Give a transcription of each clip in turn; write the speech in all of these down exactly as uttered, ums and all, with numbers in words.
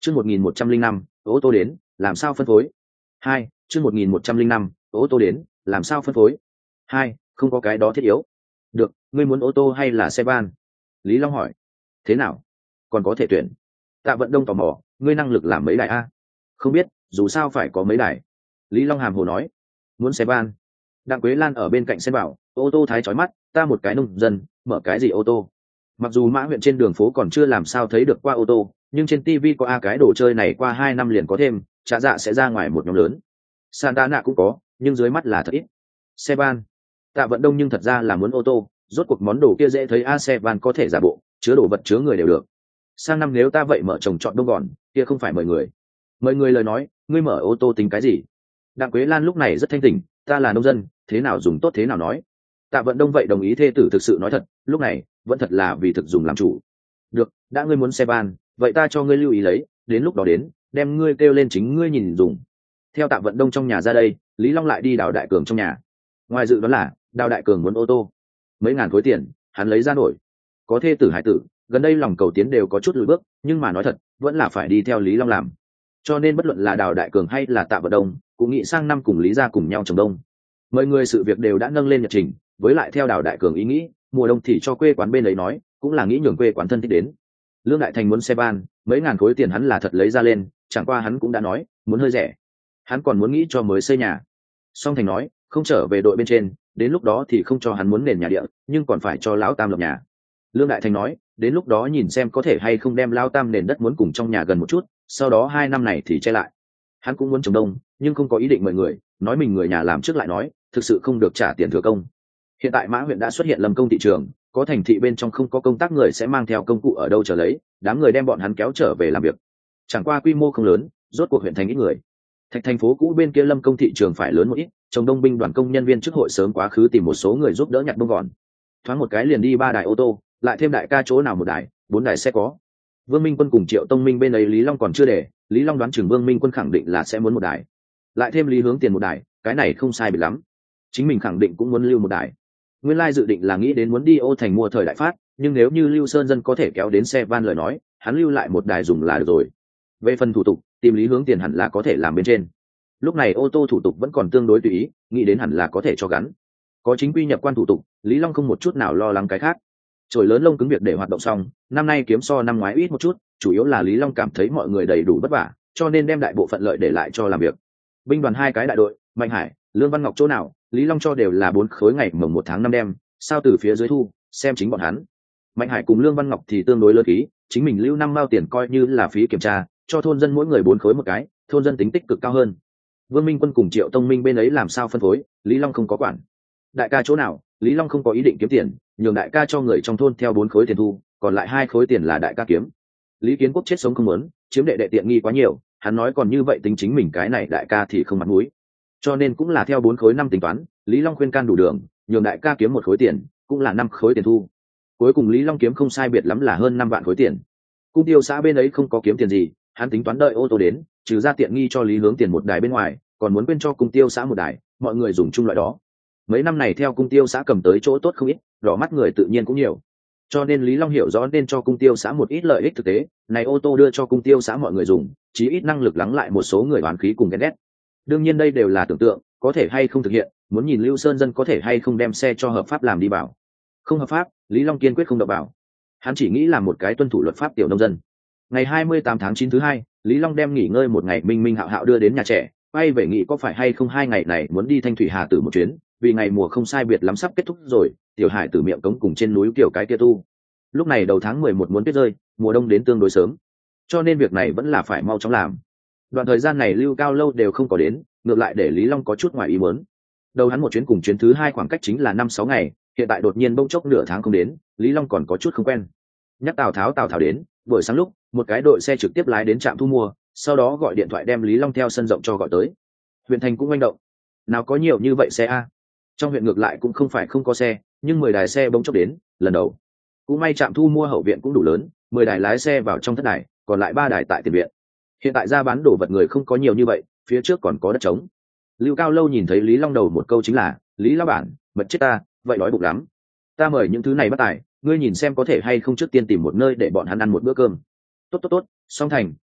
chương một nghìn một trăm linh năm ô tô đến làm sao phân phối. Hai, chương một nghìn một trăm linh năm ô tô đến làm sao phân phối. Hai, không có cái đó thiết yếu. Được, ngươi muốn ô tô hay là xe van? Lý Long hỏi. Thế nào, còn có thể tuyển? Tạ Vận Đông tò mò, ngươi năng lực làm mấy đài a? Không biết, dù sao phải có mấy đài. Lý Long hàm hồ nói. Muốn xe van? Đặng Quế Lan ở bên cạnh xem bảo, ô tô thái chói mắt, ta một cái nông dân mở cái gì ô tô? Mặc dù Mã huyện trên đường phố còn chưa làm sao thấy được qua ô tô, nhưng trên tivi có a cái đồ chơi này qua hai năm liền có thêm, trả dạ sẽ ra ngoài một nhóm lớn. Santana cũng có, nhưng dưới mắt là thật ít. Xe van? Tạ Vận Đông nhưng thật ra là muốn ô tô, rốt cuộc món đồ kia dễ thấy a, xe van có thể giả bộ, chứa đồ vật chứa người đều được. Sang năm nếu ta vậy mở trồng trọt đông gòn, kia không phải mời người. Mời người lời nói, ngươi mở ô tô tính cái gì? Đặng Quế Lan lúc này rất thanh tỉnh, ta là nông dân, thế nào dùng tốt thế nào nói. Tạ Vận Đông vậy đồng ý thê tử thực sự nói thật, lúc này vẫn thật là vì thực dùng làm chủ. Được, đã ngươi muốn xe van, vậy ta cho ngươi lưu ý lấy, đến lúc đó đến, đem ngươi kêu lên chính ngươi nhìn dùng. Theo Tạ Vận Đông trong nhà ra đây, Lý Long lại đi Đào Đại Cường trong nhà. Ngoài dự đoán là Đào Đại Cường muốn ô tô, mấy ngàn khối tiền, hắn lấy ra nổi. Có thê tử hải tử, gần đây lòng cầu tiến đều có chút lùi bước, nhưng mà nói thật, vẫn là phải đi theo Lý Long làm. Cho nên bất luận là Đào Đại Cường hay là Tạ Vận Đông, cũng nghĩ sang năm cùng Lý gia cùng nhau trồng đông. Mọi người sự việc đều đã nâng lên nhật trình, với lại theo Đào Đại Cường ý nghĩ, mùa đông thì cho quê quán bên ấy nói, cũng là nghĩ nhường quê quán thân thích đến. Lương Đại Thành muốn xe van, mấy ngàn khối tiền hắn là thật lấy ra lên, chẳng qua hắn cũng đã nói, muốn hơi rẻ. Hắn còn muốn nghĩ cho mới xây nhà. Song Thành nói, không trở về đội bên trên, đến lúc đó thì không cho hắn muốn nền nhà địa, nhưng còn phải cho lão tam lập nhà. Lương Đại Thành nói, đến lúc đó nhìn xem có thể hay không đem lao tam nền đất muốn cùng trong nhà gần một chút, sau đó hai năm này thì che lại. Hắn cũng muốn trồng đông, nhưng không có ý định mời người, nói mình người nhà làm trước lại nói, thực sự không được trả tiền thừa công. Hiện tại Mã huyện đã xuất hiện lâm công thị trường, có thành thị bên trong không có công tác người sẽ mang theo công cụ ở đâu trở lấy, đám người đem bọn hắn kéo trở về làm việc. Chẳng qua quy mô không lớn, rốt cuộc huyện thành ít người. Thạch thành phố cũ bên kia lâm công thị trường phải lớn một ít, trồng đông binh đoàn công nhân viên chức hội sớm quá khứ tìm một số người giúp đỡ nhặt đông gòn. Thoáng một cái liền đi ba đài ô tô, lại thêm đại ca chỗ nào một đài, bốn đài xe có. Vương Minh Quân cùng Triệu Tông Minh bên ấy Lý Long còn chưa để, Lý Long đoán chừng Vương Minh Quân khẳng định là sẽ muốn một đài, lại thêm Lý Hướng Tiền một đài, cái này không sai biệt lắm. Chính mình khẳng định cũng muốn lưu một đài. Nguyên lai dự định là nghĩ đến muốn đi ô thành mua thời đại phát, nhưng nếu như Lưu Sơn Dân có thể kéo đến xe van lời nói, hắn lưu lại một đài dùng là được rồi. Về phần thủ tục, tìm Lý Hướng Tiền hẳn là có thể làm bên trên. Lúc này ô tô thủ tục vẫn còn tương đối tùy ý, nghĩ đến hẳn là có thể cho gắn. Có chính quy nhập quan thủ tục, Lý Long không một chút nào lo lắng cái khác. Chổi lớn lông cứng việc để hoạt động xong, năm nay kiếm so năm ngoái ít một chút, chủ yếu là Lý Long cảm thấy mọi người đầy đủ vất vả, cho nên đem đại bộ phận lợi để lại cho làm việc. Binh đoàn hai cái đại đội, Mạnh Hải, Lương Văn Ngọc chỗ nào, Lý Long cho đều là bốn khối ngày mồng một tháng năm đêm, sao từ phía dưới thu, xem chính bọn hắn. Mạnh Hải cùng Lương Văn Ngọc thì tương đối lớn khí, chính mình lưu năm mao tiền coi như là phí kiểm tra, cho thôn dân mỗi người bốn khối một cái, thôn dân tính tích cực cao hơn. Vương Minh Quân cùng Triệu Tông Minh bên ấy làm sao phân phối, Lý Long không có quản. Đại ca chỗ nào, Lý Long không có ý định kiếm tiền, nhường đại ca cho người trong thôn theo bốn khối tiền thu, còn lại hai khối tiền là đại ca kiếm. Lý Kiến Quốc chết sống không muốn, chiếm đệ đệ tiện nghi quá nhiều, hắn nói còn như vậy tính chính mình cái này đại ca thì không mặt mũi. Cho nên cũng là theo bốn khối năm tính toán, Lý Long khuyên can đủ đường, nhường đại ca kiếm một khối tiền, cũng là năm khối tiền thu. Cuối cùng Lý Long kiếm không sai biệt lắm là hơn năm vạn khối tiền. Cung tiêu xã bên ấy không có kiếm tiền gì, hắn tính toán đợi ô tô đến, trừ ra tiện nghi cho Lý Hướng Tiền một đài bên ngoài, còn muốn quên cho cung tiêu xã một đài, mọi người dùng chung loại đó. Mấy năm này theo cung tiêu xã cầm tới chỗ tốt không ít, đỏ mắt người tự nhiên cũng nhiều. Cho nên Lý Long hiểu rõ nên cho cung tiêu xã một ít lợi ích thực tế, này ô tô đưa cho cung tiêu xã mọi người dùng, chí ít năng lực lắng lại một số người oán khí cùng ghen ghét. Đương nhiên đây đều là tưởng tượng, có thể hay không thực hiện, muốn nhìn Lưu Sơn Dân có thể hay không đem xe cho hợp pháp làm đi bảo. Không hợp pháp, Lý Long kiên quyết không đậu bảo. Hắn chỉ nghĩ là một cái tuân thủ luật pháp tiểu nông dân. Ngày hai mươi tám tháng chín thứ hai, Lý Long đem nghỉ ngơi một ngày minh minh hạo hạo đưa đến nhà trẻ, quay về nghĩ có phải hay không hai ngày này muốn đi Thanh Thủy Hà Tử một chuyến, vì ngày mùa không sai biệt lắm sắp kết thúc rồi, tiểu hải tử miệng cống cùng trên núi kiểu cái kia tu. Lúc này đầu tháng mười một muốn tuyết rơi, mùa đông đến tương đối sớm, cho nên việc này vẫn là phải mau chóng làm. Đoạn thời gian này Lưu Cao Lâu đều không có đến, ngược lại để Lý Long có chút ngoài ý muốn. Đầu hắn một chuyến cùng chuyến thứ hai khoảng cách chính là năm sáu ngày, hiện tại đột nhiên bỗng chốc nửa tháng không đến, Lý Long còn có chút không quen. Nhắc Tào Tháo Tào Tháo đến, buổi sáng lúc một cái đội xe trực tiếp lái đến trạm thu mua, sau đó gọi điện thoại đem Lý Long theo sân rộng cho gọi tới. Huyện thành cũng manh động, nào có nhiều như vậy xe a? Trong huyện ngược lại cũng không phải không có xe, nhưng mười đài xe bỗng chốc đến, lần đầu. Cũng may trạm thu mua hậu viện cũng đủ lớn, mười đài lái xe vào trong thất đài, còn lại ba đài tại tiền viện. Hiện tại ra bán đồ vật người không có nhiều như vậy, phía trước còn có đất trống. Lưu Cao Lâu nhìn thấy Lý Long đầu một câu chính là, Lý lão bản, mật chết ta, vậy đói bụng lắm. Ta mời những thứ này bắt tài, ngươi nhìn xem có thể hay không trước tiên tìm một nơi để bọn hắn ăn một bữa cơm. Tốt tốt tốt, Song Thành,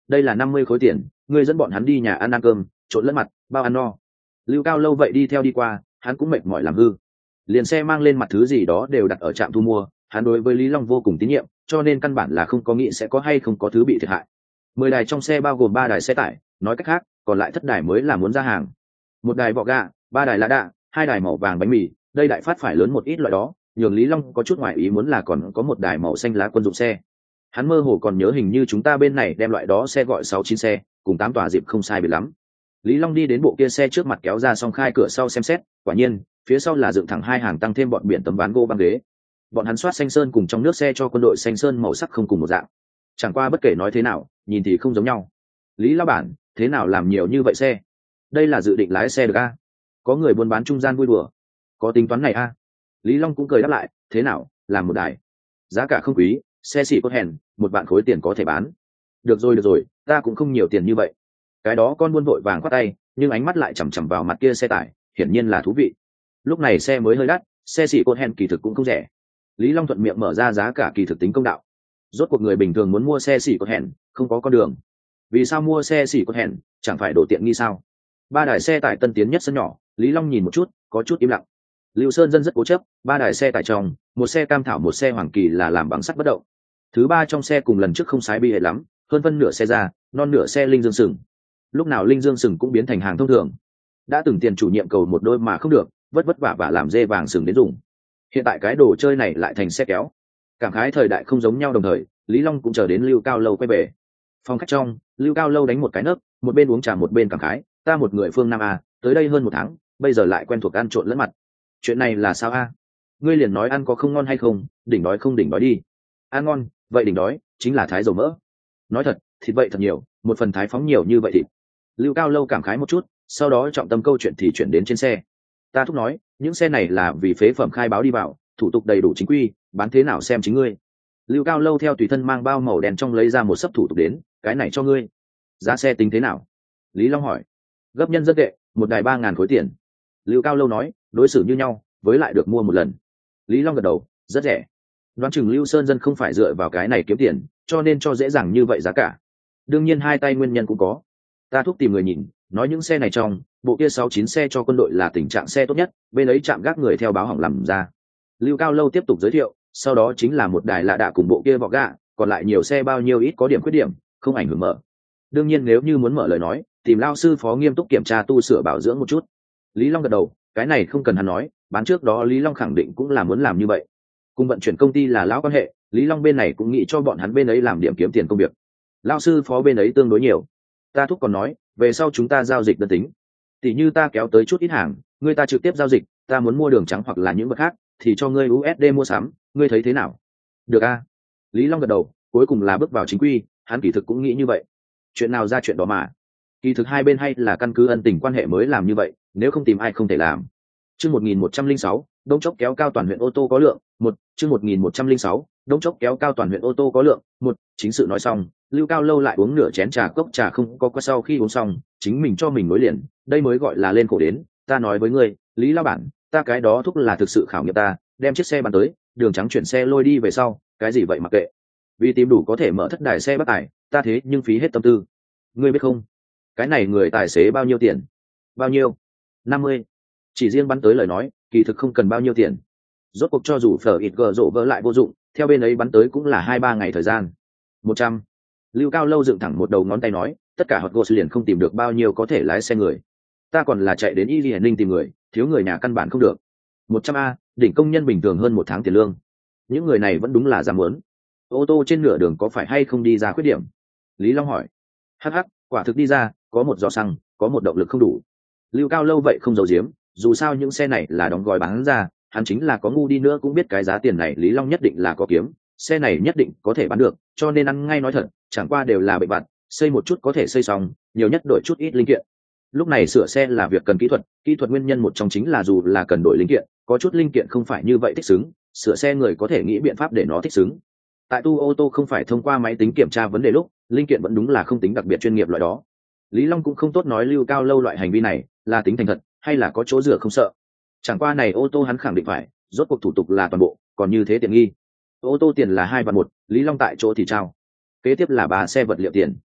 đây là năm mươi khối tiền, ngươi dẫn bọn hắn đi nhà ăn ăn cơm, trộn lẫn mặt, bao ăn no. Lưu Cao Lâu vậy đi theo đi qua, hắn cũng mệt mỏi làm hư. Liền xe mang lên mặt thứ gì đó đều đặt ở trạm thu mua, hắn đối với Lý Long vô cùng tín nhiệm, cho nên căn bản là không có nghĩ sẽ có hay không có thứ bị thiệt hại. Mười đài trong xe bao gồm ba đài xe tải, nói cách khác, còn lại thất đài mới là muốn ra hàng. Một đài bọ gà, ba đài lá đạ, hai đài màu vàng bánh mì, đây đại phát phải lớn một ít loại đó, nhường Lý Long có chút ngoại ý muốn là còn có một đài màu xanh lá quân dụng xe. Hắn mơ hồ còn nhớ hình như chúng ta bên này đem loại đó xe gọi sáu chín xe, cùng tám tòa dịp không sai biệt lắm. Lý Long đi đến bộ kia xe trước mặt kéo ra xong khai cửa sau xem xét, quả nhiên, phía sau là dựng thẳng hai hàng tăng thêm bọn biển tấm ván gỗ băng ghế. Bọn hắn soát xanh sơn cùng trong nước xe cho quân đội xanh sơn màu sắc không cùng một dạng. Chẳng qua bất kể nói thế nào, nhìn thì không giống nhau. Lý lão bản, thế nào làm nhiều như vậy xe? Đây là dự định lái xe được a? Có người buôn bán trung gian vui đùa. Có tính toán này a? Lý Long cũng cười đáp lại, thế nào, làm một đài. Giá cả không quý, xe xỉ cốt hèn, một vạn khối tiền có thể bán. Được rồi được rồi, ta cũng không nhiều tiền như vậy. Cái đó con buôn vội vàng khoát tay, nhưng ánh mắt lại chằm chằm vào mặt kia xe tải, hiển nhiên là thú vị. Lúc này xe mới hơi đắt, xe xỉ cốt hèn kỳ thực cũng không rẻ. Lý Long thuận miệng mở ra giá cả kỳ thực tính công đạo. Rốt cuộc người bình thường muốn mua xe xỉ cốt hèn, không có con đường. Vì sao mua xe xỉ cốt hèn, chẳng phải đổ tiện nghi sao? Ba đài xe tải tân tiến nhất sân nhỏ, Lý Long nhìn một chút, có chút im lặng. Lưu Sơn Dân rất cố chấp, ba đài xe tải trong, một xe cam thảo một xe hoàng kỳ là làm bằng sắt bất động. Thứ ba trong xe cùng lần trước không sái bi hệ lắm, hơn phân nửa xe ra, non nửa xe linh dương sừng. Lúc nào linh dương sừng cũng biến thành hàng thông thường. Đã từng tiền chủ nhiệm cầu một đôi mà không được, vất vất vả vả làm dê vàng sừng đến dùng. Hiện tại cái đồ chơi này lại thành xe kéo. Cảm khái thời đại không giống nhau đồng thời, Lý Long cũng chờ đến Lưu Cao Lâu quay về. Phòng khách trong, Lưu Cao Lâu đánh một cái nấc, một bên uống trà một bên cảm khái, ta một người phương Nam a, tới đây hơn một tháng, bây giờ lại quen thuộc ăn trộn lẫn mặt. Chuyện này là sao a? Ngươi liền nói ăn có không ngon hay không, đỉnh đói không đỉnh đói đi. Ăn ngon, vậy đỉnh đói, chính là thái dầu mỡ. Nói thật, thịt vậy thật nhiều, một phần thái phóng nhiều như vậy thịt. Lưu Cao Lâu cảm khái một chút, sau đó trọng tâm câu chuyện thì chuyển đến trên xe. Ta thúc nói, những xe này là vì phế phẩm khai báo đi vào, thủ tục đầy đủ chính quy, bán thế nào xem chính ngươi. Lưu Cao Lâu theo tùy thân mang bao màu đen trong lấy ra một sấp thủ tục đến, cái này cho ngươi. Giá xe tính thế nào? Lý Long hỏi. Gấp nhân dân tệ, một đài ba ngàn khối tiền. Lưu Cao Lâu nói, đối xử như nhau, với lại được mua một lần. Lý Long gật đầu, rất rẻ. Đoán chừng Lưu Sơn Dân không phải dựa vào cái này kiếm tiền, cho nên cho dễ dàng như vậy giá cả. Đương nhiên hai tay nguyên nhân cũng có. Ta thúc tìm người nhìn, nói những xe này trong, bộ kia sáu chín xe cho quân đội là tình trạng xe tốt nhất, bên ấy chạm gác người theo báo hỏng làm ra. Lưu Cao Lâu tiếp tục giới thiệu, sau đó chính là một đài lạ đạ cùng bộ kia vỏ gạ, còn lại nhiều xe bao nhiêu ít có điểm khuyết điểm, không ảnh hưởng mở. Đương nhiên nếu như muốn mở lời nói, tìm lao sư phó nghiêm túc kiểm tra tu sửa bảo dưỡng một chút. Lý Long gật đầu, cái này không cần hắn nói, bán trước đó Lý Long khẳng định cũng là muốn làm như vậy. Cùng vận chuyển công ty là lão quan hệ, Lý Long bên này cũng nghĩ cho bọn hắn bên ấy làm điểm kiếm tiền công việc. Lao sư phó bên ấy tương đối nhiều. Ta thúc còn nói, về sau chúng ta giao dịch đơn tính. Tỷ như ta kéo tới chút ít hàng, người ta trực tiếp giao dịch, ta muốn mua đường trắng hoặc là những vật khác, thì cho ngươi u ét đê mua sắm, ngươi thấy thế nào? Được a. Lý Long gật đầu, cuối cùng là bước vào chính quy, hắn kỳ thực cũng nghĩ như vậy. Chuyện nào ra chuyện đó mà. Kỳ thực hai bên hay là căn cứ ân tình quan hệ mới làm như vậy, nếu không tìm ai không thể làm. Chương một nghìn một trăm lẻ sáu, Đông Chốc kéo cao toàn huyện ô tô có lượng, một, chương một nghìn một trăm lẻ sáu, Đông Chốc kéo cao toàn huyện ô tô có lượng, một, chính sự nói xong, Lưu Cao Lâu lại uống nửa chén trà cốc trà không có qua sau khi uống xong, chính mình cho mình nối liền, đây mới gọi là lên khổ đến, ta nói với ngươi, Lý lão bản, ta cái đó thúc là thực sự khảo nghiệm ta, đem chiếc xe bán tới, đường trắng chuyển xe lôi đi về sau, cái gì vậy mặc kệ. Vì tìm đủ có thể mở thất đài xe bắt tải, ta thế nhưng phí hết tâm tư. Ngươi biết không? Cái này người tài xế bao nhiêu tiền? Bao nhiêu? năm mươi. Chỉ riêng bắn tới lời nói, kỳ thực không cần bao nhiêu tiền. Rốt cuộc cho dù phở ít gờ rộ vỡ lại vô dụng, theo bên ấy bắn tới cũng là hai ba ngày thời gian. Một trăm. Lưu Cao Lâu dựng thẳng một đầu ngón tay nói, tất cả hot goals liền không tìm được bao nhiêu có thể lái xe người. Ta còn là chạy đến Y Liên Ninh tìm người, thiếu người nhà căn bản không được. Một trăm a, đỉnh công nhân bình thường hơn một tháng tiền lương. Những người này vẫn đúng là dám muốn. Ô tô trên nửa đường có phải hay không đi ra khuyết điểm? Lý Long hỏi. Hắc hắc, quả thực đi ra, có một giò xăng, có một động lực không đủ. Lưu Cao Lâu vậy không giấu giếm, dù sao những xe này là đóng gói bán ra, hắn chính là có ngu đi nữa cũng biết cái giá tiền này Lý Long nhất định là có kiếm, xe này nhất định có thể bán được, cho nên ăn ngay nói thật, chẳng qua đều là bệnh vặt, xây một chút có thể xây xong, nhiều nhất đổi chút ít linh kiện. Lúc này sửa xe là việc cần kỹ thuật, kỹ thuật nguyên nhân một trong chính là dù là cần đổi linh kiện, có chút linh kiện không phải như vậy thích ứng, sửa xe người có thể nghĩ biện pháp để nó thích ứng. Tại tu ô tô không phải thông qua máy tính kiểm tra vấn đề lúc, linh kiện vẫn đúng là không tính đặc biệt chuyên nghiệp loại đó. Lý Long cũng không tốt nói Lưu Cao Lâu loại hành vi này là tính thành thật hay là có chỗ rửa không sợ. Chẳng qua này ô tô hắn khẳng định phải, rốt cuộc thủ tục là toàn bộ, còn như thế tiện nghi. Ô tô tiền là hai vạn một, Lý Long tại chỗ thì trao. Kế tiếp là ba xe vật liệu tiền.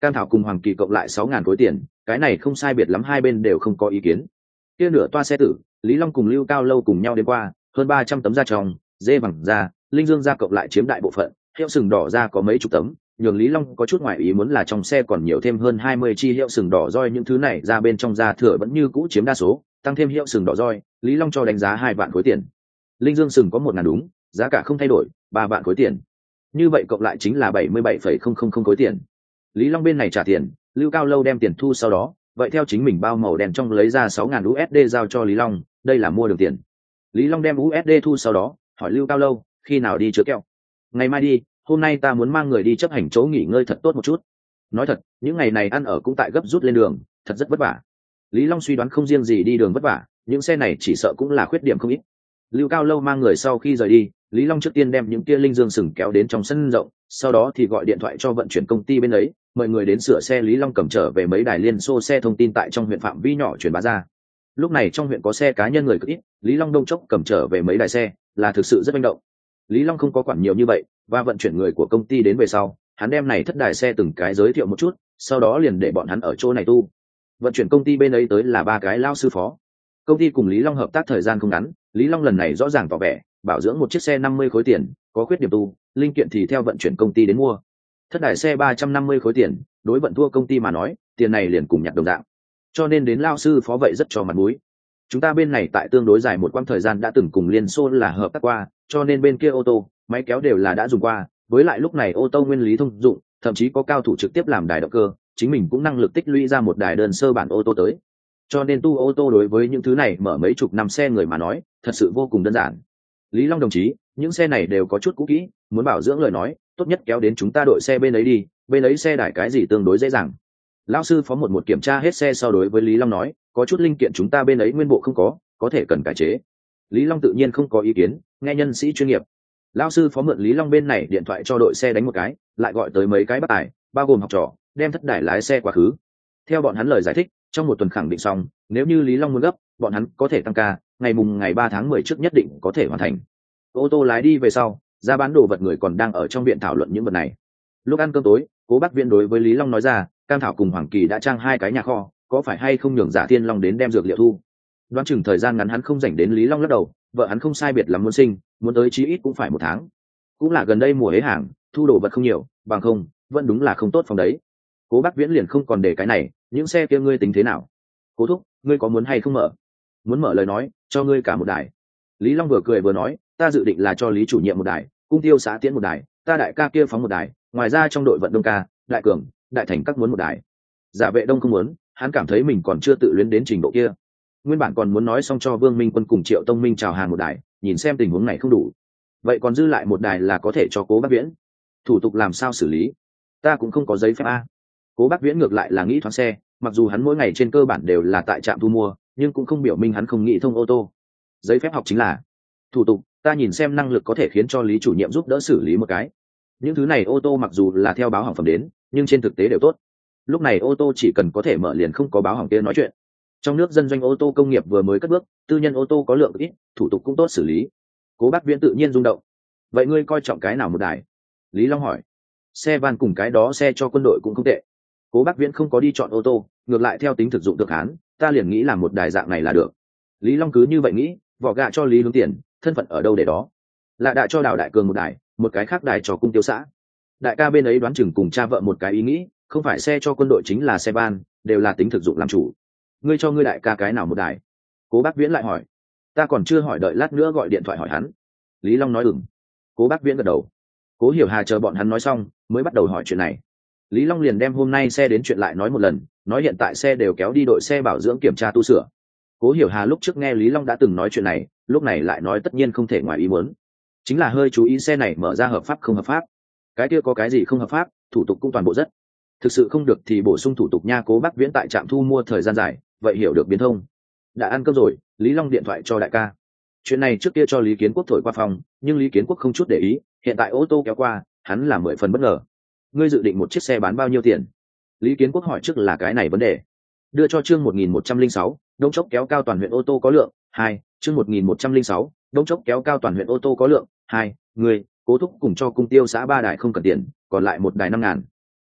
Cam Thảo cùng Hoàng Kỳ cộng lại sáu ngàn khối tiền, cái này không sai biệt lắm, hai bên đều không có ý kiến. Kia nửa toa xe tử, Lý Long cùng Lưu Cao Lâu cùng nhau đêm qua, hơn ba trăm tấm da tròng, dê bằng da, linh dương da cộng lại chiếm đại bộ phận, hiệu sừng đỏ da có mấy chục tấm, nhường Lý Long có chút ngoại ý muốn là trong xe còn nhiều thêm hơn hai mươi chi hiệu sừng đỏ roi, những thứ này ra bên trong da thừa vẫn như cũ chiếm đa số, tăng thêm hiệu sừng đỏ roi, Lý Long cho đánh giá hai vạn khối tiền. Linh dương sừng có một ngàn đúng, giá cả không thay đổi, ba vạn khối tiền. Như vậy cộng lại chính là bảy mươi bảy phẩy không không không khối tiền. Lý Long bên này trả tiền, Lưu Cao Lâu đem tiền thu sau đó, vậy theo chính mình bao màu đen trong lấy ra sáu ngàn u ét đê giao cho Lý Long, đây là mua đường tiền. Lý Long đem u ét đê thu sau đó, hỏi Lưu Cao Lâu, khi nào đi chứa kẹo? Ngày mai đi, hôm nay ta muốn mang người đi chấp hành chỗ nghỉ ngơi thật tốt một chút. Nói thật, những ngày này ăn ở cũng tại gấp rút lên đường, thật rất vất vả. Lý Long suy đoán không riêng gì đi đường vất vả, những xe này chỉ sợ cũng là khuyết điểm không ít. Lưu Cao Lâu mang người sau khi rời đi, Lý Long trước tiên đem những kia linh dương sừng kéo đến trong sân rộng, sau đó thì gọi điện thoại cho vận chuyển công ty bên ấy, mời người đến sửa xe. Lý Long cầm trở về mấy đài liên xô xe thông tin tại trong huyện phạm vi nhỏ truyền bá ra. Lúc này trong huyện có xe cá nhân người cực ít, Lý Long đông chốc cầm trở về mấy đài xe, là thực sự rất manh động. Lý Long không có quản nhiều như vậy, và vận chuyển người của công ty đến về sau, hắn đem này thất đài xe từng cái giới thiệu một chút, sau đó liền để bọn hắn ở chỗ này tu. Vận chuyển công ty bên ấy tới là ba cái lao sư phó. Công ty cùng Lý Long hợp tác thời gian không ngắn, Lý Long lần này rõ ràng tỏ vẻ, bảo dưỡng một chiếc xe năm mươi khối tiền, có khuyết điểm tu, linh kiện thì theo vận chuyển công ty đến mua. Thất đài xe ba trăm năm mươi khối tiền, đối vận thua công ty mà nói, tiền này liền cùng nhặt đồng dạng. Cho nên đến lao sư phó vậy rất cho mặt mũi. Chúng ta bên này tại tương đối dài một quãng thời gian đã từng cùng Liên Xô là hợp tác qua, cho nên bên kia ô tô, máy kéo đều là đã dùng qua, với lại lúc này ô tô nguyên lý thông dụng, thậm chí có cao thủ trực tiếp làm đài động cơ, chính mình cũng năng lực tích lũy ra một đài đơn sơ bản ô tô tới. Cho nên tu ô tô đối với những thứ này mở mấy chục năm xe người mà nói, thật sự vô cùng đơn giản. Lý Long đồng chí, những xe này đều có chút cũ kỹ, muốn bảo dưỡng lời nói, tốt nhất kéo đến chúng ta đội xe bên ấy đi, bên ấy xe đài cái gì tương đối dễ dàng. Lão sư phó một một kiểm tra hết xe sau đối với Lý Long nói, có chút linh kiện chúng ta bên ấy nguyên bộ không có, có thể cần cải chế. Lý Long tự nhiên không có ý kiến, nghe nhân sĩ chuyên nghiệp. Lão sư phó mượn Lý Long bên này điện thoại cho đội xe đánh một cái, lại gọi tới mấy cái bác tài, bao gồm học trò, đem thất đài lái xe quá khứ. Theo bọn hắn lời giải thích, trong một tuần khẳng định xong, nếu như Lý Long muốn gấp, bọn hắn có thể tăng ca, ngày mùng ngày ba tháng mười trước nhất định có thể hoàn thành. Ô tô lái đi về sau, ra bán đồ vật người còn đang ở trong viện thảo luận những vật này. Lúc ăn cơm tối, Cố Bác Viễn đối với Lý Long nói ra, Cam Thảo cùng Hoàng Kỳ đã trang hai cái nhà kho, có phải hay không nhường Giả Thiên Long đến đem dược liệu thu. Đoán chừng thời gian ngắn hắn không rảnh đến. Lý Long lắc đầu, vợ hắn không sai biệt lắm muốn sinh, muốn tới chí ít cũng phải một tháng. Cũng là gần đây mùa hế hàng, thu đồ vật không nhiều, bằng không, vẫn đúng là không tốt phòng đấy. Cố Bác Viễn liền không còn để cái này, những xe kia ngươi tính thế nào? Cố thúc, ngươi có muốn hay không mở? Muốn mở lời nói, cho ngươi cả một đài. Lý Long vừa cười vừa nói, ta dự định là cho Lý chủ nhiệm một đài, cung tiêu xã tiễn một đài, ta đại ca kia phóng một đài, ngoài ra trong đội vận đông ca, đại cường, đại thành các muốn một đài. Giả Vệ Đông không muốn, hắn cảm thấy mình còn chưa tự luyến đến trình độ kia. Nguyên bản còn muốn nói xong cho Vương Minh Quân cùng Triệu Tông Minh chào hàng một đài, nhìn xem tình huống này không đủ, vậy còn dư lại một đài là có thể cho Cố Bác Viễn. Thủ tục làm sao xử lý? Ta cũng không có giấy phép a. Cố Bác Viễn ngược lại là nghĩ thoáng xe, mặc dù hắn mỗi ngày trên cơ bản đều là tại trạm thu mua, nhưng cũng không biểu minh hắn không nghĩ thông ô tô. Giấy phép học chính là thủ tục, ta nhìn xem năng lực có thể khiến cho Lý chủ nhiệm giúp đỡ xử lý một cái. Những thứ này ô tô mặc dù là theo báo hỏng phẩm đến, nhưng trên thực tế đều tốt. Lúc này ô tô chỉ cần có thể mở liền không có báo hỏng kia nói chuyện. Trong nước dân doanh ô tô công nghiệp vừa mới cất bước, tư nhân ô tô có lượng ít, thủ tục cũng tốt xử lý. Cố Bác Viễn tự nhiên rung động. Vậy ngươi coi trọng cái nào một đài? Lý Long hỏi. Xe van cùng cái đó xe cho quân đội cũng không tệ. Cố Bác Viễn không có đi chọn ô tô, ngược lại theo tính thực dụng thực hán, ta liền nghĩ là một đài dạng này là được. Lý Long cứ như vậy nghĩ, vỏ gạ cho Lý hướng tiền, thân phận ở đâu để đó. Lạ đại cho Đào Đại Cường một đài, một cái khác đài cho cung tiêu xã. Đại ca bên ấy đoán chừng cùng cha vợ một cái ý nghĩ, không phải xe cho quân đội chính là xe van, đều là tính thực dụng làm chủ. Ngươi cho ngươi đại ca cái nào một đài? Cố Bác Viễn lại hỏi. Ta còn chưa hỏi, đợi lát nữa gọi điện thoại hỏi hắn. Lý Long nói ừm. Cố Bác Viễn gật đầu. Cố Hiểu Hà chờ bọn hắn nói xong, mới bắt đầu hỏi chuyện này. Lý Long liền đem hôm nay xe đến chuyện lại nói một lần, nói hiện tại xe đều kéo đi đội xe bảo dưỡng kiểm tra tu sửa. Cố Hiểu Hà lúc trước nghe Lý Long đã từng nói chuyện này, lúc này lại nói tất nhiên không thể ngoài ý muốn, chính là hơi chú ý xe này mở ra hợp pháp không hợp pháp. Cái kia có cái gì không hợp pháp, thủ tục cũng toàn bộ rất. Thực sự không được thì bổ sung thủ tục nha. Cố Bác Viễn tại trạm thu mua thời gian dài, vậy hiểu được biến thông. Đã ăn cơm rồi, Lý Long điện thoại cho đại ca. Chuyện này trước kia cho Lý Kiến Quốc thổi qua phòng, nhưng Lý Kiến Quốc không chút để ý, hiện tại ô tô kéo qua, hắn là mười phần bất ngờ. Ngươi dự định một chiếc xe bán bao nhiêu tiền? Lý Kiến Quốc hỏi trước là cái này vấn đề. Đưa cho chương một nghìn một trăm linh sáu, đống chốc kéo cao toàn huyện ô tô có lượng, hai, chương một nghìn một trăm linh sáu, đống chốc kéo cao toàn huyện ô tô có lượng, hai, người, Cố thúc cùng cho cung tiêu xã ba đài không cần tiền, còn lại một đài năm ngàn.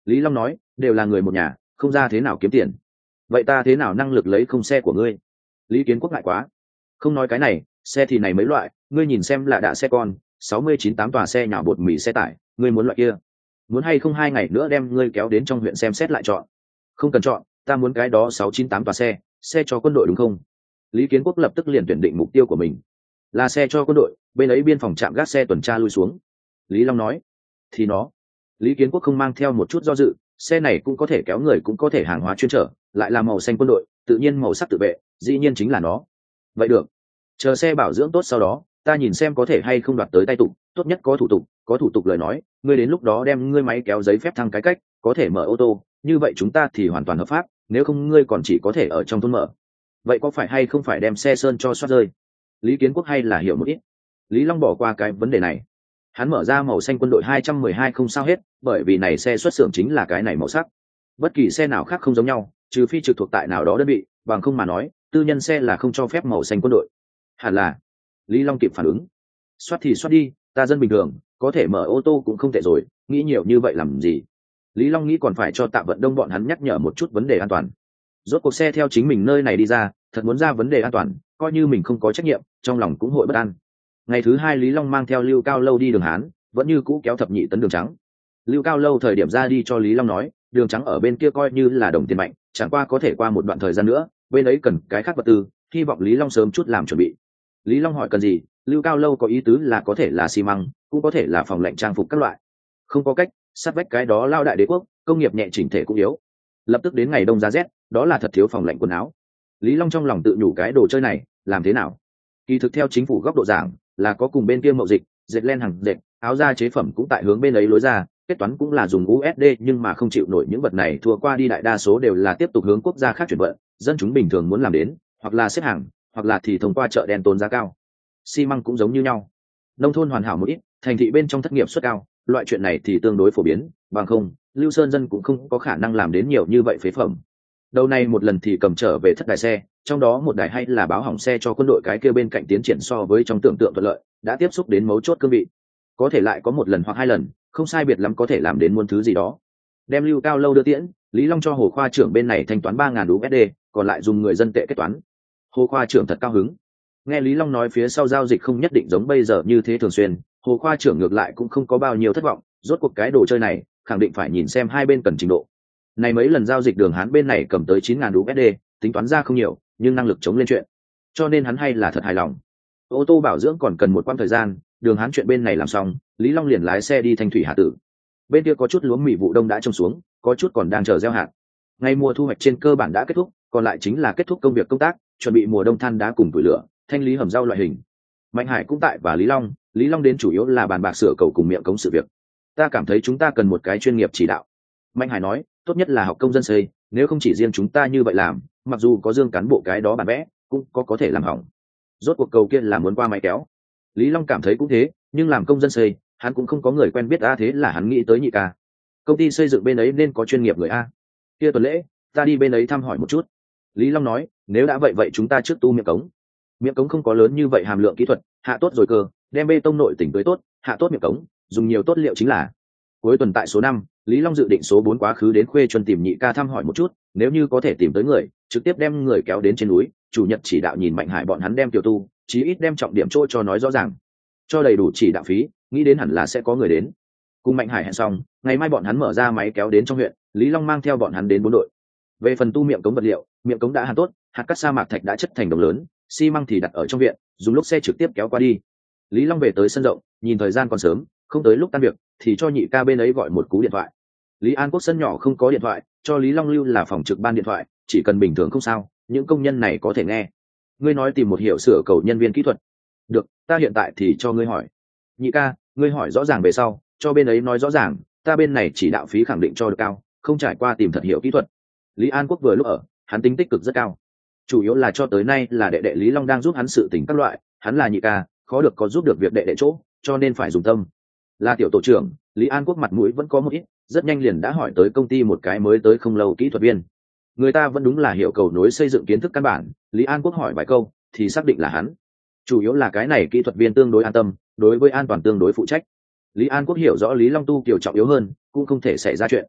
Lý Long nói, đều là người một nhà, không ra thế nào kiếm tiền. Vậy ta thế nào năng lực lấy không xe của ngươi? Lý Kiến Quốc ngại quá. Không nói cái này, xe thì này mấy loại, ngươi nhìn xem là đã xe con, sáu mươi chín tám tòa xe nhỏ bột mì xe tải, ngươi muốn loại kia? Muốn hay không hai ngày nữa đem ngươi kéo đến trong huyện xem xét lại chọn? Không cần chọn, ta muốn cái đó sáu chín tám tòa xe, xe cho quân đội đúng không? Lý Kiến Quốc lập tức liền tuyển định mục tiêu của mình. Là xe cho quân đội, bên ấy biên phòng trạm gác xe tuần tra lui xuống. Lý Long nói, thì nó. Lý Kiến Quốc không mang theo một chút do dự, xe này cũng có thể kéo người cũng có thể hàng hóa chuyên trở, lại là màu xanh quân đội, tự nhiên màu sắc tự vệ, dĩ nhiên chính là nó. Vậy được, chờ xe bảo dưỡng tốt sau đó, ta nhìn xem có thể hay không đoạt tới tay tụng, tốt nhất có thủ tục, có thủ tục lời nói, ngươi đến lúc đó đem ngươi máy kéo giấy phép thăng cái cách, có thể mở ô tô, như vậy chúng ta thì hoàn toàn hợp pháp, nếu không ngươi còn chỉ có thể ở trong thôn mở. Vậy có phải hay không phải đem xe sơn cho soát rơi? Lý Kiến Quốc hay là hiểu một ít. Lý Long bỏ qua cái vấn đề này. Hắn mở ra màu xanh quân đội hai trăm mười hai không sao hết, bởi vì này xe xuất xưởng chính là cái này màu sắc. Bất kỳ xe nào khác không giống nhau, trừ phi trực thuộc tại nào đó đơn vị, bằng không mà nói, tư nhân xe là không cho phép màu xanh quân đội. Hẳn là. Lý Long kịp phản ứng. Soát thì soát đi, ta dân bình thường, có thể mở ô tô cũng không tệ rồi, nghĩ nhiều như vậy làm gì? Lý Long nghĩ còn phải cho Tạ Vận Đông bọn hắn nhắc nhở một chút vấn đề an toàn. Rốt cuộc xe theo chính mình nơi này đi ra, thật muốn ra vấn đề an toàn, coi như mình không có trách nhiệm, trong lòng cũng hội bất an. Ngày thứ hai Lý Long mang theo Lưu Cao Lâu đi đường Hán, vẫn như cũ kéo thập nhị tấn đường trắng. Lưu Cao Lâu thời điểm ra đi cho Lý Long nói, đường trắng ở bên kia coi như là đồng tiền mạnh, chẳng qua có thể qua một đoạn thời gian nữa, bên ấy cần cái khác vật tư, hy vọng Lý Long sớm chút làm chuẩn bị. Lý Long hỏi cần gì, Lưu Cao Lâu có ý tứ là có thể là xi măng, cũng có thể là phòng lạnh trang phục các loại. Không có cách, sát vách cái đó lao đại đế quốc, công nghiệp nhẹ chỉnh thể cũng yếu. Lập tức đến ngày đông giá rét, đó là thật thiếu phòng lạnh quần áo. Lý Long trong lòng tự nhủ cái đồ chơi này, làm thế nào? Kỳ thực theo chính phủ góc độ giảng, là có cùng bên kia mậu dịch, dệt len hàng dệt, áo da chế phẩm cũng tại hướng bên ấy lối ra, kết toán cũng là dùng u ét đê nhưng mà không chịu nổi những vật này thua qua đi, đại đa số đều là tiếp tục hướng quốc gia khác chuyển vận, dân chúng bình thường muốn làm đến, hoặc là xếp hàng, hoặc là thì thông qua chợ đen tốn giá cao. Xi măng cũng giống như nhau. Nông thôn hoàn hảo một ít, thành thị bên trong thất nghiệp suất cao, loại chuyện này thì tương đối phổ biến, bằng không, Lưu Sơn dân cũng không có khả năng làm đến nhiều như vậy phế phẩm. Đầu này một lần thì cầm trở về thất đài xe, trong đó một đài hay là báo hỏng xe cho quân đội, cái kia bên cạnh tiến triển so với trong tưởng tượng thuận lợi, đã tiếp xúc đến mấu chốt cương vị. Có thể lại có một lần hoặc hai lần, không sai biệt lắm có thể làm đến muôn thứ gì đó. Đem Lưu Cao Lâu đưa tiễn, Lý Long cho Hồ khoa trưởng bên này thanh toán ba nghìn u ét đê, còn lại dùng người dân tệ kết toán. Hồ khoa trưởng thật cao hứng. Nghe Lý Long nói phía sau giao dịch không nhất định giống bây giờ như thế thường xuyên, Hồ khoa trưởng ngược lại cũng không có bao nhiêu thất vọng, rốt cuộc cái đồ chơi này, khẳng định phải nhìn xem hai bên cần trình độ. Này mấy lần giao dịch đường Hán bên này cầm tới chín nghìn u ét đê, tính toán ra không nhiều, nhưng năng lực chống lên chuyện. Cho nên hắn hay là thật hài lòng. Ô tô bảo dưỡng còn cần một quãng thời gian, đường Hán chuyện bên này làm xong, Lý Long liền lái xe đi Thanh Thủy Hà Tử. Bên kia có chút lúa mì vụ đông đã trồng xuống, có chút còn đang chờ gieo hạt. Ngày mùa thu hoạch trên cơ bản đã kết thúc, còn lại chính là kết thúc công việc công tác, chuẩn bị mùa đông than đá cùng củi lửa, thanh lý hầm rau loại hình. Mạnh Hải cũng tại và Lý Long, Lý Long đến chủ yếu là bàn bạc sửa cầu cùng miệng cống sự việc. Ta cảm thấy chúng ta cần một cái chuyên nghiệp chỉ đạo. Mạnh Hải nói, tốt nhất là học công dân xây, nếu không chỉ riêng chúng ta như vậy làm, mặc dù có Dương cán bộ cái đó bản vẽ, cũng có có thể làm hỏng. Rốt cuộc cầu kia là muốn qua máy kéo. Lý Long cảm thấy cũng thế, nhưng làm công dân xây, hắn cũng không có người quen biết, a thế là hắn nghĩ tới Nhị ca. Công ty xây dựng bên ấy nên có chuyên nghiệp người a. Kia tuần lễ, ta đi bên ấy thăm hỏi một chút. Lý Long nói, nếu đã vậy vậy chúng ta trước tu miệng cống. Miệng cống không có lớn như vậy hàm lượng kỹ thuật, hạ tốt rồi cơ, đem bê tông nội tỉnh tưới tốt, hạ tốt miệng cống, dùng nhiều tốt liệu chính là. Cuối tuần tại số năm, Lý Long dự định số bốn quá khứ đến Khuê Chuân tìm Nhị ca thăm hỏi một chút, nếu như có thể tìm tới người, trực tiếp đem người kéo đến trên núi, chủ nhật chỉ đạo nhìn Mạnh Hải bọn hắn đem tiểu tu, chí ít đem trọng điểm chỗ cho nói rõ ràng. Cho đầy đủ chỉ đạo phí, nghĩ đến hẳn là sẽ có người đến. Cùng Mạnh Hải hẹn xong, ngày mai bọn hắn mở ra máy kéo đến trong huyện, Lý Long mang theo bọn hắn đến bốn đội. Về phần tu miệng cống vật liệu, miệng cống đã hàn tốt, hạt cát sa mạc thạch đã chất thành đồng lớn, xi măng thì đặt ở trong viện, dùng lúc xe trực tiếp kéo qua đi. Lý Long về tới sân rộng, nhìn thời gian còn sớm, không tới lúc tan việc, thì cho Nhị ca bên ấy gọi một cú điện thoại. Lý An Quốc sân nhỏ không có điện thoại, cho Lý Long lưu là phòng trực ban điện thoại, chỉ cần bình thường không sao, những công nhân này có thể nghe. Ngươi nói tìm một hiệu sửa cầu nhân viên kỹ thuật. Được, ta hiện tại thì cho ngươi hỏi. Nhị ca, ngươi hỏi rõ ràng về sau, cho bên ấy nói rõ ràng, ta bên này chỉ đạo phí khẳng định cho được cao, không trải qua tìm thật hiểu kỹ thuật. Lý An Quốc vừa lúc ở, hắn tính tích cực rất cao. Chủ yếu là cho tới nay là đệ đệ Lý Long đang giúp hắn sự tình các loại, hắn là Nhị ca, khó được có giúp được việc đệ đệ chỗ, cho nên phải dùng tâm. Là tiểu tổ trưởng, Lý An Quốc mặt mũi vẫn có một ít, rất nhanh liền đã hỏi tới công ty một cái mới tới không lâu kỹ thuật viên. Người ta vẫn đúng là hiểu cầu nối xây dựng kiến thức căn bản, Lý An Quốc hỏi vài câu thì xác định là hắn. Chủ yếu là cái này kỹ thuật viên tương đối an tâm, đối với an toàn tương đối phụ trách. Lý An Quốc hiểu rõ Lý Long tu kiểu trọng yếu hơn, cũng không thể xảy ra chuyện.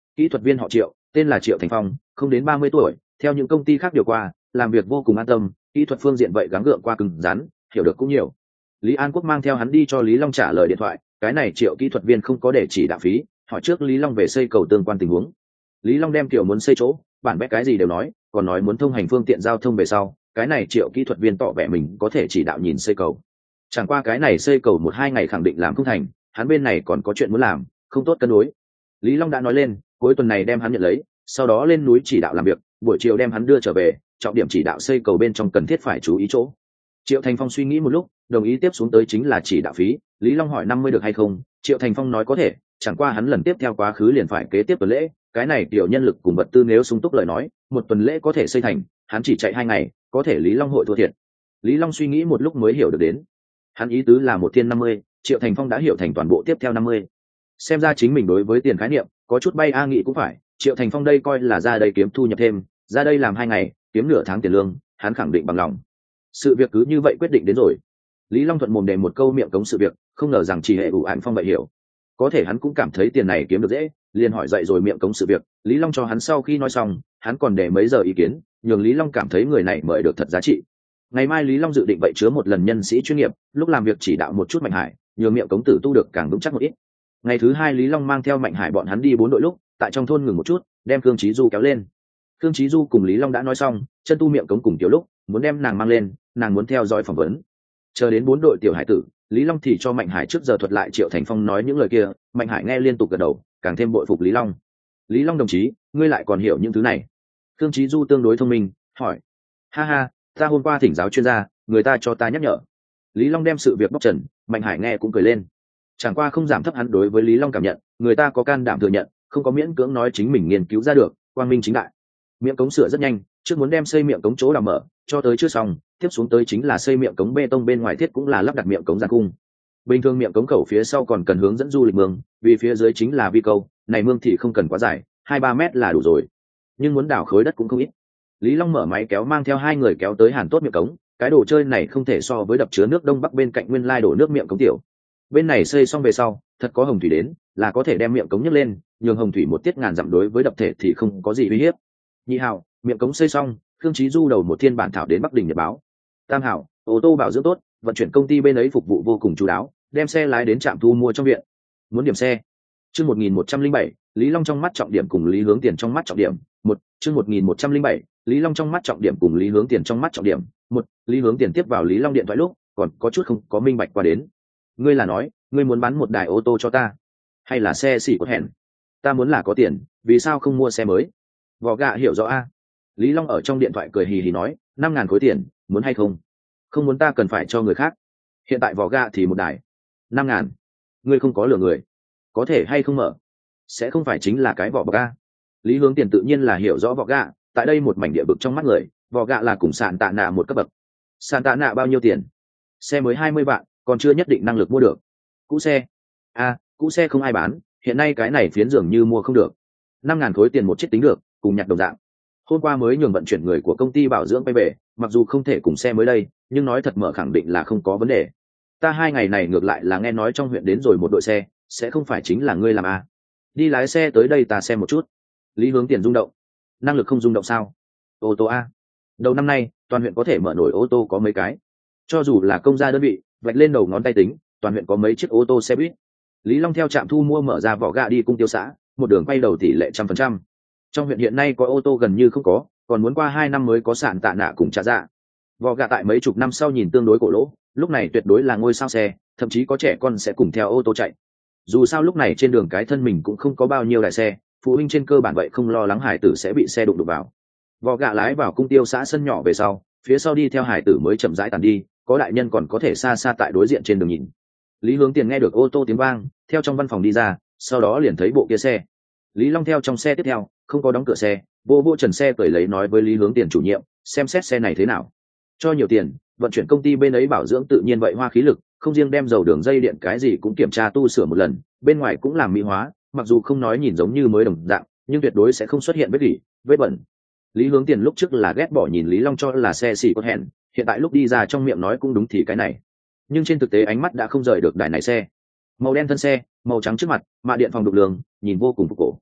kỹ thuật viên họ Triệu, tên là Triệu Thành Phong, không đến ba mươi tuổi, theo những công ty khác điều qua, làm việc vô cùng an tâm, kỹ thuật phương diện vậy gắng gượng qua cứng rắn, hiểu được cũng nhiều. Lý An Quốc mang theo hắn đi cho Lý Long trả lời điện thoại, cái này Triệu kỹ thuật viên không có để chỉ đạo phí, hỏi trước Lý Long về xây cầu tương quan tình huống. Lý Long đem kiểu muốn xây chỗ, bản vẽ cái gì đều nói, còn nói muốn thông hành phương tiện giao thông về sau, cái này Triệu kỹ thuật viên tỏ vẻ mình có thể chỉ đạo nhìn xây cầu. Chẳng qua cái này xây cầu một hai ngày khẳng định làm không thành, hắn bên này còn có chuyện muốn làm, không tốt cân đối. Lý Long đã nói lên, cuối tuần này đem hắn nhận lấy, sau đó lên núi chỉ đạo làm việc, buổi chiều đem hắn đưa trở về, trọng điểm chỉ đạo xây cầu bên trong cần thiết phải chú ý chỗ. Triệu Thành Phong suy nghĩ một lúc, đồng ý tiếp xuống tới chính là chỉ đạo phí. Lý Long hỏi năm mươi được hay không, Triệu Thành Phong nói có thể, chẳng qua hắn lần tiếp theo quá khứ liền phải kế tiếp tuần lễ, cái này tiểu nhân lực cùng vật tư nếu sung túc lời nói, một tuần lễ có thể xây thành, hắn chỉ chạy hai ngày, có thể Lý Long hội thua thiệt. Lý Long suy nghĩ một lúc mới hiểu được đến, hắn ý tứ là một thiên năm mươi, Triệu Thành Phong đã hiểu thành toàn bộ tiếp theo năm mươi. Xem ra chính mình đối với tiền khái niệm có chút bay a nghĩ cũng phải, Triệu Thành Phong đây coi là ra đây kiếm thu nhập thêm, ra đây làm hai ngày kiếm nửa tháng tiền lương, hắn khẳng định bằng lòng. Sự việc cứ như vậy quyết định đến rồi. Lý Long thuận mồm đề một câu miệng cống sự việc, không ngờ rằng chỉ hệ ủ ảnh Phong vậy hiểu, có thể hắn cũng cảm thấy tiền này kiếm được dễ, liền hỏi dậy rồi miệng cống sự việc. Lý Long cho hắn sau khi nói xong, hắn còn để mấy giờ ý kiến, nhường Lý Long cảm thấy người này mời được thật giá trị. Ngày mai Lý Long dự định vậy chứa một lần nhân sĩ chuyên nghiệp, lúc làm việc chỉ đạo một chút Mạnh Hải, nhường miệng cống tử tu được càng vững chắc một ít. Ngày thứ hai Lý Long mang theo Mạnh Hải bọn hắn đi bốn đội lúc, tại trong thôn ngừng một chút, đem Khương Chí Du kéo lên. Khương Chí Du cùng Lý Long đã nói xong, chân tu miệng cống cùng tiểu lúc, muốn đem nàng mang lên, nàng muốn theo dõi phỏng vấn. Chờ đến bốn đội tiểu hải tử, Lý Long thì cho Mạnh Hải trước giờ thuật lại Triệu Thành Phong nói những lời kia, Mạnh Hải nghe liên tục gật đầu, càng thêm bội phục Lý Long. Lý Long đồng chí, ngươi lại còn hiểu những thứ này? Khương Chí Du tương đối thông minh, hỏi. Ha ha, ta hôm qua thỉnh giáo chuyên gia, người ta cho ta nhắc nhở. Lý Long đem sự việc bóc trần, Mạnh Hải nghe cũng cười lên. Chẳng qua không giảm thấp hắn đối với Lý Long cảm nhận, người ta có can đảm thừa nhận, không có miễn cưỡng nói chính mình nghiên cứu ra được, quang minh chính đại. Miệng cống sửa rất nhanh, trước muốn đem xây miệng cống chỗ đào mở, cho tới chưa xong, tiếp xuống tới chính là xây miệng cống bê tông, bên ngoài thiết cũng là lắp đặt miệng cống giàn cung. Bình thường miệng cống khẩu phía sau còn cần hướng dẫn du lịch mương, vì phía dưới chính là vi câu, này mương thì không cần quá dài, hai ba mét là đủ rồi. Nhưng muốn đào khối đất cũng không ít. Lý Long mở máy kéo mang theo hai người kéo tới hàn tốt miệng cống, cái đồ chơi này không thể so với đập chứa nước đông bắc bên cạnh nguyên lai đổ nước miệng cống tiểu. Bên này xây xong về sau, thật có hồng thủy đến, là có thể đem miệng cống nhấc lên, nhường hồng thủy một tiết ngàn dặm, đối với đập thể thì không có gì uy hiếp. Nhị hảo, miệng cống xây xong, Khương Chí Du đầu một thiên bản thảo đến Bắc Đình nhật báo. Tam hảo, ô tô bảo dưỡng tốt, vận chuyển công ty bên ấy phục vụ vô cùng chú đáo, đem xe lái đến trạm thu mua trong viện. Muốn điểm xe. Chương một nghìn một trăm linh bảy, Lý Long trong mắt trọng điểm cùng Lý Hướng Tiền trong mắt trọng điểm. Một, chương một nghìn một trăm linh bảy, Lý Long trong mắt trọng điểm cùng Lý Hướng Tiền trong mắt trọng điểm. Một, Lý Hướng Tiền tiếp vào Lý Long điện thoại lúc, còn có chút không có minh bạch qua đến. Ngươi là nói, ngươi muốn bán một đài ô tô cho ta, hay là xe xỉ cột hẹn? Ta muốn là có tiền, vì sao không mua xe mới? Vỏ gạ hiểu rõ a. Lý Long ở trong điện thoại cười hì hì nói, năm ngàn khối tiền, muốn hay không? Không muốn ta cần phải cho người khác. Hiện tại vỏ gạ thì một đài năm ngàn, ngươi không có lừa người, có thể hay không mở? Sẽ không phải chính là cái vỏ bọc a? Lý Hướng Tiền tự nhiên là hiểu rõ vỏ gạ, tại đây một mảnh địa vực trong mắt người, vỏ gạ là cùng sàn tạ nạ một cấp bậc. Sàn tạ nạ bao nhiêu tiền? Xe mới hai mươi vạn, còn chưa nhất định năng lực mua được. Cũ xe? A, cũ xe không ai bán, hiện nay cái này phiến dường như mua không được. Năm ngàn khối tiền một chiếc tính được, cùng nhặt đồng dạng. Hôm qua mới nhường vận chuyển người của công ty bảo dưỡng quay về, mặc dù không thể cùng xe mới đây, nhưng nói thật mở khẳng định là không có vấn đề. Ta hai ngày này ngược lại là nghe nói trong huyện đến rồi một đội xe, sẽ không phải chính là ngươi làm à? Đi lái xe tới đây ta xem một chút. Lý Hướng Tiền rung động. Năng lực không rung động sao? Ô tô a? Đầu năm nay toàn huyện có thể mở nổi ô tô có mấy cái? Cho dù là công gia đơn vị, vạch lên đầu ngón tay tính, toàn huyện có mấy chiếc ô tô xe buýt. Lý Long theo trạm thu mua mở ra vỏ gạ đi cung tiêu xã, một đường quay đầu tỷ lệ trăm phần trăm. Trong huyện hiện nay có ô tô gần như không có, còn muốn qua hai năm mới có sản tạ nạ cùng trả dạ. Vỏ gạ tại mấy chục năm sau nhìn tương đối cổ lỗ, lúc này tuyệt đối là ngôi sao xe, thậm chí có trẻ con sẽ cùng theo ô tô chạy. Dù sao lúc này trên đường cái thân mình cũng không có bao nhiêu đại xe, phụ huynh trên cơ bản vậy không lo lắng hải tử sẽ bị xe đụng đụng vào. Vỏ gạ lái vào cung tiêu xã sân nhỏ về sau, phía sau đi theo hải tử mới chậm rãi tàn đi, có đại nhân còn có thể xa xa tại đối diện trên đường nhìn. Lý Hướng Tiền nghe được ô tô tiếng vang, theo trong văn phòng đi ra, sau đó liền thấy bộ kia xe. Lý Long theo trong xe tiếp theo, không có đóng cửa xe, vô vô trần xe cởi lấy nói với Lý Hướng Tiền chủ nhiệm, xem xét xe này thế nào. Cho nhiều tiền, vận chuyển công ty bên ấy bảo dưỡng tự nhiên vậy hoa khí lực, không riêng đem dầu đường dây điện cái gì cũng kiểm tra tu sửa một lần, bên ngoài cũng làm mỹ hóa, mặc dù không nói nhìn giống như mới đồng dạng, nhưng tuyệt đối sẽ không xuất hiện vết gỉ, vết bẩn. Lý Hướng Tiền lúc trước là ghét bỏ nhìn Lý Long cho là xe xỉ có hẹn, hiện tại lúc đi ra trong miệng nói cũng đúng thì cái này. Nhưng trên thực tế ánh mắt đã không rời được đài này xe. Màu đen thân xe, màu trắng trước mặt, mạ điện phòng đục đường, nhìn vô cùng phục cổ.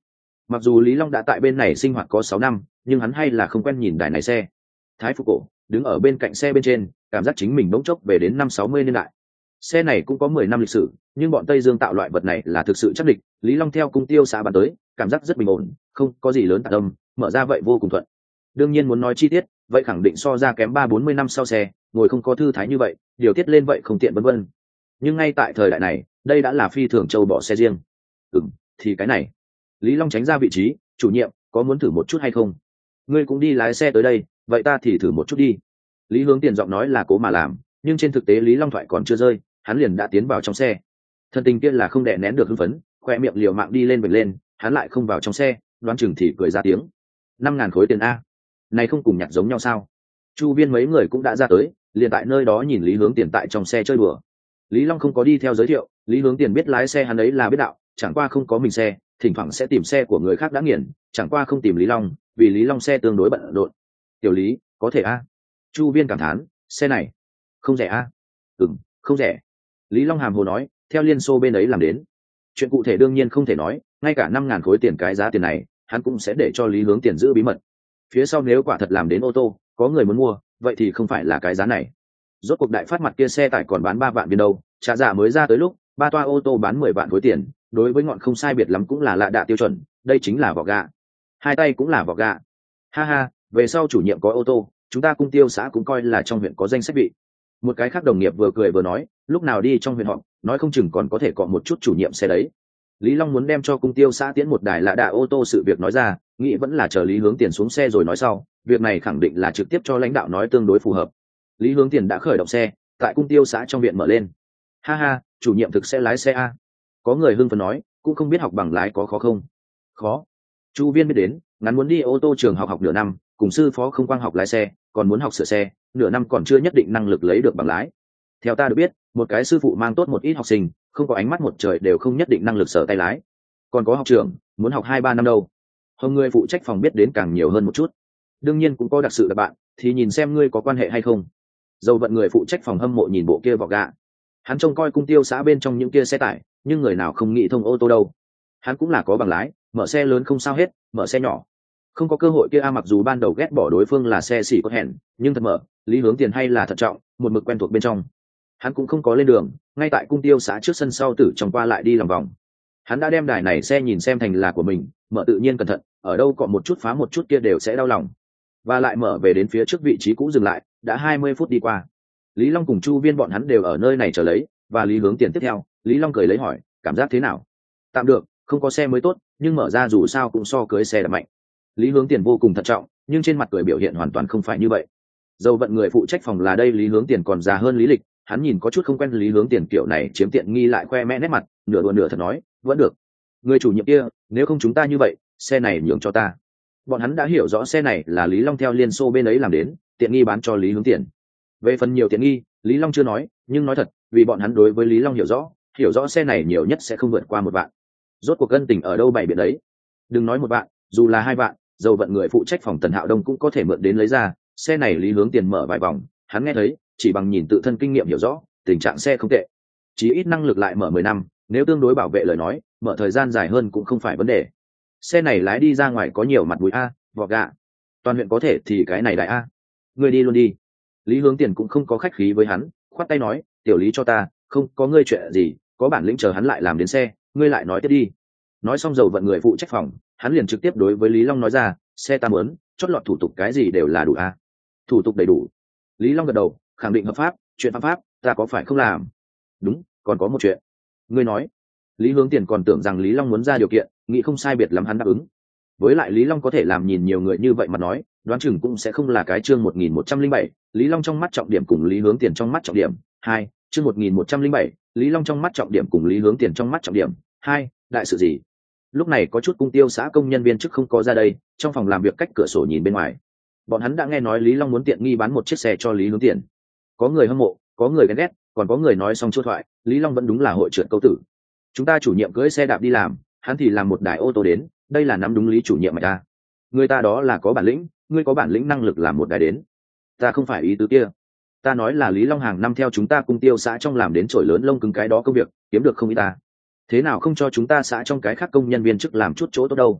Mặc dù Lý Long đã tại bên này sinh hoạt có sáu năm, nhưng hắn hay là không quen nhìn đài này xe. Thái Phục Cổ đứng ở bên cạnh xe bên trên, cảm giác chính mình bỗng chốc về đến năm sáu mươi niên đại. Xe này cũng có mười năm lịch sử, nhưng bọn Tây Dương tạo loại vật này là thực sự chắc địch. Lý Long theo cung tiêu xã bán tới, cảm giác rất bình ổn, không có gì lớn tạc tâm, mở ra vậy vô cùng thuận. Đương nhiên muốn nói chi tiết, vậy khẳng định so ra kém ba bốn mươi năm sau xe, ngồi không có thư thái như vậy, điều tiết lên vậy không tiện vân vân. Nhưng ngay tại thời đại này, đây đã là phi thường châu bỏ xe riêng. Ừm, thì cái này. Lý Long tránh ra vị trí, chủ nhiệm, có muốn thử một chút hay không? Ngươi cũng đi lái xe tới đây, vậy ta thì thử một chút đi. Lý Hướng Tiền giọng nói là cố mà làm, nhưng trên thực tế Lý Long thoại còn chưa rơi, hắn liền đã tiến vào trong xe. Thân tình kia là không đè nén được hưng phấn, khoe miệng liều mạng đi lên vểnh lên, hắn lại không vào trong xe, đoán chừng thì cười ra tiếng. Năm ngàn khối tiền a, này không cùng nhặt giống nhau sao? Chu viên mấy người cũng đã ra tới, liền tại nơi đó nhìn Lý Hướng Tiền tại trong xe chơi đùa. Lý Long không có đi theo giới thiệu, Lý Hướng Tiền biết lái xe hắn ấy là biết đạo, chẳng qua không có mình xe, thỉnh thoảng sẽ tìm xe của người khác đã nghiền, chẳng qua không tìm Lý Long, vì Lý Long xe tương đối bận rộn. Tiểu Lý, có thể a? Chu viên cảm thán, xe này không rẻ a? Ừm, không rẻ. Lý Long hàm hồ nói, theo Liên Xô bên ấy làm đến. Chuyện cụ thể đương nhiên không thể nói, ngay cả năm ngàn khối tiền cái giá tiền này, hắn cũng sẽ để cho Lý Hướng Tiền giữ bí mật. Phía sau nếu quả thật làm đến ô tô, có người muốn mua, vậy thì không phải là cái giá này. Rốt cuộc đại phát mặt kia xe tải còn bán ba vạn viên đâu, trả giá mới ra tới lúc, ba toa ô tô bán mười vạn khối tiền, đối với ngọn không sai biệt lắm cũng là lạ đạ tiêu chuẩn, đây chính là vỏ gà. Hai tay cũng là vỏ gà. Ha ha, về sau chủ nhiệm có ô tô, chúng ta cung tiêu xã cũng coi là trong huyện có danh sách vị. Một cái khác đồng nghiệp vừa cười vừa nói, lúc nào đi trong huyện họ, nói không chừng còn có thể có một chút chủ nhiệm xe đấy. Lý Long muốn đem cho cung tiêu xã tiến một đài lạ đạ ô tô sự việc nói ra, nghĩ vẫn là chờ Lý Hướng Tiền xuống xe rồi nói sau, việc này khẳng định là trực tiếp cho lãnh đạo nói tương đối phù hợp. Lý Hướng Tiền đã khởi động xe, tại cung tiêu xã trong viện mở lên. Ha ha, chủ nhiệm thực sẽ lái xe a? Có người hưng phấn nói, cũng không biết học bằng lái có khó không? Khó. Chu viên biết đến, ngắn muốn đi ô tô trường học học nửa năm, cùng sư phó không quang học lái xe, còn muốn học sửa xe, nửa năm còn chưa nhất định năng lực lấy được bằng lái. Theo ta được biết, một cái sư phụ mang tốt một ít học sinh, không có ánh mắt một trời đều không nhất định năng lực sở tay lái. Còn có học trưởng, muốn học hai ba năm đâu. Hồng người phụ trách phòng biết đến càng nhiều hơn một chút. Đương nhiên cũng có đặc sự đặc bạn, thì nhìn xem ngươi có quan hệ hay không. Dầu vận người phụ trách phòng hâm mộ nhìn bộ kia vỏ gạ. Hắn trông coi cung tiêu xã bên trong những kia xe tải, nhưng người nào không nghĩ thông ô tô đâu. Hắn cũng là có bằng lái, mở xe lớn không sao hết, mở xe nhỏ không có cơ hội kia a. Mặc dù ban đầu ghét bỏ đối phương là xe xỉ có hẹn, nhưng thật mở, Lý Hướng Tiền hay là thận trọng, một mực quen thuộc bên trong. Hắn cũng không có lên đường, ngay tại cung tiêu xã trước sân sau tử trong qua lại đi lòng vòng. Hắn đã đem đài này xe nhìn xem thành là của mình, mở tự nhiên cẩn thận, ở đâu có một chút phá một chút kia đều sẽ đau lòng. Và lại mở về đến phía trước vị trí cũ dừng lại, đã hai mươi phút đi qua. Lý Long cùng Chu viên bọn hắn đều ở nơi này chờ lấy, và Lý Hướng Tiền tiếp theo. Lý Long cười lấy hỏi, cảm giác thế nào? Tạm được, không có xe mới tốt, nhưng mở ra dù sao cũng so cưới xe đạp mạnh. Lý Hướng Tiền vô cùng thận trọng, nhưng trên mặt cười biểu hiện hoàn toàn không phải như vậy. Dầu vận người phụ trách phòng là đây, Lý Hướng Tiền còn già hơn Lý Lịch, hắn nhìn có chút không quen Lý Hướng Tiền kiểu này chiếm tiện nghi lại khoe mẽ nét mặt, nửa đùa nửa thật nói, vẫn được. Người chủ nhiệm kia, nếu không chúng ta như vậy, xe này nhường cho ta. Bọn hắn đã hiểu rõ xe này là Lý Long theo Liên Xô bên ấy làm đến, tiện nghi bán cho Lý Hướng Tiền. Về phần nhiều tiện nghi, Lý Long chưa nói, nhưng nói thật, vì bọn hắn đối với Lý Long hiểu rõ, hiểu rõ xe này nhiều nhất sẽ không vượt qua một vạn. Rốt cuộc cân tình ở đâu bày biện đấy. Đừng nói một vạn, dù là hai vạn, dầu vận người phụ trách phòng Tần Hạo Đông cũng có thể mượn đến lấy ra. Xe này Lý Hướng Tiền mở vài vòng, hắn nghe thấy, chỉ bằng nhìn tự thân kinh nghiệm hiểu rõ, tình trạng xe không tệ, chỉ ít năng lực lại mở mười năm, nếu tương đối bảo vệ lời nói, mở thời gian dài hơn cũng không phải vấn đề. Xe này lái đi ra ngoài có nhiều mặt mũi a, vỏ gạ. Toàn huyện có thể thì cái này đại a. Ngươi đi luôn đi. Lý Hướng Tiền cũng không có khách khí với hắn, khoát tay nói, tiểu Lý cho ta, không có ngươi chuyện gì, có bản lĩnh chờ hắn lại làm đến xe, ngươi lại nói tiếp đi. Nói xong dầu vận người phụ trách phòng, hắn liền trực tiếp đối với Lý Long nói ra, xe ta muốn, chốt lọt thủ tục cái gì đều là đủ a. Thủ tục đầy đủ. Lý Long gật đầu, khẳng định hợp pháp, chuyện pháp pháp, ta có phải không làm? Đúng, còn có một chuyện. Ngươi nói. Lý Hướng Tiền còn tưởng rằng Lý Long muốn ra điều kiện, nghĩ không sai biệt lắm hắn đáp ứng. Với lại Lý Long có thể làm nhìn nhiều người như vậy mà nói, đoán chừng cũng sẽ không là cái chương một nghìn một trăm linh bảy, Lý Long trong mắt trọng điểm cùng Lý Hướng Tiền trong mắt trọng điểm. Hai, chương một nghìn một trăm linh bảy, Lý Long trong mắt trọng điểm cùng Lý Hướng Tiền trong mắt trọng điểm. Hai, đại sự gì? Lúc này có chút cung tiêu xã công nhân viên chức không có ra đây, trong phòng làm việc cách cửa sổ nhìn bên ngoài. Bọn hắn đã nghe nói Lý Long muốn tiện nghi bán một chiếc xe cho Lý Hướng Tiền. Có người hâm mộ, có người ghen ghét, còn có người nói xong chua thoại, Lý Long vẫn đúng là hội trượt câu tử. Chúng ta chủ nhiệm cưỡi xe đạp đi làm, hắn thì làm một đài ô tô đến, đây là nắm đúng Lý chủ nhiệm mà ta. Người ta đó là có bản lĩnh, ngươi có bản lĩnh năng lực làm một đài đến. Ta không phải ý tứ kia. Ta nói là Lý Long hàng năm theo chúng ta cung tiêu xã trong làm đến trổi lớn lông cứng cái đó công việc, kiếm được không ít ta. Thế nào không cho chúng ta xã trong cái khác công nhân viên chức làm chút chỗ tốt đâu?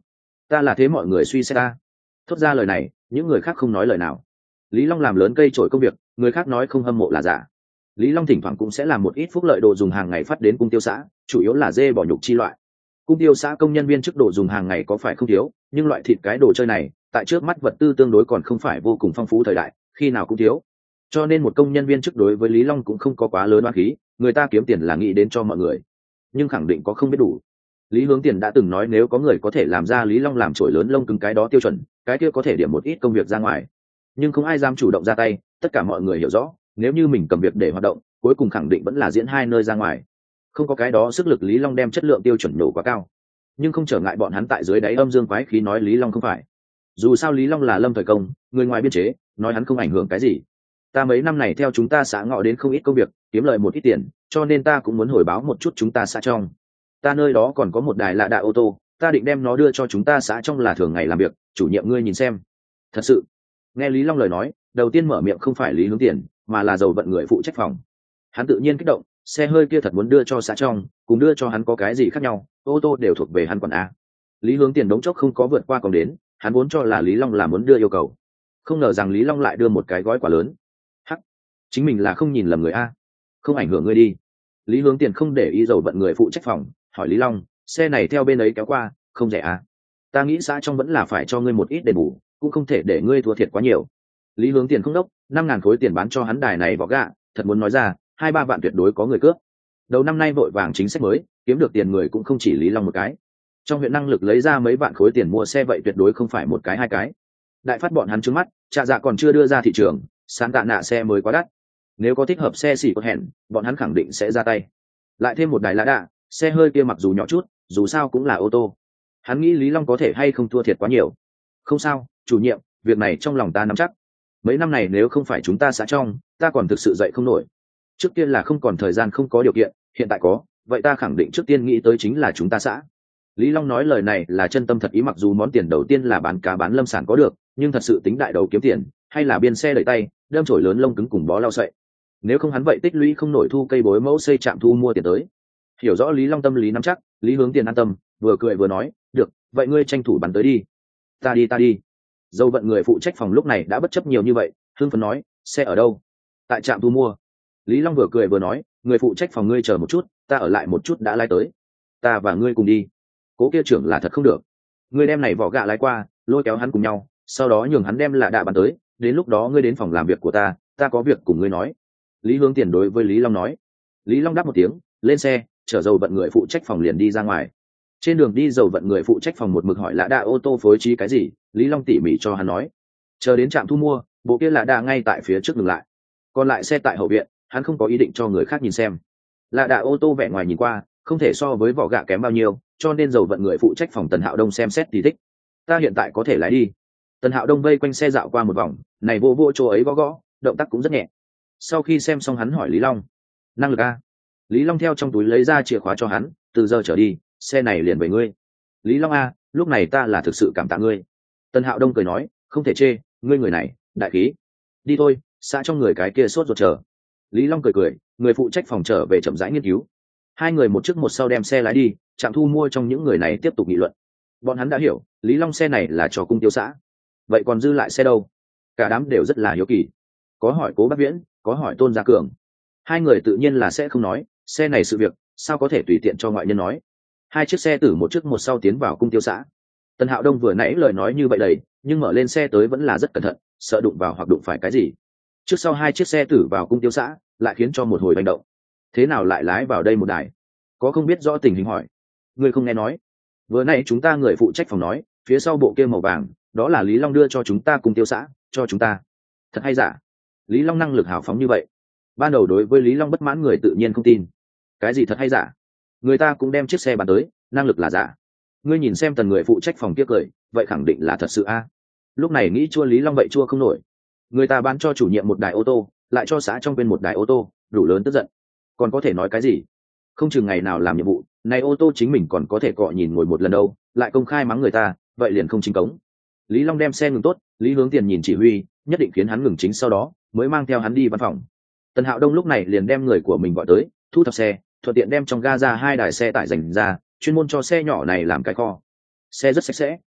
Ta là thế mọi người suy xét ta. Thốt ra lời này, những người khác không nói lời nào. Lý Long làm lớn cây trổi công việc, người khác nói không hâm mộ là giả. Lý Long thỉnh thoảng cũng sẽ làm một ít phúc lợi đồ dùng hàng ngày phát đến cung tiêu xã, chủ yếu là dê bò nhục chi loại. Cung tiêu xã công nhân viên chức đồ dùng hàng ngày có phải không thiếu, nhưng loại thịt cái đồ chơi này, tại trước mắt vật tư tương đối còn không phải vô cùng phong phú thời đại, khi nào cũng thiếu. Cho nên một công nhân viên chức đối với Lý Long cũng không có quá lớn oán khí, người ta kiếm tiền là nghĩ đến cho mọi người, nhưng khẳng định có không biết đủ. Lý Hướng Tiền đã từng nói nếu có người có thể làm ra Lý Long làm trổi lớn lông cứng cái đó tiêu chuẩn, cái kia có thể điểm một ít công việc ra ngoài, nhưng không ai dám chủ động ra tay. Tất cả mọi người hiểu rõ, nếu như mình cầm việc để hoạt động, cuối cùng khẳng định vẫn là diễn hai nơi ra ngoài, không có cái đó sức lực. Lý Long đem chất lượng tiêu chuẩn nổ quá cao, nhưng không trở ngại bọn hắn tại dưới đáy âm dương quái khí nói Lý Long không phải. Dù sao Lý Long là lâm thời công, người ngoài biên chế, nói hắn không ảnh hưởng cái gì. Ta mấy năm này theo chúng ta xã ngọ đến không ít công việc, kiếm lời một ít tiền, cho nên ta cũng muốn hồi báo một chút chúng ta xã trong. Ta nơi đó còn có một đài lạ đạ ô tô, ta định đem nó đưa cho chúng ta xã trong là thường ngày làm việc, chủ nhiệm ngươi nhìn xem. Thật sự. Nghe Lý Long lời nói, đầu tiên mở miệng không phải Lý Hướng Tiền, mà là Dầu Vận người phụ trách phòng. Hắn tự nhiên kích động, xe hơi kia thật muốn đưa cho xã trong, cùng đưa cho hắn có cái gì khác nhau, ô tô đều thuộc về hắn quản a. Lý Hướng Tiền đống chốc không có vượt qua còn đến, hắn vốn cho là Lý Long là muốn đưa yêu cầu, không ngờ rằng Lý Long lại đưa một cái gói quả lớn. Hắc, chính mình là không nhìn lầm người a. Không ảnh hưởng ngươi đi. Lý Hướng Tiền không để ý Dầu Vận người phụ trách phòng, hỏi Lý Long, xe này theo bên ấy kéo qua, không rẻ à? Ta nghĩ xã trong vẫn là phải cho ngươi một ít đền bù, cũng không thể để ngươi thua thiệt quá nhiều. Lý Hướng Tiền không đốc, năm ngàn khối tiền bán cho hắn đài này vỏ gạ, thật muốn nói ra, hai ba vạn tuyệt đối có người cướp. Đầu năm nay vội vàng chính sách mới, kiếm được tiền người cũng không chỉ Lý Long một cái. Trong huyện năng lực lấy ra mấy vạn khối tiền mua xe vậy tuyệt đối không phải một cái hai cái. Đại phát bọn hắn trứng mắt, trà dạ còn chưa đưa ra thị trường, sáng tạ nạ xe mới quá đắt. Nếu có thích hợp xe xỉ có hẹn, bọn hắn khẳng định sẽ ra tay. Lại thêm một đài lã đạ, xe hơi kia mặc dù nhỏ chút, dù sao cũng là ô tô. Hắn nghĩ Lý Long có thể hay không thua thiệt quá nhiều. Không sao, chủ nhiệm, việc này trong lòng ta nắm chắc. Mấy năm này nếu không phải chúng ta xã trong, ta còn thực sự dậy không nổi. Trước tiên là không còn thời gian không có điều kiện, hiện tại có, vậy ta khẳng định trước tiên nghĩ tới chính là chúng ta xã. Lý Long nói lời này là chân tâm thật ý, mặc dù món tiền đầu tiên là bán cá bán lâm sản có được, nhưng thật sự tính đại đầu kiếm tiền, hay là biên xe đẩy tay, đâm chổi lớn lông cứng cùng bó lao sậy. Nếu không hắn vậy tích lũy không nổi thu cây bối mẫu xây trạm thu mua tiền tới. Hiểu rõ Lý Long tâm lý nắm chắc, Lý Hướng Tiền an tâm, vừa cười vừa nói, được, vậy ngươi tranh thủ bắn tới đi. Ta đi ta đi. Dầu Vận người phụ trách phòng lúc này đã bất chấp nhiều như vậy, hưng phấn nói, xe ở đâu? Tại trạm thu mua. Lý Long vừa cười vừa nói, người phụ trách phòng ngươi chờ một chút, ta ở lại một chút đã lái tới. Ta và ngươi cùng đi. Cố kia trưởng là thật không được. Ngươi đem này vỏ gạ lái qua, lôi kéo hắn cùng nhau, sau đó nhường hắn đem lạ đạ bắn tới, đến lúc đó ngươi đến phòng làm việc của ta, ta có việc cùng ngươi nói. Lý Hướng Tiền đối với Lý Long nói. Lý Long đáp một tiếng, lên xe, chở Dầu Vận người phụ trách phòng liền đi ra ngoài. Trên đường đi Dầu Vận người phụ trách phòng một mực hỏi lạ đạ ô tô phối trí cái gì, Lý Long tỉ mỉ cho hắn nói. Chờ đến trạm thu mua, bộ kia lạ đạ ngay tại phía trước ngừng lại, còn lại xe tại hậu viện, hắn không có ý định cho người khác nhìn xem. Lạ đạ ô tô vẻ ngoài nhìn qua không thể so với vỏ gạ kém bao nhiêu, cho nên Dầu Vận người phụ trách phòng Tần Hạo Đông xem xét thì thích. Ta hiện tại có thể lái đi. Tần Hạo Đông vây quanh xe dạo qua một vòng, này vô vô chỗ ấy gõ gõ, động tác cũng rất nhẹ. Sau khi xem xong hắn hỏi Lý Long, năng lực a? Lý Long theo trong túi lấy ra chìa khóa cho hắn, từ giờ trở đi, xe này liền về ngươi. Lý Long a, lúc này ta là thực sự cảm tạ ngươi. Tần Hạo Đông cười nói, không thể chê, ngươi người này, đại khí. Đi thôi, xã trong người cái kia sốt ruột chờ. Lý Long cười cười, người phụ trách phòng trở về chậm rãi nghiên cứu. Hai người một trước một sau đem xe lái đi, trạm thu mua trong những người này tiếp tục nghị luận. Bọn hắn đã hiểu, Lý Long xe này là cho cung tiêu xã. Vậy còn dư lại xe đâu? Cả đám đều rất là hiếu kỳ. Có hỏi Cố Bác Viễn, có hỏi Tôn Gia Cường. Hai người tự nhiên là sẽ không nói, xe này sự việc, sao có thể tùy tiện cho ngoại nhân nói. Hai chiếc xe tử một trước một sau tiến vào cung tiêu xã. Tần Hạo Đông vừa nãy lời nói như vậy đầy, nhưng mở lên xe tới vẫn là rất cẩn thận, sợ đụng vào hoặc đụng phải cái gì. Trước sau hai chiếc xe tử vào cung tiêu xã, lại khiến cho một hồi hành động. Thế nào lại lái vào đây một đài? Có không biết rõ tình hình hỏi. Người không nghe nói. Vừa nãy chúng ta người phụ trách phòng nói, phía sau bộ kia màu vàng, đó là Lý Long đưa cho chúng ta cung tiêu xã, cho chúng ta. Thật hay giả? Lý Long năng lực hào phóng như vậy. Ban đầu đối với Lý Long bất mãn người tự nhiên không tin. Cái gì thật hay giả? Người ta cũng đem chiếc xe bán tới, năng lực là giả. Ngươi nhìn xem Tần người phụ trách phòng kia cười, vậy khẳng định là thật sự a. Lúc này nghĩ chua Lý Long vậy chua không nổi. Người ta bán cho chủ nhiệm một đài ô tô, lại cho xã trong bên một đài ô tô, đủ lớn tức giận. Còn có thể nói cái gì? Không chừng ngày nào làm nhiệm vụ, này ô tô chính mình còn có thể cọ nhìn ngồi một lần đâu, lại công khai mắng người ta, vậy liền không chính cống. Lý Long đem xe ngừng tốt, Lý Hướng Tiền nhìn chỉ huy, nhất định khiến hắn ngừng chính, sau đó mới mang theo hắn đi văn phòng. Tần Hạo Đông lúc này liền đem người của mình gọi tới, thu thập xe, thuận tiện đem trong ga ra hai đài xe tải dành ra, chuyên môn cho xe nhỏ này làm cái kho. Xe rất sạch sẽ,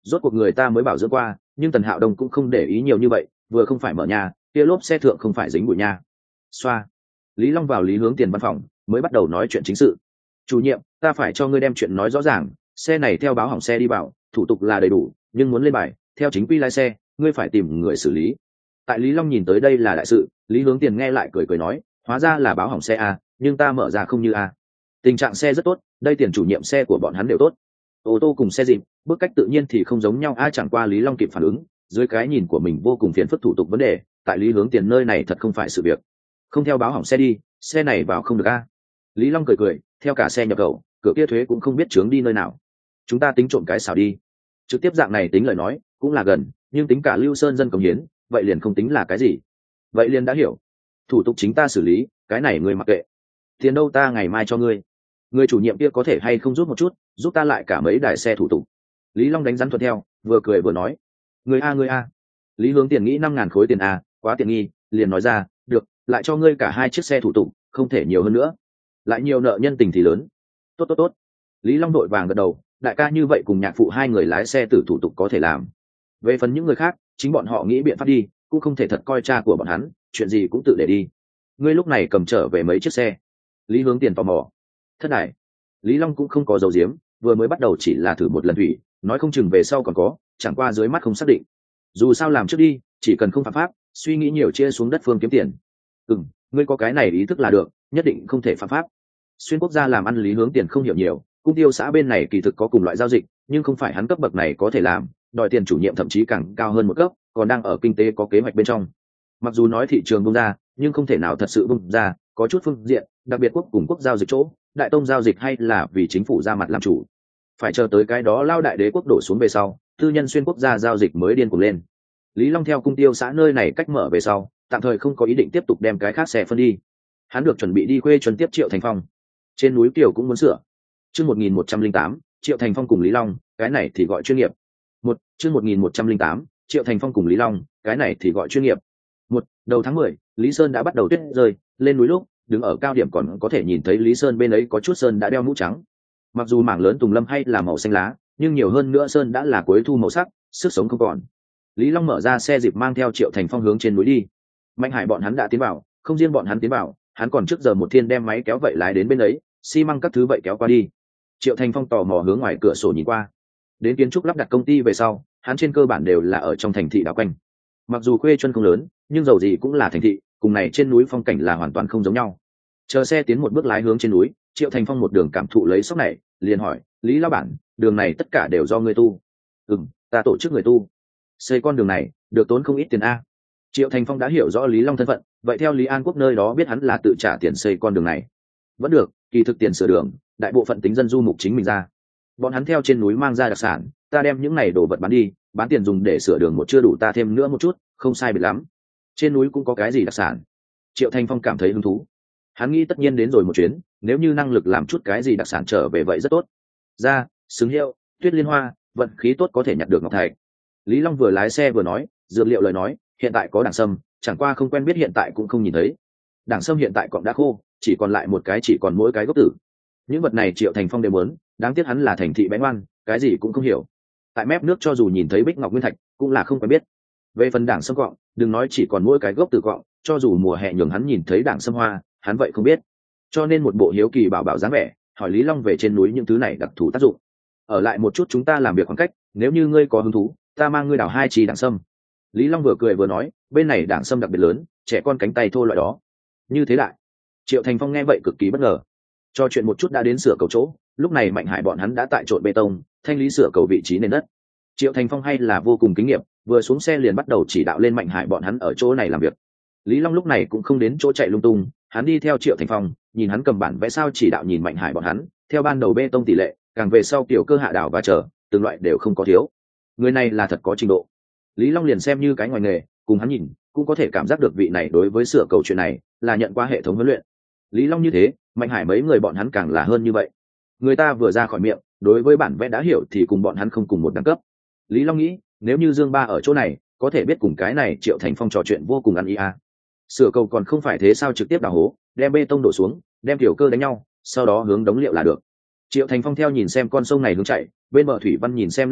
rốt cuộc người ta mới bảo dưỡng qua, nhưng Tần Hạo Đông cũng không để ý nhiều như vậy, vừa không phải mở nhà, kia lốp xe thượng không phải dính bụi nha. Xoa. Lý Long vào Lý Hướng Tiền văn phòng, mới bắt đầu nói chuyện chính sự. Chủ nhiệm, ta phải cho ngươi đem chuyện nói rõ ràng, xe này theo báo hỏng xe đi vào, thủ tục là đầy đủ, nhưng muốn lên bài, theo chính quy lái xe, ngươi phải tìm người xử lý. Tại Lý Long nhìn tới đây là đại sự, Lý Hướng Tiền nghe lại cười cười nói, hóa ra là báo hỏng xe a, nhưng ta mở ra không như a. Tình trạng xe rất tốt, đây tiền chủ nhiệm xe của bọn hắn đều tốt. Ô tô cùng xe dịp, bước cách tự nhiên thì không giống nhau a, chẳng qua Lý Long kịp phản ứng, dưới cái nhìn của mình vô cùng phiền phức thủ tục vấn đề, tại Lý Hướng Tiền nơi này thật không phải sự việc. Không theo báo hỏng xe đi, xe này vào không được a. Lý Long cười cười, theo cả xe nhập khẩu, cửa kia thuế cũng không biết chướng đi nơi nào. Chúng ta tính trộm cái xảo đi. Trực tiếp dạng này tính lời nói, cũng là gần, nhưng tính cả Lưu Sơn dân cống hiến, vậy liền không tính là cái gì. Vậy liền đã hiểu. Thủ tục chính ta xử lý, cái này ngươi mặc kệ. Tiền đâu ta ngày mai cho ngươi. Người chủ nhiệm kia có thể hay không giúp một chút, giúp ta lại cả mấy đài xe thủ tục. Lý Long đánh rắn thuận theo, vừa cười vừa nói. Người a người a. Lý Hướng Tiền nghĩ năm ngàn khối tiền a, quá tiện nghi, liền nói ra, được, lại cho ngươi cả hai chiếc xe thủ tục, không thể nhiều hơn nữa. Lại nhiều nợ nhân tình thì lớn. Tốt tốt tốt. Lý Long đội vàng gật đầu, đại ca như vậy cùng nhạc phụ hai người lái xe tử thủ tục có thể làm. Về phần những người khác, chính bọn họ nghĩ biện pháp đi, cũng không thể thật coi cha của bọn hắn, chuyện gì cũng tự để đi. Ngươi lúc này cầm trở về mấy chiếc xe. Lý Hướng Tiền tò mò. Thất đại. Lý Long cũng không có dấu diếm, vừa mới bắt đầu chỉ là thử một lần thủy, nói không chừng về sau còn có, chẳng qua dưới mắt không xác định. Dù sao làm trước đi, chỉ cần không phạm pháp, suy nghĩ nhiều chia xuống đất phương kiếm tiền. Ừm, ngươi có cái này ý thức là được, nhất định không thể phạm pháp. Xuyên quốc gia làm ăn Lý Hướng Tiền không hiểu nhiều, cung tiêu xã bên này kỳ thực có cùng loại giao dịch, nhưng không phải hắn cấp bậc này có thể làm, đòi tiền chủ nhiệm thậm chí càng cao hơn một cấp, còn đang ở kinh tế có kế hoạch bên trong. Mặc dù nói thị trường bung ra, nhưng không thể nào thật sự bung ra, có chút phương diện, đặc biệt quốc cùng quốc giao dịch chỗ, đại tông giao dịch hay là vì chính phủ ra mặt làm chủ. Phải chờ tới cái đó lao đại đế quốc đổ xuống về sau, tư nhân xuyên quốc gia giao dịch mới điên cuồng lên. Lý Long theo cung tiêu xã nơi này cách mở về sau, tạm thời không có ý định tiếp tục đem cái khác xe phân đi. Hắn được chuẩn bị đi khuê chuẩn tiếp Triệu Thành Phong. Trên núi Kiều cũng muốn sửa. Chương một nghìn một trăm linh tám, Triệu Thành Phong cùng Lý Long, cái này thì gọi chuyên nghiệp. Một, chương một nghìn một trăm linh tám, Triệu Thành Phong cùng Lý Long, cái này thì gọi chuyên nghiệp. Một, đầu tháng mười, Lý Sơn đã bắt đầu tuyết rơi, lên núi lúc, đứng ở cao điểm còn có thể nhìn thấy Lý Sơn bên ấy có chút sơn đã đeo mũ trắng. Mặc dù mảng lớn tùng lâm hay là màu xanh lá, nhưng nhiều hơn nữa sơn đã là cuối thu màu sắc, sức sống không còn. Lý Long mở ra xe dịp mang theo Triệu Thành Phong hướng trên núi đi. Mạnh Hải bọn hắn đã tiến vào, không riêng bọn hắn tiến vào, hắn còn trước giờ một thiên đem máy kéo vậy lái đến bên ấy, xi măng các thứ vậy kéo qua đi. Triệu Thành Phong tò mò hướng ngoài cửa sổ nhìn qua. Đến kiến trúc lắp đặt công ty về sau, hắn trên cơ bản đều là ở trong thành thị đảo quanh. Mặc dù quê chân không lớn, nhưng dầu gì cũng là thành thị, cùng này trên núi phong cảnh là hoàn toàn không giống nhau. Chờ xe tiến một bước lái hướng trên núi, Triệu Thành Phong một đường cảm thụ lấy sốc này, liền hỏi, Lý lão bản, đường này tất cả đều do ngươi tu? Ừm, ta tổ chức người tu. Xây con đường này, được tốn không ít tiền a. Triệu Thành Phong đã hiểu rõ Lý Long thân phận, vậy theo Lý An Quốc nơi đó biết hắn là tự trả tiền xây con đường này. Vẫn được, kỳ thực tiền sửa đường, đại bộ phận tính dân du mục chính mình ra. Bọn hắn theo trên núi mang ra đặc sản, ta đem những này đồ vật bán đi, bán tiền dùng để sửa đường một chưa đủ ta thêm nữa một chút, không sai biệt lắm. Trên núi cũng có cái gì đặc sản? Triệu Thành Phong cảm thấy hứng thú. Hắn nghĩ tất nhiên đến rồi một chuyến, nếu như năng lực làm chút cái gì đặc sản trở về vậy rất tốt. Ra, xứng hiệu, tuyết liên hoa, vận khí tốt có thể nhặt được ngọc thạch. Lý Long vừa lái xe vừa nói, dược liệu lời nói, hiện tại có đảng sâm, chẳng qua không quen biết hiện tại cũng không nhìn thấy. Đảng sâm hiện tại cọng đã khô, chỉ còn lại một cái chỉ còn mỗi cái gốc tử. Những vật này Triệu Thành Phong đều muốn, đáng tiếc hắn là thành thị bé ngoan, cái gì cũng không hiểu. Tại mép nước cho dù nhìn thấy bích ngọc nguyên thạch, cũng là không quen biết. Về phần đảng sâm cọng, đừng nói chỉ còn mỗi cái gốc tử cọng, cho dù mùa hè nhường hắn nhìn thấy đảng sâm hoa, hắn vậy không biết. Cho nên một bộ hiếu kỳ bảo bảo dáng vẻ, hỏi Lý Long về trên núi những thứ này đặc thù tác dụng. Ở lại một chút chúng ta làm việc khoảng cách, nếu như ngươi có hứng thú, ta mang ngươi đào hai chỉ đảng sâm. Lý Long vừa cười vừa nói, bên này đảng sâm đặc biệt lớn, trẻ con cánh tay thô loại đó. Như thế đại. Triệu Thành Phong nghe vậy cực kỳ bất ngờ. Cho chuyện một chút đã đến sửa cầu chỗ, lúc này Mạnh Hải bọn hắn đã tại trộn bê tông, thanh lý sửa cầu vị trí nền đất. Triệu Thành Phong hay là vô cùng kinh nghiệm, vừa xuống xe liền bắt đầu chỉ đạo lên Mạnh Hải bọn hắn ở chỗ này làm việc. Lý Long lúc này cũng không đến chỗ chạy lung tung, hắn đi theo Triệu Thành Phong, nhìn hắn cầm bản vẽ sao chỉ đạo nhìn Mạnh Hải bọn hắn, theo ban đầu bê tông tỷ lệ, càng về sau kiểu cơ hạ đảo và chờ, từng loại đều không có thiếu. Người này là thật có trình độ. Lý Long liền xem như cái ngoài nghề, cùng hắn nhìn, cũng có thể cảm giác được vị này đối với sửa cầu chuyện này là nhận qua hệ thống huấn luyện. Lý Long như thế, Mạnh Hải mấy người bọn hắn càng là hơn như vậy. Người ta vừa ra khỏi miệng, đối với bản vẽ đã hiểu thì cùng bọn hắn không cùng một đẳng cấp. Lý Long nghĩ, nếu như Dương Ba ở chỗ này, có thể biết cùng cái này Triệu Thành Phong trò chuyện vô cùng ăn ý à. Sửa cầu còn không phải thế sao trực tiếp đào hố, đem bê tông đổ xuống, đem tiểu cơ đánh nhau, sau đó hướng đống liệu là được. Triệu Thành Phong theo nhìn xem con sông này hướng chạy, bên bờ thủy văn nhìn xem lưu lượng,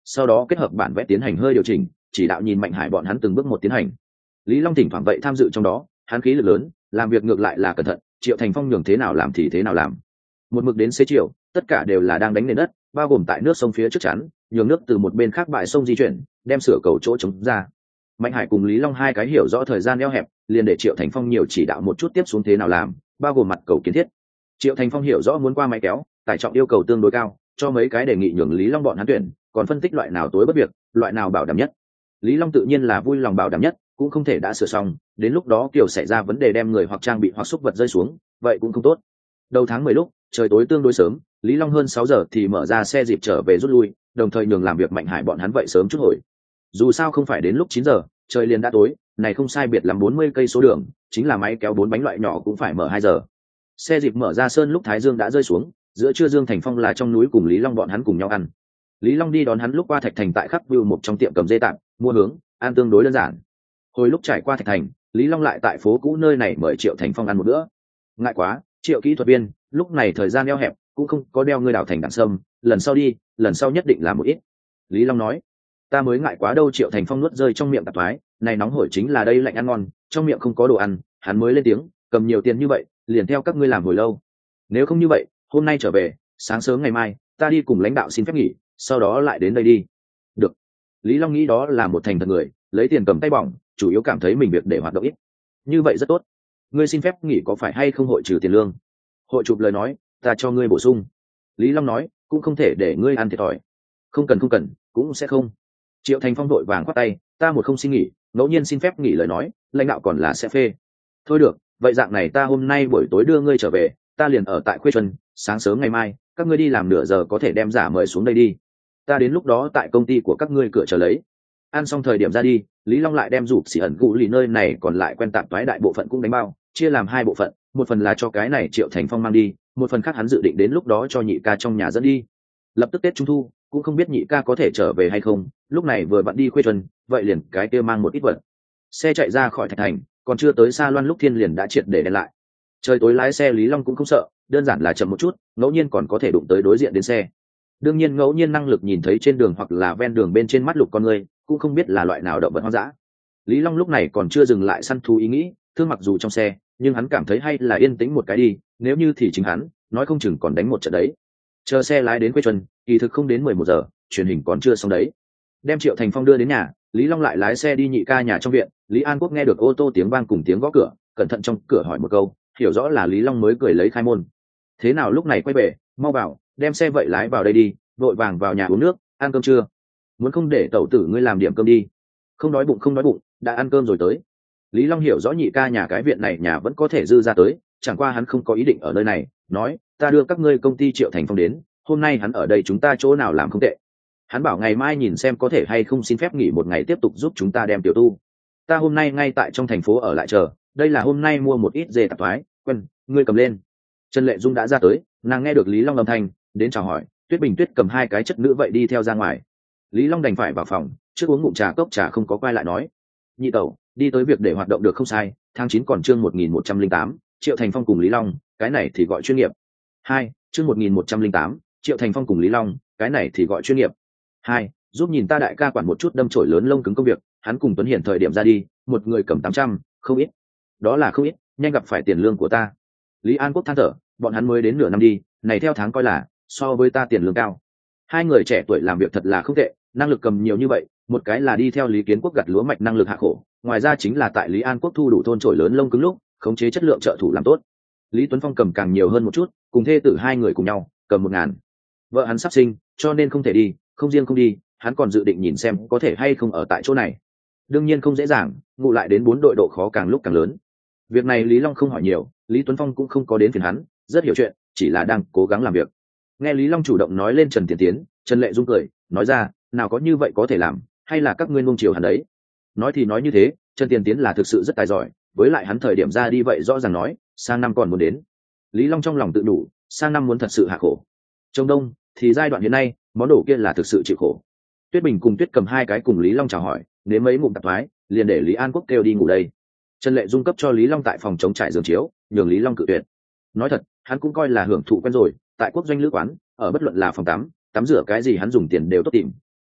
sau đó kết hợp bản vẽ tiến hành hơi điều chỉnh, chỉ đạo nhìn Mạnh Hải bọn hắn từng bước một tiến hành. Lý Long thỉnh thoảng vậy tham dự trong đó, hắn khí lực lớn, làm việc ngược lại là cẩn thận, Triệu Thành Phong nhường thế nào làm thì thế nào làm. Một mực đến xế chiều, tất cả đều là đang đánh nền đất, bao gồm tại nước sông phía trước chắn, nhường nước từ một bên khác bãi sông di chuyển, đem sửa cầu chỗ trống ra. Mạnh Hải cùng Lý Long hai cái hiểu rõ thời gian eo hẹp, liền để Triệu Thành Phong nhiều chỉ đạo một chút tiếp xuống thế nào làm, bao gồm mặt cầu kiến thiết. Triệu Thành Phong hiểu rõ muốn qua máy kéo, tải trọng yêu cầu tương đối cao, cho mấy cái đề nghị nhường Lý Long bọn hắn tuyển, còn phân tích loại nào tối bất việc, loại nào bảo đảm nhất. Lý Long tự nhiên là vui lòng bảo đảm nhất, cũng không thể đã sửa xong, đến lúc đó kiểu xảy ra vấn đề đem người hoặc trang bị hoặc xúc vật rơi xuống, vậy cũng không tốt. Đầu tháng mười lúc, trời tối tương đối sớm, Lý Long hơn sáu giờ thì mở ra xe dịp trở về rút lui, đồng thời nhường làm việc Mạnh Hải bọn hắn vậy sớm chút hồi. Dù sao không phải đến lúc chín giờ, trời liền đã tối, này không sai biệt lắm bốn mươi cây số đường, chính là máy kéo bốn bánh loại nhỏ cũng phải mở hai giờ. Xe dịp mở ra sơn lúc thái dương đã rơi xuống, giữa trưa Dương Thành Phong là trong núi cùng Lý Long bọn hắn cùng nhau ăn. Lý Long đi đón hắn lúc qua Thạch Thành tại Khắc View một trong tiệm cầm dê tạm, mua hướng, ăn tương đối đơn giản. Hồi lúc trải qua Thạch Thành, Lý Long lại tại phố cũ nơi này mời Triệu Thành Phong ăn một bữa. Ngại quá, Triệu kỹ thuật viên, lúc này thời gian eo hẹp, cũng không có đeo ngươi đào thành đằng sâm, lần sau đi, lần sau nhất định là một ít. Lý Long nói, ta mới ngại quá đâu. Triệu Thành Phong nuốt rơi trong miệng tạp thoái, này nóng hổi chính là đây lạnh ăn ngon, trong miệng không có đồ ăn, hắn mới lên tiếng, cầm nhiều tiền như vậy, liền theo các ngươi làm hồi lâu. Nếu không như vậy, hôm nay trở về, sáng sớm ngày mai, ta đi cùng lãnh đạo xin phép nghỉ, sau đó lại đến đây đi. Được. Lý Long nghĩ đó là một thành thật người, lấy tiền cầm tay bỏng, chủ yếu cảm thấy mình việc để hoạt động ít. Như vậy rất tốt. Ngươi xin phép nghỉ có phải hay không hội trừ tiền lương? Hội chụp lời nói, ta cho ngươi bổ sung. Lý Long nói, cũng không thể để ngươi ăn thiệt thòi. Không cần không cần, cũng sẽ không. Triệu Thành Phong đội vàng khoát tay, ta một không xin nghỉ, ngẫu nhiên xin phép nghỉ lời nói, lãnh đạo còn là sẽ phê. Thôi được, vậy dạng này ta hôm nay buổi tối đưa ngươi trở về, ta liền ở tại Khuê Xuân, sáng sớm ngày mai, các ngươi đi làm nửa giờ có thể đem giả mời xuống đây đi. Ta đến lúc đó tại công ty của các ngươi cửa chờ lấy. Ăn xong thời điểm ra đi, Lý Long lại đem rụp xỉ ẩn cụ lì nơi này còn lại quen tạp toái đại bộ phận cũng đánh bao, chia làm hai bộ phận, một phần là cho cái này Triệu Thành Phong mang đi, một phần khác hắn dự định đến lúc đó cho nhị ca trong nhà dẫn đi. Lập tức Tết Trung thu, cũng không biết nhị ca có thể trở về hay không, lúc này vừa vặn đi Khuê Xuân, vậy liền cái kia mang một ít vật. Xe chạy ra khỏi Thạch Thành, còn chưa tới Sa Loan lúc thiên liền đã triệt để đèn lại. Trời tối lái xe Lý Long cũng không sợ, đơn giản là chậm một chút, ngẫu nhiên còn có thể đụng tới đối diện đến xe. Đương nhiên ngẫu nhiên năng lực nhìn thấy trên đường hoặc là ven đường bên trên mắt lục con người, cũng không biết là loại nào động vật hoang dã. Lý Long lúc này còn chưa dừng lại săn thú ý nghĩ, thương mặc dù trong xe, nhưng hắn cảm thấy hay là yên tĩnh một cái đi, nếu như thì chính hắn, nói không chừng còn đánh một trận đấy. Chờ xe lái đến Quế Xuân, kỳ thực không đến mười một giờ, truyền hình còn chưa xong đấy. Đem Triệu Thành Phong đưa đến nhà, Lý Long lại lái xe đi nhị ca nhà trong viện. Lý An Quốc nghe được ô tô tiếng vang cùng tiếng gõ cửa, cẩn thận trong cửa hỏi một câu, hiểu rõ là Lý Long mới cười lấy khai môn. Thế nào lúc này quay về, mau vào, đem xe vậy lái vào đây đi, vội vàng vào nhà uống nước, ăn cơm chưa? Muốn không để tẩu tử ngươi làm điểm cơm đi. Không đói bụng không đói bụng, đã ăn cơm rồi tới. Lý Long hiểu rõ nhị ca nhà cái viện này nhà vẫn có thể dư ra tới, chẳng qua hắn không có ý định ở nơi này, nói, ta đưa các ngươi công ty Triệu Thành Phong đến, hôm nay hắn ở đây chúng ta chỗ nào làm không tệ. Hắn bảo ngày mai nhìn xem có thể hay không xin phép nghỉ một ngày tiếp tục giúp chúng ta đem tiểu tu. Ta hôm nay ngay tại trong thành phố ở lại chờ, đây là hôm nay mua một ít dê tạp thoái, quen, ngươi cầm lên. Trần Lệ Dung đã ra tới, nàng nghe được Lý Long âm thanh, đến chào hỏi, Tuyết Bình Tuyết cầm hai cái chất nữ vậy đi theo ra ngoài. Lý Long đành phải vào phòng, trước uống ngụm trà cốc trà không có quay lại nói, nhị tẩu, đi tới việc để hoạt động được không sai, tháng chín còn chương một nghìn một trăm linh tám, Triệu Thành Phong cùng Lý Long, cái này thì gọi chuyên nghiệp. Hai, chương một nghìn một trăm linh tám, Triệu Thành Phong cùng Lý Long, cái này thì gọi chuyên nghiệp. Hai, giúp nhìn ta đại ca quản một chút đâm chổi lớn lông cứng công việc, hắn cùng Tuấn Hiển thời điểm ra đi, một người cầm tám trăm, không ít. Đó là không ít, nhanh gặp phải tiền lương của ta. Lý An Quốc than thở, bọn hắn mới đến nửa năm đi, này theo tháng coi là so với ta tiền lương cao. Hai người trẻ tuổi làm việc thật là không tệ, năng lực cầm nhiều như vậy, một cái là đi theo Lý Kiến Quốc gặt lúa mạch năng lực hạ khổ, ngoài ra chính là tại Lý An Quốc thu đủ thôn chổi lớn lông cứng lúc, khống chế chất lượng trợ thủ làm tốt. Lý Tuấn Phong cầm càng nhiều hơn một chút, cùng thê tử hai người cùng nhau, cầm một ngàn. Vợ hắn sắp sinh, cho nên không thể đi, không riêng không đi, hắn còn dự định nhìn xem có thể hay không ở tại chỗ này. Đương nhiên không dễ dàng, ngụ lại đến bốn đội độ khó càng lúc càng lớn. Việc này Lý Long không hỏi nhiều, Lý Tuấn Phong cũng không có đến phiền hắn, rất hiểu chuyện, chỉ là đang cố gắng làm việc. Nghe Lý Long chủ động nói lên Trần Tiền Tiến, Trần Lệ Dung cười, nói ra, nào có như vậy có thể làm, hay là các ngươi nuông chiều hắn đấy. Nói thì nói như thế, Trần Tiền Tiến là thực sự rất tài giỏi, với lại hắn thời điểm ra đi vậy rõ ràng nói, sang năm còn muốn đến. Lý Long trong lòng tự đủ, sang năm muốn thật sự hạ khổ. Trong đông, thì giai đoạn hiện nay, món đồ kia là thực sự chịu khổ. Tuyết Bình cùng Tuyết cầm hai cái cùng Lý Long chào hỏi, đến mấy ngụm tạp thoái, liền để Lý An Quốc kêu đi ngủ đây. Trần Lệ Dung cấp cho Lý Long tại phòng chống trải giường chiếu, nhường Lý Long cự tuyệt. Nói thật, hắn cũng coi là hưởng thụ quen rồi, tại quốc doanh lữ quán, ở bất luận là phòng tắm, tắm rửa cái gì hắn dùng tiền đều tốt tìm,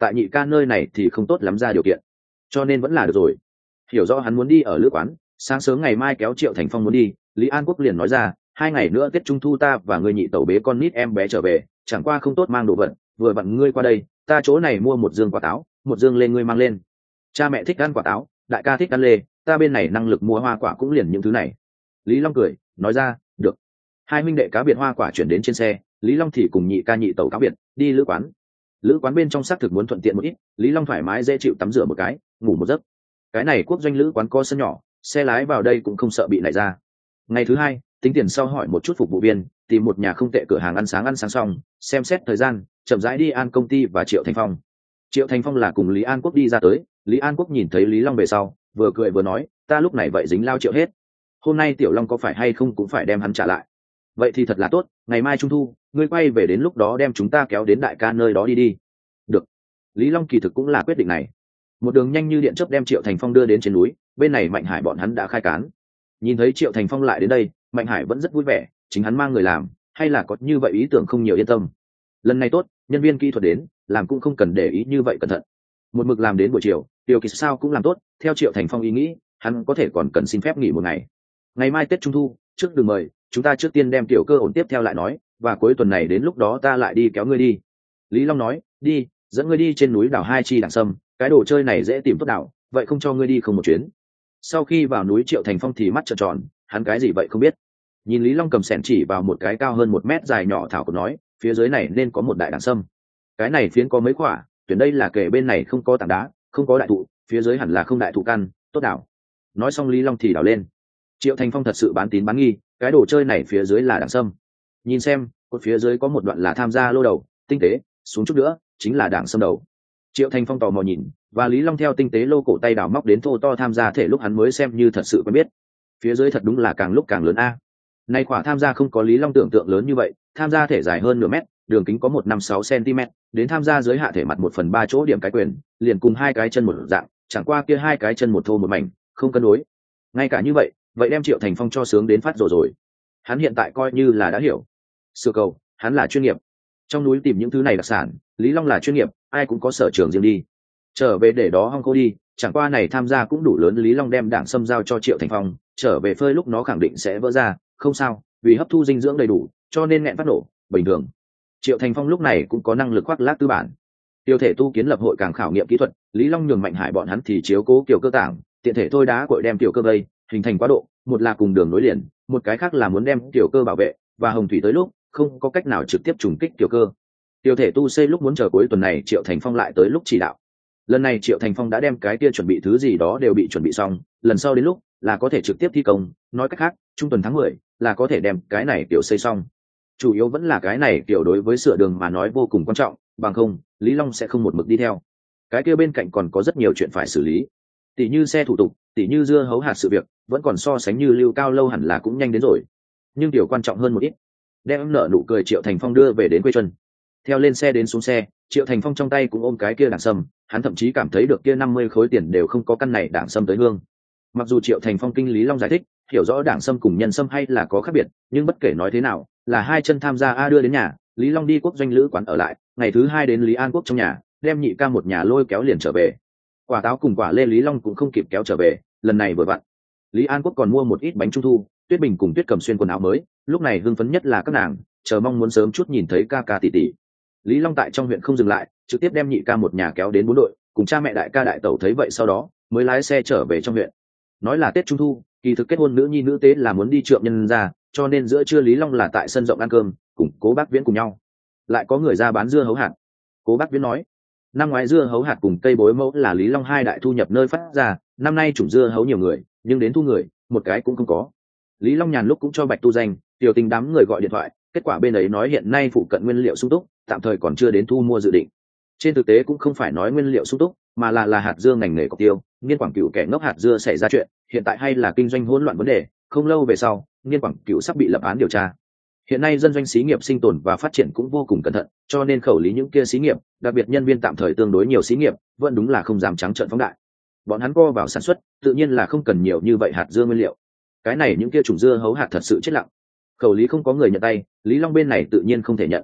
tại nhị ca nơi này thì không tốt lắm ra điều kiện, cho nên vẫn là được rồi. Hiểu rõ hắn muốn đi ở lữ quán, sáng sớm ngày mai kéo Triệu Thành Phong muốn đi, Lý An Quốc liền nói ra, hai ngày nữa Tết Trung thu ta và người nhị tẩu bế con nít em bé trở về, chẳng qua không tốt mang đồ vật, vừa vặn ngươi qua đây, ta chỗ này mua một dương quả táo, một dương lên ngươi mang lên. Cha mẹ thích ăn quả táo, đại ca thích ăn lê, ta bên này năng lực mua hoa quả cũng liền những thứ này. Lý Long cười nói ra, được. Hai huynh đệ cá biệt hoa quả chuyển đến trên xe, Lý Long thì cùng nhị ca nhị tẩu cáo biệt đi lữ quán. Lữ quán bên trong xác thực muốn thuận tiện một ít, Lý Long thoải mái dễ chịu tắm rửa một cái, ngủ một giấc. Cái này quốc doanh lữ quán có sân nhỏ, xe lái vào đây cũng không sợ bị nảy ra. Ngày thứ hai, tính tiền sau hỏi một chút phục vụ viên, tìm một nhà không tệ cửa hàng ăn sáng ăn sáng xong, xem xét thời gian, chậm rãi đi An công ty và Triệu Thành Phong. Triệu Thành Phong là cùng Lý An Quốc đi ra tới, Lý An Quốc nhìn thấy Lý Long về sau, vừa cười vừa nói, ta lúc này vậy dính lao Triệu hết. Hôm nay Tiểu Long có phải hay không cũng phải đem hắn trả lại. Vậy thì thật là tốt, ngày mai trung thu, ngươi quay về đến lúc đó đem chúng ta kéo đến đại ca nơi đó đi đi. Được. Lý Long kỳ thực cũng là quyết định này. Một đường nhanh như điện chớp đem Triệu Thành Phong đưa đến trên núi, bên này Mạnh Hải bọn hắn đã khai cán. Nhìn thấy Triệu Thành Phong lại đến đây, Mạnh Hải vẫn rất vui vẻ, chính hắn mang người làm, hay là có như vậy ý tưởng không nhiều yên tâm. Lần này tốt, nhân viên kỹ thuật đến, làm cũng không cần để ý như vậy cẩn thận. Một mực làm đến buổi chiều, điều kỳ sao cũng làm tốt, theo Triệu Thành Phong ý nghĩ, hắn có thể còn cần xin phép nghỉ một ngày. Ngày mai Tết Trung thu, trước đường mời, chúng ta trước tiên đem tiểu cơ ổn tiếp theo lại nói, và cuối tuần này đến lúc đó ta lại đi kéo ngươi đi. Lý Long nói, đi, dẫn ngươi đi trên núi đảo hai chi đảng sâm, cái đồ chơi này dễ tìm tốt đảo, vậy không cho ngươi đi không một chuyến. Sau khi vào núi Triệu Thành Phong thì mắt trợn tròn, hắn cái gì vậy không biết. Nhìn Lý Long cầm sẻn chỉ vào một cái cao hơn một mét dài nhỏ thảo của nói, phía dưới này nên có một đại đảng sâm. Cái này phiến có mấy quả, tuyển đây là kể bên này không có tảng đá, không có đại thụ, phía dưới hẳn là không đại thụ căn, tốt đảo. Nói xong Lý Long thì đảo lên. Triệu Thành Phong thật sự bán tín bán nghi, cái đồ chơi này phía dưới là đảng sâm. Nhìn xem, cột phía dưới có một đoạn là tham gia lô đầu, tinh tế, xuống chút nữa chính là đảng sâm đầu. Triệu Thành Phong tò mò nhìn, và Lý Long theo tinh tế lô cổ tay đào móc đến thô to tham gia thể lúc hắn mới xem như thật sự quen biết. Phía dưới thật đúng là càng lúc càng lớn a. Nay quả tham gia không có Lý Long tưởng tượng lớn như vậy, tham gia thể dài hơn nửa mét, đường kính có một năm sáu cm, đến tham gia dưới hạ thể mặt một phần ba chỗ điểm cái quyền, liền cùng hai cái chân một dạng, chẳng qua kia hai cái chân một thô một mảnh, không cân đối. Ngay cả như vậy, vậy đem Triệu Thành Phong cho sướng đến phát rồi rồi. Hắn hiện tại coi như là đã hiểu. Sửa cầu, hắn là chuyên nghiệp. Trong núi tìm những thứ này đặc sản, Lý Long là chuyên nghiệp, ai cũng có sở trường riêng đi. Trở về để đó hong khô đi, chẳng qua này tham gia cũng đủ lớn. Lý Long đem đảng sâm giao cho Triệu Thành Phong, trở về phơi lúc nó khẳng định sẽ vỡ ra, không sao, vì hấp thu dinh dưỡng đầy đủ, cho nên nghẹn phát nổ, bình thường. Triệu Thành Phong lúc này cũng có năng lực khoác lác tư bản. Tiêu thể tu kiến lập hội càng khảo nghiệm kỹ thuật, Lý Long nhường Mạnh Hải bọn hắn thì chiếu cố kiểu cơ tảng, tiện thể thôi đá cội đem tiểu cơ vây, hình thành quá độ, một là cùng đường nối liền, một cái khác là muốn đem tiểu cơ bảo vệ, và hồng thủy tới lúc không có cách nào trực tiếp trùng kích tiểu cơ. Tiêu thể tu xây lúc muốn chờ cuối tuần này Triệu Thành Phong lại tới lúc chỉ đạo. Lần này Triệu Thành Phong đã đem cái kia chuẩn bị thứ gì đó đều bị chuẩn bị xong, lần sau đến lúc là có thể trực tiếp thi công, nói cách khác, trung tuần tháng mười là có thể đem cái này tiểu xây xong. Chủ yếu vẫn là cái này tiểu đối với sửa đường mà nói vô cùng quan trọng, bằng không, Lý Long sẽ không một mực đi theo. Cái kia bên cạnh còn có rất nhiều chuyện phải xử lý. Tỷ như xe thủ tục, tỷ như dưa hấu hạt sự việc, vẫn còn so sánh như Lưu Cao lâu hẳn là cũng nhanh đến rồi. Nhưng điều quan trọng hơn một ít, đem nợ nụ cười Triệu Thành Phong đưa về đến quê chân. Theo lên xe đến xuống xe, Triệu Thành Phong trong tay cũng ôm cái kia đảng sâm, hắn thậm chí cảm thấy được kia năm mươi khối tiền đều không có căn này đảng sâm tới hương. Mặc dù Triệu Thành Phong kinh Lý Long giải thích, hiểu rõ đảng sâm cùng nhân sâm hay là có khác biệt, nhưng bất kể nói thế nào, là hai chân tham gia a đưa đến nhà, Lý Long đi quốc doanh lữ quán ở lại, ngày thứ hai đến Lý An Quốc trong nhà, đem nhị ca một nhà lôi kéo liền trở về. Quả táo cùng quả lê Lý Long cũng không kịp kéo trở về, lần này vừa vặn. Lý An Quốc còn mua một ít bánh trung thu, Tuyết Bình cùng Tuyết Cầm xuyên quần áo mới, lúc này hưng phấn nhất là các nàng, chờ mong muốn sớm chút nhìn thấy ca ca tỷ tỷ. Lý Long tại trong huyện không dừng lại, trực tiếp đem nhị ca một nhà kéo đến bốn đội, cùng cha mẹ đại ca đại tẩu thấy vậy sau đó mới lái xe trở về trong huyện. Nói là Tết Trung thu, kỳ thực kết hôn nữ nhi nữ tế là muốn đi trượng nhân ra, cho nên giữa trưa Lý Long là tại sân rộng ăn cơm, cùng Cố Bác Viễn cùng nhau. Lại có người ra bán dưa hấu hạt. Cố Bác Viễn nói, năm ngoái dưa hấu hạt cùng cây bối mẫu là Lý Long hai đại thu nhập nơi phát ra, năm nay chủng dưa hấu nhiều người, nhưng đến thu người, một cái cũng không có. Lý Long nhàn lúc cũng cho Bạch Tu danh, tiểu tình đám người gọi điện thoại, kết quả bên ấy nói hiện nay phụ cận nguyên liệu sung túc, tạm thời còn chưa đến thu mua dự định. Trên thực tế cũng không phải nói nguyên liệu sung túc, mà là là hạt dưa ngành nghề cọc tiêu, Niên Quảng Cửu kẻ ngốc hạt dưa xảy ra chuyện, hiện tại hay là kinh doanh hỗn loạn vấn đề, không lâu về sau, Niên Quảng Cửu sắp bị lập án điều tra. Hiện nay dân doanh xí nghiệp sinh tồn và phát triển cũng vô cùng cẩn thận, cho nên khẩu lý những kia xí nghiệp, đặc biệt nhân viên tạm thời tương đối nhiều xí nghiệp, vẫn đúng là không dám trắng trợn phóng đại. Bọn hắn co vào sản xuất, tự nhiên là không cần nhiều như vậy hạt dưa nguyên liệu. Cái này những kia chủng dưa hấu hạt thật sự chết lặng. Khẩu lý không có người nhận tay, Lý Long bên này tự nhiên không thể nhận.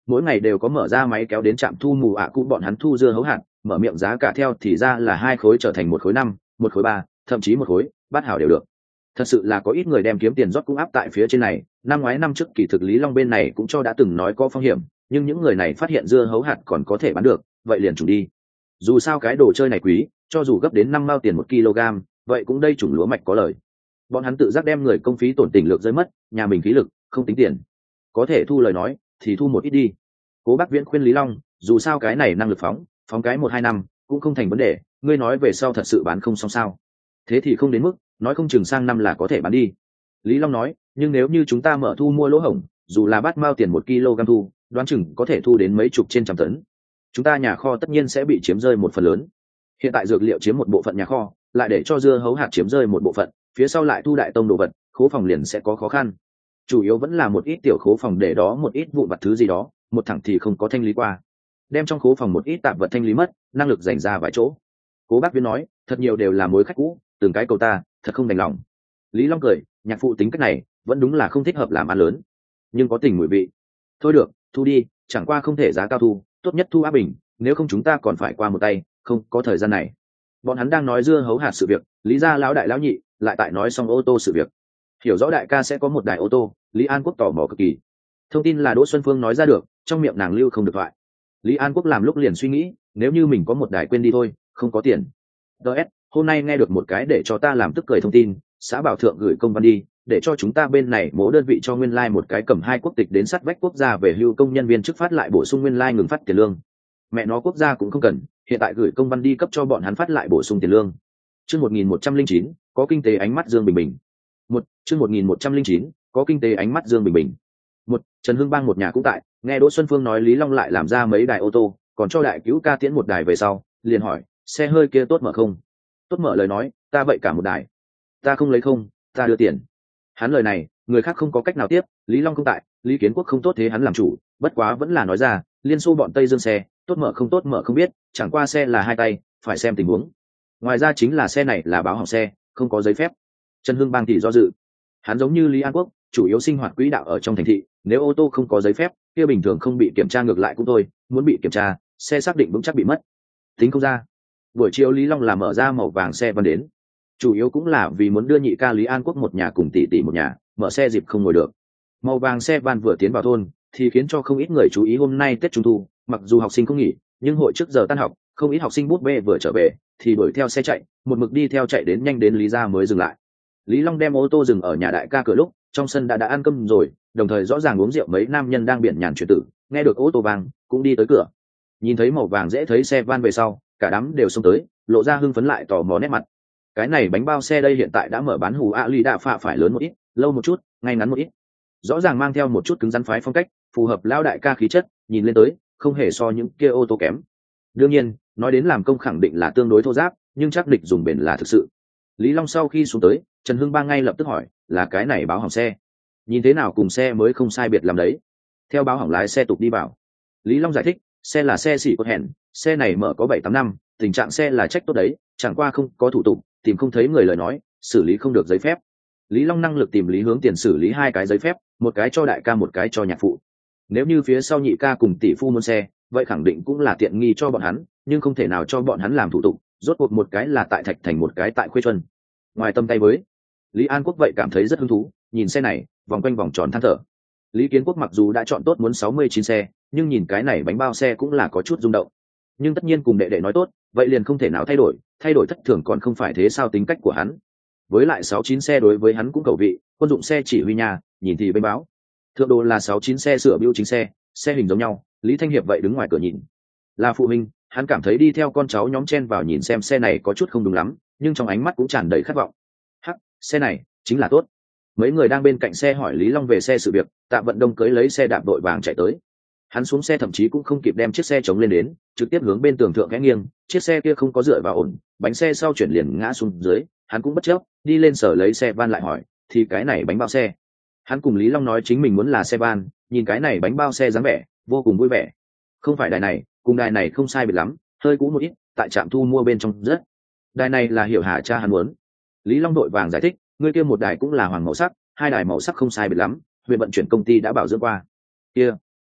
mỗi ngày đều có mở ra máy kéo đến trạm thu mù ạ à cụ bọn hắn thu dưa hấu hạt, mở miệng giá cả theo thì ra là hai khối trở thành một khối năm, một khối ba, thậm chí một khối bát hảo đều được. Thật sự là có ít người đem kiếm tiền rót cũng áp tại phía trên này. Năm ngoái năm trước kỳ thực Lý Long bên này cũng cho đã từng nói có phong hiểm, nhưng những người này phát hiện dưa hấu hạt còn có thể bán được, vậy liền chủ đi. Dù sao cái đồ chơi này quý, cho dù gấp đến năm mao tiền một kg, vậy cũng đây chủng lúa mạch có lời. Bọn hắn tự giác đem người công phí tổn tình lược rơi mất, nhà mình khí lực không tính tiền, có thể thu lời nói thì thu một ít đi. Cố Bác Viễn khuyên Lý Long, dù sao cái này năng lực phóng phóng cái một hai năm cũng không thành vấn đề, ngươi nói về sau thật sự bán không xong sao? Thế thì không đến mức, nói không chừng sang năm là có thể bán đi. Lý Long nói, nhưng nếu như chúng ta mở thu mua lỗ hổng, dù là bát mao tiền một kg thu, đoán chừng có thể thu đến mấy chục trên trăm tấn. Chúng ta nhà kho tất nhiên sẽ bị chiếm rơi một phần lớn. Hiện tại dược liệu chiếm một bộ phận nhà kho, lại để cho dưa hấu hạt chiếm rơi một bộ phận, phía sau lại thu đại tông đồ vật, khố phòng liền sẽ có khó khăn. Chủ yếu vẫn là một ít tiểu khố phòng để đó một ít vụn vặt thứ gì đó, một thẳng thì không có thanh lý qua. Đem trong khố phòng một ít tạp vật thanh lý mất, năng lực dành ra vài chỗ. Cố Bác Viễn nói, thật nhiều đều là mối khách cũ, từng cái cầu ta, thật không đành lòng. Lý Long cười, nhạc phụ tính cách này, vẫn đúng là không thích hợp làm ăn lớn, nhưng có tình mùi vị. Thôi được, thu đi, chẳng qua không thể giá cao thu, tốt nhất thu áp bình, nếu không chúng ta còn phải qua một tay, không có thời gian này. Bọn hắn đang nói dưa hấu hạt sự việc, Lý gia lão đại lão nhị lại tại nói xong ô tô sự việc. Hiểu rõ đại ca sẽ có một đài ô tô, Lý An Quốc tò mò cực kỳ. Thông tin là Đỗ Xuân Phương nói ra được, trong miệng nàng lưu không được thoại. Lý An Quốc làm lúc liền suy nghĩ, nếu như mình có một đài quên đi thôi, không có tiền. ds hôm nay nghe được một cái để cho ta làm tức cười thông tin, xã Bảo Thượng gửi công văn đi, để cho chúng ta bên này mỗi đơn vị cho nguyên lai like một cái cầm hai quốc tịch đến sát vách quốc gia về hưu công nhân viên chức phát lại bổ sung nguyên lai like ngừng phát tiền lương. Mẹ nó quốc gia cũng không cần, hiện tại gửi công văn đi cấp cho bọn hắn phát lại bổ sung tiền lương. Chương một nghìn một trăm lẻ chín, có kinh tế ánh mắt Dương Bình Bình. Một, chương một nghìn một trăm lẻ chín, có kinh tế ánh mắt Dương Bình Bình. Một, Trần Hưng Bang một nhà cũng tại, nghe Đỗ Xuân Phương nói Lý Long lại làm ra mấy đài ô tô, còn cho đại cứu ca tiễn một đài về sau, liền hỏi, xe hơi kia tốt mở không? Tốt mở lời nói, ta vậy cả một đài. Ta không lấy không, ta đưa tiền. Hắn lời này, người khác không có cách nào tiếp, Lý Long không tại, Lý Kiến Quốc không tốt thế hắn làm chủ, bất quá vẫn là nói ra, Liên Xô bọn Tây Dương xe, tốt mở không tốt mở không biết, chẳng qua xe là hai tay, phải xem tình huống. Ngoài ra chính là xe này là báo hỏng xe, không có giấy phép. Trần Hưng Bang thì do dự. Hắn giống như Lý An Quốc, chủ yếu sinh hoạt quỹ đạo ở trong thành thị, nếu ô tô không có giấy phép, kia bình thường không bị kiểm tra ngược lại cũng thôi, muốn bị kiểm tra, xe xác định vững chắc bị mất. Tính không ra. Buổi chiều Lý Long là mở ra màu vàng xe van đến, chủ yếu cũng là vì muốn đưa nhị ca Lý An Quốc một nhà cùng tỷ tỷ một nhà, mở xe dịp không ngồi được. Màu vàng xe van vừa tiến vào thôn, thì khiến cho không ít người chú ý hôm nay Tết Trung thu, mặc dù học sinh không nghỉ, nhưng hội trước giờ tan học, không ít học sinh bút bê vừa trở về, thì đuổi theo xe chạy, một mực đi theo chạy đến nhanh đến Lý gia mới dừng lại. Lý Long đem ô tô dừng ở nhà đại ca cửa lúc, trong sân đã đã ăn cơm rồi, đồng thời rõ ràng uống rượu mấy nam nhân đang biển nhàn chuyện tử, nghe được ô tô vang, cũng đi tới cửa. Nhìn thấy màu vàng dễ thấy xe van về sau, cả đám đều xông tới, lộ ra hưng phấn lại tò mò nét mặt. Cái này bánh bao xe đây hiện tại đã mở bán hù ạ lì đạ phạ phải lớn một ít, lâu một chút, ngay ngắn một ít. Rõ ràng mang theo một chút cứng rắn phái phong cách, phù hợp lão đại ca khí chất, nhìn lên tới, không hề so những kia ô tô kém. Đương nhiên, nói đến làm công khẳng định là tương đối thô ráp, nhưng chắc địch dùng bền là thực sự. Lý Long sau khi xuống tới, Trần Hưng Bang ngay lập tức hỏi, là cái này báo hỏng xe, nhìn thế nào cùng xe mới không sai biệt làm đấy. Theo báo hỏng lái xe tục đi vào. Lý Long giải thích, xe là xe xỉ cốt hẹn, xe này mở có bảy tám năm, tình trạng xe là trách tốt đấy, chẳng qua không có thủ tục, tìm không thấy người lời nói, xử lý không được giấy phép. Lý Long năng lực tìm Lý Hướng Tiền xử lý hai cái giấy phép, một cái cho đại ca một cái cho nhạc phụ. Nếu như phía sau nhị ca cùng tỷ phu muốn xe, vậy khẳng định cũng là tiện nghi cho bọn hắn, nhưng không thể nào cho bọn hắn làm thủ tục, rốt cuộc một cái là tại Thạch Thành một cái tại Khuê Chuân. Ngoài tâm tay với, Lý An Quốc vậy cảm thấy rất hứng thú, nhìn xe này, vòng quanh vòng tròn than thở. Lý Kiến Quốc mặc dù đã chọn tốt muốn sáu mươi chín xe, nhưng nhìn cái này bánh bao xe cũng là có chút rung động. Nhưng tất nhiên cùng đệ đệ nói tốt, vậy liền không thể nào thay đổi, thay đổi thất thường còn không phải thế sao tính cách của hắn. Với lại sáu chín xe đối với hắn cũng cầu vị, quân dụng xe chỉ huy nhà, nhìn thì bánh báo. Thượng đồ là sáu chín xe sửa biêu chính xe, xe hình giống nhau, Lý Thanh Hiệp vậy đứng ngoài cửa nhìn. Là phụ huynh, hắn cảm thấy đi theo con cháu nhóm chen vào nhìn xem xe này có chút không đúng lắm, nhưng trong ánh mắt cũng tràn đầy khát vọng. Hắc, xe này chính là tốt. Mấy người đang bên cạnh xe hỏi Lý Long về xe sự việc, Tạ Vận Đông cưới lấy xe đạp đội vàng chạy tới. Hắn xuống xe thậm chí cũng không kịp đem chiếc xe chống lên đến, trực tiếp hướng bên tường thượng ghé nghiêng, chiếc xe kia không có dựa vào ổn, bánh xe sau chuyển liền ngã xuống dưới, hắn cũng bất chấp, đi lên sở lấy xe van lại hỏi, thì cái này bánh bao xe. Hắn cùng Lý Long nói chính mình muốn là xe van, nhìn cái này bánh bao xe dáng vẻ, vô cùng vui vẻ. Không phải đài này, cùng đài này không sai biệt lắm, hơi cũ một ít, tại trạm thu mua bên trong rất. Đài này là Hiểu Hà cha hắn muốn. Lý Long đội vàng giải thích, người kia một đài cũng là hoàng màu sắc, hai đài màu sắc không sai biệt lắm, huyện vận chuyển công ty đã bảo dưỡng qua. Kia,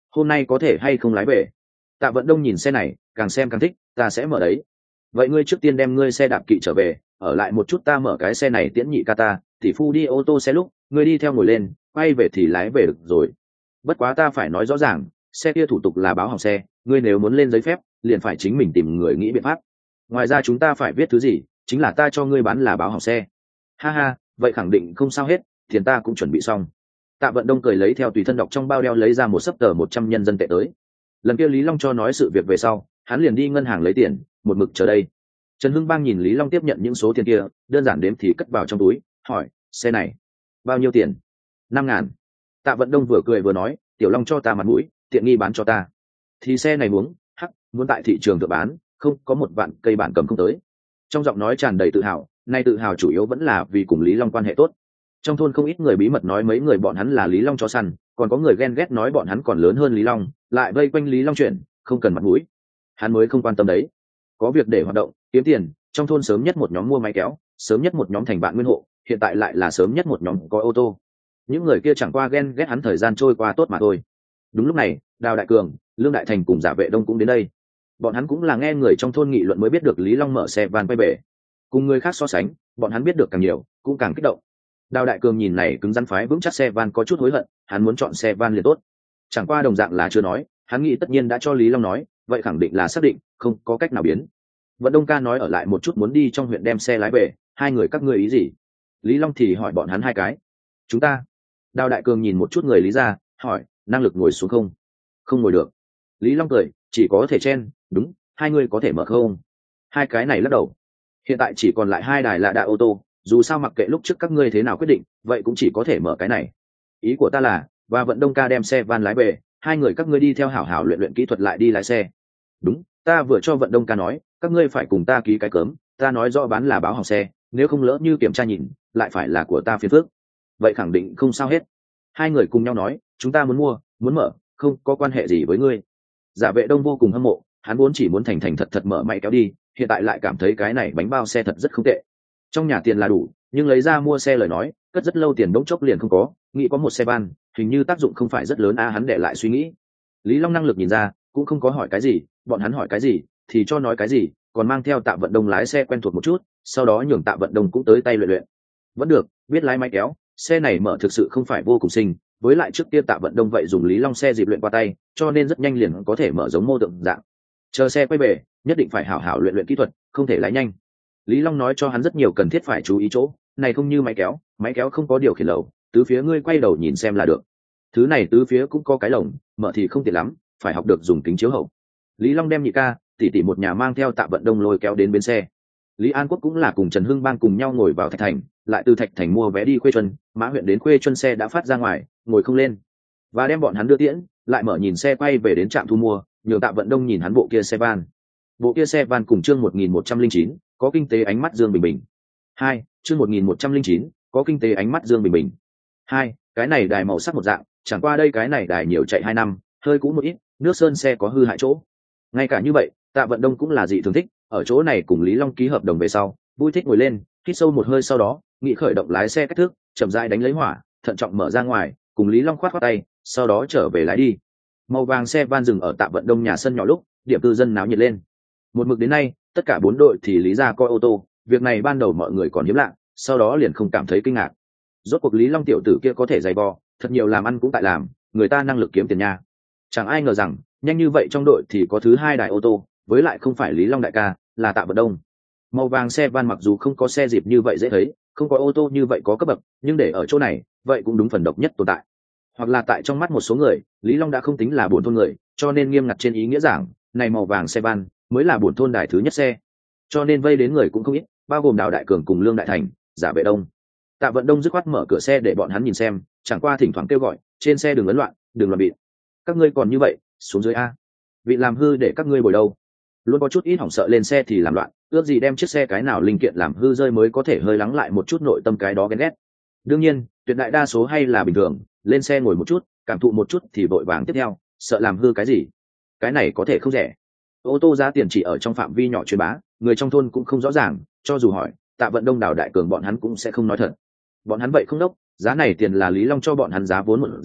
hôm nay có thể hay không lái về? Tạ Vận Đông nhìn xe này càng xem càng thích, ta sẽ mở đấy. Vậy ngươi trước tiên đem ngươi xe đạp kỵ trở về, ở lại một chút ta mở cái xe này tiễn nhị ca ta, tỷ phu đi ô tô xe lúc ngươi đi theo ngồi lên, quay về thì lái về được rồi. Bất quá ta phải nói rõ ràng, xe kia thủ tục là báo hỏng xe, ngươi nếu muốn lên giấy phép liền phải chính mình tìm người nghĩ biện pháp. Ngoài ra chúng ta phải viết thứ gì, chính là ta cho ngươi bán là báo hỏng xe. Ha ha, vậy khẳng định không sao hết, tiền ta cũng chuẩn bị xong. Tạ Vận Đông cười lấy theo tùy thân đọc trong bao đeo lấy ra một sấp tờ một trăm nhân dân tệ tới. Lần kia Lý Long cho nói sự việc về sau, hắn liền đi ngân hàng lấy tiền, một mực chờ đây. Trần Hưng Bang nhìn Lý Long tiếp nhận những số tiền kia, đơn giản đếm thì cất vào trong túi, hỏi, xe này bao nhiêu tiền? Năm ngàn. Tạ Vận Đông vừa cười vừa nói, Tiểu Long cho ta mặt mũi, tiện nghi bán cho ta. Thì xe này muốn, hắc, muốn tại thị trường tự bán, không có một vạn cây bản cầm không tới. Trong giọng nói tràn đầy tự hào, nay tự hào chủ yếu vẫn là vì cùng Lý Long quan hệ tốt. Trong thôn không ít người bí mật nói mấy người bọn hắn là Lý Long chó săn, còn có người ghen ghét nói bọn hắn còn lớn hơn Lý Long, lại vây quanh Lý Long chuyện, không cần mặt mũi. Hắn mới không quan tâm đấy. Có việc để hoạt động, kiếm tiền, trong thôn sớm nhất một nhóm mua máy kéo, sớm nhất một nhóm thành bạn nguyên hộ, hiện tại lại là sớm nhất một nhóm có ô tô. Những người kia chẳng qua ghen ghét hắn thời gian trôi qua tốt mà thôi. Đúng lúc này, Đào Đại Cường, Lương Đại Thành cùng Giả Vệ Đông cũng đến đây. Bọn hắn cũng là nghe người trong thôn nghị luận mới biết được Lý Long mở xe van quay bể. Cùng người khác so sánh, bọn hắn biết được càng nhiều, cũng càng kích động. Đào Đại Cường nhìn này cứng rắn phái vững chắc xe van có chút hối hận, hắn muốn chọn xe van liền tốt. Chẳng qua đồng dạng là chưa nói, hắn nghĩ tất nhiên đã cho Lý Long nói, vậy khẳng định là xác định, không có cách nào biến. Vận Đông ca nói ở lại một chút muốn đi trong huyện đem xe lái về, hai người các ngươi ý gì? Lý Long thì hỏi bọn hắn hai cái. Chúng ta. Đào Đại Cường nhìn một chút người Lý ra, hỏi, năng lực ngồi xuống không? Không ngồi được. Lý Long cười, chỉ có thể chen, đúng, hai người có thể mở không? Hai cái này lắc đầu. Hiện tại chỉ còn lại hai đài lạ đạ ô tô, dù sao mặc kệ lúc trước các ngươi thế nào quyết định, vậy cũng chỉ có thể mở cái này. Ý của ta là, và Vận Đông ca đem xe van lái về, hai người các ngươi đi theo hảo hảo luyện luyện kỹ thuật lại đi lái xe. Đúng, ta vừa cho Vận Đông ca nói, các ngươi phải cùng ta ký cái cớm, ta nói rõ bán là báo hỏng xe, nếu không lỡ như kiểm tra nhìn, lại phải là của ta phiền phức. Vậy khẳng định không sao hết. Hai người cùng nhau nói, chúng ta muốn mua, muốn mở, không có quan hệ gì với ngươi. Giả Vệ Đông vô cùng hâm mộ, hắn vốn chỉ muốn thành thành thật thật mở máy kéo đi, hiện tại lại cảm thấy cái này bánh bao xe thật rất không tệ. Trong nhà tiền là đủ, nhưng lấy ra mua xe lời nói, cất rất lâu tiền đống chốc liền không có, nghĩ có một xe van, hình như tác dụng không phải rất lớn a, hắn để lại suy nghĩ. Lý Long năng lực nhìn ra, cũng không có hỏi cái gì, bọn hắn hỏi cái gì thì cho nói cái gì, còn mang theo Tạ Vận Đông lái xe quen thuộc một chút, sau đó nhường Tạ Vận Đông cũng tới tay luyện luyện. Vẫn được, biết lái máy kéo, xe này mở thực sự không phải vô cùng sinh, với lại trước kia Tạ Vận Đông vậy dùng Lý Long xe dịp luyện qua tay, cho nên rất nhanh liền có thể mở giống mô tượng dạng. Chờ xe quay về, nhất định phải hảo hảo luyện luyện kỹ thuật, không thể lái nhanh. Lý Long nói cho hắn rất nhiều cần thiết phải chú ý chỗ, này không như máy kéo, máy kéo không có điều khiển lầu, tứ phía ngươi quay đầu nhìn xem là được. Thứ này tứ phía cũng có cái lồng, mở thì không tiện lắm, phải học được dùng kính chiếu hậu. Lý Long đem nhị ca, tỷ tỷ một nhà mang theo Tạ Vận Đông lôi kéo đến bến xe. Lý An Quốc cũng là cùng Trần Hưng Bang cùng nhau ngồi vào Thạch Thành, lại từ Thạch Thành mua vé đi Khuê Chuân, Mã huyện đến Khuê Chuân xe đã phát ra ngoài, ngồi không lên. Và đem bọn hắn đưa tiễn, lại mở nhìn xe quay về đến trạm thu mua, nhường Tạ Vận Đông nhìn hắn bộ kia xe van. Bộ kia xe van cùng chương một nghìn một trăm linh chín, có kinh tế ánh mắt Dương Bình Bình. Hai, chương một nghìn một trăm linh chín, có kinh tế ánh mắt Dương Bình Bình. Hai, cái này đài màu sắc một dạng, chẳng qua đây cái này đài nhiều chạy hai năm, hơi cũ một ít, nước sơn xe có hư hại chỗ. Ngay cả như vậy, Tạ Vận Đông cũng là dị thường thích, ở chỗ này cùng Lý Long ký hợp đồng về sau, vui thích ngồi lên, hít sâu một hơi sau đó, nghị khởi động lái xe cách thức, chậm rãi đánh lấy hỏa, thận trọng mở ra ngoài, cùng Lý Long khoát khoát tay, sau đó trở về lái đi. Màu vàng xe van dừng ở Tạ Vận Đông nhà sân nhỏ lúc, điểm cư dân náo nhiệt lên. Một mực đến nay, tất cả bốn đội thì Lý ra coi ô tô, việc này ban đầu mọi người còn hiếm lạ, sau đó liền không cảm thấy kinh ngạc. Rốt cuộc Lý Long tiểu tử kia có thể dày vò, thật nhiều làm ăn cũng tại làm, người ta năng lực kiếm tiền nha. Chẳng ai ngờ rằng, nhanh như vậy trong đội thì có thứ hai đài ô tô, với lại không phải Lý Long đại ca, là Tạ Vận Đông. Màu vàng xe van mặc dù không có xe dịp như vậy dễ thấy, không có ô tô như vậy có cấp bậc, nhưng để ở chỗ này, vậy cũng đúng phần độc nhất tồn tại. Hoặc là tại trong mắt một số người, Lý Long đã không tính là buồn thôn người, cho nên nghiêm ngặt trên ý nghĩa giảng, này màu vàng xe van mới là buồn thôn đài thứ nhất xe. Cho nên vây đến người cũng không ít, bao gồm Đào Đại Cường cùng Lương Đại Thành, Giả Vệ Đông. Tạ Vận Đông dứt khoát mở cửa xe để bọn hắn nhìn xem, chẳng qua thỉnh thoảng kêu gọi, trên xe đừng ấn loạn, đừng loạn bị. Các ngươi còn như vậy, xuống dưới a. Vị làm hư để các ngươi bồi đâu. Luôn có chút ít hỏng sợ lên xe thì làm loạn, ước gì đem chiếc xe cái nào linh kiện làm hư rơi mới có thể hơi lắng lại một chút nội tâm cái đó ghen ghét. Đương nhiên, tuyệt đại đa số hay là bình thường, lên xe ngồi một chút, cảm thụ một chút thì vội vàng tiếp theo, sợ làm hư cái gì. Cái này có thể không rẻ. Ô tô giá tiền chỉ ở trong phạm vi nhỏ truyền bá, người trong thôn cũng không rõ ràng, cho dù hỏi, Tạ Vận Đông Đào Đại Cường bọn hắn cũng sẽ không nói thật. Bọn hắn vậy không đốc, giá này tiền là Lý Long cho bọn hắn giá vốn một dạng,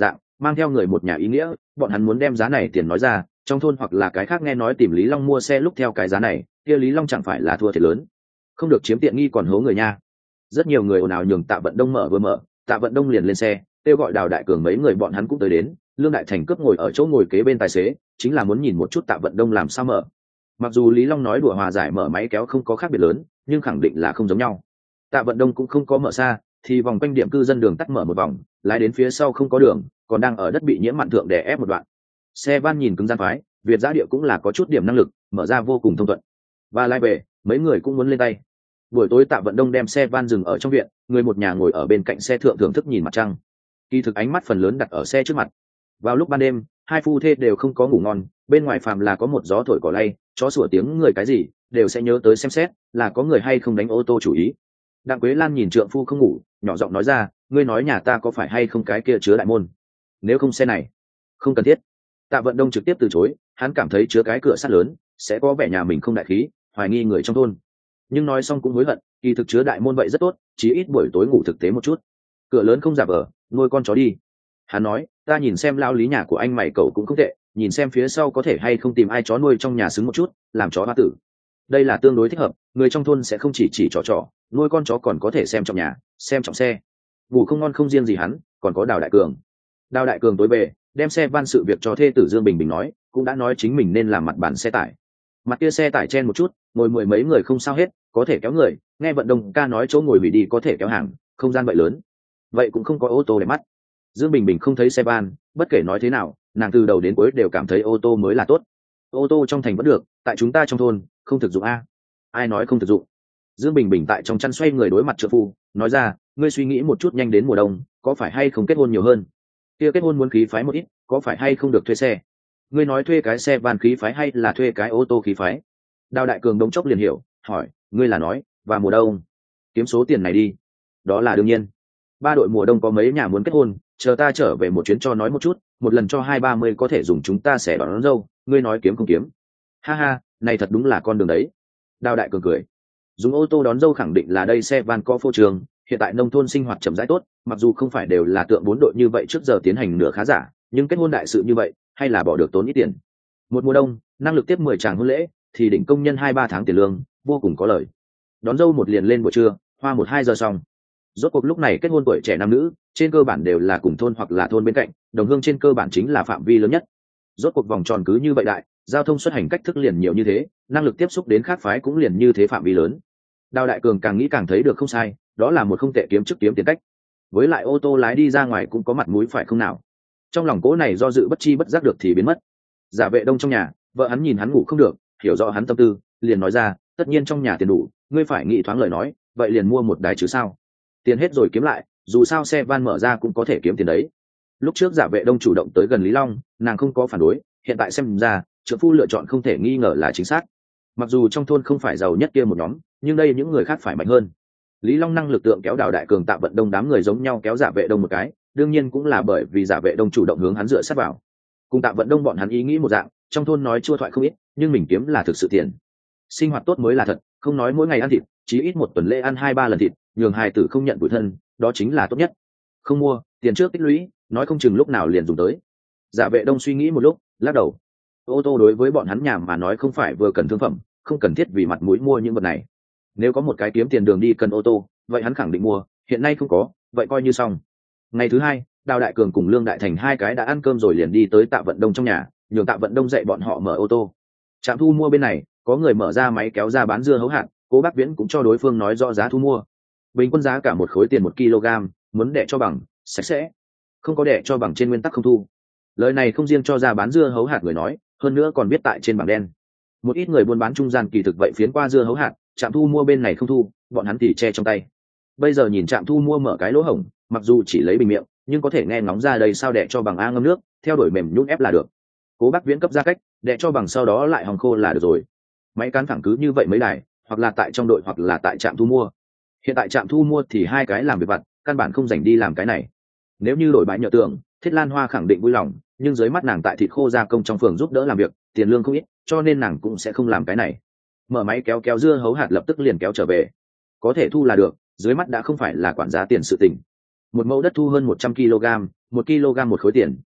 mang theo người một nhà ý nghĩa, bọn hắn muốn đem giá này tiền nói ra, trong thôn hoặc là cái khác nghe nói tìm Lý Long mua xe lúc theo cái giá này, kia Lý Long chẳng phải là thua thiệt lớn. Không được chiếm tiện nghi còn hố người nha. Rất nhiều người ồn ào nhường Tạ Vận Đông mở vừa mở, Tạ Vận Đông liền lên xe, kêu gọi Đào Đại Cường mấy người bọn hắn cũng tới đến, Lương Đại Thành cướp ngồi ở chỗ ngồi kế bên tài xế, chính là muốn nhìn một chút Tạ Vận Đông làm sao mở. Mặc dù Lý Long nói đùa hòa giải mở máy kéo không có khác biệt lớn, nhưng khẳng định là không giống nhau. Tạ Vận Đông cũng không có mở xa, thì vòng quanh điểm cư dân đường tắt mở một vòng, lái đến phía sau không có đường, còn đang ở đất bị nhiễm mặn thượng đè ép một đoạn. Xe van nhìn cứng gian phái, Việt Giã Địa cũng là có chút điểm năng lực, mở ra vô cùng thông thuận. Và lái về, mấy người cũng muốn lên tay. Buổi tối Tạ Vận Đông đem xe van dừng ở trong viện, người một nhà ngồi ở bên cạnh xe thượng thưởng thức nhìn mặt trăng. Kỳ thực ánh mắt phần lớn đặt ở xe trước mặt. Vào lúc ban đêm, hai phu thê đều không có ngủ ngon, bên ngoài phàm là có một gió thổi cỏ lay, chó sủa tiếng người cái gì, đều sẽ nhớ tới xem xét, là có người hay không đánh ô tô chủ ý. Đặng Quế Lan nhìn trượng phu không ngủ, nhỏ giọng nói ra, ngươi nói nhà ta có phải hay không cái kia chứa đại môn? Nếu không xe này, không cần thiết. Tạ Vận Đông trực tiếp từ chối, hắn cảm thấy chứa cái cửa sắt lớn, sẽ có vẻ nhà mình không đại khí, hoài nghi người trong thôn. Nhưng nói xong cũng hối hận, kỳ thực chứa đại môn vậy rất tốt, chí ít buổi tối ngủ thực tế một chút. Cửa lớn không giả vờ, nuôi con chó đi. Hắn nói, ta nhìn xem lao lý nhà của anh mày cậu cũng không tệ, nhìn xem phía sau có thể hay không tìm ai chó nuôi trong nhà xứng một chút, làm chó hoa tử. Đây là tương đối thích hợp, người trong thôn sẽ không chỉ chỉ trò trò, nuôi con chó còn có thể xem trong nhà, xem trọng xe. Ngủ không ngon không riêng gì hắn, còn có Đào Đại Cường. Đào Đại Cường tối về, đem xe van sự việc cho thê tử Dương Bình Bình nói, cũng đã nói chính mình nên làm mặt bản xe tải. Mặt kia xe tải chen một chút, ngồi mười mấy người không sao hết, có thể kéo người, nghe vận động ca nói chỗ ngồi hủy đi có thể kéo hàng, không gian vậy lớn. Vậy cũng không có ô tô để mắt. Dương Bình Bình không thấy xe van, bất kể nói thế nào, nàng từ đầu đến cuối đều cảm thấy ô tô mới là tốt. Ô tô trong thành vẫn được, tại chúng ta trong thôn, không thực dụng a. Ai nói không thực dụng? Dương Bình Bình tại trong chăn xoay người đối mặt trợ phu, nói ra, ngươi suy nghĩ một chút nhanh đến mùa đông, có phải hay không kết hôn nhiều hơn? Kia kết hôn muốn khí phái một ít, có phải hay không được thuê xe? Ngươi nói thuê cái xe van khí phái hay là thuê cái ô tô khí phái? Đào Đại Cường đống chốc liền hiểu, hỏi, ngươi là nói, và mùa đông, kiếm số tiền này đi. Đó là đương nhiên. Ba đội mùa đông có mấy nhà muốn kết hôn, chờ ta trở về một chuyến cho nói một chút, một lần cho hai ba mươi có thể dùng chúng ta sẽ đón, đón dâu, ngươi nói kiếm không kiếm? Ha ha, này thật đúng là con đường đấy. Đào Đại Cường cười, dùng ô tô đón dâu khẳng định là đây xe van có phô trường, hiện tại nông thôn sinh hoạt chậm rãi tốt, mặc dù không phải đều là tượng bốn đội như vậy trước giờ tiến hành nửa khá giả, nhưng kết hôn đại sự như vậy, hay là bỏ được tốn ít tiền. Một mùa đông, năng lực tiếp mười tràng hôn lễ, thì đỉnh công nhân hai ba tháng tiền lương, vô cùng có lời. Đón dâu một liền lên buổi trưa, hoa một hai giờ xong. Rốt cuộc lúc này kết hôn tuổi trẻ nam nữ, trên cơ bản đều là cùng thôn hoặc là thôn bên cạnh, đồng hương trên cơ bản chính là phạm vi lớn nhất. Rốt cuộc vòng tròn cứ như vậy đại, giao thông xuất hành cách thức liền nhiều như thế, năng lực tiếp xúc đến khác phái cũng liền như thế phạm vi lớn. Đào Đại Cường càng nghĩ càng thấy được không sai, đó là một không tệ kiếm chức kiếm tiền cách. Với lại ô tô lái đi ra ngoài cũng có mặt mũi phải không nào? Trong lòng cố này do dự bất chi bất giác được thì biến mất. Giả Vệ Đông trong nhà, vợ hắn nhìn hắn ngủ không được, hiểu rõ hắn tâm tư, liền nói ra, tất nhiên trong nhà tiền đủ, ngươi phải nghĩ thoáng lời nói, vậy liền mua một đài chứ sao? Tiền hết rồi kiếm lại, dù sao xe van mở ra cũng có thể kiếm tiền đấy. Lúc trước Giả Vệ Đông chủ động tới gần Lý Long, nàng không có phản đối, hiện tại xem ra, trợ phu lựa chọn không thể nghi ngờ là chính xác. Mặc dù trong thôn không phải giàu nhất kia một nhóm, nhưng đây những người khác phải mạnh hơn. Lý Long năng lực tượng kéo Đào Đại Cường Tạ Vận Đông đám người giống nhau kéo Giả Vệ Đông một cái, đương nhiên cũng là bởi vì Giả Vệ Đông chủ động hướng hắn dựa sát vào. Cùng Tạ Vận Đông bọn hắn ý nghĩ một dạng, trong thôn nói chua thoại không ít, nhưng mình kiếm là thực sự tiền. Sinh hoạt tốt mới là thật, không nói mỗi ngày ăn thịt, chí ít một tuần lễ ăn hai ba lần thịt, nhường hài tử không nhận tủi thân, đó chính là tốt nhất. Không mua, tiền trước tích lũy, nói không chừng lúc nào liền dùng tới. Giả Vệ Đông suy nghĩ một lúc, lắc đầu. Ô tô đối với bọn hắn nhà mà nói không phải vừa cần thương phẩm, không cần thiết vì mặt mũi mua những vật này. Nếu có một cái kiếm tiền đường đi cần ô tô, vậy hắn khẳng định mua, hiện nay không có, vậy coi như xong. Ngày thứ hai, Đào Đại Cường cùng Lương Đại Thành hai cái đã ăn cơm rồi liền đi tới Tạ Vận Đông trong nhà, nhường Tạ Vận Đông dạy bọn họ mở ô tô. Trạm thu mua bên này, có người mở ra máy kéo ra bán dưa hấu hạt, Cố Bác Viễn cũng cho đối phương nói rõ giá thu mua. Bình quân giá cả một khối tiền một kg, muốn đẻ cho bằng, sạch sẽ. Không có đẻ cho bằng trên nguyên tắc không thu. Lời này không riêng cho ra bán dưa hấu hạt người nói, hơn nữa còn viết tại trên bảng đen. Một ít người buôn bán trung gian kỳ thực vậy phiến qua dưa hấu hạt, trạm thu mua bên này không thu, bọn hắn thì che trong tay. Bây giờ nhìn trạm thu mua mở cái lỗ hổng, mặc dù chỉ lấy bình miệng, nhưng có thể nghe ngóng ra đây sao đẻ cho bằng a ngâm nước, theo đuổi mềm nhũn ép là được. Cố Bác Viễn cấp ra cách, đẻ cho bằng sau đó lại hòng khô là được rồi. Máy cán thẳng cứ như vậy mấy đài, hoặc là tại trong đội hoặc là tại trạm thu mua. Hiện tại trạm thu mua thì hai cái làm việc vặt, căn bản không dành đi làm cái này. Nếu như đổi bãi nhựa tường, Thiết Lan Hoa khẳng định vui lòng, nhưng dưới mắt nàng tại thịt khô gia công trong phường giúp đỡ làm việc, tiền lương không ít, cho nên nàng cũng sẽ không làm cái này. Mở máy kéo kéo dưa hấu hạt lập tức liền kéo trở về. Có thể thu là được, dưới mắt đã không phải là quản giá tiền sự tình. Một mẫu đất thu hơn một trăm ki lô gam, một kg một khối tiền,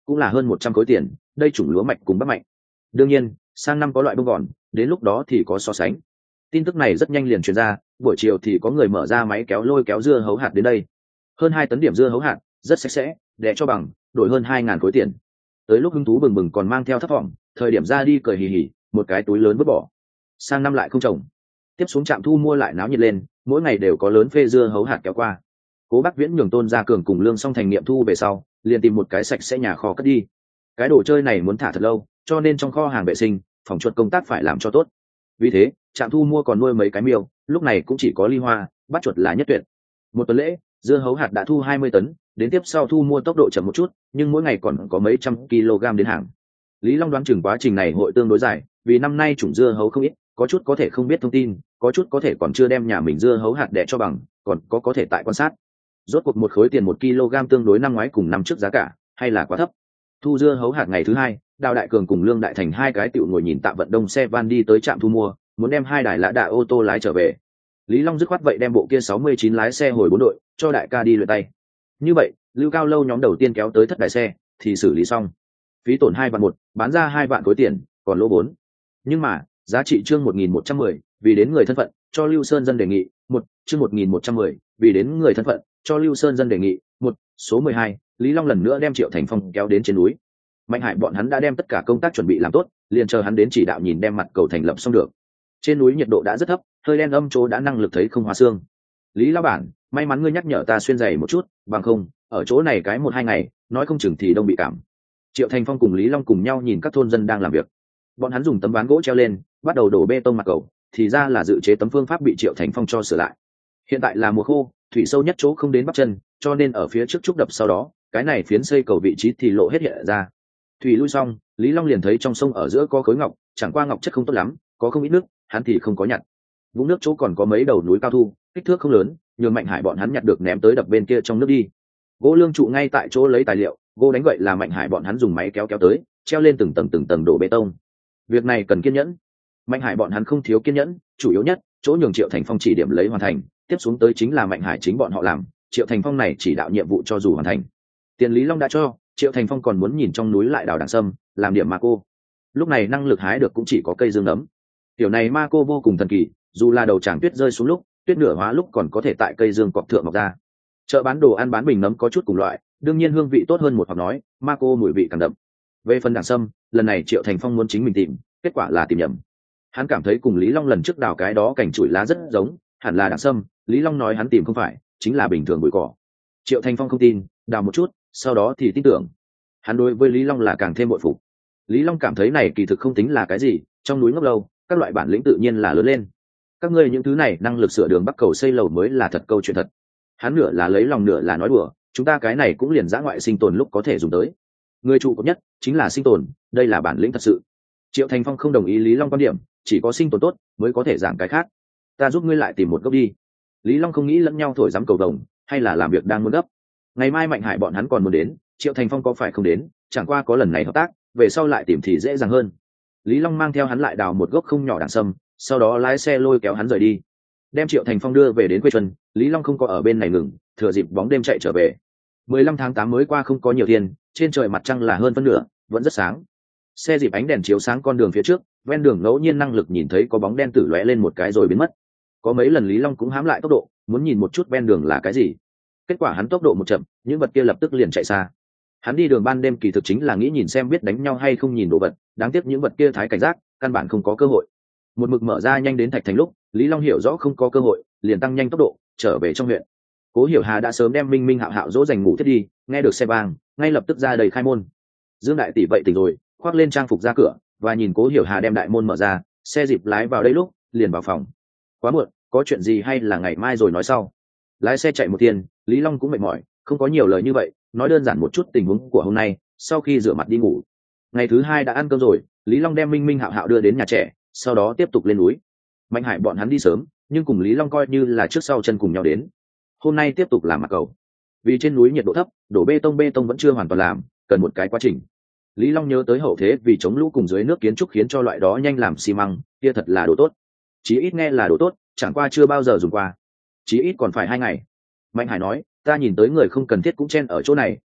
cũng là hơn một trăm khối tiền, đây chủng lúa mạch cùng bắc mạnh. Đương nhiên sang năm có loại bông gòn, đến lúc đó thì có so sánh. Tin tức này rất nhanh liền truyền ra, buổi chiều thì có người mở ra máy kéo lôi kéo dưa hấu hạt đến đây. Hơn hai tấn điểm dưa hấu hạt, rất sạch sẽ, đẻ cho bằng, đổi hơn hai ngàn khối tiền. Tới lúc hứng thú bừng bừng còn mang theo thấp vọng, thời điểm ra đi cười hì hì, một cái túi lớn vứt bỏ. Sang năm lại không trồng. Tiếp xuống trạm thu mua lại náo nhiệt lên, mỗi ngày đều có lớn phê dưa hấu hạt kéo qua. Cố Bắc Viễn nhường Tôn Gia Cường cùng Lương Song Thành nghiệm thu về sau, liền tìm một cái sạch sẽ nhà kho cất đi. Cái đồ chơi này muốn thả thật lâu, cho nên trong kho hàng vệ sinh, phòng chuột công tác phải làm cho tốt. Vì thế trạm thu mua còn nuôi mấy cái miêu, lúc này cũng chỉ có ly hoa, bắt chuột là nhất tuyệt. Một tuần lễ dưa hấu hạt đã thu hai mươi tấn, đến tiếp sau thu mua tốc độ chậm một chút, nhưng mỗi ngày còn có mấy trăm kg đến hàng. Lý Long đoán chừng quá trình này hội tương đối dài, vì năm nay chủng dưa hấu không ít, có chút có thể không biết thông tin, có chút có thể còn chưa đem nhà mình dưa hấu hạt đẻ cho bằng, còn có có thể tại quan sát. Rốt cuộc một khối tiền một kg tương đối năm ngoái cùng năm trước giá cả, hay là quá thấp. Thu dưa hấu hạt ngày thứ hai, Đào Đại Cường cùng Lương Đại Thành hai cái tiểu ngồi nhìn Tạ Vận Đông xe van đi tới trạm thu mua, muốn đem hai đài lã đạ ô tô lái trở về. Lý Long dứt khoát vậy đem bộ kia sáu mươi chín lái xe hồi bốn đội, cho đại ca đi luyện tay. Như vậy, Lưu Cao Lâu nhóm đầu tiên kéo tới thất đài xe, thì xử lý xong. Phí tổn hai vạn một, bán ra hai vạn khối tiền, còn lỗ bốn. Nhưng mà, giá trị chương một nghìn một trăm mười, vì đến người thân phận, cho Lưu Sơn dân đề nghị, một, chương một nghìn một trăm mười, vì đến người thân phận, cho Lưu Sơn dân đề nghị, một, số mười hai, Lý Long lần nữa đem Triệu Thành Phong kéo đến trên núi. Mạnh Hải bọn hắn đã đem tất cả công tác chuẩn bị làm tốt, liền chờ hắn đến chỉ đạo nhìn đem mặt cầu thành lập xong được. Trên núi nhiệt độ đã rất thấp, hơi đen âm chỗ đã năng lực thấy không hóa xương. Lý lão bản, may mắn ngươi nhắc nhở ta xuyên giày một chút, bằng không ở chỗ này cái một hai ngày nói không chừng thì đông bị cảm. Triệu Thành Phong cùng Lý Long cùng nhau nhìn các thôn dân đang làm việc. Bọn hắn dùng tấm ván gỗ treo lên, bắt đầu đổ bê tông mặt cầu, thì ra là dự chế tấm phương pháp bị Triệu Thành Phong cho sửa lại. Hiện tại là mùa khô, thủy sâu nhất chỗ không đến bắp chân, cho nên ở phía trước trúc đập sau đó, cái này phiến xây cầu vị trí thì lộ hết hiện ra. Thủy lui xong, Lý Long liền thấy trong sông ở giữa có khối ngọc, chẳng qua ngọc chất không tốt lắm, có không ít nước, hắn thì không có nhặt. Vũng nước chỗ còn có mấy đầu núi cao thu, kích thước không lớn, nhường Mạnh Hải bọn hắn nhặt được ném tới đập bên kia trong nước đi. Gỗ lương trụ ngay tại chỗ lấy tài liệu, gỗ đánh gậy là Mạnh Hải bọn hắn dùng máy kéo kéo tới, treo lên từng tầng từng tầng đổ bê tông. Việc này cần kiên nhẫn. Mạnh Hải bọn hắn không thiếu kiên nhẫn, chủ yếu nhất, chỗ nhường Triệu Thành Phong chỉ điểm lấy hoàn thành, tiếp xuống tới chính là Mạnh Hải chính bọn họ làm, Triệu Thành Phong này chỉ đạo nhiệm vụ cho dù hoàn thành. Tiền Lý Long đã cho, Triệu Thành Phong còn muốn nhìn trong núi lại đào đằng sâm, làm điểm ma cô. Lúc này năng lực hái được cũng chỉ có cây dương nấm. Kiểu này ma cô vô cùng thần kỳ, dù là đầu tràng tuyết rơi xuống lúc, tuyết nửa hóa lúc còn có thể tại cây dương cọp thượng mọc ra. Chợ bán đồ ăn bán bình nấm có chút cùng loại, đương nhiên hương vị tốt hơn một hoặc nói, ma cô mùi vị càng đậm. Về phần đằng sâm, lần này Triệu Thành Phong muốn chính mình tìm, kết quả là tìm nhầm. Hắn cảm thấy cùng Lý Long lần trước đào cái đó cảnh chuỗi lá rất giống, hẳn là đằng sâm, Lý Long nói hắn tìm không phải, chính là bình thường bụi cỏ. Triệu Thành Phong không tin, đào một chút, sau đó thì tin tưởng. Hắn đối với Lý Long là càng thêm bội phục. Lý Long cảm thấy này kỳ thực không tính là cái gì, trong núi ngốc lâu, các loại bản lĩnh tự nhiên là lớn lên. Các ngươi những thứ này năng lực sửa đường bắc cầu xây lầu mới là thật câu chuyện thật. Hắn nửa là lấy lòng nửa là nói đùa, chúng ta cái này cũng liền dã ngoại sinh tồn lúc có thể dùng tới. Người trụ cột nhất chính là sinh tồn, đây là bản lĩnh thật sự. Triệu Thành Phong không đồng ý Lý Long quan điểm, chỉ có sinh tồn tốt mới có thể giảng cái khác. Ta giúp ngươi lại tìm một gốc đi. Lý Long không nghĩ lẫn nhau thổi dám cầu đồng, hay là làm việc đang muốn gấp. Ngày mai Mạnh Hải bọn hắn còn muốn đến, Triệu Thành Phong có phải không đến, chẳng qua có lần này hợp tác, về sau lại tìm thì dễ dàng hơn. Lý Long mang theo hắn lại đào một gốc không nhỏ đằng sâm, sau đó lái xe lôi kéo hắn rời đi, đem Triệu Thành Phong đưa về đến quê Chuân. Lý Long không có ở bên này ngừng, thừa dịp bóng đêm chạy trở về. mười lăm tháng tám mới qua không có nhiều tiền, trên trời mặt trăng là hơn phân nửa, vẫn rất sáng. Xe dịp ánh đèn chiếu sáng con đường phía trước, ven đường ngẫu nhiên năng lực nhìn thấy có bóng đen tử lóe lên một cái rồi biến mất. Có mấy lần Lý Long cũng hám lại tốc độ, muốn nhìn một chút ven đường là cái gì. Kết quả hắn tốc độ một chậm, những vật kia lập tức liền chạy xa. Hắn đi đường ban đêm kỳ thực chính là nghĩ nhìn xem biết đánh nhau hay không nhìn đồ vật, đáng tiếc những vật kia thái cảnh giác, căn bản không có cơ hội. Một mực mở ra nhanh đến Thạch Thành lúc, Lý Long hiểu rõ không có cơ hội, liền tăng nhanh tốc độ trở về trong huyện. Cố Hiểu Hà đã sớm đem Minh Minh Hạo Hạo dỗ dành ngủ thiết đi, nghe được xe vang, ngay lập tức ra đầy khai môn. Dương đại tỷ vậy tỉnh rồi, khoác lên trang phục ra cửa, và nhìn Cố Hiểu Hà đem đại môn mở ra, xe dịp lái vào đây lúc, liền vào phòng. Quá muộn, có chuyện gì hay là ngày mai rồi nói sau. Lái xe chạy một tiền, Lý Long cũng mệt mỏi, không có nhiều lời như vậy, nói đơn giản một chút tình huống của hôm nay. Sau khi rửa mặt đi ngủ, ngày thứ hai đã ăn cơm rồi, Lý Long đem Minh Minh Hạo Hạo đưa đến nhà trẻ, sau đó tiếp tục lên núi. Mạnh Hải bọn hắn đi sớm, nhưng cùng Lý Long coi như là trước sau chân cùng nhau đến. Hôm nay tiếp tục làm mặt cầu, vì trên núi nhiệt độ thấp, đổ bê tông bê tông vẫn chưa hoàn toàn làm, cần một cái quá trình. Lý Long nhớ tới hậu thế vì chống lũ cùng dưới nước kiến trúc khiến cho loại đó nhanh làm xi măng, kia thật là đồ tốt. Chí ít nghe là đồ tốt, chẳng qua chưa bao giờ dùng qua. Chí ít còn phải hai ngày. Mạnh Hải nói, ta nhìn tới người không cần thiết cũng chen ở chỗ này,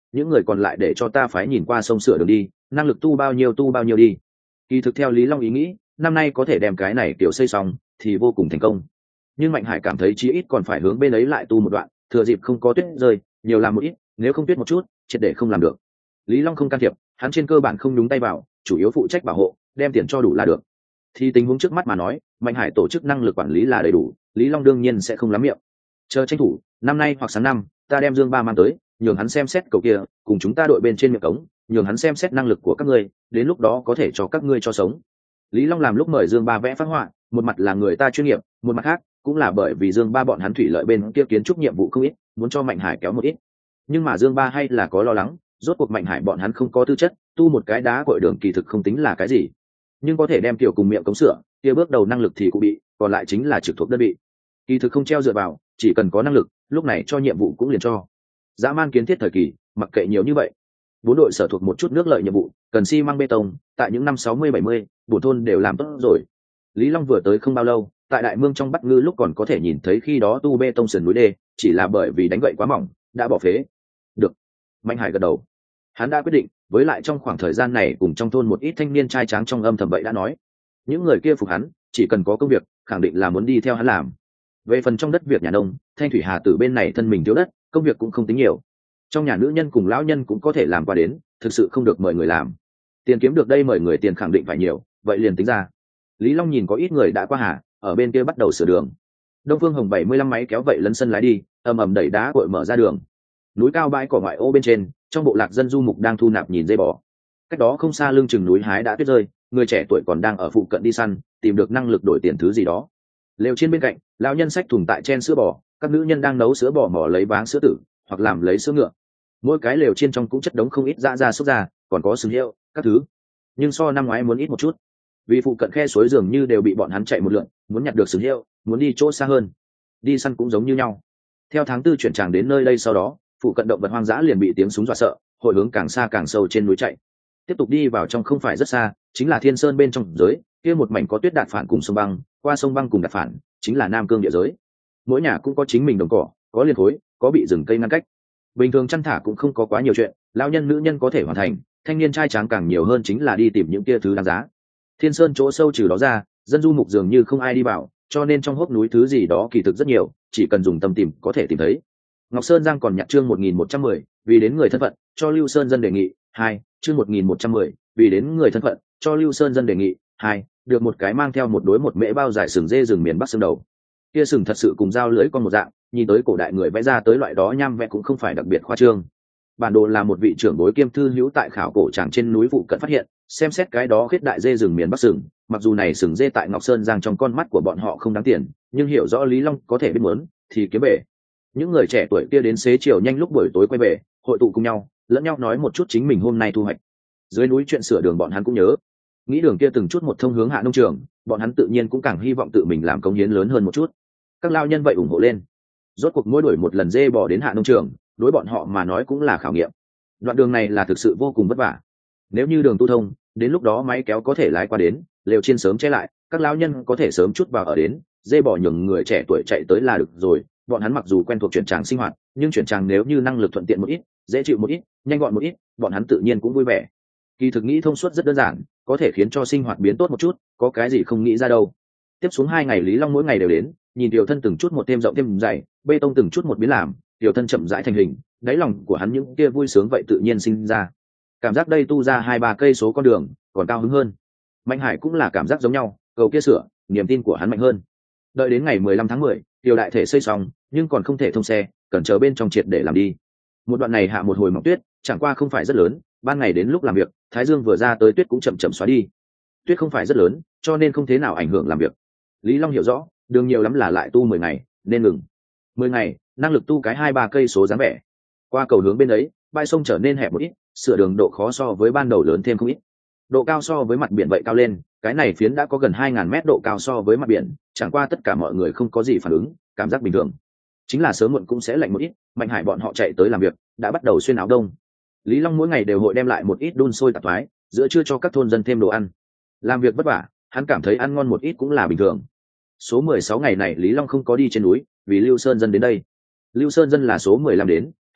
những người còn lại để cho ta phái nhìn qua sông sửa đường đi, năng lực tu bao nhiêu tu bao nhiêu đi. Kỳ thực theo Lý Long ý nghĩ, năm nay có thể đem cái này kiểu xây xong thì vô cùng thành công, nhưng Mạnh Hải cảm thấy chí ít còn phải hướng bên ấy lại tu một đoạn, thừa dịp không có tuyết rơi nhiều làm một ít, nếu không tuyết một chút triệt để không làm được. Lý Long không can thiệp, hắn trên cơ bản không nhúng tay vào, chủ yếu phụ trách bảo hộ, đem tiền cho đủ là được. Thì tình huống trước mắt mà nói, Mạnh Hải tổ chức năng lực quản lý là đầy đủ, Lý Long đương nhiên sẽ không lắm miệng. Chờ tranh thủ năm nay hoặc sáng năm, ta đem Dương Ba mang tới, nhường hắn xem xét cầu kia, cùng chúng ta đội bên trên miệng cống, nhường hắn xem xét năng lực của các ngươi, đến lúc đó có thể cho các ngươi cho sống. Lý Long làm lúc mời Dương Ba vẽ phác họa, một mặt là người ta chuyên nghiệp, một mặt khác cũng là bởi vì Dương Ba bọn hắn thủy lợi bên kia kiến trúc nhiệm vụ không ít, muốn cho Mạnh Hải kéo một ít. Nhưng mà Dương Ba hay là có lo lắng, rốt cuộc Mạnh Hải bọn hắn không có tư chất, tu một cái đá cội đường kỳ thực không tính là cái gì, nhưng có thể đem tiểu cùng miệng cống sửa, kia bước đầu năng lực thì cũng bị, còn lại chính là trực thuộc đơn vị. Kỳ thực không treo dựa vào, chỉ cần có năng lực, lúc này cho nhiệm vụ cũng liền cho. Dã man kiến thiết thời kỳ, mặc kệ nhiều như vậy, bốn đội sở thuộc một chút nước lợi nhiệm vụ, cần xi măng bê tông, tại những năm sáu mươi bảy mươi, bổ thôn đều làm tốt rồi. Lý Long vừa tới không bao lâu, tại Đại Mương trong Bắt Ngư lúc còn có thể nhìn thấy khi đó tu bê tông sườn núi đê, chỉ là bởi vì đánh gậy quá mỏng, đã bỏ phế. Được. Mạnh Hải gật đầu. Hắn đã quyết định, với lại trong khoảng thời gian này cùng trong thôn một ít thanh niên trai tráng trong âm thầm vậy đã nói, những người kia phục hắn, chỉ cần có công việc, khẳng định là muốn đi theo hắn làm. Về phần trong đất việc nhà nông, Thanh Thủy Hà Tử bên này thân mình thiếu đất, công việc cũng không tính nhiều. Trong nhà nữ nhân cùng lão nhân cũng có thể làm qua đến, thực sự không được mời người làm. Tiền kiếm được đây mời người tiền khẳng định phải nhiều, vậy liền tính ra. Lý Long nhìn có ít người đã qua hà, ở bên kia bắt đầu sửa đường. Đông Phương Hồng bảy mươi lăm máy kéo vậy lấn sân lái đi, ầm ầm đẩy đá cội mở ra đường. Núi cao bãi cỏ ngoại ô bên trên, trong bộ lạc dân du mục đang thu nạp nhìn dây bò. Cách đó không xa lưng chừng núi hái đã tuyết rơi, người trẻ tuổi còn đang ở phụ cận đi săn, tìm được năng lực đổi tiền thứ gì đó. Lều trên bên cạnh, lão nhân xách thùng tại chen sữa bò, các nữ nhân đang nấu sữa bò mỏ lấy váng sữa tử, hoặc làm lấy sữa ngựa. Mỗi cái lều trên trong cũng chất đống không ít dã ra xúc ra, còn có sừng hiệu, các thứ. Nhưng so năm ngoái muốn ít một chút, vì phụ cận khe suối dường như đều bị bọn hắn chạy một lượn, muốn nhặt được sừng hiệu, muốn đi chỗ xa hơn. Đi săn cũng giống như nhau. Theo tháng tư chuyển tràng đến nơi đây sau đó, phụ cận động vật hoang dã liền bị tiếng súng dọa sợ, hội hướng càng xa càng sâu trên núi chạy. Tiếp tục đi vào trong không phải rất xa, chính là Thiên Sơn bên trong giới, kia một mảnh có tuyết đạt phản cùng sông băng, qua sông băng cùng đạt phản, chính là Nam Cương địa giới. Mỗi nhà cũng có chính mình đồng cỏ, có liên khối, có bị rừng cây ngăn cách. Bình thường chăn thả cũng không có quá nhiều chuyện, lão nhân nữ nhân có thể hoàn thành, thanh niên trai tráng càng nhiều hơn chính là đi tìm những kia thứ đáng giá. Thiên Sơn chỗ sâu trừ đó ra, dân du mục dường như không ai đi vào, cho nên trong hốc núi thứ gì đó kỳ thực rất nhiều, chỉ cần dùng tâm tìm có thể tìm thấy. Ngọc Sơn Giang còn nhặt chương một nghìn một trăm mười, vì đến người thân phận, cho Lưu Sơn dân đề nghị, hai, chương một nghìn một trăm mười, vì đến người thân phận, cho Lưu Sơn dân đề nghị, hai, được một cái mang theo một đối một mễ bao dài sừng dê rừng miền Bắc xương đầu. Kia sừng thật sự cùng dao lưỡi con một dạng, nhìn tới cổ đại người vẽ ra tới loại đó nham vẽ cũng không phải đặc biệt khoa trương. Bản đồ là một vị trưởng bối kiêm thư hữu tại khảo cổ tràng trên núi phụ cận phát hiện, xem xét cái đó khiết đại dê rừng miền Bắc sừng, mặc dù này sừng dê tại Ngọc Sơn Giang trong con mắt của bọn họ không đáng tiền, nhưng hiểu rõ Lý Long có thể biết muốn thì kiếm bể. Những người trẻ tuổi kia đến xế chiều nhanh lúc buổi tối quay về, hội tụ cùng nhau, lẫn nhau nói một chút chính mình hôm nay thu hoạch. Dưới núi chuyện sửa đường bọn hắn cũng nhớ, nghĩ đường kia từng chút một thông hướng hạ nông trường, bọn hắn tự nhiên cũng càng hy vọng tự mình làm công hiến lớn hơn một chút. Các lao nhân vậy ủng hộ lên. Rốt cuộc mỗi đổi một lần dê bò đến hạ nông trường, đối bọn họ mà nói cũng là khảo nghiệm. Đoạn đường này là thực sự vô cùng vất vả. Nếu như đường tu thông, đến lúc đó máy kéo có thể lái qua đến, lều trên sớm che lại, các lão nhân có thể sớm chút vào ở đến, dê bò nhường người trẻ tuổi chạy tới là được rồi. Bọn hắn mặc dù quen thuộc chuyển tràng sinh hoạt, nhưng chuyển tràng nếu như năng lực thuận tiện một ít, dễ chịu một ít, nhanh gọn một ít, bọn hắn tự nhiên cũng vui vẻ. Kỳ thực nghĩ thông suốt rất đơn giản, có thể khiến cho sinh hoạt biến tốt một chút, có cái gì không nghĩ ra đâu. Tiếp xuống hai ngày Lý Long mỗi ngày đều đến, nhìn tiểu thân từng chút một thêm rộng thêm dày, bê tông từng chút một biến làm, tiểu thân chậm rãi thành hình, đáy lòng của hắn những kia vui sướng vậy tự nhiên sinh ra. Cảm giác đây tu ra hai ba cây số con đường, còn cao hứng hơn. Mạnh Hải cũng là cảm giác giống nhau, cầu kia sửa, niềm tin của hắn mạnh hơn. Đợi đến ngày mười lăm tháng mười, tiểu đại thể xây xong, nhưng còn không thể thông xe, cần chờ bên trong triệt để làm đi. Một đoạn này hạ một hồi mỏng tuyết, chẳng qua không phải rất lớn, ban ngày đến lúc làm việc, thái dương vừa ra tới tuyết cũng chậm chậm xóa đi. Tuyết không phải rất lớn, cho nên không thế nào ảnh hưởng làm việc. Lý Long hiểu rõ, đường nhiều lắm là lại tu mười ngày, nên ngừng. Mười ngày, năng lực tu cái hai ba cây số dáng vẻ. Qua cầu hướng bên ấy, bãi sông trở nên hẹp một ít, sửa đường độ khó so với ban đầu lớn thêm không ít. Độ cao so với mặt biển vậy cao lên, cái này phiến đã có gần hai ngàn mét độ cao so với mặt biển, chẳng qua tất cả mọi người không có gì phản ứng, cảm giác bình thường. Chính là sớm muộn cũng sẽ lạnh một ít, Mạnh Hải bọn họ chạy tới làm việc, đã bắt đầu xuyên áo đông. Lý Long mỗi ngày đều hội đem lại một ít đun sôi tạp thoái, giữa trưa cho các thôn dân thêm đồ ăn. Làm việc vất vả, hắn cảm thấy ăn ngon một ít cũng là bình thường. Số mười sáu ngày này Lý Long không có đi trên núi, vì Lưu Sơn dân đến đây. Lưu Sơn dân là số mười lăm đến,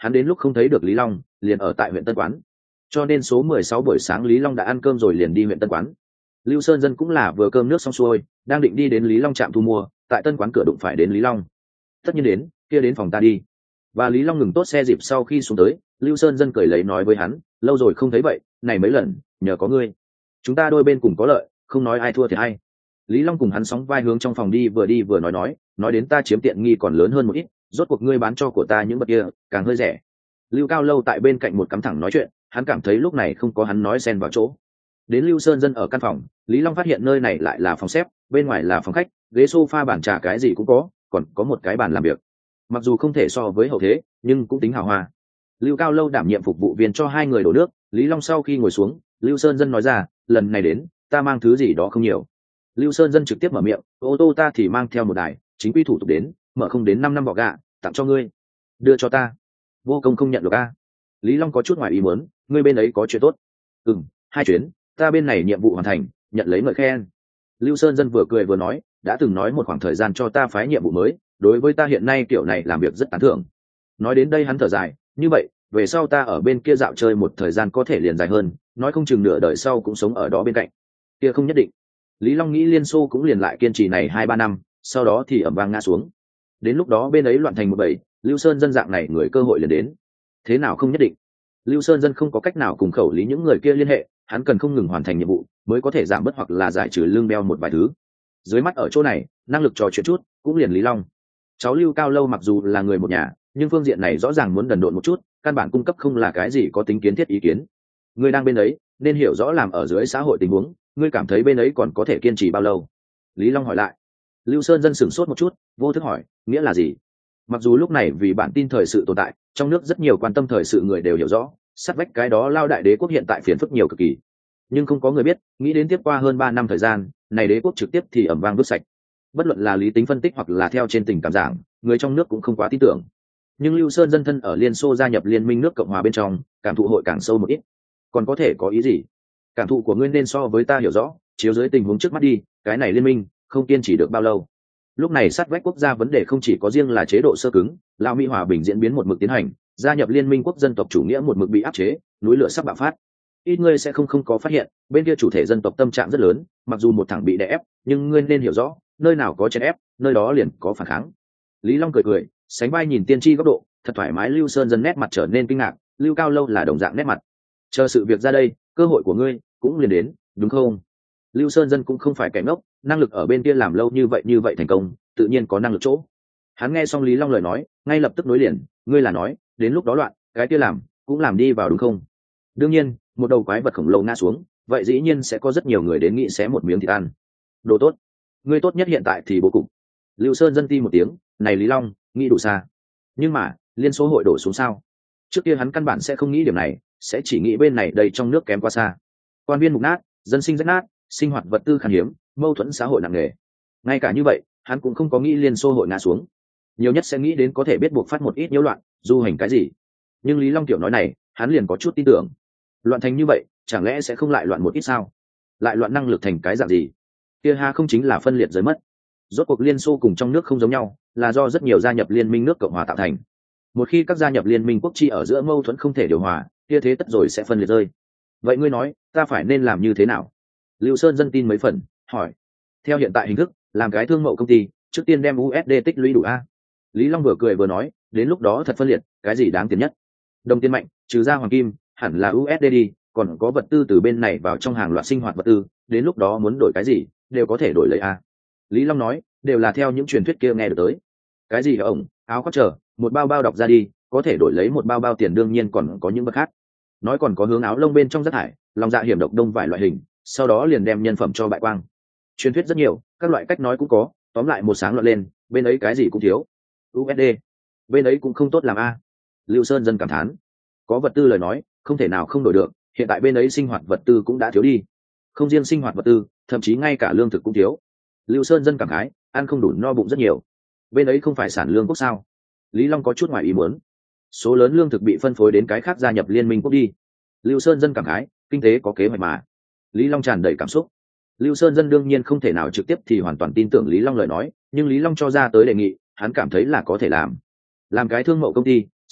hắn đến lúc không thấy được Lý Long liền ở tại huyện Tân Quán, cho nên số mười sáu buổi sáng Lý Long đã ăn cơm rồi liền đi huyện Tân Quán. Lưu Sơn Dân cũng là vừa cơm nước xong xuôi đang định đi đến Lý Long trạm thu mua, tại Tân Quán cửa đụng phải đến Lý Long. Tất nhiên đến, kia đến phòng ta đi. Và Lý Long ngừng tốt xe dịp sau khi xuống tới, Lưu Sơn Dân cười lấy nói với hắn, lâu rồi không thấy vậy, này mấy lần nhờ có ngươi, chúng ta đôi bên cùng có lợi, không nói ai thua thì ai. Lý Long cùng hắn sóng vai hướng trong phòng đi, vừa đi vừa nói nói nói đến ta chiếm tiện nghi còn lớn hơn một ít, rốt cuộc ngươi bán cho của ta những vật kia càng hơi rẻ. Lưu Cao Lâu tại bên cạnh một cắm thẳng nói chuyện, hắn cảm thấy lúc này không có hắn nói xen vào chỗ. Đến Lưu Sơn Dân ở căn phòng, Lý Long phát hiện nơi này lại là phòng xếp, bên ngoài là phòng khách, ghế sofa bàn trà cái gì cũng có, còn có một cái bàn làm việc. Mặc dù không thể so với hậu thế, nhưng cũng tính hào hoa. Lưu Cao Lâu đảm nhiệm phục vụ viên cho hai người đổ nước. Lý Long sau khi ngồi xuống, Lưu Sơn Dân nói ra, lần này đến ta mang thứ gì đó không nhiều. Lưu Sơn Dân trực tiếp mở miệng, ô tô ta thì mang theo một đài, chính quy thủ tục đến, mở không đến năm năm bọ gạ, tặng cho ngươi. Đưa cho ta. Vô công không nhận được a. Lý Long có chút ngoài ý muốn, ngươi bên ấy có chuyện tốt. Ừm, hai chuyến, ta bên này nhiệm vụ hoàn thành, nhận lấy ngợi khen. Lưu Sơn Dân vừa cười vừa nói, đã từng nói một khoảng thời gian cho ta phái nhiệm vụ mới, đối với ta hiện nay kiểu này làm việc rất tán thưởng. Nói đến đây hắn thở dài, như vậy về sau ta ở bên kia dạo chơi một thời gian có thể liền dài hơn, nói không chừng nửa đời sau cũng sống ở đó bên cạnh. Kia không nhất định. Lý Long nghĩ Liên Xô cũng liền lại kiên trì này hai ba năm, sau đó thì ẩm vang ngã xuống. Đến lúc đó bên ấy loạn thành một bầy, Lưu Sơn Dân dạng này người cơ hội liền đến. Thế nào không nhất định. Lưu Sơn Dân không có cách nào cùng khẩu lý những người kia liên hệ, hắn cần không ngừng hoàn thành nhiệm vụ mới có thể giảm bớt hoặc là giải trừ lương beo một vài thứ. Dưới mắt ở chỗ này, năng lực trò chuyện chút cũng liền Lý Long. Cháu Lưu Cao Lâu mặc dù là người một nhà, nhưng phương diện này rõ ràng muốn đần độn một chút, căn bản cung cấp không là cái gì có tính kiến thiết ý kiến. Ngươi đang bên ấy nên hiểu rõ làm ở dưới xã hội tình huống, ngươi cảm thấy bên ấy còn có thể kiên trì bao lâu? Lý Long hỏi lại. Lưu Sơn Dân sửng sốt một chút, vô thức hỏi, nghĩa là gì? Mặc dù lúc này vì bản tin thời sự tồn tại, trong nước rất nhiều quan tâm thời sự người đều hiểu rõ, sát vách cái đó Lao đại đế quốc hiện tại phiền phức nhiều cực kỳ, nhưng không có người biết, nghĩ đến tiếp qua hơn ba năm thời gian này đế quốc trực tiếp thì ẩm vang vứt sạch. Bất luận là lý tính phân tích hoặc là theo trên tình cảm giảng, người trong nước cũng không quá tin tưởng. Nhưng Lưu Sơn Dân thân ở Liên Xô gia nhập Liên minh nước Cộng hòa bên trong, cảm thụ hội càng sâu một ít. Còn có thể có ý gì? Cảm thụ của ngươi nên so với ta hiểu rõ, chiếu dưới tình huống trước mắt đi, cái này liên minh không kiên trì được bao lâu. Lúc này sát vách quốc gia vấn đề không chỉ có riêng là chế độ sơ cứng, Lao Mỹ hòa bình diễn biến một mực tiến hành, gia nhập Liên minh quốc dân tộc chủ nghĩa một mực bị áp chế, núi lửa sắp bạo phát. Ít ngươi sẽ không không có phát hiện, bên kia chủ thể dân tộc tâm trạng rất lớn, mặc dù một thằng bị đè ép, nhưng ngươi nên hiểu rõ, nơi nào có chèn ép, nơi đó liền có phản kháng. Lý Long cười cười, sánh vai nhìn tiên tri góc độ, thật thoải mái. Lưu Sơn Dân nét mặt trở nên kinh ngạc, Lưu Cao Lâu là đồng dạng nét mặt. Chờ sự việc ra đây, cơ hội của ngươi cũng liền đến, đúng không? Lưu Sơn Dân cũng không phải kẻ ngốc, năng lực ở bên kia làm lâu như vậy như vậy thành công, tự nhiên có năng lực chỗ. Hắn nghe xong Lý Long lời nói, ngay lập tức nối liền, ngươi là nói, đến lúc đó loạn, cái kia làm, cũng làm đi vào đúng không? Đương nhiên, một đầu quái vật khổng lồ ngã xuống, vậy dĩ nhiên sẽ có rất nhiều người đến nghĩ xé một miếng thịt ăn. Đồ tốt, ngươi tốt nhất hiện tại thì bố cục. Lưu Sơn Dân ti một tiếng, này Lý Long, nghĩ đủ xa. Nhưng mà, liên số hội đổ xuống sao? Trước kia hắn căn bản sẽ không nghĩ điểm này, sẽ chỉ nghĩ bên này đây trong nước kém quá xa. Quan viên mục nát, dân sinh rách nát, sinh hoạt vật tư khan hiếm, mâu thuẫn xã hội nặng nề. Ngay cả như vậy, hắn cũng không có nghĩ liên xô hội ngã xuống. Nhiều nhất sẽ nghĩ đến có thể biết buộc phát một ít nhiễu loạn, du hành cái gì. Nhưng Lý Long tiểu nói này, hắn liền có chút tin tưởng. Loạn thành như vậy, chẳng lẽ sẽ không lại loạn một ít sao? Lại loạn năng lực thành cái dạng gì? Kia ha không chính là phân liệt giới mất. Rốt cuộc Liên Xô cùng trong nước không giống nhau, là do rất nhiều gia nhập liên minh nước Cộng hòa tạo thành. Một khi các gia nhập liên minh quốc chi ở giữa mâu thuẫn không thể điều hòa, kia thế tất rồi sẽ phân liệt rơi. Vậy ngươi nói, ta phải nên làm như thế nào? Lưu Sơn Dân tin mấy phần, hỏi. Theo hiện tại hình thức, làm cái thương mậu công ty, trước tiên đem u ét đê tích lũy đủ a. Lý Long vừa cười vừa nói, đến lúc đó thật phân liệt, cái gì đáng tiền nhất? Đồng tiền mạnh, trừ ra hoàng kim, hẳn là u ét đê đi, còn có vật tư từ bên này vào trong hàng loạt sinh hoạt vật tư, đến lúc đó muốn đổi cái gì, đều có thể đổi lấy a. Lý Long nói, đều là theo những truyền thuyết kia nghe được tới. Cái gì hả ổng, áo khoác chờ, một bao bao đọc ra đi, có thể đổi lấy một bao bao tiền, đương nhiên còn có những vật khác. Nói còn có hướng áo lông bên trong rất hải, lòng dạ hiểm độc đông vài loại hình, sau đó liền đem nhân phẩm cho bại quang. Truyền thuyết rất nhiều, các loại cách nói cũng có, tóm lại một sáng loạn lên, bên ấy cái gì cũng thiếu. u ét đê, bên ấy cũng không tốt làm a. Lưu Sơn Dân cảm thán, có vật tư lời nói, không thể nào không đổi được, hiện tại bên ấy sinh hoạt vật tư cũng đã thiếu đi. Không riêng sinh hoạt vật tư, thậm chí ngay cả lương thực cũng thiếu. Lưu Sơn Dân cảm khái, ăn không đủ no bụng rất nhiều. Bên ấy không phải sản lương quốc sao? Lý Long có chút ngoài ý muốn. Số lớn lương thực bị phân phối đến cái khác gia nhập liên minh quốc đi. Lưu Sơn Dân cảm khái, kinh tế có kế hoạch mà. Lý Long tràn đầy cảm xúc. Lưu Sơn Dân đương nhiên không thể nào trực tiếp thì hoàn toàn tin tưởng Lý Long lời nói, nhưng Lý Long cho ra tới đề nghị, hắn cảm thấy là có thể làm. Làm cái thương mậu công ty,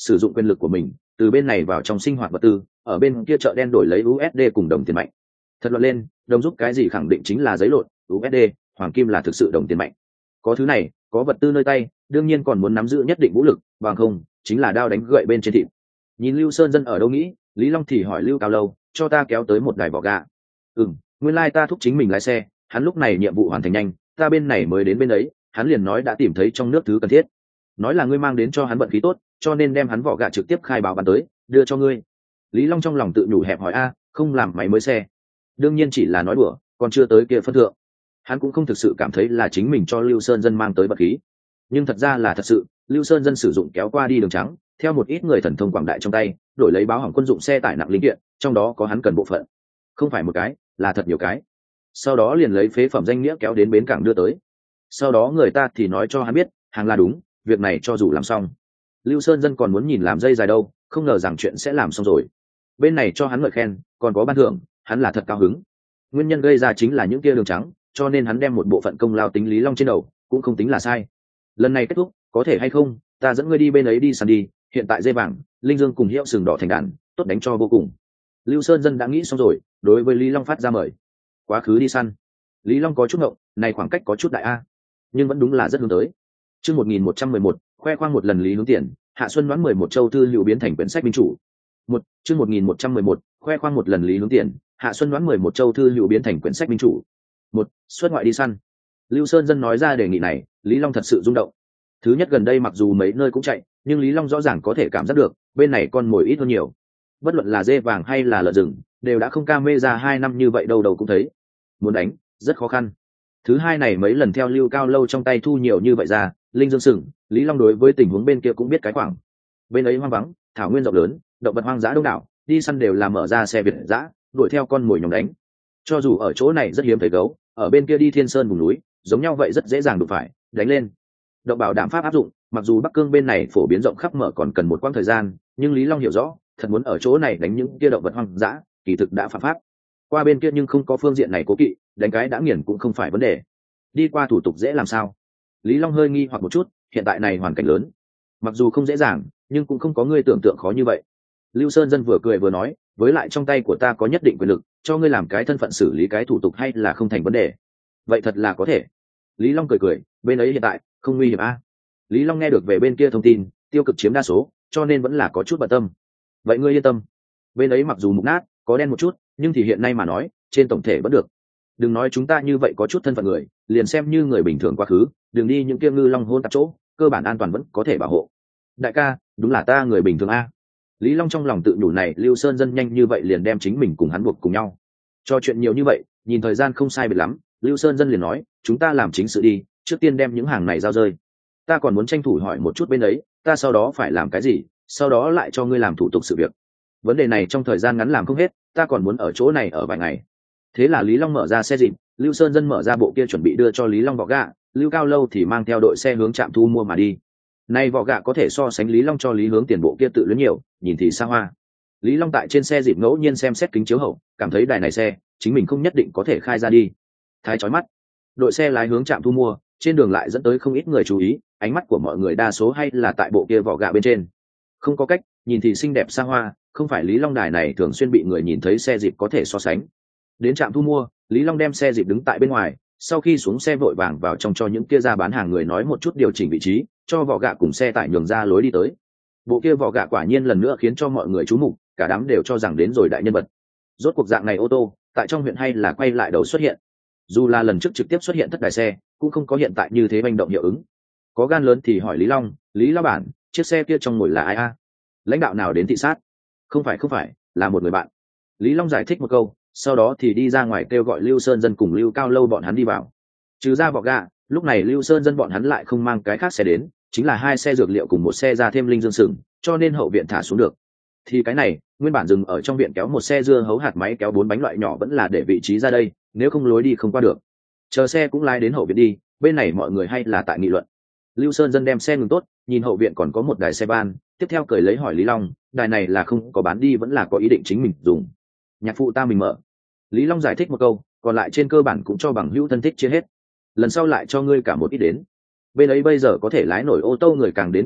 sử dụng quyền lực của mình từ bên này vào trong sinh hoạt vật tư, ở bên kia chợ đen đổi lấy u ét đê cùng đồng tiền mạnh. Thật luận lên, đồng giúp cái gì khẳng định chính là giấy lộn, u ét đê, hoàng kim là thực sự đồng tiền mạnh. Có thứ này, có vật tư nơi tay, đương nhiên còn muốn nắm giữ nhất định vũ lực, bằng không chính là đao đánh gậy bên trên thịt. Nhìn Lưu Sơn Dân ở đâu nghĩ, Lý Long thì hỏi Lưu Cao Lâu, cho ta kéo tới một đài vỏ gà. Ừm, nguyên lai ta thúc chính mình lái xe, hắn lúc này nhiệm vụ hoàn thành nhanh, ta bên này mới đến bên ấy, hắn liền nói đã tìm thấy trong nước thứ cần thiết. Nói là ngươi mang đến cho hắn vận khí tốt, cho nên đem hắn vỏ gà trực tiếp khai báo bán tới, đưa cho ngươi. Lý Long trong lòng tự nhủ hẹp hỏi a, không làm máy mới xe. Đương nhiên chỉ là nói đùa, còn chưa tới kia phân thượng. Hắn cũng không thực sự cảm thấy là chính mình cho Lưu Sơn Dân mang tới vật khí, nhưng thật ra là thật sự. Lưu Sơn Dân sử dụng kéo qua đi đường trắng, theo một ít người thần thông quảng đại trong tay, đổi lấy báo hỏng quân dụng xe tải nặng linh kiện, trong đó có hắn cần bộ phận, không phải một cái, là thật nhiều cái. Sau đó liền lấy phế phẩm danh nghĩa kéo đến bến cảng đưa tới. Sau đó người ta thì nói cho hắn biết, hàng là đúng, việc này cho dù làm xong, Lưu Sơn Dân còn muốn nhìn làm dây dài đâu, không ngờ rằng chuyện sẽ làm xong rồi. Bên này cho hắn ngợi khen, còn có ban thưởng, hắn là thật cao hứng. Nguyên nhân gây ra chính là những kia đường trắng, cho nên hắn đem một bộ phận công lao tính Lý Long trên đầu, cũng không tính là sai. Lần này kết thúc, có thể hay không, ta dẫn ngươi đi bên ấy đi săn đi, hiện tại dây vàng, linh dương cùng hiệu sừng đỏ thành đàn, tốt đánh cho vô cùng. Lưu Sơn Dân đã nghĩ xong rồi, đối với Lý Long phát ra mời. Quá khứ đi săn. Lý Long có chút ngộng, này khoảng cách có chút đại a, nhưng vẫn đúng là rất hướng tới. Chương một nghìn một trăm mười một, khoe khoang một lần Lý Hướng Tiền, Hạ Xuân đoán mười một châu thư liệu biến thành quyển sách minh chủ. Một, chương một nghìn một trăm mười một, khoe khoang một lần Lý Hướng Tiền, Hạ Xuân đoán mười một châu thư liệu biến thành quyển sách minh chủ. Một, xuất ngoại đi săn. Lưu Sơn Dân nói ra đề nghị này, Lý Long thật sự rung động. Thứ nhất, gần đây mặc dù mấy nơi cũng chạy, nhưng Lý Long rõ ràng có thể cảm giác được, bên này con mồi ít hơn nhiều. Bất luận là dê vàng hay là lợn rừng, đều đã không ca mê ra hai năm như vậy đâu đầu cũng thấy. Muốn đánh, rất khó khăn. Thứ hai này mấy lần theo Lưu Cao Lâu trong tay thu nhiều như vậy ra, linh dương sừng, Lý Long đối với tình huống bên kia cũng biết cái khoảng. Bên ấy hoang vắng, thảo nguyên rộng lớn, động vật hoang dã đông đảo, đi săn đều là mở ra xe việt dã, đuổi theo con mồi nhóm đánh. Cho dù ở chỗ này rất hiếm thấy gấu, ở bên kia đi thiên sơn vùng núi, giống nhau vậy rất dễ dàng đụng phải, đánh lên. Động bảo đảm pháp áp dụng, mặc dù Bắc Cương bên này phổ biến rộng khắp mở còn cần một quãng thời gian, nhưng Lý Long hiểu rõ, thật muốn ở chỗ này đánh những kia động vật hoang dã, kỳ thực đã phạm pháp. Qua bên kia nhưng không có phương diện này cố kỵ, đánh cái đã nghiền cũng không phải vấn đề. Đi qua thủ tục dễ làm sao? Lý Long hơi nghi hoặc một chút, hiện tại này hoàn cảnh lớn, mặc dù không dễ dàng, nhưng cũng không có ngươi tưởng tượng khó như vậy. Lưu Sơn Dân vừa cười vừa nói, với lại trong tay của ta có nhất định quyền lực, cho ngươi làm cái thân phận xử lý cái thủ tục hay là không thành vấn đề. Vậy thật là có thể. Lý Long cười cười, bên ấy hiện tại không nguy hiểm a. Lý Long nghe được về bên kia thông tin, tiêu cực chiếm đa số, cho nên vẫn là có chút bận tâm. Vậy ngươi yên tâm, bên ấy mặc dù mục nát, có đen một chút, nhưng thì hiện nay mà nói, trên tổng thể vẫn được. Đừng nói chúng ta như vậy có chút thân phận người, liền xem như người bình thường quá khứ, đừng đi những kia ngư long hôn tạp chỗ, cơ bản an toàn vẫn có thể bảo hộ. Đại ca, đúng là ta người bình thường a. Lý Long trong lòng tự nhủ này, Lưu Sơn Dân nhanh như vậy liền đem chính mình cùng hắn buộc cùng nhau. Cho chuyện nhiều như vậy, nhìn thời gian không sai biệt lắm, Lưu Sơn Dân liền nói, chúng ta làm chính sự đi, trước tiên đem những hàng này giao rơi. Ta còn muốn tranh thủ hỏi một chút bên ấy, ta sau đó phải làm cái gì, sau đó lại cho ngươi làm thủ tục sự việc. Vấn đề này trong thời gian ngắn làm không hết, ta còn muốn ở chỗ này ở vài ngày. Thế là Lý Long mở ra xe dịp, Lưu Sơn Dân mở ra bộ kia chuẩn bị đưa cho Lý Long vỏ gạ, Lưu Cao Lâu thì mang theo đội xe hướng trạm thu mua mà đi. Nay vỏ gạ có thể so sánh Lý Long cho Lý Hướng Tiền bộ kia tự lớn nhiều, nhìn thì xa hoa. Lý Long tại trên xe dịp ngẫu nhiên xem xét kính chiếu hậu, cảm thấy đài này xe, chính mình không nhất định có thể khai ra đi. Thái chói mắt. Đội xe lái hướng trạm thu mua, trên đường lại dẫn tới không ít người chú ý, ánh mắt của mọi người đa số hay là tại bộ kia vỏ gạ bên trên. Không có cách, nhìn thì xinh đẹp xa hoa, không phải Lý Long đài này thường xuyên bị người nhìn thấy xe dịp có thể so sánh. Đến trạm thu mua, Lý Long đem xe dịp đứng tại bên ngoài, sau khi xuống xe vội vàng vào trong cho những kia ra bán hàng người nói một chút điều chỉnh vị trí, cho vỏ gạ cùng xe tải nhường ra lối đi tới. Bộ kia vỏ gạ quả nhiên lần nữa khiến cho mọi người chú mục, cả đám đều cho rằng đến rồi đại nhân vật. Rốt cuộc dạng này ô tô, tại trong huyện hay là quay lại đầu xuất hiện. Dù là lần trước trực tiếp xuất hiện thất đài xe, cũng không có hiện tại như thế manh động hiệu ứng. Có gan lớn thì hỏi Lý Long, Lý Lão bản, chiếc xe kia trong ngồi là ai a? Lãnh đạo nào đến thị sát? Không phải không phải, là một người bạn. Lý Long giải thích một câu, sau đó thì đi ra ngoài kêu gọi Lưu Sơn Dân cùng Lưu Cao Lâu bọn hắn đi vào. Trừ ra vỏ gạ, lúc này Lưu Sơn Dân bọn hắn lại không mang cái khác xe đến, chính là hai xe dược liệu cùng một xe ra thêm linh dương sừng, cho nên hậu viện thả xuống được. Thì cái này, nguyên bản dừng ở trong viện kéo một xe dưa hấu hạt máy kéo bốn bánh loại nhỏ vẫn là để vị trí ra đây, nếu không lối đi không qua được. Chờ xe cũng lái đến hậu viện đi, bên này mọi người hay là tại nghị luận. Lưu Sơn Dân đem xe ngừng tốt, nhìn hậu viện còn có một đài xe ban, tiếp theo cười lấy hỏi Lý Long, đài này là không có bán đi vẫn là có ý định chính mình dùng? Nhạc phụ ta mình mở. Lý Long giải thích một câu, còn lại trên cơ bản cũng cho bằng hữu thân thích chia hết. Lần sau lại cho ngươi cả một ít đến. Bên ấy bây giờ có thể lái nổi ô tô người càng đến càng ít,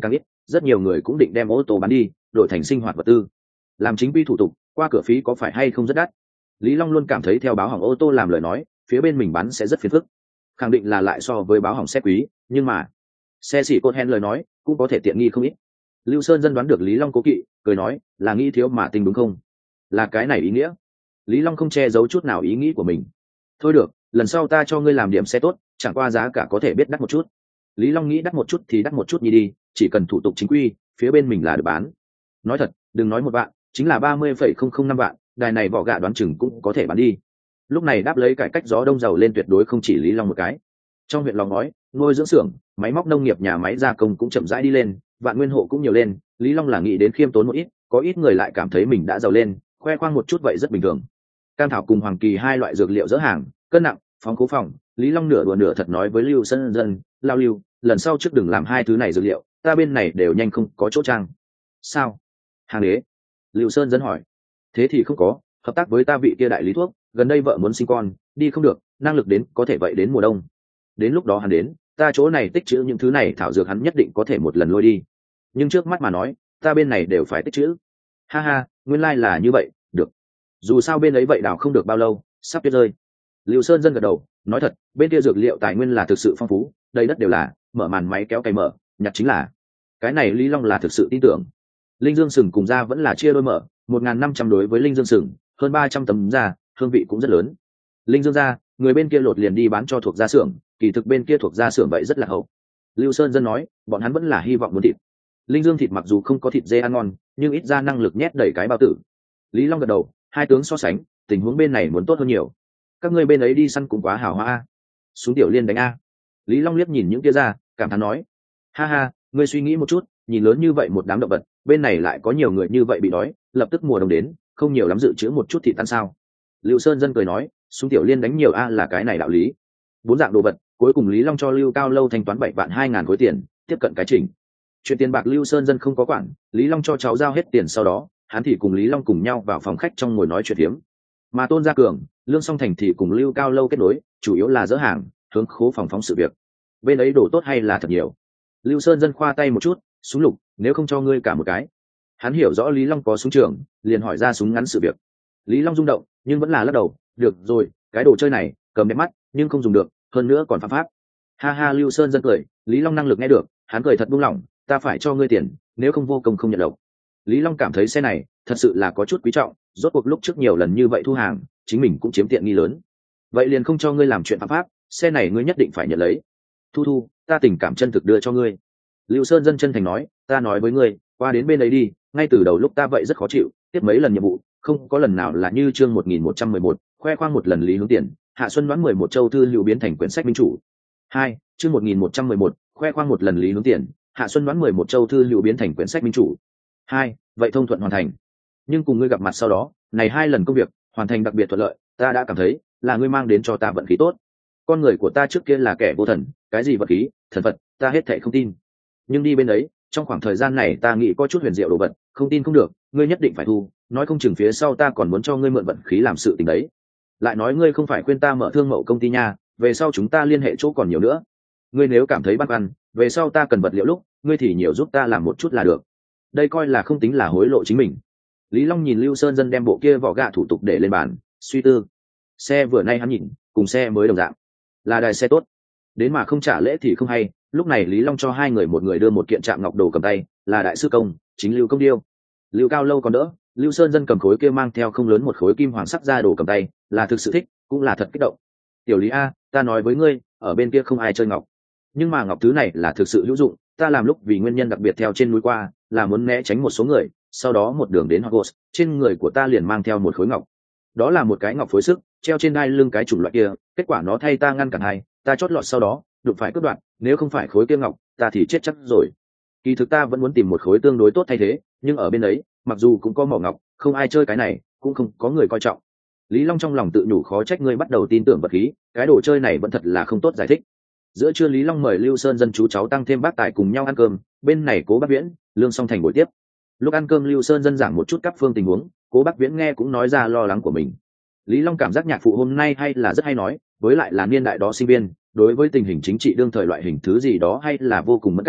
rất nhiều người cũng định đem ô tô bán đi đổi thành sinh hoạt vật tư làm chính quy thủ tục qua cửa phí có phải hay không rất đắt. Lý Long luôn cảm thấy theo báo hỏng ô tô làm lời nói phía bên mình bán sẽ rất phiền phức, khẳng định là lại so với báo hỏng xe quý, nhưng mà xe xỉ cốt hen lời nói cũng có thể tiện nghi không ít. Lưu Sơn Dân đoán được Lý Long cố kỵ, cười nói là nghĩ thiếu mà tình đúng không? Là cái này ý nghĩa. Lý Long không che giấu chút nào ý nghĩ của mình. Thôi được, lần sau ta cho ngươi làm điểm xe tốt, chẳng qua giá cả có thể biết đắt một chút. Lý Long nghĩ đắt một chút thì đắt một chút đi đi, chỉ cần thủ tục chính quy phía bên mình là được bán. Nói thật, đừng nói một vạn, chính là ba mươi phẩy không không năm vạn, đài này vỏ gạ đoán chừng cũng có thể bán đi. Lúc này đáp lấy cải cách gió đông giàu lên tuyệt đối không chỉ Lý Long một cái. Trong huyện Lò Ngói, nuôi dưỡng xưởng, máy móc nông nghiệp, nhà máy gia công cũng chậm rãi đi lên, vạn nguyên hộ cũng nhiều lên. Lý Long là nghĩ đến khiêm tốn một ít, có ít người lại cảm thấy mình đã giàu lên, khoe khoang một chút vậy rất bình thường. Cam thảo cùng hoàng kỳ hai loại dược liệu dỡ hàng, cân nặng, phóng cố phòng. Lý Long nửa đùa nửa thật nói với Lưu Sơn Dân, lao Lưu, lần sau trước đừng làm hai thứ này dược liệu, ta bên này đều nhanh không có chỗ trang. Sao? Hàng đế? Lưu Sơn Dân hỏi. Thế thì không có, hợp tác với ta vị kia đại lý thuốc, gần đây vợ muốn sinh con, đi không được, năng lực đến có thể vậy đến mùa đông. Đến lúc đó hắn đến, ta chỗ này tích trữ những thứ này thảo dược hắn nhất định có thể một lần lôi đi. Nhưng trước mắt mà nói, ta bên này đều phải tích trữ. Ha ha, nguyên lai là như vậy, được. Dù sao bên ấy vậy đào không được bao lâu, sắp tuyết rơi. Lưu Sơn Dân gật đầu, nói thật, bên kia dược liệu tài nguyên là thực sự phong phú, đầy đất đều là, mở màn máy kéo cày mở, nhặt chính là. Cái này Lý Long là thực sự tin tưởng. Linh Dương sừng cùng da vẫn là chia đôi mở, một nghìn năm trăm đối với Linh Dương sừng, hơn ba trăm tấm da, hương vị cũng rất lớn. Linh Dương da, người bên kia lột liền đi bán cho thuộc gia xưởng, kỳ thực bên kia thuộc gia xưởng vậy rất là hậu. Lưu Sơn Dân nói, bọn hắn vẫn là hy vọng muốn thịt. Linh Dương thịt mặc dù không có thịt dê ăn ngon, nhưng ít ra năng lực nhét đầy cái bao tử. Lý Long gật đầu, hai tướng so sánh, tình huống bên này muốn tốt hơn nhiều. Các ngươi bên ấy đi săn cũng quá hào hoa a. Xuống tiểu liên đánh a. Lý Long liếc nhìn những kia ra, cảm thán nói, ha ha, ngươi suy nghĩ một chút, nhìn lớn như vậy một đám động vật, bên này lại có nhiều người như vậy bị đói, lập tức mùa đông đến, không nhiều lắm dự trữ một chút thịt ăn sao? Lưu Sơn Dân cười nói, xuống tiểu liên đánh nhiều a là cái này đạo lý. Bốn dạng đồ vật, cuối cùng Lý Long cho Lưu Cao Lâu thanh toán bảy vạn hai ngàn khối tiền, tiếp cận cái chỉnh. Chuyện tiền bạc Lưu Sơn Dân không có quản, Lý Long cho cháu giao hết tiền sau đó, hắn thì cùng Lý Long cùng nhau vào phòng khách trong ngồi nói chuyện hiếm. Mà Tôn Gia Cường, Lương Song Thành thì cùng Lưu Cao Lâu kết nối, chủ yếu là dỡ hàng, hướng khố phòng phóng sự việc. Bên ấy đồ tốt hay là thật nhiều. Lưu Sơn Dân khoa tay một chút, súng lục, nếu không cho ngươi cả một cái. Hắn hiểu rõ Lý Long có súng trường, liền hỏi ra súng ngắn sự việc. Lý Long rung động, nhưng vẫn là lắc đầu, được rồi, cái đồ chơi này, cầm đẹp mắt, nhưng không dùng được, hơn nữa còn phạm pháp. Ha ha, Lưu Sơn Dân cười, Lý Long năng lực nghe được, hắn cười thật buông lỏng, ta phải cho ngươi tiền, nếu không vô công không nhận lộc. Lý Long cảm thấy xe này thật sự là có chút quý trọng, rốt cuộc lúc trước nhiều lần như vậy thu hàng, chính mình cũng chiếm tiện nghi lớn. Vậy liền không cho ngươi làm chuyện phạm pháp, xe này ngươi nhất định phải nhận lấy. Thu thu, ta tình cảm chân thực đưa cho ngươi. Lưu Sơn Dân chân thành nói, ta nói với ngươi, qua đến bên ấy đi, ngay từ đầu lúc ta vậy rất khó chịu, tiếp mấy lần nhiệm vụ, không có lần nào là như chương một nghìn một trăm mười một, khoe khoang một lần Lý Hướng Tiền, Hạ Xuân đoán mười một châu thư lưu biến thành quyển sách minh chủ. Hai, chương một nghìn một trăm mười một, khoe khoang một lần Lý Hướng Tiền, Hạ Xuân đoán mười một châu thư lưu biến thành quyển sách minh chủ. Hai, vậy thông thuận hoàn thành. Nhưng cùng ngươi gặp mặt sau đó, này hai lần công việc hoàn thành đặc biệt thuận lợi, ta đã cảm thấy là ngươi mang đến cho ta vận khí tốt. Con người của ta trước kia là kẻ vô thần, cái gì vận khí, thần vật, ta hết thảy không tin. Nhưng đi bên đấy, trong khoảng thời gian này ta nghĩ có chút huyền diệu đồ vật, không tin không được, ngươi nhất định phải thu, nói không chừng phía sau ta còn muốn cho ngươi mượn vận khí làm sự tình đấy. Lại nói ngươi không phải khuyên ta mở thương mậu công ty nha, về sau chúng ta liên hệ chỗ còn nhiều nữa. Ngươi nếu cảm thấy băn khoăn, về sau ta cần vật liệu lúc, ngươi thì nhiều giúp ta làm một chút là được. Đây coi là không tính là hối lộ chính mình. Lý Long nhìn Lưu Sơn Dân đem bộ kia vỏ gạ thủ tục để lên bàn, suy tư. Xe vừa nay hắn nhìn, cùng xe mới đồng dạng, là đài xe tốt. Đến mà không trả lễ thì không hay. Lúc này Lý Long cho hai người, một người đưa một kiện trạm ngọc đồ cầm tay, là đại sư công, chính Lưu Công Điêu. Lưu Cao Lâu còn đỡ, Lưu Sơn Dân cầm khối kia mang theo không lớn một khối kim hoàng sắc ra đồ cầm tay, là thực sự thích, cũng là thật kích động. Tiểu Lý a, ta nói với ngươi, ở bên kia không ai chơi ngọc, nhưng mà ngọc thứ này là thực sự hữu dụng. Ta làm lúc vì nguyên nhân đặc biệt theo trên núi qua, là muốn né tránh một số người, sau đó một đường đến Hogwarts, trên người của ta liền mang theo một khối ngọc. Đó là một cái ngọc phối sức, treo trên đai lưng cái chủng loại kia, kết quả nó thay ta ngăn cản hai, ta chót lọt sau đó, đụng phải cướp đoạn, nếu không phải khối kia ngọc, ta thì chết chắc rồi. Kỳ thực ta vẫn muốn tìm một khối tương đối tốt thay thế, nhưng ở bên ấy, mặc dù cũng có mỏ ngọc, không ai chơi cái này, cũng không có người coi trọng. Lý Long trong lòng tự nhủ khó trách ngươi bắt đầu tin tưởng vật khí, cái đồ chơi này vẫn thật là không tốt giải thích. Giữa trưa Lý Long mời Lưu Sơn Dân chú cháu tăng thêm bác tài cùng nhau ăn cơm, bên này Cố Bác Viễn, Lương Song Thành buổi tiếp. Lúc ăn cơm Lưu Sơn Dân giảng một chút các phương tình huống, Cố Bác Viễn nghe cũng nói ra lo lắng của mình. Lý Long cảm giác nhạc phụ hôm nay hay là rất hay nói, với lại là niên đại đó sinh viên, đối với tình hình chính trị đương thời loại hình thứ gì đó hay là vô cùng mẫn cảm,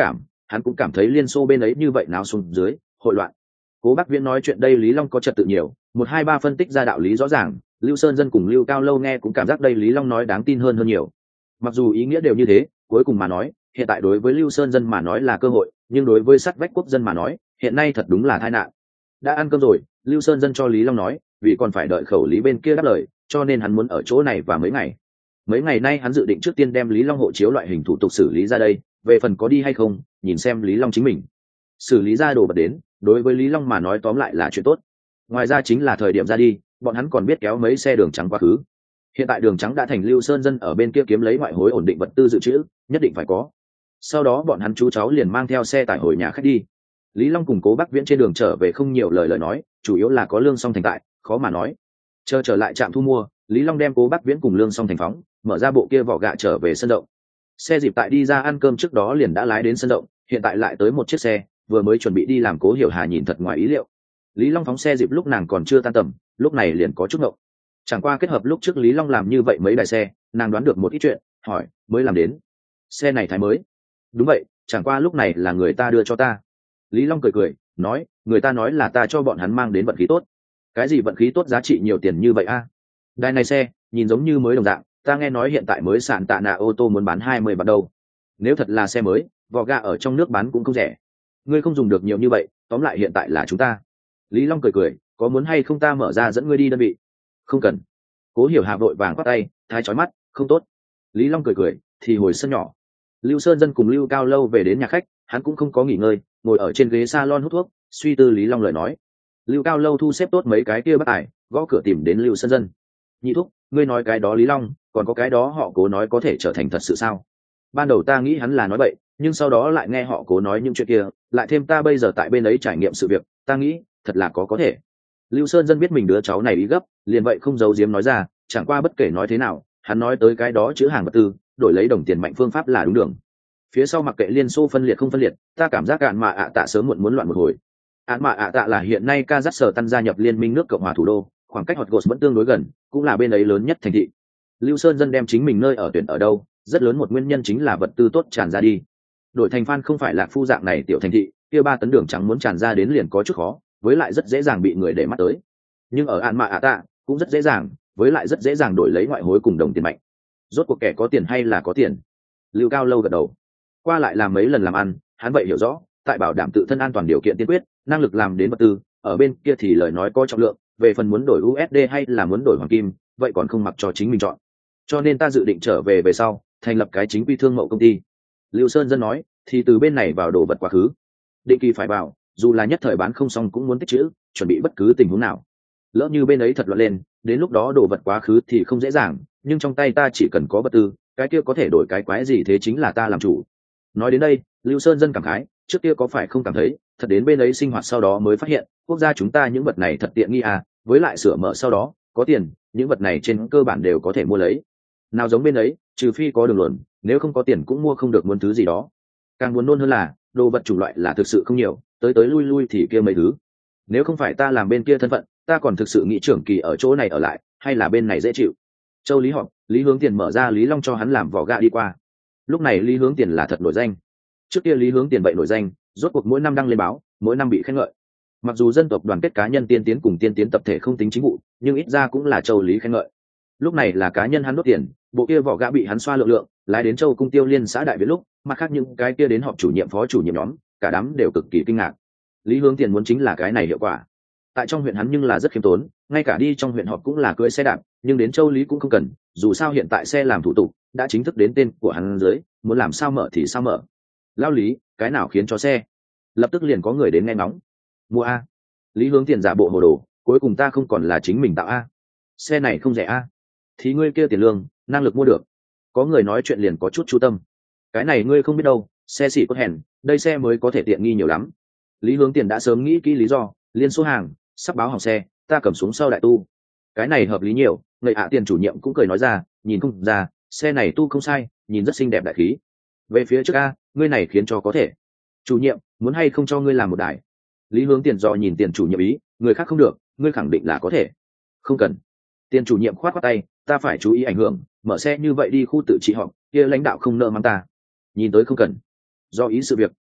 hắn cũng cảm thấy Liên Xô bên ấy như vậy nào xuống dưới hội loạn. Cố Bắc Viễn nói chuyện đây Lý Long có trật tự nhiều, một hai ba phân tích ra đạo lý rõ ràng, Lưu Sơn Dân cùng Lưu Cao Lâu nghe cũng cảm giác đây Lý Long nói đáng tin hơn hơn nhiều. Mặc dù ý nghĩa đều như thế, cuối cùng mà nói, hiện tại đối với Lưu Sơn Dân mà nói là cơ hội, nhưng đối với sát vách quốc dân mà nói, hiện nay thật đúng là tai nạn. Đã ăn cơm rồi, Lưu Sơn Dân cho Lý Long nói, vì còn phải đợi khẩu lý bên kia đáp lời, cho nên hắn muốn ở chỗ này và mấy ngày. Mấy ngày nay hắn dự định trước tiên đem Lý Long hộ chiếu loại hình thủ tục xử lý ra đây, về phần có đi hay không, nhìn xem Lý Long chính mình. Xử lý ra đồ vật đến, đối với Lý Long mà nói tóm lại là chuyện tốt. Ngoài ra chính là thời điểm ra đi, bọn hắn còn biết kéo mấy xe đường trắng quá khứ. Hiện tại đường trắng đã thành Lưu Sơn Dân ở bên kia kiếm lấy ngoại hối ổn định vật tư dự trữ, nhất định phải có. Sau đó bọn hắn chú cháu liền mang theo xe tải hồi nhà khách đi. Lý Long cùng Cố Bắc Viễn trên đường trở về không nhiều lời lời nói, chủ yếu là có Lương Song Thành tại, khó mà nói. Chờ trở lại trạm thu mua, Lý Long đem Cố Bắc Viễn cùng Lương Song Thành phóng, mở ra bộ kia vỏ gạ trở về sân rộng. Xe dịp tại đi ra ăn cơm trước đó liền đã lái đến sân rộng, hiện tại lại tới một chiếc xe, vừa mới chuẩn bị đi làm Cố Hiểu Hà nhìn thật ngoài ý liệu. Lý Long phóng xe dịp lúc nàng còn chưa tan tầm, lúc này liền có chút ngộng. Chẳng qua kết hợp lúc trước Lý Long làm như vậy mấy đài xe, nàng đoán được một ít chuyện, hỏi, mới làm đến. Xe này thái mới. Đúng vậy, chẳng qua lúc này là người ta đưa cho ta. Lý Long cười cười, nói, người ta nói là ta cho bọn hắn mang đến vận khí tốt. Cái gì vận khí tốt giá trị nhiều tiền như vậy a? Đài này xe, nhìn giống như mới đồng dạng, ta nghe nói hiện tại mới sạn tạ nạ ô tô muốn bán hai mươi bắt đầu. Nếu thật là xe mới, vỏ gà ở trong nước bán cũng không rẻ. Ngươi không dùng được nhiều như vậy, tóm lại hiện tại là chúng ta. Lý Long cười cười, có muốn hay không ta mở ra dẫn ngươi đi đơn vị? Không cần. Cố Hiểu Hà vội vàng quát tay, thái chói mắt, không tốt. Lý Long cười cười, thì hồi sân nhỏ. Lưu Sơn Dân cùng Lưu Cao Lâu về đến nhà khách, hắn cũng không có nghỉ ngơi, ngồi ở trên ghế salon hút thuốc, suy tư Lý Long lời nói. Lưu Cao Lâu thu xếp tốt mấy cái kia bất ải, gõ cửa tìm đến Lưu Sơn Dân. Nhị thúc, ngươi nói cái đó Lý Long, còn có cái đó họ Cố nói có thể trở thành thật sự sao? Ban đầu ta nghĩ hắn là nói bậy, nhưng sau đó lại nghe họ Cố nói những chuyện kia, lại thêm ta bây giờ tại bên ấy trải nghiệm sự việc, ta nghĩ thật là có có thể. Lưu Sơn Dân biết mình đứa cháu này ý gấp, liền vậy không giấu giếm nói ra, chẳng qua bất kể nói thế nào, hắn nói tới cái đó chữ hàng vật tư, đổi lấy đồng tiền mạnh phương pháp là đúng đường. Phía sau mặc kệ Liên Xô phân liệt không phân liệt, ta cảm giác cạn mà ạ tạ sớm muộn muốn loạn một hồi. Án mà ạ tạ là hiện nay Kazakhstan gia nhập liên minh nước Cộng hòa thủ đô, khoảng cách Hot Gos vẫn tương đối gần, cũng là bên ấy lớn nhất thành thị. Lưu Sơn Dân đem chính mình nơi ở tuyển ở đâu, rất lớn một nguyên nhân chính là vật tư tốt tràn ra đi. Đổi thành Phan không phải là phu dạng này tiểu thành thị, kia ba tấn đường trắng muốn tràn ra đến liền có chút khó, với lại rất dễ dàng bị người để mắt tới. Nhưng ở Án mà ạ tạ cũng rất dễ dàng, với lại rất dễ dàng đổi lấy ngoại hối cùng đồng tiền mạnh. Rốt cuộc kẻ có tiền hay là có tiền? Lưu Cao Lâu gật đầu. Qua lại làm mấy lần làm ăn, hắn vậy hiểu rõ, tại bảo đảm tự thân an toàn điều kiện tiên quyết, năng lực làm đến vật tư, ở bên kia thì lời nói có trọng lượng, về phần muốn đổi u ét đê hay là muốn đổi hoàng kim, vậy còn không mặc cho chính mình chọn. Cho nên ta dự định trở về về sau, thành lập cái chính quy thương mậu công ty. Lưu Sơn Dân nói, thì từ bên này vào đồ vật quá khứ. Định kỳ phải vào, dù là nhất thời bán không xong cũng muốn tích trữ, chuẩn bị bất cứ tình huống nào. Lỡ như bên ấy thật loạn lên, đến lúc đó đồ vật quá khứ thì không dễ dàng, nhưng trong tay ta chỉ cần có vật tư, cái kia có thể đổi cái quái gì thế chính là ta làm chủ. Nói đến đây, Lưu Sơn Dân cảm khái, trước kia có phải không cảm thấy, thật đến bên ấy sinh hoạt sau đó mới phát hiện, quốc gia chúng ta những vật này thật tiện nghi à, với lại sửa mở sau đó, có tiền, những vật này trên cơ bản đều có thể mua lấy. Nào giống bên ấy, trừ phi có đường luận, nếu không có tiền cũng mua không được muốn thứ gì đó. Càng muốn nôn hơn là, đồ vật chủng loại là thực sự không nhiều, tới tới lui lui thì kia mấy thứ. Nếu không phải ta làm bên kia thân phận, ta còn thực sự nghĩ trưởng kỳ ở chỗ này ở lại, hay là bên này dễ chịu. Châu Lý họp, Lý Hướng Tiền mở ra Lý Long cho hắn làm vỏ gạ đi qua. Lúc này Lý Hướng Tiền là thật nổi danh. Trước kia Lý Hướng Tiền vậy nổi danh, rốt cuộc mỗi năm đăng lên báo, mỗi năm bị khen ngợi. Mặc dù dân tộc đoàn kết cá nhân tiên tiến cùng tiên tiến tập thể không tính chính vụ, nhưng ít ra cũng là Châu Lý khen ngợi. Lúc này là cá nhân hắn đốt tiền, bộ kia vỏ gạ bị hắn xoa lượng lượng, lái đến Châu Cung Tiêu Liên xã đại viện lúc, mặt khác những cái kia đến họp chủ nhiệm phó chủ nhiệm nhóm, cả đám đều cực kỳ kinh ngạc. Lý Hướng Tiền muốn chính là cái này hiệu quả. Tại trong huyện hắn nhưng là rất khiêm tốn, ngay cả đi trong huyện họp cũng là cưỡi xe đạp, nhưng đến Châu Lý cũng không cần, dù sao hiện tại xe làm thủ tục đã chính thức đến tên của hắn dưới, muốn làm sao mở thì sao mở. Lao Lý, cái nào khiến cho xe? Lập tức liền có người đến nghe ngóng. Mua a. Lý Hướng Tiền giả bộ hồ đồ, cuối cùng ta không còn là chính mình tạo a. Xe này không rẻ a. Thì ngươi kia tiền lương, năng lực mua được. Có người nói chuyện liền có chút chú tâm. Cái này ngươi không biết đâu, xe xỉ cốt hèn, đây xe mới có thể tiện nghi nhiều lắm. Lý Hướng Tiền đã sớm nghĩ kỹ lý do, liên số hàng, sắp báo hỏng xe, ta cầm xuống sau đại tu. Cái này hợp lý nhiều, người hạ tiền chủ nhiệm cũng cười nói ra, nhìn không ra, xe này tu không sai, nhìn rất xinh đẹp đại khí. Về phía trước a, ngươi này khiến cho có thể. Chủ nhiệm, muốn hay không cho ngươi làm một đài? Lý Hướng Tiền dò nhìn tiền chủ nhiệm ý, người khác không được, ngươi khẳng định là có thể. Không cần. Tiền chủ nhiệm khoát khoát tay, ta phải chú ý ảnh hưởng, mở xe như vậy đi khu tự trị họp, kia lãnh đạo không nợ mang ta. Nhìn tới không cần. Do ý sự việc,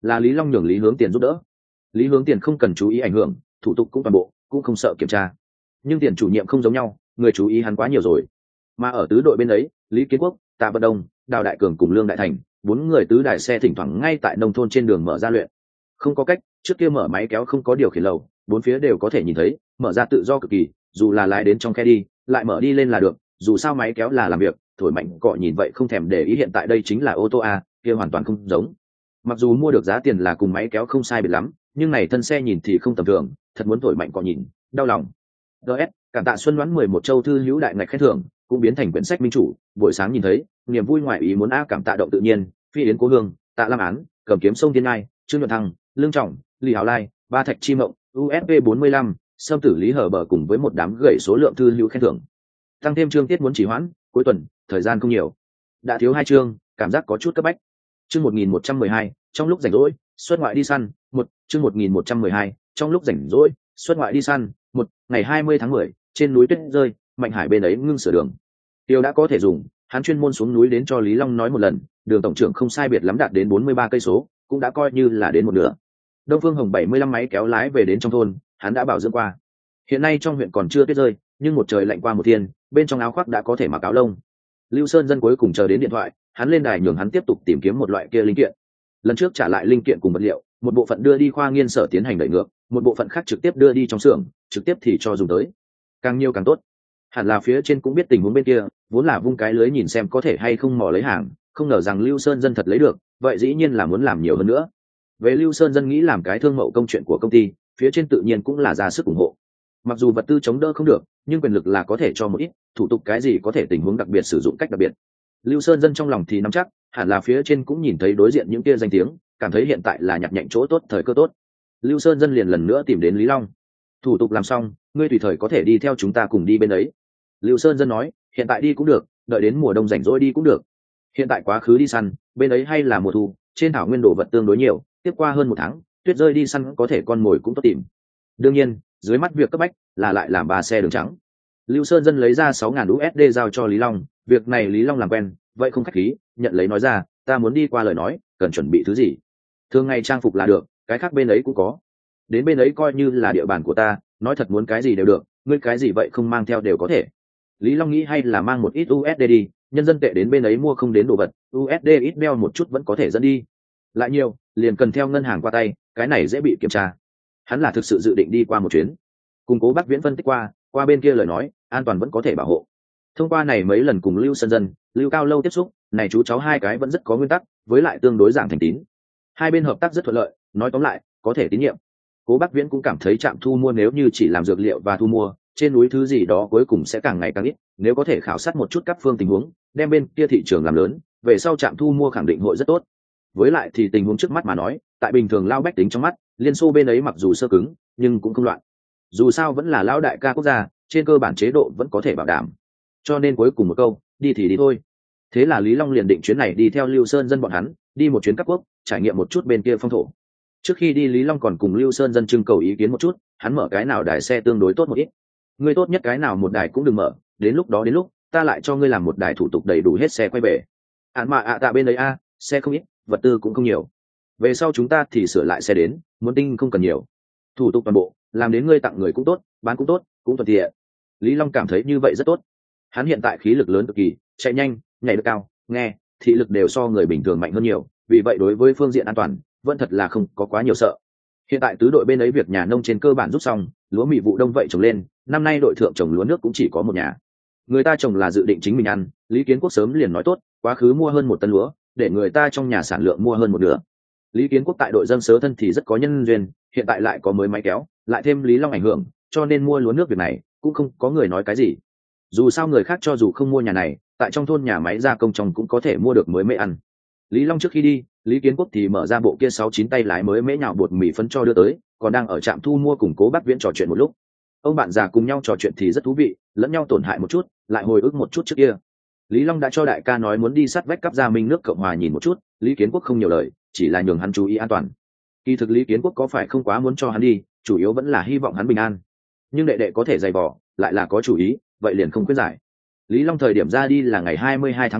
là Lý Long nhường Lý Hướng Tiền giúp đỡ. Lý Hướng Tiền không cần chú ý ảnh hưởng, thủ tục cũng toàn bộ, cũng không sợ kiểm tra. Nhưng tiền chủ nhiệm không giống nhau, người chú ý hắn quá nhiều rồi. Mà ở tứ đội bên ấy, Lý Kiến Quốc, Tạ Bất Đông, Đào Đại Cường cùng Lương Đại Thành, bốn người tứ đại xe thỉnh thoảng ngay tại nông thôn trên đường mở ra luyện. Không có cách, trước kia mở máy kéo không có điều khiển lầu, bốn phía đều có thể nhìn thấy, mở ra tự do cực kỳ, dù là lái đến trong khe đi, lại mở đi lên là được, dù sao máy kéo là làm việc, thổi mạnh cọ nhìn vậy không thèm để ý. Hiện tại đây chính là ô tô a, kia hoàn toàn không giống. Mặc dù mua được giá tiền là cùng máy kéo không sai biệt lắm, nhưng này thân xe nhìn thì không tầm thường, thật muốn thổi mạnh cọ nhìn, đau lòng. gs cảm tạ Xuân Đoán mười một châu thư hữu đại ngạch khen thưởng cũng biến thành quyển sách minh chủ, buổi sáng nhìn thấy niềm vui ngoài ý muốn a. Cảm tạ Động Tự Nhiên, Phi Yến Cố Hương, Tạ Lam Án, Cầm Kiếm Sông Thiên Ngai, Trương Nhuận Thăng, Lương Trọng, Lý Hảo Lai, Ba Thạch Chi Mộng, u ét pê bốn mươi lăm, Sâm Tử Lý Hở Bờ cùng với một đám gậy số lượng thư hữu khen thưởng. Tăng thêm chương tiết muốn chỉ hoãn, cuối tuần thời gian không nhiều, đã thiếu hai chương, cảm giác có chút cấp bách. Chương một nghìn một trăm mười hai, trong lúc rảnh rỗi xuất ngoại đi săn. Một chương một nghìn một trăm mười hai, trong lúc rảnh rỗi xuất ngoại đi săn. Một ngày hai mươi tháng mười, trên núi tuyết rơi, Mạnh Hải bên ấy ngưng sửa đường. Tiêu đã có thể dùng, hắn chuyên môn xuống núi đến cho Lý Long nói một lần, đường tổng trưởng không sai biệt lắm đạt đến bốn mươi ba cây số, cũng đã coi như là đến một nửa. Đông Phương Hồng bảy mươi lăm máy kéo lái về đến trong thôn, hắn đã bảo dưỡng qua. Hiện nay trong huyện còn chưa tuyết rơi, nhưng một trời lạnh qua một thiên, bên trong áo khoác đã có thể mặc áo lông. Lưu Sơn Dân cuối cùng chờ đến điện thoại, hắn lên đài nhường hắn tiếp tục tìm kiếm một loại kia linh kiện. Lần trước trả lại linh kiện cùng vật liệu, một bộ phận đưa đi khoa nghiên sở tiến hành đẩy ngược, một bộ phận khác trực tiếp đưa đi trong xưởng, trực tiếp thì cho dùng tới. Càng nhiều càng tốt. Hẳn là phía trên cũng biết tình huống bên kia, vốn là vung cái lưới nhìn xem có thể hay không mò lấy hàng, không ngờ rằng Lưu Sơn Dân thật lấy được, vậy dĩ nhiên là muốn làm nhiều hơn nữa. Về Lưu Sơn Dân nghĩ làm cái thương mậu công chuyện của công ty, phía trên tự nhiên cũng là ra sức ủng hộ. Mặc dù vật tư chống đỡ không được, nhưng quyền lực là có thể cho một ít, thủ tục cái gì có thể tình huống đặc biệt sử dụng cách đặc biệt. Lưu Sơn Dân trong lòng thì nắm chắc, hẳn là phía trên cũng nhìn thấy đối diện những kia danh tiếng, cảm thấy hiện tại là nhặt nhạnh chỗ tốt, thời cơ tốt. Lưu Sơn Dân liền lần nữa tìm đến Lý Long. Thủ tục làm xong, ngươi tùy thời có thể đi theo chúng ta cùng đi bên ấy. Lưu Sơn Dân nói, hiện tại đi cũng được, đợi đến mùa đông rảnh rỗi đi cũng được. Hiện tại quá khứ đi săn, bên ấy hay là mùa thu, trên thảo nguyên đồ vật tương đối nhiều, tiếp qua hơn một tháng, tuyết rơi đi săn có thể con mồi cũng tốt tìm. Đương nhiên, dưới mắt việc cấp bách là lại làm ba xe đường trắng. Lưu Sơn Dân lấy ra sáu nghìn u ét đê giao cho Lý Long, việc này Lý Long làm quen, vậy không khách khí, nhận lấy nói ra, ta muốn đi qua lời nói, cần chuẩn bị thứ gì? Thường ngày trang phục là được, cái khác bên ấy cũng có. Đến bên ấy coi như là địa bàn của ta, nói thật muốn cái gì đều được, ngươi cái gì vậy không mang theo đều có thể. Lý Long nghĩ hay là mang một ít u ét đê đi, nhân dân tệ đến bên ấy mua không đến đồ vật, u ét đê ít đeo một chút vẫn có thể dẫn đi. Lại nhiều, liền cần theo ngân hàng qua tay, cái này dễ bị kiểm tra. Hắn là thực sự dự định đi qua một chuyến. Cùng Cố Bác Viễn phân tích qua, qua bên kia lời nói, an toàn vẫn có thể bảo hộ. Thông qua này mấy lần cùng Lưu Sơn Dân, Lưu Cao Lâu tiếp xúc, này chú cháu hai cái vẫn rất có nguyên tắc, với lại tương đối giảng thành tín. Hai bên hợp tác rất thuận lợi, nói tóm lại, có thể tín nhiệm. Cố Bác Viễn cũng cảm thấy trạm thu mua nếu như chỉ làm dược liệu và thu mua, trên núi thứ gì đó cuối cùng sẽ càng ngày càng ít, nếu có thể khảo sát một chút các phương tình huống, đem bên kia thị trường làm lớn, về sau trạm thu mua khẳng định hội rất tốt. Với lại thì tình huống trước mắt mà nói, tại bình thường lao bách tính trong mắt, Liên Xô bên ấy mặc dù sơ cứng, nhưng cũng không loạn. Dù sao vẫn là lão đại ca quốc gia, trên cơ bản chế độ vẫn có thể bảo đảm. Cho nên cuối cùng một câu, đi thì đi thôi. Thế là Lý Long liền định chuyến này đi theo Lưu Sơn Dân bọn hắn, đi một chuyến các quốc, trải nghiệm một chút bên kia phong thổ. Trước khi đi Lý Long còn cùng Lưu Sơn Dân trưng cầu ý kiến một chút, hắn mở cái nào đài xe tương đối tốt một ít. Ngươi tốt nhất cái nào một đài cũng đừng mở, đến lúc đó đến lúc, ta lại cho ngươi làm một đài thủ tục đầy đủ hết xe quay về. Án mà ạ tạ bên đấy a, xe không ít, vật tư cũng không nhiều. Về sau chúng ta thì sửa lại xe đến, muốn tinh không cần nhiều. Thủ tục toàn bộ, làm đến ngươi tặng người cũng tốt, bán cũng tốt, cũng thuận tiện. Lý Long cảm thấy như vậy rất tốt. Hắn hiện tại khí lực lớn cực kỳ, chạy nhanh, nhảy được cao, nghe, thị lực đều so người bình thường mạnh hơn nhiều, vì vậy đối với phương diện an toàn, vẫn thật là không có quá nhiều sợ. Hiện tại tứ đội bên ấy việc nhà nông trên cơ bản rút xong, lúa mì vụ đông vậy trồng lên, năm nay đội thượng trồng lúa nước cũng chỉ có một nhà. Người ta trồng là dự định chính mình ăn, Lý Kiến Quốc sớm liền nói tốt, quá khứ mua hơn một tấn lúa, để người ta trong nhà sản lượng mua hơn một nửa. Lý Kiến Quốc tại đội dân sớ thân thì rất có nhân duyên, hiện tại lại có mới máy kéo, lại thêm Lý Long ảnh hưởng, cho nên mua lúa nước việc này cũng không có người nói cái gì. Dù sao người khác cho dù không mua nhà này, tại trong thôn nhà máy gia công trong cũng có thể mua được mới mễ ăn. Lý Long trước khi đi, Lý Kiến Quốc thì mở ra bộ kia sáu chín tay lái mới mễ nhào bột mì phấn cho đưa tới, còn đang ở trạm thu mua cùng Cố Bác Viễn trò chuyện một lúc. Ông bạn già cùng nhau trò chuyện thì rất thú vị, lẫn nhau tổn hại một chút, lại hồi ức một chút trước kia. Lý Long đã cho đại ca nói muốn đi sát vách cắp Gia Minh nước Cộng hòa nhìn một chút, Lý Kiến Quốc không nhiều lời, chỉ là nhường hắn chú ý an toàn. Kỳ thực Lý Kiến Quốc có phải không quá muốn cho hắn đi, chủ yếu vẫn là hy vọng hắn bình an. Nhưng đệ đệ có thể dày vò, lại là có chủ ý, vậy liền không khuyên giải. Lý Long thời điểm ra đi là ngày hai mươi hai tháng mười,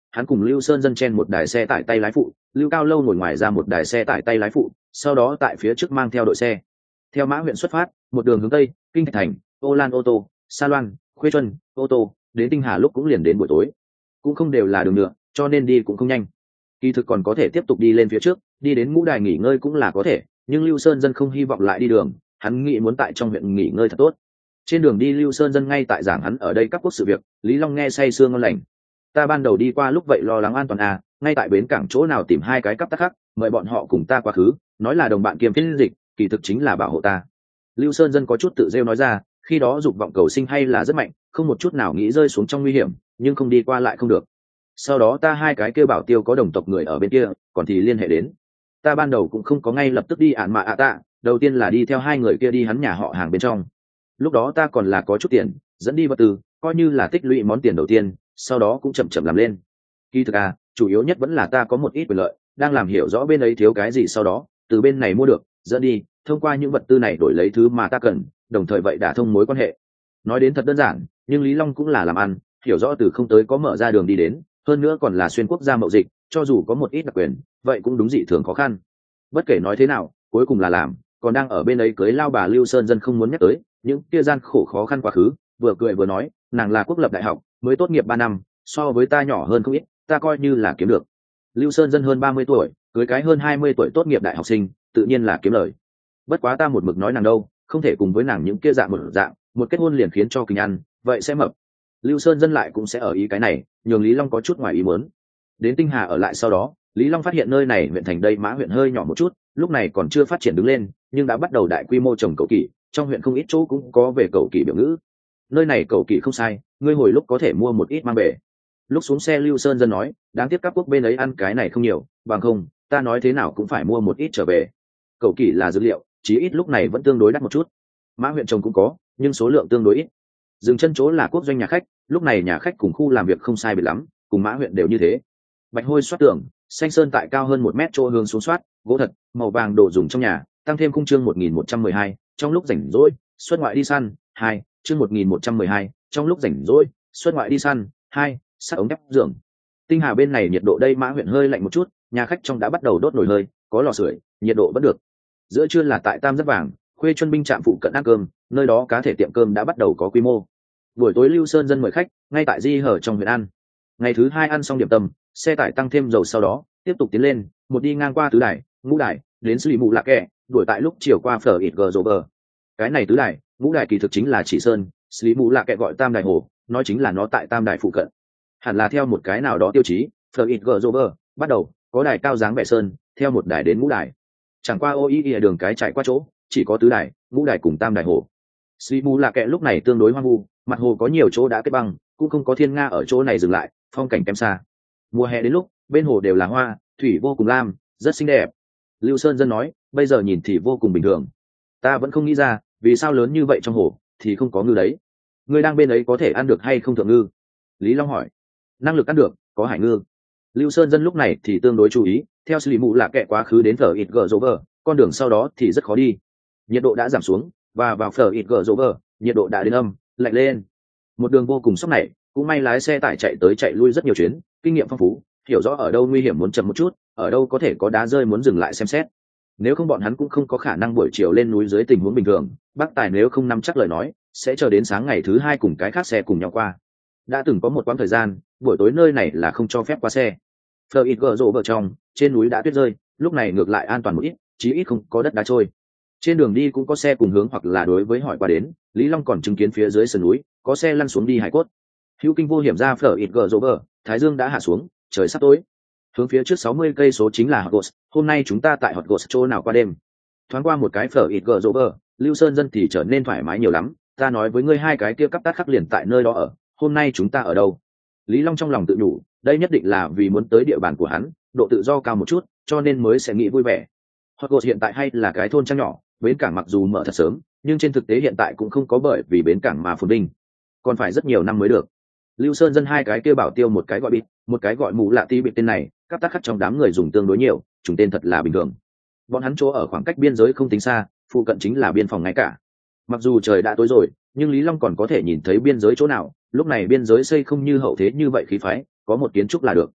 hắn cùng Lưu Sơn Dân chen một đài xe tải tay lái phụ, Lưu Cao Lâu ngồi ngoài ra một đài xe tải tay lái phụ, sau đó tại phía trước mang theo đội xe. Theo Mã huyện xuất phát, một đường hướng tây, Kinh Thạch Thành, Ô Lan ô tô, Sa Loan, Khuê Chuân, ô tô, đến Tinh Hà lúc cũng liền đến buổi tối. Cũng không đều là đường nhựa, cho nên đi cũng không nhanh. Kỳ thực còn có thể tiếp tục đi lên phía trước, đi đến Ngũ Đài nghỉ ngơi cũng là có thể, nhưng Lưu Sơn Dân không hy vọng lại đi đường, hắn nghĩ muốn tại trong huyện nghỉ ngơi thật tốt. Trên đường đi Lưu Sơn Dân ngay tại giảng hắn ở đây các quốc sự việc, Lý Long nghe say sương ngon lành. Ta ban đầu đi qua lúc vậy lo lắng an toàn à, ngay tại bến cảng chỗ nào tìm hai cái cắp tắc khác, mời bọn họ cùng ta quá khứ, nói là đồng bạn kiêm phiên dịch, kỳ thực chính là bảo hộ ta. Lưu Sơn Dân có chút tự rêu nói ra, khi đó dục vọng cầu sinh hay là rất mạnh, không một chút nào nghĩ rơi xuống trong nguy hiểm, nhưng không đi qua lại không được. Sau đó ta hai cái kêu bảo tiêu có đồng tộc người ở bên kia, còn thì liên hệ đến. Ta ban đầu cũng không có ngay lập tức đi ản mạ ạ tạ, đầu tiên là đi theo hai người kia đi hắn nhà họ hàng bên trong. Lúc đó ta còn là có chút tiền, dẫn đi vật tư, coi như là tích lũy món tiền đầu tiên, sau đó cũng chậm chậm làm lên. Kỳ thực à, chủ yếu nhất vẫn là ta có một ít quyền lợi, đang làm hiểu rõ bên ấy thiếu cái gì, sau đó từ bên này mua được, dẫn đi, thông qua những vật tư này đổi lấy thứ mà ta cần, đồng thời vậy đã thông mối quan hệ. Nói đến thật đơn giản, nhưng Lý Long cũng là làm ăn, hiểu rõ từ không tới có mở ra đường đi đến, hơn nữa còn là xuyên quốc gia mậu dịch, cho dù có một ít đặc quyền, vậy cũng đúng dị thường khó khăn. Bất kể nói thế nào, cuối cùng là làm, còn đang ở bên ấy cưới lao bà Lưu Sơn Dân không muốn nhắc tới, những kia gian khổ khó khăn quá khứ, vừa cười vừa nói, nàng là quốc lập đại học, mới tốt nghiệp ba năm, so với ta nhỏ hơn không ít, ta coi như là kiếm được. Lưu Sơn Dân hơn ba mươi tuổi, cưới cái hơn hai mươi tuổi tốt nghiệp đại học sinh, tự nhiên là kiếm lời. Bất quá ta một mực nói nàng đâu, không thể cùng với nàng những kia dạng một dạng, một kết hôn liền khiến cho kinh ăn, vậy sẽ mập. Lưu Sơn Dân lại cũng sẽ ở ý cái này, nhường Lý Long có chút ngoài ý muốn. Đến Tinh Hà ở lại sau đó, Lý Long phát hiện nơi này huyện thành đây Mã huyện hơi nhỏ một chút, lúc này còn chưa phát triển đứng lên, nhưng đã bắt đầu đại quy mô trồng cẩu kỷ, trong huyện không ít chỗ cũng có về cẩu kỷ biểu ngữ. Nơi này cẩu kỷ không sai, ngươi hồi lúc có thể mua một ít mang về. Lúc xuống xe Lưu Sơn Dân nói, đáng tiếc các quốc bên ấy ăn cái này không nhiều, bằng không, ta nói thế nào cũng phải mua một ít trở về. Cẩu kỷ là dược liệu, chí ít lúc này vẫn tương đối đắt một chút. Mã huyện trồng cũng có, nhưng số lượng tương đối ít. Dừng chân chỗ là quốc doanh nhà khách, lúc này nhà khách cùng khu làm việc không sai biệt lắm, cùng Mã huyện đều như thế. Bạch hôi xoát tường, xanh sơn tại cao hơn một mét chỗ hướng xuống soát, gỗ thật, màu vàng đồ dùng trong nhà, tăng thêm khung chương một nghìn một trăm mười hai, trong lúc rảnh rỗi, xuất ngoại đi săn, hai, chương một nghìn một trăm mười hai, trong lúc rảnh rỗi, xuất ngoại đi săn, hai, sắt ống ép giường. Tinh Hà bên này nhiệt độ đây Mã huyện hơi lạnh một chút, nhà khách trong đã bắt đầu đốt nồi hơi, có lò sưởi, nhiệt độ vẫn được. Giữa trưa là tại Tam Giác Vàng, Khuê Chuân binh trạm phụ cận ăn cơm, nơi đó cá thể tiệm cơm đã bắt đầu có quy mô. Buổi tối Lưu Sơn Dân mời khách, ngay tại Di Hở trong huyện ăn. Ngày thứ hai ăn xong điểm tâm, xe tải tăng thêm dầu sau đó tiếp tục tiến lên, một đi ngang qua tứ đài, ngũ đài, đến Sư Mù Lạc Kẹ, đuổi tại lúc chiều qua phở ít gờ rồ bờ. Cái này tứ đài, ngũ đài kỳ thực chính là chỉ sơn, Sư Mù Lạc Kẹ gọi Tam đài hồ, nói chính là nó tại Tam đài phụ cận. Hẳn là theo một cái nào đó tiêu chí, phở ít gờ rồ bờ, bắt đầu có đài cao dáng vẻ sơn, theo một đài đến ngũ đài. Chẳng qua ô ý ý đường cái chạy qua chỗ, chỉ có tứ đài, ngũ đài cùng Tam đài hồ. Sư Mù Lạc Kẹ lúc này tương đối hoang vu, mặt hồ có nhiều chỗ đã kết băng, cũng không có thiên nga ở chỗ này dừng lại, phong cảnh kém xa. Mùa hè đến lúc bên hồ đều là hoa, thủy vô cùng lam, rất xinh đẹp. Lưu Sơn Dân nói, bây giờ nhìn thì vô cùng bình thường. Ta vẫn không nghĩ ra vì sao lớn như vậy trong hồ thì không có ngư đấy. Ngươi đang bên ấy có thể ăn được hay không thượng ngư? Lý Long hỏi. Năng lực ăn được, có hải ngư. Lưu Sơn Dân lúc này thì tương đối chú ý, theo Sư Mù Lạc Kẹ quá khứ đến phở ít gờ rỗ vờ, con đường sau đó thì rất khó đi. Nhiệt độ đã giảm xuống, và vào phở ít gờ rỗ vờ, nhiệt độ đã đến âm, lạnh lên. Một đường vô cùng sốc này, cũng may lái xe tải chạy tới chạy lui rất nhiều chuyến, kinh nghiệm phong phú, hiểu rõ ở đâu nguy hiểm muốn chậm một chút, ở đâu có thể có đá rơi muốn dừng lại xem xét. Nếu không bọn hắn cũng không có khả năng buổi chiều lên núi dưới tình huống bình thường, bác tài nếu không nắm chắc lời nói, sẽ chờ đến sáng ngày thứ hai cùng cái khác xe cùng nhau qua. Đã từng có một quãng thời gian, buổi tối nơi này là không cho phép qua xe. Phờ ít gờ rộ vợ trong, trên núi đã tuyết rơi, lúc này ngược lại an toàn một ít, chí ít không có đất đá trôi. Trên đường đi cũng có xe cùng hướng hoặc là đối với hỏi qua đến, Lý Long còn chứng kiến phía dưới sườn núi có xe lăn xuống đi hải cốt. Hữu kinh vô hiểm ra phở ít gờ rỗ vờ, thái dương đã hạ xuống, trời sắp tối. Hướng phía trước sáu mươi cây số chính là Hot Ghost, hôm nay chúng ta tại Hot Ghost chỗ nào qua đêm. Thoáng qua một cái phở ít gờ rỗ vờ, Lưu Sơn Dân thì trở nên thoải mái nhiều lắm, ta nói với ngươi hai cái kia cắp tát khắc liền tại nơi đó ở, hôm nay chúng ta ở đâu? Lý Long trong lòng tự nhủ, đây nhất định là vì muốn tới địa bàn của hắn, độ tự do cao một chút, cho nên mới sẽ nghĩ vui vẻ. Hot Ghost hiện tại hay là cái thôn trang nhỏ, bến cảng mặc dù mở thật sớm, nhưng trên thực tế hiện tại cũng không có bởi vì bến cảng mà phồn vinh, còn phải rất nhiều năm mới được. Lưu Sơn Dân hai cái kia bảo tiêu một cái gọi bịt, một cái gọi mù lạ ti bịt tên này, các tác khắc trong đám người dùng tương đối nhiều, chúng tên thật là bình thường. Bọn hắn chỗ ở khoảng cách biên giới không tính xa, phụ cận chính là biên phòng ngay cả. Mặc dù trời đã tối rồi, nhưng Lý Long còn có thể nhìn thấy biên giới chỗ nào, lúc này biên giới xây không như hậu thế như vậy khí phái, có một kiến trúc là được.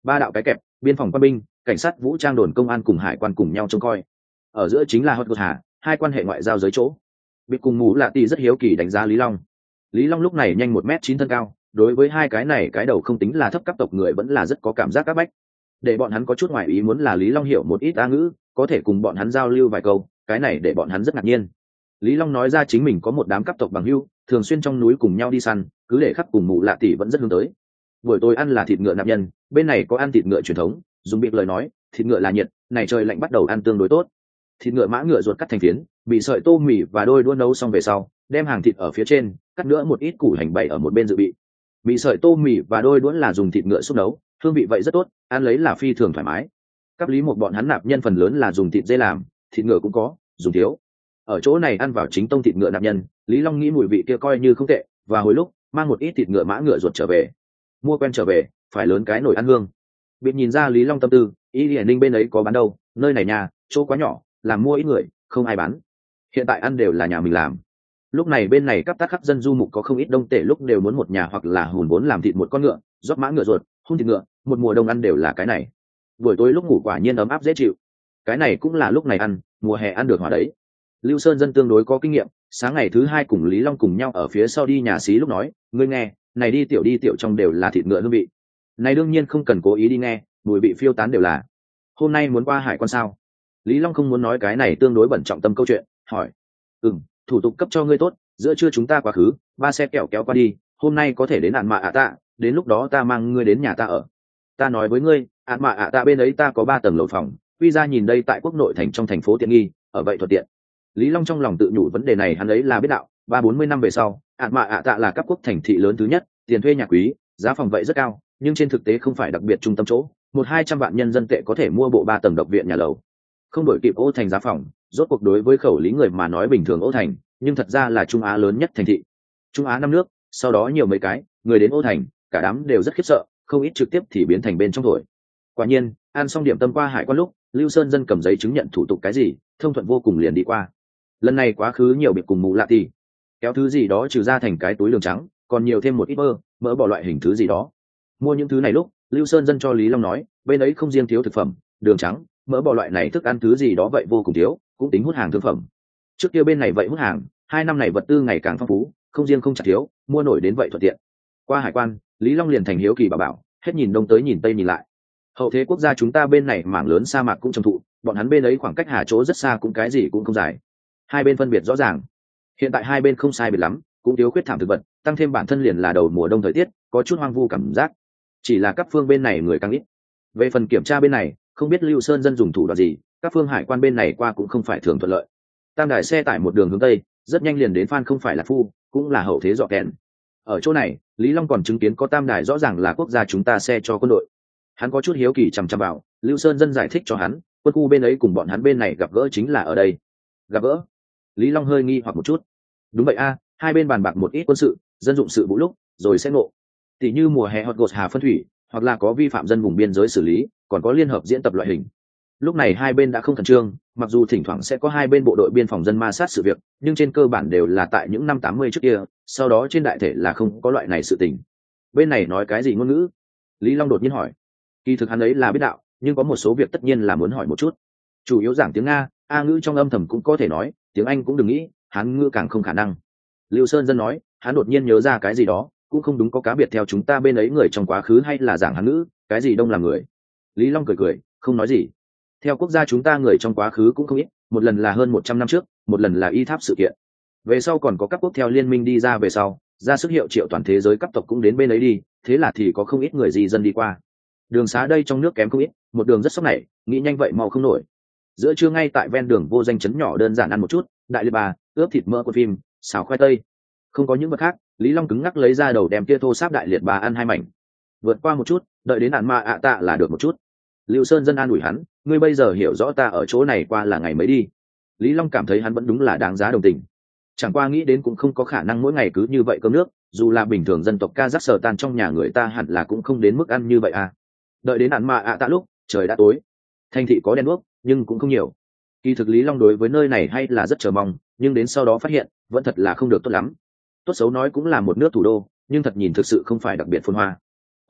ba đạo cái kẹp, biên phòng quân binh, cảnh sát vũ trang đồn công an cùng hải quan cùng nhau trông coi. Ở giữa chính là hot gột hà, hai quan hệ ngoại giao giới chỗ. Bị cùng mũ lạ tỷ rất hiếu kỳ đánh giá Lý Long. Lý Long lúc này nhanh một mét chín thân cao, đối với hai cái này cái đầu không tính là thấp cấp tộc người vẫn là rất có cảm giác các bách. Để bọn hắn có chút ngoài ý muốn là Lý Long hiểu một ít á ngữ, có thể cùng bọn hắn giao lưu vài câu, cái này để bọn hắn rất ngạc nhiên. Lý Long nói ra chính mình có một đám cấp tộc bằng hữu, thường xuyên trong núi cùng nhau đi săn, cứ để khắc cùng mụ lạ tỷ vẫn rất hướng tới. Buổi tối ăn là thịt ngựa nạp nhân, bên này có ăn thịt ngựa truyền thống, dùng biệt lời nói, thịt ngựa là nhiệt, này trời lạnh bắt đầu ăn tương đối tốt. Thịt ngựa mã ngựa ruột cắt thành phiến, bị sợi tô mì và đôi đũa nấu xong về sau, đem hàng thịt ở phía trên, cắt nữa một ít củ hành bày ở một bên dự bị. Bị sợi tô mì và đôi đũa là dùng thịt ngựa xúc nấu, hương vị vậy rất tốt, ăn lấy là phi thường thoải mái. Các lý một bọn hắn nạp nhân phần lớn là dùng thịt dê làm, thịt ngựa cũng có, dùng thiếu. Ở chỗ này ăn vào chính tông thịt ngựa nạp nhân, Lý Long nghĩ mùi vị kia coi như không tệ, và hồi lúc mang một ít thịt ngựa mã ngựa ruột trở về. Mua quen trở về, phải lớn cái nồi ăn hương. Biết nhìn ra Lý Long tâm tư, ý Hiển Ninh bên ấy có bán đâu, nơi này nhà, chỗ quá nhỏ, làm mua ít người, không ai bán. Hiện tại ăn đều là nhà mình làm. Lúc này bên này các tác khắc dân du mục có không ít đông tể lúc đều muốn một nhà hoặc là hùn vốn làm thịt một con ngựa, rót mã ngựa ruột, hun thịt ngựa, một mùa đông ăn đều là cái này. Buổi tối lúc ngủ quả nhiên ấm áp dễ chịu. Cái này cũng là lúc này ăn, mùa hè ăn được hỏa đấy. Lưu Sơn dân tương đối có kinh nghiệm, sáng ngày thứ hai cùng Lý Long cùng nhau ở phía sau đi nhà xí lúc nói, ngươi nghe, này đi tiểu đi tiểu trong đều là thịt ngựa hương vị. Này đương nhiên không cần cố ý đi nghe, mùi vị phiêu tán đều là. Hôm nay muốn qua hải quan sao? Lý Long không muốn nói cái này tương đối bẩn trọng tâm câu chuyện, hỏi. Ừm, thủ tục cấp cho ngươi tốt, giữa trưa chúng ta quá khứ, ba xe kẹo kéo qua đi, hôm nay có thể đến ạn mạ ạ tạ, đến lúc đó ta mang ngươi đến nhà ta ở. Ta nói với ngươi, ạn mạ ạ tạ bên ấy ta có ba tầng lầu phòng, quy ra nhìn đây tại quốc nội thành trong thành phố tiện nghi, ở vậy thuận tiện. Lý Long trong lòng tự nhủ vấn đề này hắn ấy là biết đạo, ba bốn mươi năm về sau, ạn mạ ạ tạ là cấp quốc thành thị lớn thứ nhất, tiền thuê nhà quý, giá phòng vậy rất cao, nhưng trên thực tế không phải đặc biệt trung tâm chỗ, một hai trăm vạn nhân dân tệ có thể mua bộ ba tầng độc viện nhà lầu. Không đổi kịp Ô Thành giá phòng, rốt cuộc đối với khẩu lý người mà nói bình thường Ô Thành, nhưng thật ra là Trung Á lớn nhất thành thị. Trung Á năm nước, sau đó nhiều mấy cái, người đến Ô Thành, cả đám đều rất khiếp sợ, không ít trực tiếp thì biến thành bên trong thổi. Quả nhiên, ăn xong điểm tâm qua hải quan lúc, Lưu Sơn dân cầm giấy chứng nhận thủ tục cái gì, thông thuận vô cùng liền đi qua. Lần này quá khứ nhiều biệt cùng mù lạ tì, kéo thứ gì đó trừ ra thành cái túi đường trắng, còn nhiều thêm một ít mơ, mỡ bỏ loại hình thứ gì đó. Mua những thứ này lúc, Lưu Sơn dân cho Lý Long nói, bên ấy không riêng thiếu thực phẩm, đường trắng, mỡ bò loại này thức ăn thứ gì đó vậy vô cùng thiếu, cũng tính hút hàng thương phẩm. Trước kia bên này vậy hút hàng, hai năm này vật tư ngày càng phong phú, không riêng không chặt thiếu, mua nổi đến vậy thuận tiện. Qua hải quan, Lý Long liền thành hiếu kỳ bảo bảo, hết nhìn đông tới nhìn tây nhìn lại. Hậu thế quốc gia chúng ta bên này mảng lớn sa mạc cũng trồng thụ, bọn hắn bên ấy khoảng cách hà chỗ rất xa cũng cái gì cũng không dài. Hai bên phân biệt rõ ràng. Hiện tại hai bên không sai biệt lắm, cũng thiếu khuyết thảm thực vật, tăng thêm bản thân liền là đầu mùa đông thời tiết, có chút hoang vu cảm giác. Chỉ là các phương bên này người càng ít. Về phần kiểm tra bên này, không biết Lưu Sơn dân dùng thủ đoạn gì, các phương hải quan bên này qua cũng không phải thường thuận lợi. Tam đài xe tải một đường hướng tây, rất nhanh liền đến Phan không phải là phu, cũng là hậu thế dọ kẹn. Ở chỗ này, Lý Long còn chứng kiến có tam đài rõ ràng là quốc gia chúng ta xe cho quân đội. Hắn có chút hiếu kỳ chằm chằm vào, Lưu Sơn dân giải thích cho hắn, quân khu bên ấy cùng bọn hắn bên này gặp gỡ chính là ở đây. Gặp gỡ? Lý Long hơi nghi hoặc một chút. Đúng vậy a, hai bên bàn bạc một ít quân sự, dân dụng sự vũ lúc, rồi sẽ ngộ. Tỷ như mùa hè hoặc gột hà phân thủy, hoặc là có vi phạm dân vùng biên giới xử lý, còn có liên hợp diễn tập loại hình. Lúc này hai bên đã không khẩn trương, mặc dù thỉnh thoảng sẽ có hai bên bộ đội biên phòng dân ma sát sự việc, nhưng trên cơ bản đều là tại những năm tám mươi trước kia, sau đó trên đại thể là không có loại này sự tình. Bên này nói cái gì ngôn ngữ? Lý Long đột nhiên hỏi. Kỳ thực hắn ấy là biết đạo, nhưng có một số việc tất nhiên là muốn hỏi một chút. Chủ yếu giảng tiếng Nga, A ngữ trong âm thầm cũng có thể nói, tiếng Anh cũng đừng nghĩ, Hán ngữ càng không khả năng. Lưu Sơn dân nói, hắn đột nhiên nhớ ra cái gì đó, cũng không đúng có cá biệt theo chúng ta bên ấy người trong quá khứ hay là giảng Hán ngữ, cái gì đông là người. Lý Long cười cười, không nói gì. Theo quốc gia chúng ta người trong quá khứ cũng không ít, một lần là hơn một trăm năm trước, một lần là y tháp sự kiện. Về sau còn có các quốc theo liên minh đi ra về sau, ra sức hiệu triệu toàn thế giới cấp tộc cũng đến bên ấy đi, thế là thì có không ít người di dân đi qua. Đường xá đây trong nước kém không ít, một đường rất sốc nảy, nghĩ nhanh vậy mau không nổi. Giữa trưa ngay tại ven đường vô danh trấn nhỏ đơn giản ăn một chút, đại liệt bà, ướp thịt mỡ của phim, xào khoai tây. Không có những vật khác, Lý Long cứng ngắc lấy ra đầu đem kia thô sáp đại liệt bà ăn hai mảnh. Vượt qua một chút, đợi đến ạn mạ ạ tạ là được một chút. Lưu Sơn dân an ủi hắn, ngươi bây giờ hiểu rõ ta ở chỗ này qua là ngày mấy đi. Lý Long cảm thấy hắn vẫn đúng là đáng giá đồng tình. Chẳng qua nghĩ đến cũng không có khả năng mỗi ngày cứ như vậy cơm nước, dù là bình thường dân tộc Kazakhstan trong nhà người ta hẳn là cũng không đến mức ăn như vậy à. Đợi đến ạn mạ ạ tạ lúc, trời đã tối. Thành thị có đèn đuốc, nhưng cũng không nhiều. Kỳ thực Lý Long đối với nơi này hay là rất chờ mong, nhưng đến sau đó phát hiện, vẫn thật là không được tốt lắm. Tốt xấu nói cũng là một nước thủ đô, nhưng thật nhìn thực sự không phải đặc biệt phồn hoa.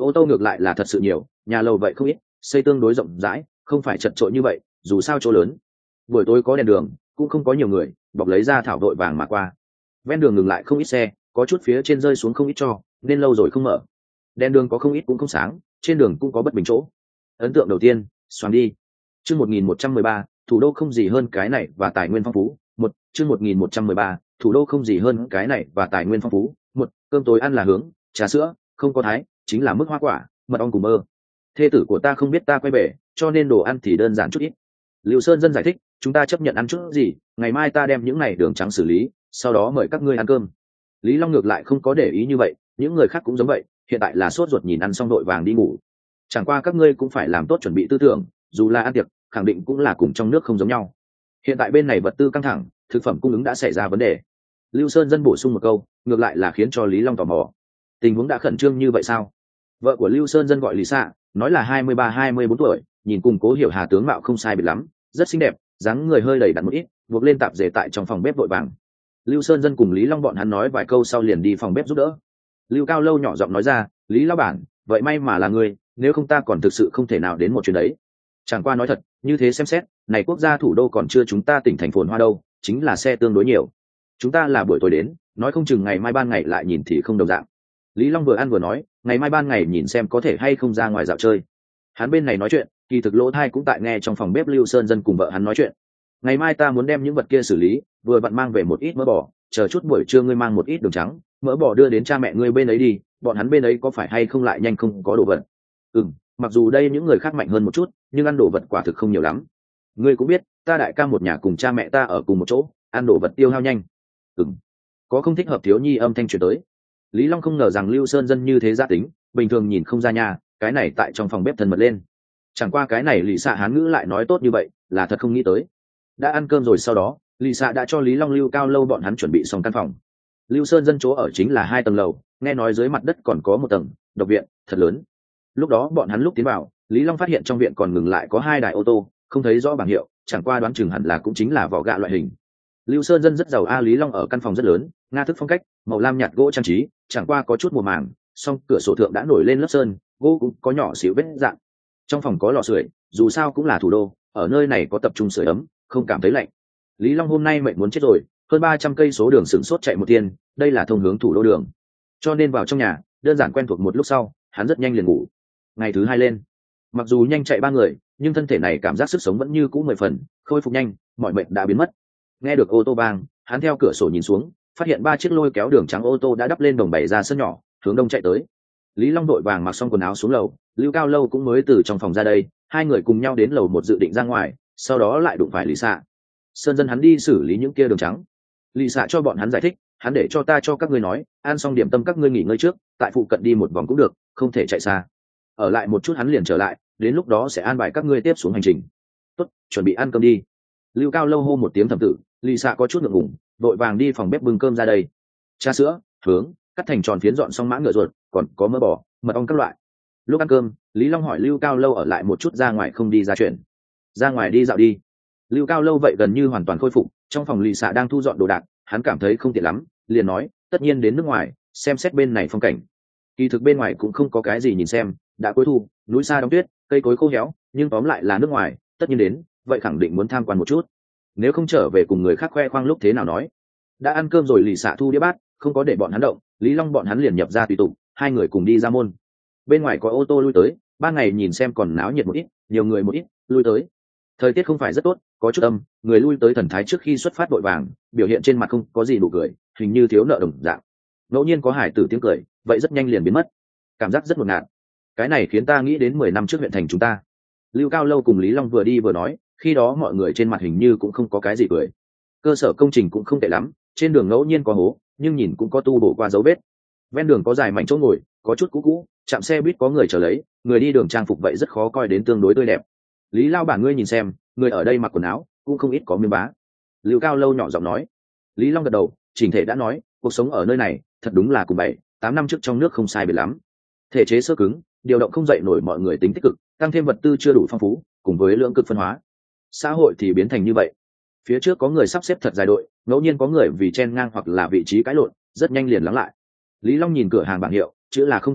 Ô tô ngược lại là thật sự nhiều, nhà lầu vậy không ít, xây tương đối rộng rãi, không phải chật chội như vậy, dù sao chỗ lớn. Buổi tối có đèn đường, cũng không có nhiều người, bọc lấy ra thảo đội vàng mà qua. Ven đường ngừng lại không ít xe, có chút phía trên rơi xuống không ít cho, nên lâu rồi không mở. Đèn đường có không ít cũng không sáng, trên đường cũng có bất bình chỗ. Ấn tượng đầu tiên, xoắn đi. Chương một nghìn một trăm mười ba, thủ đô không gì hơn cái này và tài nguyên phong phú. Một, chương một nghìn một trăm mười ba, thủ đô không gì hơn cái này và tài nguyên phong phú. Một, cơm tối ăn là hướng, trà sữa, không có thái, chính là mức hoa quả, mật ong cùng mơ. Thê tử của ta không biết ta quay về, cho nên đồ ăn thì đơn giản chút ít. Lưu Sơn Dân giải thích, chúng ta chấp nhận ăn chút gì, ngày mai ta đem những này đường trắng xử lý, sau đó mời các ngươi ăn cơm. Lý Long ngược lại không có để ý như vậy, những người khác cũng giống vậy, hiện tại là sốt ruột nhìn ăn xong đội vàng đi ngủ. Chẳng qua các ngươi cũng phải làm tốt chuẩn bị tư tưởng, dù là ăn tiệc, khẳng định cũng là cùng trong nước không giống nhau. Hiện tại bên này vật tư căng thẳng, thực phẩm cung ứng đã xảy ra vấn đề. Lưu Sơn Dân bổ sung một câu, ngược lại là khiến cho Lý Long tò mò. Tình huống đã khẩn trương như vậy sao? Vợ của Lưu Sơn Dân gọi Lý Sạ, nói là hai mươi ba hai mươi bốn tuổi, nhìn cùng Cố Hiểu Hà tướng mạo không sai biệt lắm, rất xinh đẹp, dáng người hơi đầy đặn một ít, buộc lên tạp dề tại trong phòng bếp vội vàng. Lưu Sơn Dân cùng Lý Long bọn hắn nói vài câu sau liền đi phòng bếp giúp đỡ. Lưu Cao Lâu nhỏ giọng nói ra, Lý lão bản, vậy may mà là người, nếu không ta còn thực sự không thể nào đến một chuyến đấy. Chẳng qua nói thật, như thế xem xét, này quốc gia thủ đô còn chưa chúng ta tỉnh thành phồn hoa đâu, chính là xe tương đối nhiều. Chúng ta là buổi tối đến, nói không chừng ngày mai ban ngày lại nhìn thì không đồng dạng. Lý Long vừa ăn vừa nói, ngày mai ban ngày nhìn xem có thể hay không ra ngoài dạo chơi. Hắn bên này nói chuyện, kỳ thực lỗ thai cũng tại nghe trong phòng bếp Lưu Sơn Dân cùng vợ hắn nói chuyện. Ngày mai ta muốn đem những vật kia xử lý, vừa vặn mang về một ít mỡ bò, chờ chút buổi trưa ngươi mang một ít đường trắng, mỡ bò đưa đến cha mẹ ngươi bên ấy đi, bọn hắn bên ấy có phải hay không lại nhanh không có đồ vật. Ừm, mặc dù đây những người khác mạnh hơn một chút, nhưng ăn đồ vật quả thực không nhiều lắm. Ngươi cũng biết, ta đại ca một nhà cùng cha mẹ ta ở cùng một chỗ, ăn đồ vật tiêu hao nhanh. Ừm, có không thích hợp thiếu nhi âm thanh truyền tới. Lý Long không ngờ rằng Lưu Sơn Dân như thế gia tính, bình thường nhìn không ra nhà, cái này tại trong phòng bếp thân mật lên. Chẳng qua cái này Lý Sạ hán ngữ lại nói tốt như vậy, là thật không nghĩ tới. Đã ăn cơm rồi sau đó, Lý Sạ đã cho Lý Long Lưu Cao Lâu bọn hắn chuẩn bị xong căn phòng. Lưu Sơn Dân chỗ ở chính là hai tầng lầu, nghe nói dưới mặt đất còn có một tầng độc viện thật lớn. Lúc đó bọn hắn lúc tiến vào, Lý Long phát hiện trong viện còn ngừng lại có hai đài ô tô, không thấy rõ bảng hiệu, chẳng qua đoán chừng hẳn là cũng chính là vỏ gạ loại hình. Lưu Sơn Dân rất giàu a. Lý Long ở căn phòng rất lớn, nga thức phong cách, màu lam nhạt gỗ trang trí, chẳng qua có chút mùa màng, song cửa sổ thượng đã nổi lên lớp sơn, gỗ cũng có nhỏ xíu vết dạng. Trong phòng có lò sưởi, dù sao cũng là thủ đô, ở nơi này có tập trung sưởi ấm, không cảm thấy lạnh. Lý Long hôm nay mệt muốn chết rồi, hơn ba trăm cây số đường sửng sốt chạy một thiên, đây là thông hướng thủ đô đường, cho nên vào trong nhà đơn giản quen thuộc một lúc sau, hắn rất nhanh liền ngủ. Ngày thứ hai lên, mặc dù nhanh chạy ba người, nhưng thân thể này cảm giác sức sống vẫn như cũ mười phần, khôi phục nhanh, mọi mệt đã biến mất. Nghe được ô tô vang, hắn theo cửa sổ nhìn xuống, phát hiện ba chiếc lôi kéo đường trắng ô tô đã đắp lên đồng bày ra sân nhỏ, hướng đông chạy tới. Lý Long đội vàng mặc xong quần áo xuống lầu, Lưu Cao Lâu cũng mới từ trong phòng ra đây, hai người cùng nhau đến lầu một dự định ra ngoài, sau đó lại đụng phải Lý Sạ. Sơn Dân hắn đi xử lý những kia đường trắng. Lý Sạ cho bọn hắn giải thích, hắn để cho ta cho các ngươi nói, ăn xong điểm tâm các ngươi nghỉ ngơi trước, tại phụ cận đi một vòng cũng được, không thể chạy xa. Ở lại một chút hắn liền trở lại, đến lúc đó sẽ an bài các ngươi tiếp xuống hành trình. Tốt, chuẩn bị ăn cơm đi. Lưu Cao Lâu hô một tiếng thầm tự, Lý Sạ có chút ngượng ngùng, vội vàng đi phòng bếp bưng cơm ra đây. Trà sữa, hướng, cắt thành tròn phiến dọn xong mã ngựa ruột, còn có mỡ bò, mật ong các loại. Lúc ăn cơm, Lý Long hỏi Lưu Cao Lâu ở lại một chút ra ngoài không đi ra chuyện. Ra ngoài đi dạo đi. Lưu Cao Lâu vậy gần như hoàn toàn khôi phục, trong phòng Lý Sạ đang thu dọn đồ đạc, hắn cảm thấy không tiện lắm, liền nói, tất nhiên đến nước ngoài, xem xét bên này phong cảnh. Kỳ thực bên ngoài cũng không có cái gì nhìn xem, đã cuối thu, núi xa đóng tuyết, cây cối khô héo, nhưng tóm lại là nước ngoài, tất nhiên đến, vậy khẳng định muốn tham quan một chút. Nếu không trở về cùng người khác khoe khoang lúc thế nào nói. Đã ăn cơm rồi Lý Sạ thu đĩa bát, không có để bọn hắn động, Lý Long bọn hắn liền nhập ra tùy tục, hai người cùng đi ra môn. Bên ngoài có ô tô lui tới, ban ngày nhìn xem còn náo nhiệt một ít, nhiều người một ít, lui tới. Thời tiết không phải rất tốt, có chút âm, người lui tới thần thái trước khi xuất phát vội vàng, biểu hiện trên mặt không có gì nụ cười, hình như thiếu nợ đồng dạng. Ngẫu nhiên có hải tử tiếng cười, vậy rất nhanh liền biến mất, cảm giác rất ngột ngạt. Cái này khiến ta nghĩ đến mười năm trước huyện thành chúng ta. Lưu Cao Lâu cùng Lý Long vừa đi vừa nói, khi đó mọi người trên mặt hình như cũng không có cái gì cười. Cơ sở công trình cũng không tệ lắm, trên đường ngẫu nhiên có hố, nhưng nhìn cũng có tu bổ qua dấu vết. Ven đường có dài mảnh chỗ ngồi, có chút cũ cũ, chạm xe buýt có người chờ lấy, người đi đường trang phục vậy rất khó coi đến tương đối tươi đẹp. Lý Lao bản ngươi nhìn xem, người ở đây mặc quần áo cũng không ít có miếng bá. Lưu Cao Lâu nhỏ giọng nói. Lý Long gật đầu, chỉnh thể đã nói, cuộc sống ở nơi này thật đúng là cùng bảy tám năm trước trong nước không sai biệt lắm. Thể chế sơ cứng, điều động không dậy nổi mọi người tính tích cực, tăng thêm vật tư chưa đủ phong phú, cùng với lượng cực phân hóa, xã hội thì biến thành như vậy. Phía trước có người sắp xếp thật dài đội, ngẫu nhiên có người vì chen ngang hoặc là vị trí cãi lộn, rất nhanh liền lắng lại. Lý Long nhìn cửa hàng bảng hiệu, chữ là không quen biết,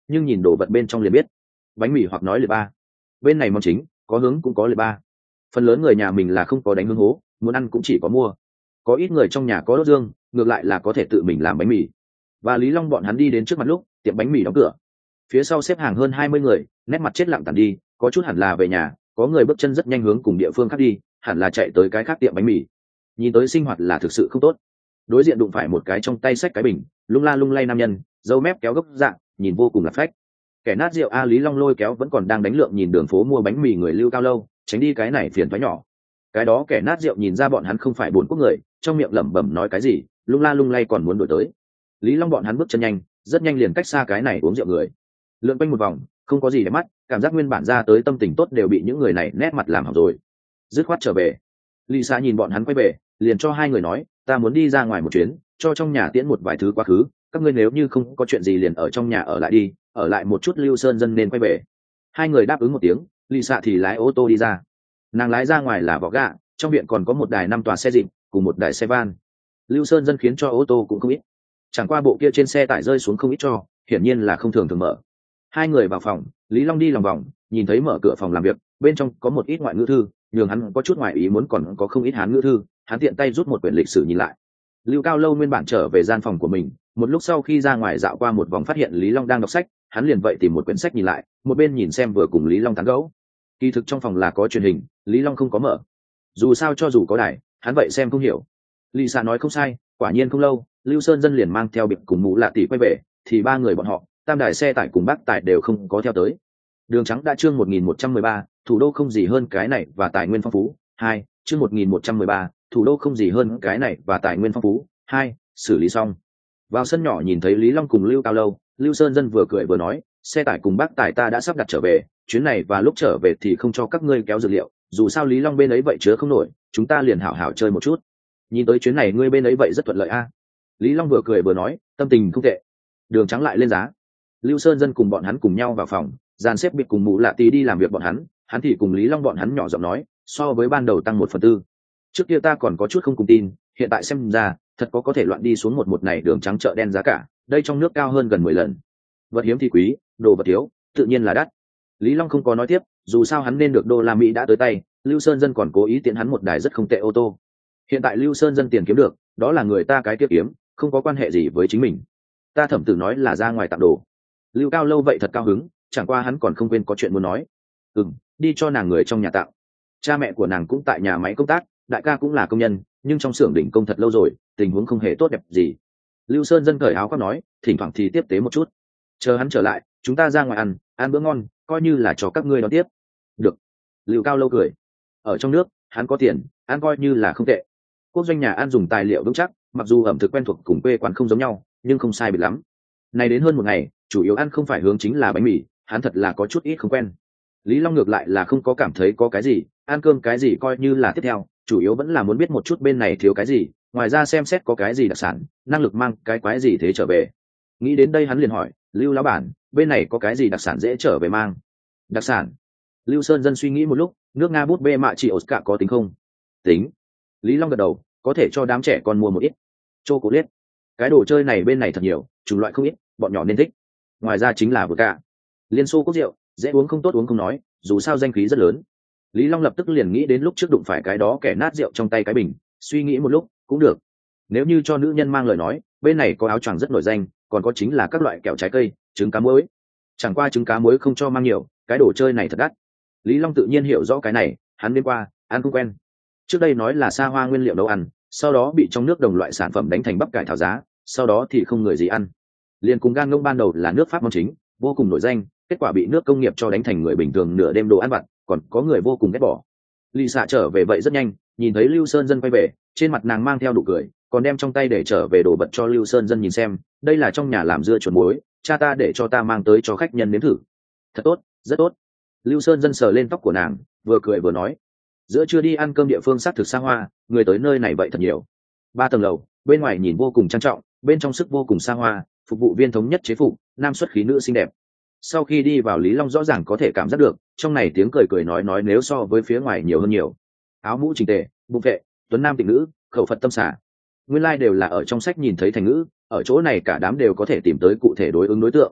nhưng nhìn đồ vật bên trong liền biết bánh mì hoặc nói liệt ba. Bên này món chính có hướng cũng có liệt ba. Phần lớn người nhà mình là không có đánh hướng hố, muốn ăn cũng chỉ có mua. Có ít người trong nhà có đốt dương, ngược lại là có thể tự mình làm bánh mì. Và Lý Long bọn hắn đi đến trước mặt lúc tiệm bánh mì đóng cửa, phía sau xếp hàng hơn hai mươi người, nét mặt chết lặng tàn đi, có chút hẳn là về nhà, có người bước chân rất nhanh hướng cùng địa phương khác đi, hẳn là chạy tới cái khác tiệm bánh mì. Nhìn tới sinh hoạt là thực sự không tốt. Đối diện đụng phải một cái trong tay xách cái bình, lung la lung lay nam nhân, râu mép kéo gốc dạng, nhìn vô cùng là phách. Kẻ nát rượu a Lý Long lôi kéo vẫn còn đang đánh lượng nhìn đường phố mua bánh mì người Lưu Cao Lâu, tránh đi cái này phiền toái nhỏ. Cái đó kẻ nát rượu nhìn ra bọn hắn không phải buồn quốc người, trong miệng lẩm bẩm nói cái gì, lung la lung lay còn muốn đuổi tới. Lý Long bọn hắn bước chân nhanh, rất nhanh liền cách xa cái này uống rượu người. Lượn quanh một vòng, không có gì để mắt, cảm giác nguyên bản ra tới tâm tình tốt đều bị những người này nét mặt làm hỏng rồi. Dứt khoát trở về. Lisa nhìn bọn hắn quay về, liền cho hai người nói, ta muốn đi ra ngoài một chuyến, cho trong nhà tiễn một vài thứ quá khứ, các ngươi nếu như không có chuyện gì liền ở trong nhà ở lại đi, ở lại một chút Lưu Sơn dân nên quay về. Hai người đáp ứng một tiếng, Lisa thì lái ô tô đi ra. Nàng lái ra ngoài là vỏ gạ, trong viện còn có một đài năm tòa xe dịp cùng một đài xe van. Lưu Sơn dân khiến cho ô tô cũng không ít, chẳng qua bộ kia trên xe tải rơi xuống không ít cho, hiển nhiên là không thường thường mở. Hai người vào phòng, Lý Long đi lòng vòng, nhìn thấy mở cửa phòng làm việc, bên trong có một ít ngoại ngữ thư, nhường hắn có chút ngoại ý muốn còn có không ít hán ngữ thư, hắn tiện tay rút một quyển lịch sử nhìn lại. Lưu Cao Lâu nguyên bản trở về gian phòng của mình, một lúc sau khi ra ngoài dạo qua một vòng phát hiện Lý Long đang đọc sách, hắn liền vậy tìm một quyển sách nhìn lại, một bên nhìn xem vừa cùng Lý Long tán gẫu. Kỳ thực trong phòng là có truyền hình, Lý Long không có mở. Dù sao cho dù có đài, hắn vậy xem không hiểu. Lisa nói không sai, quả nhiên không lâu, Lưu Sơn dân liền mang theo biệt cùng mũ lạ tỷ quay về, thì ba người bọn họ, tam đài xe tải cùng bác tài đều không có theo tới. Đường trắng đã chương một nghìn một trăm mười ba, thủ đô không gì hơn cái này và tài nguyên phong phú. Hai, chương một nghìn một trăm mười ba, thủ đô không gì hơn cái này và tài nguyên phong phú. Hai, xử lý xong. Vào sân nhỏ nhìn thấy Lý Long cùng Lưu Cao Lâu, Lưu Sơn dân vừa cười vừa nói, xe tải cùng bác tài ta đã sắp đặt trở về, chuyến này và lúc trở về thì không cho các ngươi kéo dược liệu, dù sao Lý Long bên ấy vậy chứa không nổi, chúng ta liền hảo hảo chơi một chút. Nhìn tới chuyến này ngươi bên ấy vậy rất thuận lợi a. Lý Long vừa cười vừa nói, tâm tình không tệ. Đường trắng lại lên giá. Lưu Sơn dân cùng bọn hắn cùng nhau vào phòng, dàn xếp biệt cùng mụ lạ tí đi làm việc bọn hắn, hắn thì cùng Lý Long bọn hắn nhỏ giọng nói, so với ban đầu tăng một phần tư. Trước kia ta còn có chút không cùng tin, hiện tại xem ra thật có có thể loạn đi xuống một một này đường trắng chợ đen giá cả, đây trong nước cao hơn gần mười lần. Vật hiếm thì quý, đồ vật thiếu tự nhiên là đắt. Lý Long không có nói tiếp, dù sao hắn nên được đô la Mỹ đã tới tay, Lưu Sơn dân còn cố ý tiện hắn một đài rất không tệ ô tô. Hiện tại Lưu Sơn dân tiền kiếm được, đó là người ta cái tiếp kiếm, không có quan hệ gì với chính mình. Ta thẩm tử nói là ra ngoài tặng đồ. Lưu Cao Lâu vậy thật cao hứng, chẳng qua hắn còn không quên có chuyện muốn nói. Ừm, đi cho nàng người trong nhà tặng. Cha mẹ của nàng cũng tại nhà máy công tác, đại ca cũng là công nhân, nhưng trong xưởng đỉnh công thật lâu rồi, tình huống không hề tốt đẹp gì. Lưu Sơn dân cởi áo khoác nói, thỉnh thoảng thì tiếp tế một chút. Chờ hắn trở lại, chúng ta ra ngoài ăn, ăn bữa ngon, coi như là cho các ngươi đón tiếp. Được. Lưu Cao Lâu cười. Ở trong nước, hắn có tiền, ăn coi như là không tệ. Quốc doanh nhà ăn dùng tài liệu vững chắc, mặc dù ẩm thực quen thuộc cùng quê quán không giống nhau, nhưng không sai biệt lắm. Này đến hơn một ngày, chủ yếu ăn không phải hướng chính là bánh mì, hắn thật là có chút ít không quen. Lý Long ngược lại là không có cảm thấy có cái gì, ăn cơm cái gì coi như là tiếp theo, chủ yếu vẫn là muốn biết một chút bên này thiếu cái gì, ngoài ra xem xét có cái gì đặc sản, năng lực mang cái quái gì thế trở về. Nghĩ đến đây hắn liền hỏi, Lưu lão bản, bên này có cái gì đặc sản dễ trở về mang? Đặc sản? Lưu Sơn dân suy nghĩ một lúc, nước Nga bút bê mạ chị Oscar có tính không? Tính. Lý Long gật đầu, có thể cho đám trẻ con mua một ít. Chocolate. Cái đồ chơi này bên này thật nhiều, chủng loại không ít, bọn nhỏ nên thích. Ngoài ra chính là vừa cả. Liên xô cốc rượu, dễ uống không tốt uống không nói, dù sao danh khí rất lớn. Lý Long lập tức liền nghĩ đến lúc trước đụng phải cái đó kẻ nát rượu trong tay cái bình, suy nghĩ một lúc, cũng được. Nếu như cho nữ nhân mang lời nói, bên này có áo choàng rất nổi danh, còn có chính là các loại kẹo trái cây, trứng cá muối. Chẳng qua trứng cá muối không cho mang nhiều, cái đồ chơi này thật đắt. Lý Long tự nhiên hiểu rõ cái này, hắn đến qua, ăn không quen. Trước đây nói là xa hoa nguyên liệu nấu ăn, sau đó bị trong nước đồng loại sản phẩm đánh thành bắp cải thảo giá, sau đó thì không người gì ăn. Liên cùng gan ngông ban đầu là nước Pháp món chính, vô cùng nổi danh, kết quả bị nước công nghiệp cho đánh thành người bình thường nửa đêm đồ ăn vặt, còn có người vô cùng ghét bỏ. Lisa trở về vậy rất nhanh, nhìn thấy Lưu Sơn dân quay về, trên mặt nàng mang theo nụ cười, còn đem trong tay để trở về đồ vật cho Lưu Sơn dân nhìn xem, đây là trong nhà làm dưa chuột muối, cha ta để cho ta mang tới cho khách nhân nếm thử. Thật tốt, rất tốt. Lưu Sơn dân sờ lên tóc của nàng, vừa cười vừa nói, giữa trưa đi ăn cơm địa phương xác thực xa hoa, người tới nơi này vậy thật nhiều. Ba tầng lầu, bên ngoài nhìn vô cùng trang trọng, bên trong sức vô cùng xa hoa, phục vụ viên thống nhất chế phục, nam xuất khí nữ xinh đẹp. Sau khi đi vào, Lý Long rõ ràng có thể cảm giác được, trong này tiếng cười cười nói nói nếu so với phía ngoài nhiều hơn nhiều. Áo mũ chỉnh tề, bụng vệ, tuấn nam tịnh nữ, khẩu phật tâm xả, nguyên lai like đều là ở trong sách nhìn thấy thành ngữ, ở chỗ này cả đám đều có thể tìm tới cụ thể đối ứng đối tượng.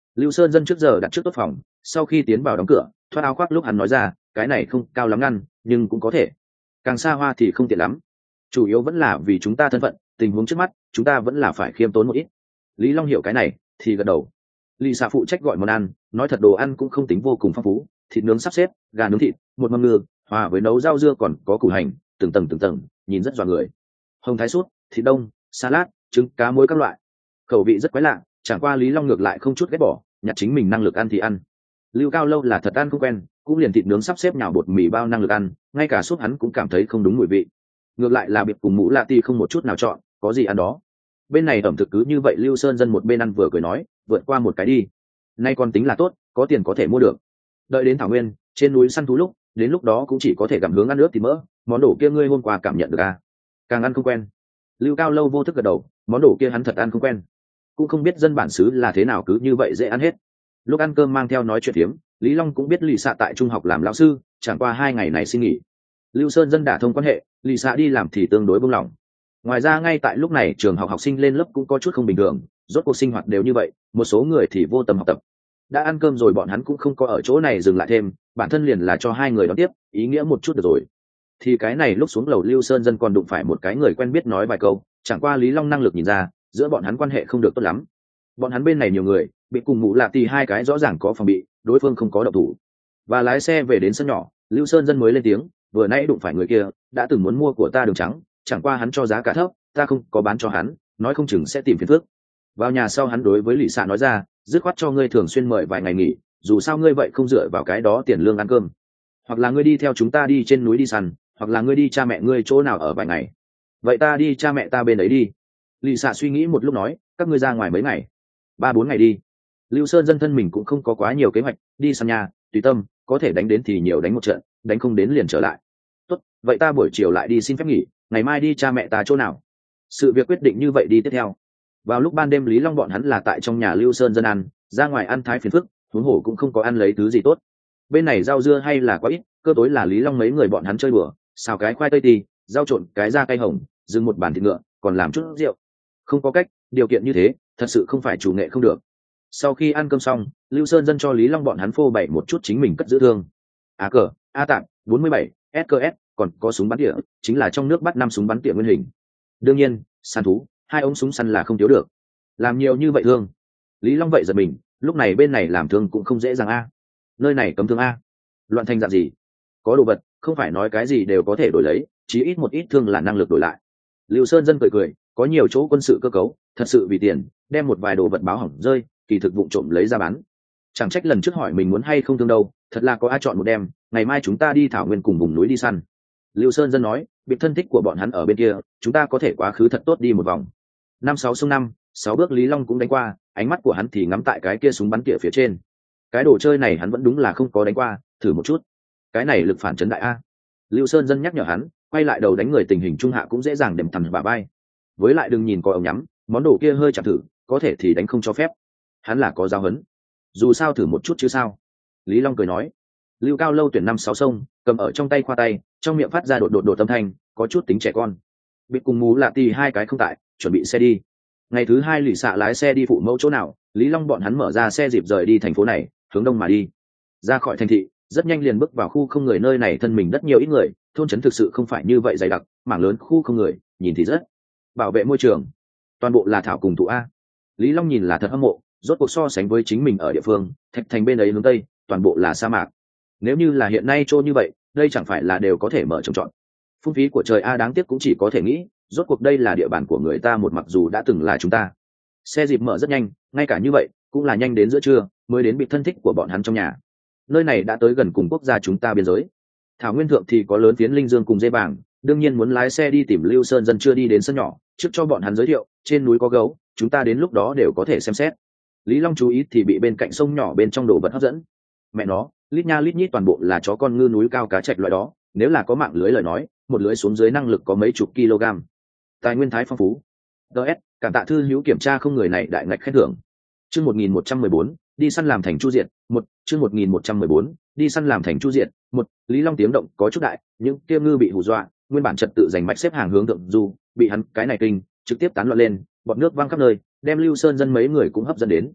Lưu Sơn Dân trước giờ đặt trước tốt phòng, sau khi tiến vào đóng cửa thoát áo khoác lúc hắn nói ra, cái này không cao lắm ngăn nhưng cũng có thể, càng xa hoa thì không tiện lắm, chủ yếu vẫn là vì chúng ta thân phận, tình huống trước mắt chúng ta vẫn là phải khiêm tốn một ít. Lý Long hiểu cái này thì gật đầu. Lý Sa phụ trách gọi món ăn, nói thật đồ ăn cũng không tính vô cùng phong phú, thịt nướng sắp xếp, gà nướng thịt, một mâm ngư, hòa với nấu rau dưa còn có củ hành, từng tầng từng tầng, nhìn rất dọa người. Hồng thái sút, thịt đông, salad, trứng, cá muối các loại, khẩu vị rất quái lạ, chẳng qua Lý Long ngược lại không chút ghét bỏ, nhặt chính mình năng lực ăn thì ăn. Lưu Cao Lâu là thật ăn không quen, cũng liền thịt nướng sắp xếp nhào bột mì bao năng lực ăn, ngay cả súp hắn cũng cảm thấy không đúng mùi vị. Ngược lại là biệt cùng mũ lạ ti không một chút nào chọn, có gì ăn đó. Bên này ẩm thực cứ như vậy, Lưu Sơn Dân một bên ăn vừa cười nói, vượt qua một cái đi, nay còn tính là tốt, có tiền có thể mua được. Đợi đến thảo nguyên trên núi săn thú lúc, đến lúc đó cũng chỉ có thể gặm hướng ăn nước thì mỡ, món đồ kia ngươi hôm qua cảm nhận được à? Càng ăn không quen. Lưu Cao Lâu vô thức gật đầu, món đồ kia hắn thật ăn không quen, cũng không biết dân bản xứ là thế nào cứ như vậy dễ ăn hết. Lúc ăn cơm mang theo nói chuyện phiếm, Lý Long cũng biết Lý Sạ tại trung học làm lão sư, chẳng qua hai ngày này xin nghỉ. Lưu Sơn Dân đả thông quan hệ, Lý Sạ đi làm thì tương đối buông lỏng. Ngoài ra ngay tại lúc này trường học học sinh lên lớp cũng có chút không bình thường, rốt cuộc sinh hoạt đều như vậy, một số người thì vô tâm học tập. Đã ăn cơm rồi bọn hắn cũng không có ở chỗ này dừng lại thêm, bản thân liền là cho hai người đón tiếp, ý nghĩa một chút được rồi. Thì cái này lúc xuống lầu Lưu Sơn Dân còn đụng phải một cái người quen biết nói vài câu, chẳng qua Lý Long năng lực nhìn ra, giữa bọn hắn quan hệ không được tốt lắm. Bọn hắn bên này nhiều người, bị cùng mụ lạ tì hai cái rõ ràng có phòng bị, đối phương không có động thủ. Và lái xe về đến sân nhỏ, Lưu Sơn Dân mới lên tiếng, vừa nãy đụng phải người kia, đã từng muốn mua của ta đường trắng, chẳng qua hắn cho giá cả thấp, ta không có bán cho hắn, nói không chừng sẽ tìm phiền phức. Vào nhà sau hắn đối với Lý Sạ nói ra, dứt khoát cho ngươi thường xuyên mời vài ngày nghỉ, dù sao ngươi vậy không dựa vào cái đó tiền lương ăn cơm, hoặc là ngươi đi theo chúng ta đi trên núi đi săn, hoặc là ngươi đi cha mẹ ngươi chỗ nào ở vài ngày. Vậy ta đi cha mẹ ta bên đấy đi. Lý Sạ suy nghĩ một lúc nói, các ngươi ra ngoài mấy ngày? Ba bốn ngày đi. Lưu Sơn Dân thân mình cũng không có quá nhiều kế hoạch, đi săn nhà tùy tâm, có thể đánh đến thì nhiều đánh một trận, đánh không đến liền trở lại. Tốt, vậy ta buổi chiều lại đi xin phép nghỉ, ngày mai đi cha mẹ ta chỗ nào. Sự việc quyết định như vậy đi tiếp theo. Vào lúc ban đêm Lý Long bọn hắn là tại trong nhà Lưu Sơn Dân ăn, ra ngoài ăn thái phiền phức, huống hồ cũng không có ăn lấy thứ gì tốt. Bên này rau dưa hay là quá ít, cơ tối là Lý Long mấy người bọn hắn chơi bừa, xào cái khoai tây tì, rau trộn cái da cay hồng, dừng một bàn thịt ngựa, còn làm chút rượu. Không có cách, điều kiện như thế, thật sự không phải chủ nghệ không được. Sau khi ăn cơm xong, Lưu Sơn Dân cho Lý Long bọn hắn phô bày một chút chính mình cất giữ thương. A cờ, A tạm, bốn mươi bảy, ét ca ét, còn có súng bắn tỉa, chính là trong nước bắt năm súng bắn tỉa nguyên hình. Đương nhiên, săn thú, hai ống súng săn là không thiếu được. Làm nhiều như vậy thương. Lý Long vậy giật mình, lúc này bên này làm thương cũng không dễ dàng a. Nơi này cấm thương a. Loạn thành dạng gì? Có đồ vật, không phải nói cái gì đều có thể đổi lấy, chí ít một ít thương là năng lực đổi lại. Lưu Sơn Dân cười cười, có nhiều chỗ quân sự cơ cấu, thật sự vì tiền, đem một vài đồ vật báo hỏng rơi, kỳ thực vụng trộm lấy ra bán. Chẳng trách lần trước hỏi mình muốn hay không thương đâu, thật là có ai chọn một đêm, ngày mai chúng ta đi thảo nguyên cùng vùng núi đi săn. Lưu Sơn Dân nói, biệt thân thích của bọn hắn ở bên kia, chúng ta có thể quá khứ thật tốt đi một vòng. Năm sáu sông năm, sáu bước Lý Long cũng đánh qua, ánh mắt của hắn thì ngắm tại cái kia súng bắn tỉa phía trên. Cái đồ chơi này hắn vẫn đúng là không có đánh qua, thử một chút. Cái này lực phản chấn đại a. Lưu Sơn Dân nhắc nhở hắn, quay lại đầu đánh người tình hình trung hạ cũng dễ dàng đệm thẳng bà bay. Với lại đừng nhìn có ống nhắm, món đồ kia hơi chạm thử, có thể thì đánh không cho phép. Hắn là có giáo huấn, dù sao thử một chút chứ sao. Lý Long cười nói. Lưu Cao Lâu tuyển năm sáu sông, cầm ở trong tay khoa tay, trong miệng phát ra đột đột đột âm thanh, có chút tính trẻ con. Bị cùng mú lạ tì hai cái không tại, chuẩn bị xe đi. Ngày thứ hai Lý Sạ lái xe đi phụ mẫu chỗ nào, Lý Long bọn hắn mở ra xe dịp rời đi thành phố này, hướng đông mà đi. Ra khỏi thành thị, rất nhanh liền bước vào khu không người, nơi này thân mình rất nhiều ít người, thôn trấn thực sự không phải như vậy dày đặc, mảng lớn khu không người, nhìn thì rất bảo vệ môi trường, toàn bộ là thảo cùng thụ a. Lý Long nhìn là thật hâm mộ, rốt cuộc so sánh với chính mình ở địa phương thạch thành bên ấy hướng tây, toàn bộ là sa mạc. Nếu như là hiện nay trô như vậy, đây chẳng phải là đều có thể mở trồng trọt. Phung phí của trời a, đáng tiếc cũng chỉ có thể nghĩ, rốt cuộc đây là địa bàn của người ta một, mặc dù đã từng là chúng ta. Xe dịp mở rất nhanh, ngay cả như vậy cũng là nhanh đến giữa trưa mới đến bị thân thích của bọn hắn trong nhà. Nơi này đã tới gần cùng quốc gia chúng ta biên giới. Thảo nguyên thượng thì có lớn phiến linh dương cùng dây vàng, đương nhiên muốn lái xe đi tìm Lưu Sơn Dân chưa đi đến sân nhỏ, trước cho bọn hắn giới thiệu, trên núi có gấu, chúng ta đến lúc đó đều có thể xem xét. Lý Long chú ý thì bị bên cạnh sông nhỏ bên trong đồ vật hấp dẫn. Mẹ nó, lít nha lít nhít toàn bộ là chó con ngư núi cao cá trạch loại đó, nếu là có mạng lưới lời nói, một lưới xuống dưới năng lực có mấy chục kg. Tài nguyên thái phong phú. ds cảm tạ thư hữu kiểm tra không người này đại ngạch khen thưởng. Chương một nghìn một trăm mười bốn, đi săn làm thành chu diệt, một, chương một nghìn một trăm mười bốn, đi săn làm thành chu diệt, một. Lý Long tiếng động có chút đại, những kia ngư bị hù dọa, nguyên bản trật tự giành mạch xếp hàng hướng thượng du, bị hắn cái này kinh, trực tiếp tán loạn lên, bọt nước văng khắp nơi, đem Lưu Sơn Dân mấy người cũng hấp dẫn đến.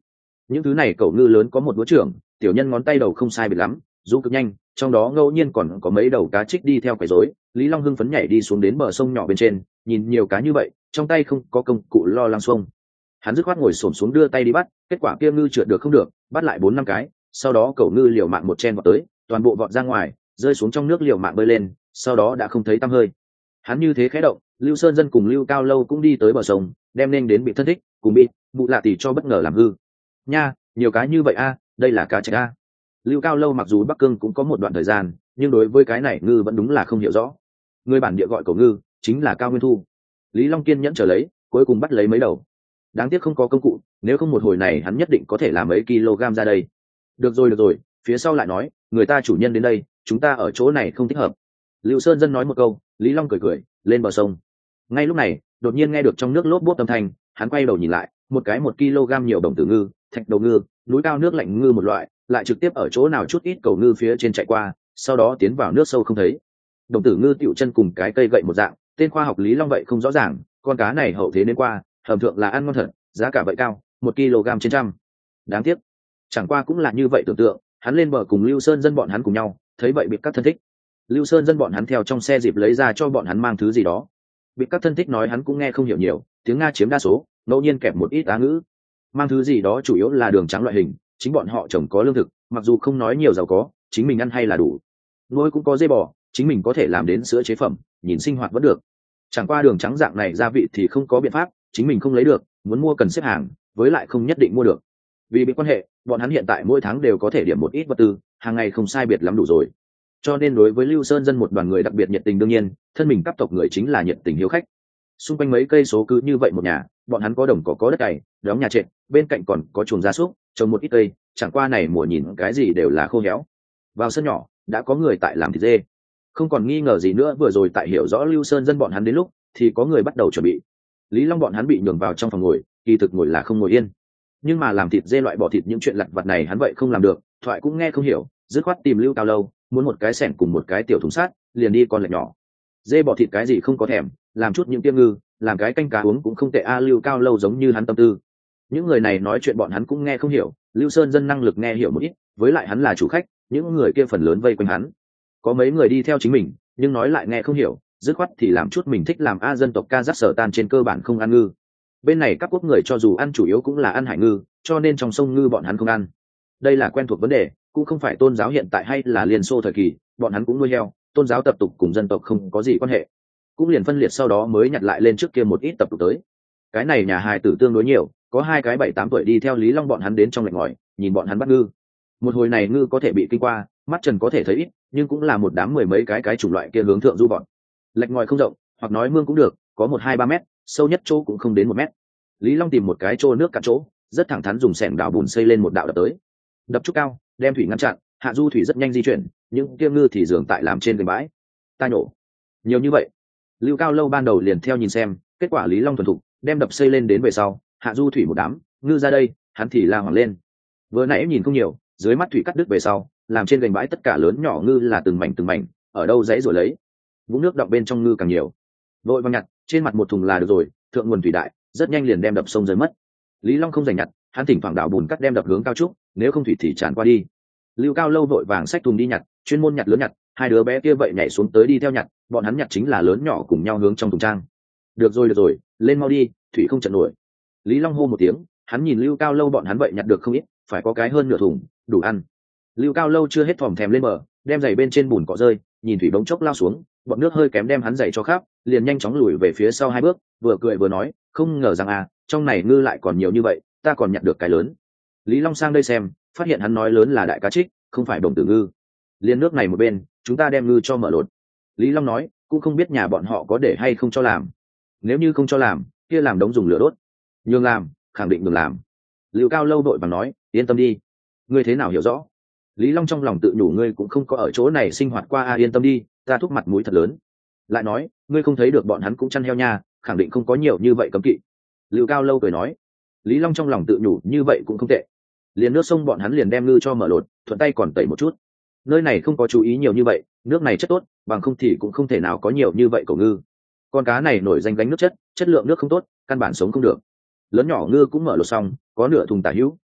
Những thứ này cẩu ngư lớn có một búa trưởng, tiểu nhân ngón tay đầu không sai biệt lắm, du cực nhanh, trong đó ngẫu nhiên còn có mấy đầu cá trích đi theo quấy rối. Lý Long hưng phấn nhảy đi xuống đến bờ sông nhỏ bên trên, nhìn nhiều cá như vậy, trong tay không có công cụ lo lăng xuông, hắn dứt khoát ngồi xổm xuống đưa tay đi bắt, kết quả kia ngư trượt được không được, bắt lại bốn năm cái, sau đó cẩu ngư liều mạng một chen vào tới, toàn bộ vọt ra ngoài, rơi xuống trong nước liều mạng bơi lên, sau đó đã không thấy tăm hơi. Hắn như thế khẽ động, Lưu Sơn Dân cùng Lưu Cao Lâu cũng đi tới bờ sông, đem nên đến bị thân thích, cùng bị bụ lạ tỷ cho bất ngờ làm hư. Nha, nhiều cá như vậy a, đây là cá trạch a. Lưu Cao Lâu mặc dù Bắc Cương cũng có một đoạn thời gian, nhưng đối với cái này ngư vẫn đúng là không hiểu rõ. Người bản địa gọi cẩu ngư chính là Cao Nguyên Thu. Lý Long kiên nhẫn chờ lấy, cuối cùng bắt lấy mấy đầu. Đáng tiếc không có công cụ, nếu không một hồi này hắn nhất định có thể làm mấy kg ra đây. Được rồi được rồi, phía sau lại nói, người ta chủ nhân đến đây, chúng ta ở chỗ này không thích hợp. Lưu Sơn Dân nói một câu, Lý Long cười cười, lên bờ sông. Ngay lúc này, đột nhiên nghe được trong nước lốp bốp âm thanh, hắn quay đầu nhìn lại, một cái một kg nhiều đồng tử ngư, thạch đầu ngư, núi cao nước lạnh ngư một loại, lại trực tiếp ở chỗ nào chút ít cầu ngư phía trên chạy qua, sau đó tiến vào nước sâu không thấy. Đồng tử ngư tiểu chân cùng cái cây gậy một dạng, tên khoa học Lý Long vậy không rõ ràng, con cá này hậu thế nên qua, hầm thượng là ăn ngon thật, giá cả vậy cao, một kg trên trăm. Đáng tiếc, chẳng qua cũng là như vậy tưởng tượng, hắn lên bờ cùng Lưu Sơn Dân bọn hắn cùng nhau, thấy vậy bị các thân thích. Lưu Sơn Dân bọn hắn theo trong xe dịp lấy ra cho bọn hắn mang thứ gì đó. Bị các thân thích nói hắn cũng nghe không hiểu nhiều, tiếng Nga chiếm đa số, ngẫu nhiên kẹp một ít á ngữ. Mang thứ gì đó chủ yếu là đường trắng loại hình, chính bọn họ trồng có lương thực, mặc dù không nói nhiều giàu có, chính mình ăn hay là đủ. Nuôi cũng có dê bò, chính mình có thể làm đến sữa chế phẩm, nhìn sinh hoạt vẫn được. Chẳng qua đường trắng dạng này gia vị thì không có biện pháp, chính mình không lấy được, muốn mua cần xếp hàng, với lại không nhất định mua được. Vì bị quan hệ, bọn hắn hiện tại mỗi tháng đều có thể điểm một ít vật tư, hàng ngày không sai biệt lắm đủ rồi. Cho nên đối với Lưu Sơn Dân một đoàn người đặc biệt nhiệt tình, đương nhiên thân mình cấp tộc người chính là nhiệt tình hiếu khách. Xung quanh mấy cây số cứ như vậy một nhà, bọn hắn có đồng cỏ có đất cày, đóng nhà trệt, bên cạnh còn có chuồng gia súc, trồng một ít cây, chẳng qua này mùa nhìn cái gì đều là khô héo. Vào sân nhỏ đã có người tại làm thịt dê, không còn nghi ngờ gì nữa, vừa rồi tại hiểu rõ Lưu Sơn Dân bọn hắn đến lúc thì có người bắt đầu chuẩn bị. Lý Long bọn hắn bị nhường vào trong phòng ngồi, kỳ thực ngồi là không ngồi yên, nhưng mà làm thịt dê loại bỏ thịt những chuyện lặt vặt này hắn vậy không làm được, thoại cũng nghe không hiểu, dứt khoát tìm Lưu Cao Lâu, muốn một cái sẻn cùng một cái tiểu thùng sắt, liền đi con lệch nhỏ. Dê bỏ thịt cái gì không có thèm, làm chút những tiêm ngư, làm cái canh cá uống cũng không tệ a. Lưu Cao Lâu giống như hắn tâm tư. Những người này nói chuyện bọn hắn cũng nghe không hiểu, Lưu Sơn Dân năng lực nghe hiểu một ít, với lại hắn là chủ khách, những người kia phần lớn vây quanh hắn. Có mấy người đi theo chính mình, nhưng nói lại nghe không hiểu, dứt khoát thì làm chút mình thích làm a. Dân tộc Kazakhstan trên cơ bản không ăn ngư. Bên này các quốc người cho dù ăn chủ yếu cũng là ăn hải ngư, cho nên trong sông ngư bọn hắn không ăn. Đây là quen thuộc vấn đề, cũng không phải tôn giáo hiện tại hay là Liên Xô thời kỳ, bọn hắn cũng nuôi heo, tôn giáo tập tục cùng dân tộc không có gì quan hệ, cũng liền phân liệt sau đó mới nhặt lại lên trước kia một ít tập tục tới. Cái này nhà hài tử tương đối nhiều, có hai cái bảy tám tuổi đi theo Lý Long bọn hắn đến trong lạnh ngòi, nhìn bọn hắn bắt ngư. Một hồi này ngư có thể bị kinh qua, mắt trần có thể thấy ít, nhưng cũng là một đám mười mấy cái cái chủng loại kia hướng thượng du bọn. Lạch ngòi không rộng, hoặc nói mương cũng được, có một hai ba mét, sâu nhất chỗ cũng không đến một mét. Lý Long tìm một cái chỗ nước cạn chỗ, rất thẳng thắn dùng xẻng đào bùn xây lên một đạo đập tới. Đập trúc cao, đem thủy ngăn chặn, hạ du thủy rất nhanh di chuyển, những kia ngư thì dường tại làm trên gành bãi. Ta nhổ nhiều như vậy. Lưu Cao Lâu ban đầu liền theo nhìn xem, kết quả Lý Long thuần thục đem đập xây lên đến về sau, hạ du thủy một đám ngư ra đây, hắn thì la hoảng lên. Vừa nãy nhìn không nhiều, dưới mắt thủy cắt đứt về sau, làm trên gành bãi tất cả lớn nhỏ ngư là từng mảnh từng mảnh, ở đâu dãy rồi lấy. Vũng nước đọng bên trong ngư càng nhiều, vội vàng nhặt, trên mặt một thùng là được rồi, thượng nguồn thủy đại, rất nhanh liền đem đập sông rơi mất. Lý Long không giành nhặt, hắn thỉnh thoảng đào bùn cắt đem đập hướng cao trúc, nếu không thủy thì tràn qua đi. Lưu Cao Lâu vội vàng xách thùng đi nhặt, chuyên môn nhặt lớn nhặt, hai đứa bé kia vậy nhảy xuống tới đi theo nhặt, bọn hắn nhặt chính là lớn nhỏ cùng nhau hướng trong thùng trang. Được rồi được rồi, lên mau đi, thủy không chặn nổi. Lý Long hô một tiếng, hắn nhìn Lưu Cao Lâu bọn hắn vậy nhặt được không ít, phải có cái hơn nửa thùng, đủ ăn. Lưu Cao Lâu chưa hết thòm thèm lên bờ, đem giày bên trên bùn cọ rơi, nhìn thủy bỗng chốc lao xuống, bọn nước hơi kém đem hắn giày cho khắp, liền nhanh chóng lùi về phía sau hai bước, vừa cười vừa nói, không ngờ rằng à, trong này ngư lại còn nhiều như vậy, ta còn nhặt được cái lớn. Lý Long sang đây xem, phát hiện hắn nói lớn là đại cá trích, không phải đồng tử ngư. Liên nước này một bên, chúng ta đem ngư cho mở lột. Lý Long nói, cũng không biết nhà bọn họ có để hay không cho làm. Nếu như không cho làm, kia làm đống dùng lửa đốt. Nhường làm, khẳng định đừng làm. Lưu Cao Lâu đội bằng nói, yên tâm đi. Ngươi thế nào hiểu rõ? Lý Long trong lòng tự nhủ, ngươi cũng không có ở chỗ này sinh hoạt qua, à, yên tâm đi, ta thúc mặt mũi thật lớn. Lại nói, ngươi không thấy được bọn hắn cũng chăn heo nha, khẳng định không có nhiều như vậy cấm kỵ. Lưu Cao Lâu cười nói. Lý Long trong lòng tự nhủ, như vậy cũng không tệ. Liền nước sông bọn hắn liền đem ngư cho mở lột, thuận tay còn tẩy một chút. Nơi này không có chú ý nhiều như vậy, nước này chất tốt, bằng không thì cũng không thể nào có nhiều như vậy cổ ngư. Con cá này nổi danh gánh nước chất, chất lượng nước không tốt, căn bản sống không được. Lớn nhỏ ngư cũng mở lột xong, có nửa thùng tả hữu,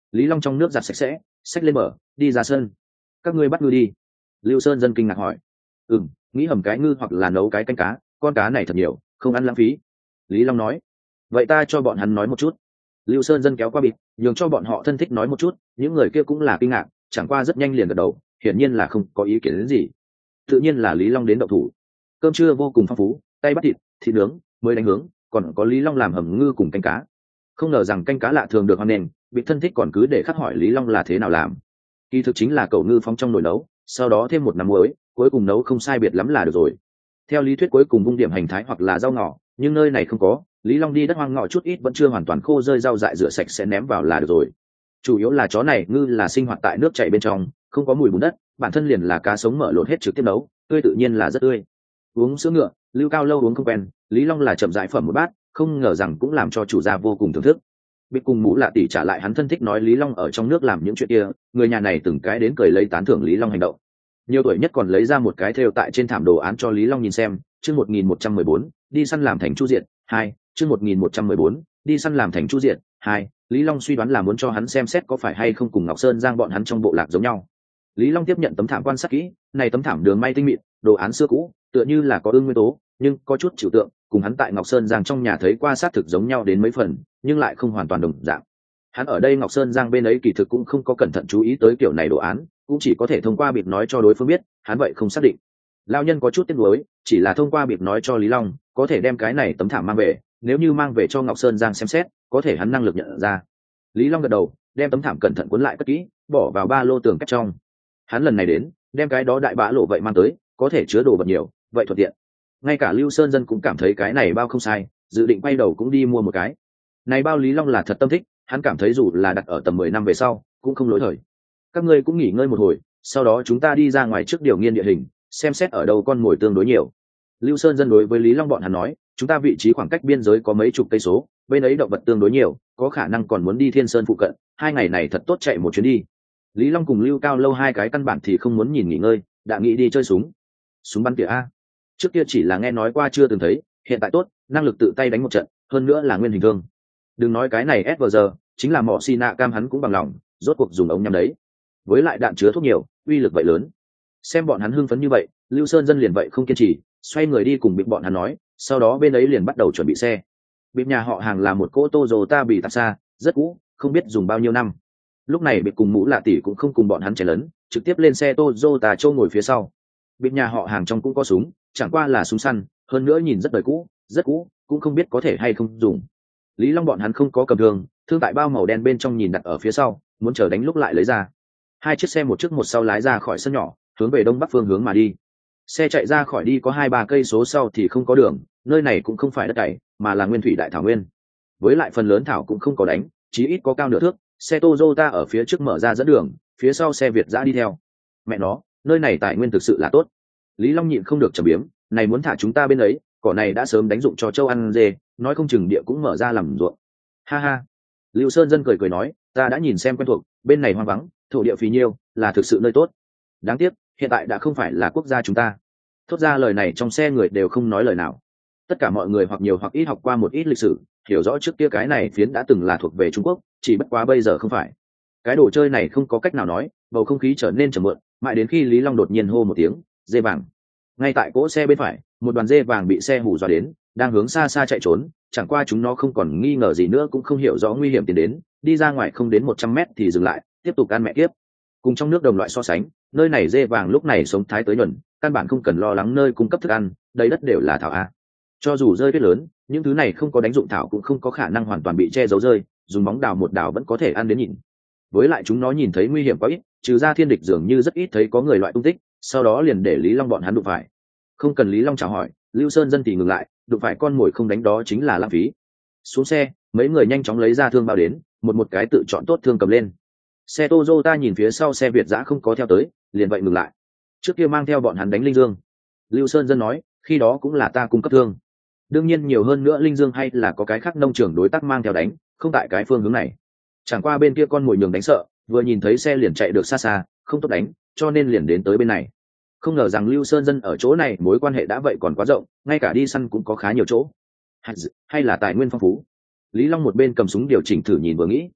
Lý Long trong nước giặt sạch sẽ, xách lên bờ, đi ra sân. Các ngươi bắt ngư đi. Lưu Sơn Dân kinh ngạc hỏi. Ừm, nghĩ hầm cái ngư hoặc là nấu cái canh cá, con cá này thật nhiều, không ăn lãng phí. Lý Long nói. Vậy ta cho bọn hắn nói một chút. Lưu Sơn Dân kéo qua bịt, nhường cho bọn họ thân thích nói một chút, những người kia cũng là kinh ngạc, chẳng qua rất nhanh liền gật đầu, hiển nhiên là không có ý kiến đến gì. Tự nhiên là Lý Long đến động thủ. Cơm trưa vô cùng phong phú, tay bắt thịt, thịt nướng, mới đánh hướng, còn có Lý Long làm hầm ngư cùng canh cá. Không ngờ rằng canh cá lạ thường được hoan nghênh, bị thân thích còn cứ để khắc hỏi Lý Long là thế nào làm. Kỳ thực chính là cẩu ngư phong trong nồi nấu, sau đó thêm một nắm muối, cuối cùng nấu không sai biệt lắm là được rồi. Theo lý thuyết cuối cùng vung điểm hành thái hoặc là rau ngỏ, nhưng nơi này không có, Lý Long đi đất hoang ngọ chút ít vẫn chưa hoàn toàn khô, rơi rau dại rửa sạch sẽ ném vào là được rồi. Chủ yếu là chó này ngư là sinh hoạt tại nước chảy bên trong, không có mùi bùn đất, bản thân liền là cá sống mở lột hết trực tiếp nấu, tươi tự nhiên là rất tươi. Uống sữa ngựa, Lưu Cao lâu uống không quen, Lý Long là chậm rãi phẩm một bát, không ngờ rằng cũng làm cho chủ gia vô cùng thưởng thức. Biết cùng Mũ Lạ Tỷ trả lại hắn thân thích nói Lý Long ở trong nước làm những chuyện kia, người nhà này từng cái đến cười lấy tán thưởng Lý Long hành động. Nhiều tuổi nhất còn lấy ra một cái thêu tại trên thảm đồ án cho Lý Long nhìn xem, chương một nghìn một trăm mười bốn, đi săn làm thành chu diện, hai, chương một nghìn một trăm mười bốn, đi săn làm thành chu diện, hai. Lý Long suy đoán là muốn cho hắn xem xét có phải hay không cùng Ngọc Sơn Giang bọn hắn trong bộ lạc giống nhau. Lý Long tiếp nhận tấm thảm quan sát kỹ, này tấm thảm đường may tinh mịn, đồ án xưa cũ, tựa như là có ương nguyên tố, nhưng có chút trừu tượng, cùng hắn tại Ngọc Sơn Giang trong nhà thấy qua sát thực giống nhau đến mấy phần, nhưng lại không hoàn toàn đồng dạng. Hắn ở đây Ngọc Sơn Giang bên ấy kỳ thực cũng không có cẩn thận chú ý tới kiểu này đồ án, cũng chỉ có thể thông qua bịp nói cho đối phương biết, hắn vậy không xác định. Lão nhân có chút tiếc nuối, chỉ là thông qua bịp nói cho Lý Long, có thể đem cái này tấm thảm mang về, nếu như mang về cho Ngọc Sơn Giang xem xét, có thể hắn năng lực nhận ra. Lý Long gật đầu, đem tấm thảm cẩn thận cuốn lại cất kỹ, bỏ vào ba lô tường cách trong. Hắn lần này đến, đem cái đó đại bã lộ vậy mang tới, có thể chứa đồ vật nhiều, vậy thuận tiện. Ngay cả Lưu Sơn Dân cũng cảm thấy cái này bao không sai, dự định quay đầu cũng đi mua một cái. Này bao Lý Long là thật tâm thích, hắn cảm thấy dù là đặt ở tầm mười năm về sau, cũng không lỗi thời. Các ngươi cũng nghỉ ngơi một hồi, sau đó chúng ta đi ra ngoài trước điều nghiên địa hình, xem xét ở đâu con mồi tương đối nhiều. Lưu Sơn Dân đối với Lý Long bọn hắn nói, chúng ta vị trí khoảng cách biên giới có mấy chục cây số, bên ấy động vật tương đối nhiều, có khả năng còn muốn đi Thiên Sơn phụ cận, hai ngày này thật tốt chạy một chuyến đi. Lý Long cùng Lưu Cao lâu hai cái căn bản thì không muốn nhìn nghỉ ngơi, đã nghĩ đi chơi súng. Súng bắn tỉa a. Trước kia chỉ là nghe nói qua chưa từng thấy, hiện tại tốt, năng lực tự tay đánh một trận, hơn nữa là nguyên hình thương. Đừng nói cái này ét vê giờ, chính là mỏ xì nạ cam hắn cũng bằng lòng, rốt cuộc dùng ống nhắm đấy. Với lại đạn chứa thuốc nhiều, uy lực vậy lớn. Xem bọn hắn hưng phấn như vậy, Lưu Sơn Dân liền vậy không kiên trì, xoay người đi cùng bịp bọn hắn nói, sau đó bên ấy liền bắt đầu chuẩn bị xe. Bịp nhà họ Hàng là một cỗ Toyota bị tạp xa, rất cũ, không biết dùng bao nhiêu năm. Lúc này bịp cùng Mũ Lạ Tỷ cũng không cùng bọn hắn chèn lấn, trực tiếp lên xe Toyota châu ngồi phía sau. Bịp nhà họ Hàng trong cũng có súng, chẳng qua là súng săn, hơn nữa nhìn rất đời cũ, rất cũ, cũng không biết có thể hay không dùng. Lý Long bọn hắn không có cầm thương, thương tại bao màu đen bên trong nhìn đặt ở phía sau, muốn chờ đánh lúc lại lấy ra. Hai chiếc xe một trước một sau lái ra khỏi sân nhỏ, hướng về đông bắc phương hướng mà đi. Xe chạy ra khỏi đi có hai ba cây số sau thì không có đường, nơi này cũng không phải đất cày, mà là nguyên thủy đại thảo nguyên. Với lại phần lớn thảo cũng không có đánh, chí ít có cao nửa thước, xe Toyota ở phía trước mở ra dẫn đường, phía sau xe Việt dã đi theo. Mẹ nó, nơi này tài nguyên thực sự là tốt. Lý Long nhịn không được trầm biếm, này muốn thả chúng ta bên ấy, cỏ này đã sớm đánh dụng cho châu ăn dê, nói không chừng địa cũng mở ra làm ruộng. Ha ha. Lưu Sơn Dân cười cười nói, ta đã nhìn xem quen thuộc, bên này hoang vắng, thổ địa phì nhiêu, là thực sự nơi tốt. Đáng tiếc, hiện tại đã không phải là quốc gia chúng ta. Thốt ra lời này trong xe người đều không nói lời nào. Tất cả mọi người hoặc nhiều hoặc ít học qua một ít lịch sử, hiểu rõ trước kia cái này phiến đã từng là thuộc về Trung Quốc, chỉ bất quá bây giờ không phải. Cái đồ chơi này không có cách nào nói, bầu không khí trở nên trầm muộn, mãi đến khi Lý Long đột nhiên hô một tiếng, dê vàng. Ngay tại cỗ xe bên phải, một đoàn dê vàng bị xe hù dọa đến, đang hướng xa xa chạy trốn, chẳng qua chúng nó không còn nghi ngờ gì nữa, cũng không hiểu rõ nguy hiểm tiến đến, đi ra ngoài không đến một trăm mét thì dừng lại, tiếp tục ăn mẹ tiếp. Cùng trong nước đồng loại so sánh, nơi này dê vàng lúc này sống thái tới nhuần, căn bản không cần lo lắng nơi cung cấp thức ăn, đầy đất đều là thảo a. Cho dù rơi tuyết lớn, những thứ này không có đánh dụng thảo cũng không có khả năng hoàn toàn bị che giấu rơi, dùng móng đào một đào vẫn có thể ăn đến nhìn. Với lại chúng nó nhìn thấy nguy hiểm quá ít, trừ ra thiên địch dường như rất ít thấy có người loại tung tích, sau đó liền để Lý Long bọn hắn đụng phải. Không cần Lý Long chào hỏi, Lưu Sơn Dân thì ngừng lại, đụng phải con mồi không đánh đó chính là lãng phí. Xuống xe, mấy người nhanh chóng lấy ra thương bao đến, một một cái tự chọn tốt thương cầm lên. Xe Toyota nhìn phía sau xe Việt dã không có theo tới, liền vậy ngừng lại. Trước kia mang theo bọn hắn đánh Linh Dương. Lưu Sơn Dân nói, khi đó cũng là ta cung cấp thương. Đương nhiên nhiều hơn nữa Linh Dương hay là có cái khác nông trường đối tác mang theo đánh, không tại cái phương hướng này. Chẳng qua bên kia con mồi nhường đánh sợ, vừa nhìn thấy xe liền chạy được xa xa, không tốt đánh, cho nên liền đến tới bên này. Không ngờ rằng Lưu Sơn Dân ở chỗ này mối quan hệ đã vậy còn quá rộng, ngay cả đi săn cũng có khá nhiều chỗ. Hay là tài nguyên phong phú. Lý Long một bên cầm súng điều chỉnh thử nhìn vừa nghĩ.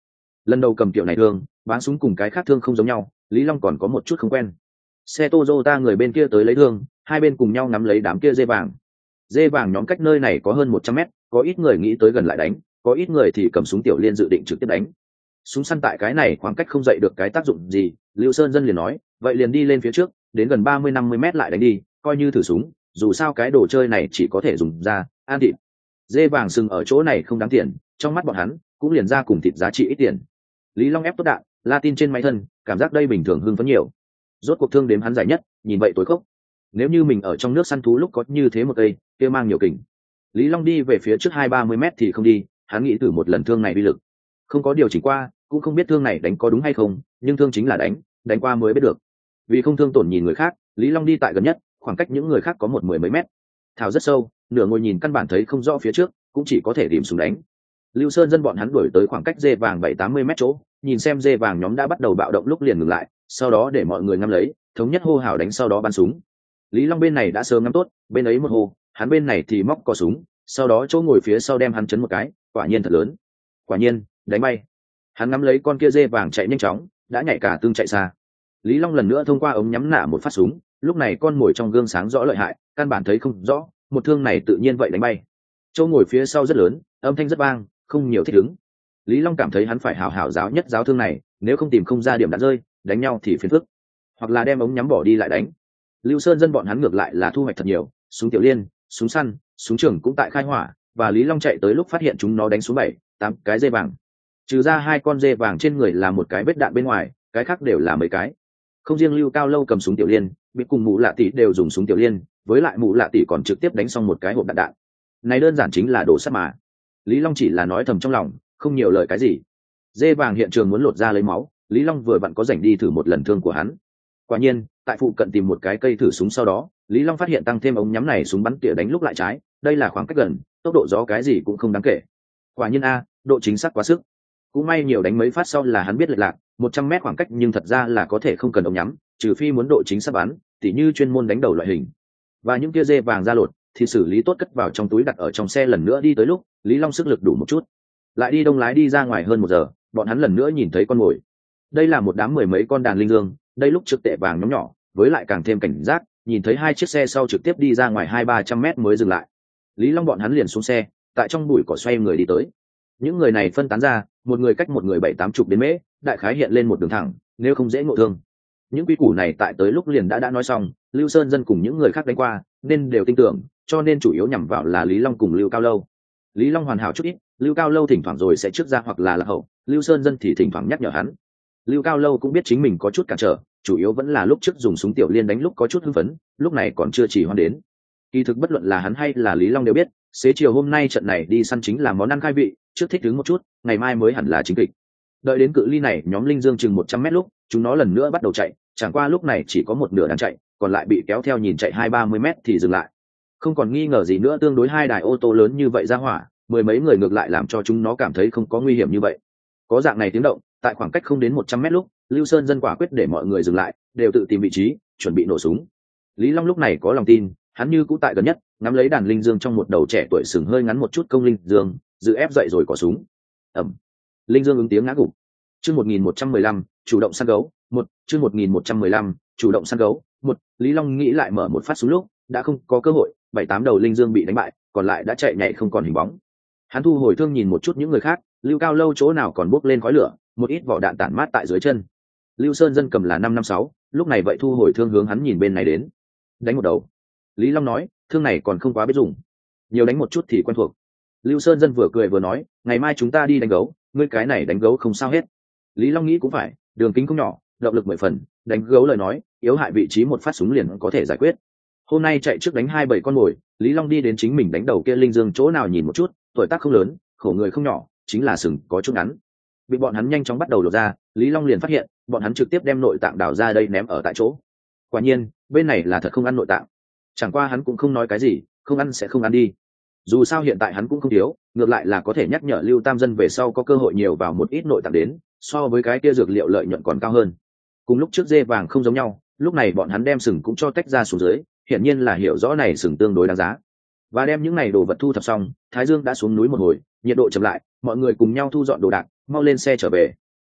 lần đầu cầm kiểu này thương bán súng cùng cái khác thương không giống nhau, Lý Long còn có một chút không quen. Xe Toyota người bên kia tới lấy thương, hai bên cùng nhau nắm lấy đám kia dê vàng. Dê vàng nhóm cách nơi này có hơn một trăm mét, có ít người nghĩ tới gần lại đánh, có ít người thì cầm súng tiểu liên dự định trực tiếp đánh. Súng săn tại cái này khoảng cách không dậy được cái tác dụng gì, Lưu Sơn Dân liền nói, vậy liền đi lên phía trước, đến gần ba mươi năm mươi mét lại đánh đi, coi như thử súng, dù sao cái đồ chơi này chỉ có thể dùng ra ăn thịt. Dê vàng sừng ở chỗ này không đáng tiền, trong mắt bọn hắn cũng liền ra cùng thịt giá trị ít tiền. Lý Long ép tốt đạn, la tin trên máy thân, cảm giác đây bình thường hưng phấn nhiều. Rốt cuộc thương đếm hắn dài nhất, nhìn vậy tối khốc. Nếu như mình ở trong nước săn thú lúc có như thế một cây, kia mang nhiều kình. Lý Long đi về phía trước hai ba mươi mét thì không đi, hắn nghĩ thử một lần thương này uy lực. Không có điều chỉnh qua, cũng không biết thương này đánh có đúng hay không, nhưng thương chính là đánh, đánh qua mới biết được. Vì không thương tổn nhìn người khác, Lý Long đi tại gần nhất, khoảng cách những người khác có một mười mấy mét. Thảo rất sâu, nửa ngồi nhìn căn bản thấy không rõ phía trước, cũng chỉ có thể tìm xuống đánh. Lưu Sơn Dân bọn hắn đuổi tới khoảng cách dê vàng bảy tám mươi mét chỗ, nhìn xem dê vàng nhóm đã bắt đầu bạo động lúc liền ngừng lại, sau đó để mọi người ngắm lấy, thống nhất hô hào đánh sau đó bắn súng. Lý Long bên này đã sớm ngắm tốt, bên ấy một hô, hắn bên này thì móc cò súng, sau đó chỗ ngồi phía sau đem hắn chấn một cái, quả nhiên thật lớn. Quả nhiên, đánh bay. Hắn ngắm lấy con kia dê vàng chạy nhanh chóng, đã nhảy cả tương chạy xa. Lý Long lần nữa thông qua ống nhắm nã một phát súng, lúc này con mồi trong gương sáng rõ lợi hại, căn bản thấy không rõ, một thương này tự nhiên vậy đánh bay. Chỗ ngồi phía sau rất lớn, âm thanh rất vang, không nhiều thích ứng. Lý Long cảm thấy hắn phải hảo hảo giáo nhất giáo thương này, nếu không tìm không ra điểm đạn rơi, đánh nhau thì phiền phức, hoặc là đem ống nhắm bỏ đi lại đánh. Lưu Sơn Dân bọn hắn ngược lại là thu hoạch thật nhiều, súng tiểu liên, súng săn, súng trường cũng tại khai hỏa, và Lý Long chạy tới lúc phát hiện chúng nó đánh xuống bảy, tám cái dê vàng. Trừ ra hai con dê vàng trên người là một cái vết đạn bên ngoài, cái khác đều là mấy cái. Không riêng Lưu Cao Lâu cầm súng tiểu liên, bị cùng Mụ Lạ Tỷ đều dùng súng tiểu liên, với lại Mụ Lạ Tỷ còn trực tiếp đánh xong một cái hộp đạn đạn. Này đơn giản chính là đồ sắt mà. Lý Long chỉ là nói thầm trong lòng, không nhiều lời cái gì. Dê vàng hiện trường muốn lột ra lấy máu, Lý Long vừa vặn có rảnh đi thử một lần thương của hắn. Quả nhiên, tại phụ cận tìm một cái cây thử súng sau đó, Lý Long phát hiện tăng thêm ống nhắm này súng bắn tỉa đánh lúc lại trái, đây là khoảng cách gần, tốc độ gió cái gì cũng không đáng kể. Quả nhiên a, độ chính xác quá sức. Cũng may nhiều đánh mấy phát sau là hắn biết lệch lạc, một trăm mét khoảng cách nhưng thật ra là có thể không cần ống nhắm, trừ phi muốn độ chính xác bắn, tỉ như chuyên môn đánh đầu loại hình. Và những kia dê vàng ra lột, thì xử lý tốt cất vào trong túi đặt ở trong xe lần nữa đi tới lúc, Lý Long sức lực đủ một chút. Lại đi đông lái đi ra ngoài hơn một giờ, bọn hắn lần nữa nhìn thấy con mồi. Đây là một đám mười mấy con đàn linh dương, đây lúc trước tệ vàng nhóm nhỏ, với lại càng thêm cảnh giác, nhìn thấy hai chiếc xe sau trực tiếp đi ra ngoài hai ba trăm mét mới dừng lại. Lý Long bọn hắn liền xuống xe, tại trong bụi cỏ xoay người đi tới. Những người này phân tán ra, một người cách một người bảy tám chục đến mễ, đại khái hiện lên một đường thẳng, nếu không dễ ngộ thương. Những quy củ này tại tới lúc liền đã đã nói xong, Lưu Sơn Dân cùng những người khác đánh qua, nên đều tin tưởng, cho nên chủ yếu nhằm vào là Lý Long cùng Lưu Cao Lâu. Lý Long hoàn hảo chút ít, Lưu Cao Lâu thỉnh thoảng rồi sẽ trước ra hoặc là lạc hậu, Lưu Sơn Dân thì thỉnh thoảng nhắc nhở hắn. Lưu Cao Lâu cũng biết chính mình có chút cản trở, chủ yếu vẫn là lúc trước dùng súng tiểu liên đánh lúc có chút hưng phấn, lúc này còn chưa chỉ hoan đến. Kỳ thực bất luận là hắn hay là Lý Long đều biết, xế chiều hôm nay trận này đi săn chính là món ăn khai vị, trước thích đứng một chút, ngày mai mới hẳn là chính kịch. Đợi đến cự ly này, nhóm linh dương chừng một trăm mét lúc, chúng nó lần nữa bắt đầu chạy, chẳng qua lúc này chỉ có một nửa đang chạy, còn lại bị kéo theo nhìn chạy hai ba mươi mét thì dừng lại. Không còn nghi ngờ gì nữa, tương đối hai đài ô tô lớn như vậy ra hỏa, mười mấy người ngược lại làm cho chúng nó cảm thấy không có nguy hiểm như vậy. Có dạng này tiếng động, tại khoảng cách không đến một trăm mét lúc, Lưu Sơn Dân quả quyết để mọi người dừng lại, đều tự tìm vị trí, chuẩn bị nổ súng. Lý Long lúc này có lòng tin, hắn như cũ tại gần nhất, ngắm lấy đàn linh dương trong một đầu trẻ tuổi sừng hơi ngắn một chút công linh dương, dự ép dậy rồi có súng. Ầm. Linh dương ứng tiếng ngã gục. Chương một nghìn một trăm mười lăm, chủ động săn gấu, một, chương một nghìn một trăm mười lăm, chủ động săn gấu, một, Lý Long nghĩ lại mở một phát súng lúc, đã không có cơ hội, bảy tám đầu linh dương bị đánh bại, còn lại đã chạy nhảy không còn hình bóng. Hắn thu hồi thương nhìn một chút những người khác, Lưu Cao Lâu chỗ nào còn bốc lên khói lửa, một ít vỏ đạn tản mát tại dưới chân. Lưu Sơn Dân cầm là năm năm sáu, lúc này vậy thu hồi thương hướng hắn nhìn bên này đến. Đánh một đầu. Lý Long nói, thương này còn không quá biết dùng, nhiều đánh một chút thì quen thuộc. Lưu Sơn Dân vừa cười vừa nói, ngày mai chúng ta đi đánh gấu, ngươi cái này đánh gấu không sao hết. Lý Long nghĩ cũng phải, đường kính không nhỏ, động lực mười phần, đánh gấu lời nói, yếu hại vị trí một phát súng liền có thể giải quyết. Hôm nay chạy trước đánh hai bảy con mồi, Lý Long đi đến chính mình đánh đầu kia linh dương chỗ nào nhìn một chút, tuổi tác không lớn, khổ người không nhỏ, chính là sừng có chút ngắn. Bị bọn hắn nhanh chóng bắt đầu đổ ra, Lý Long liền phát hiện, bọn hắn trực tiếp đem nội tạng đào ra đây ném ở tại chỗ. Quả nhiên, bên này là thật không ăn nội tạng. Chẳng qua hắn cũng không nói cái gì, không ăn sẽ không ăn đi. Dù sao hiện tại hắn cũng không thiếu, ngược lại là có thể nhắc nhở Lưu Tam Dân về sau có cơ hội nhiều vào một ít nội tạng đến, so với cái kia dược liệu lợi nhuận còn cao hơn. Cùng lúc trước dê vàng không giống nhau, lúc này bọn hắn đem sừng cũng cho tách ra xuống dưới, hiển nhiên là hiểu rõ này sừng tương đối đáng giá. Và đem những này đồ vật thu thập xong, Thái Dương đã xuống núi một hồi, nhiệt độ chậm lại, mọi người cùng nhau thu dọn đồ đạc, mau lên xe trở về.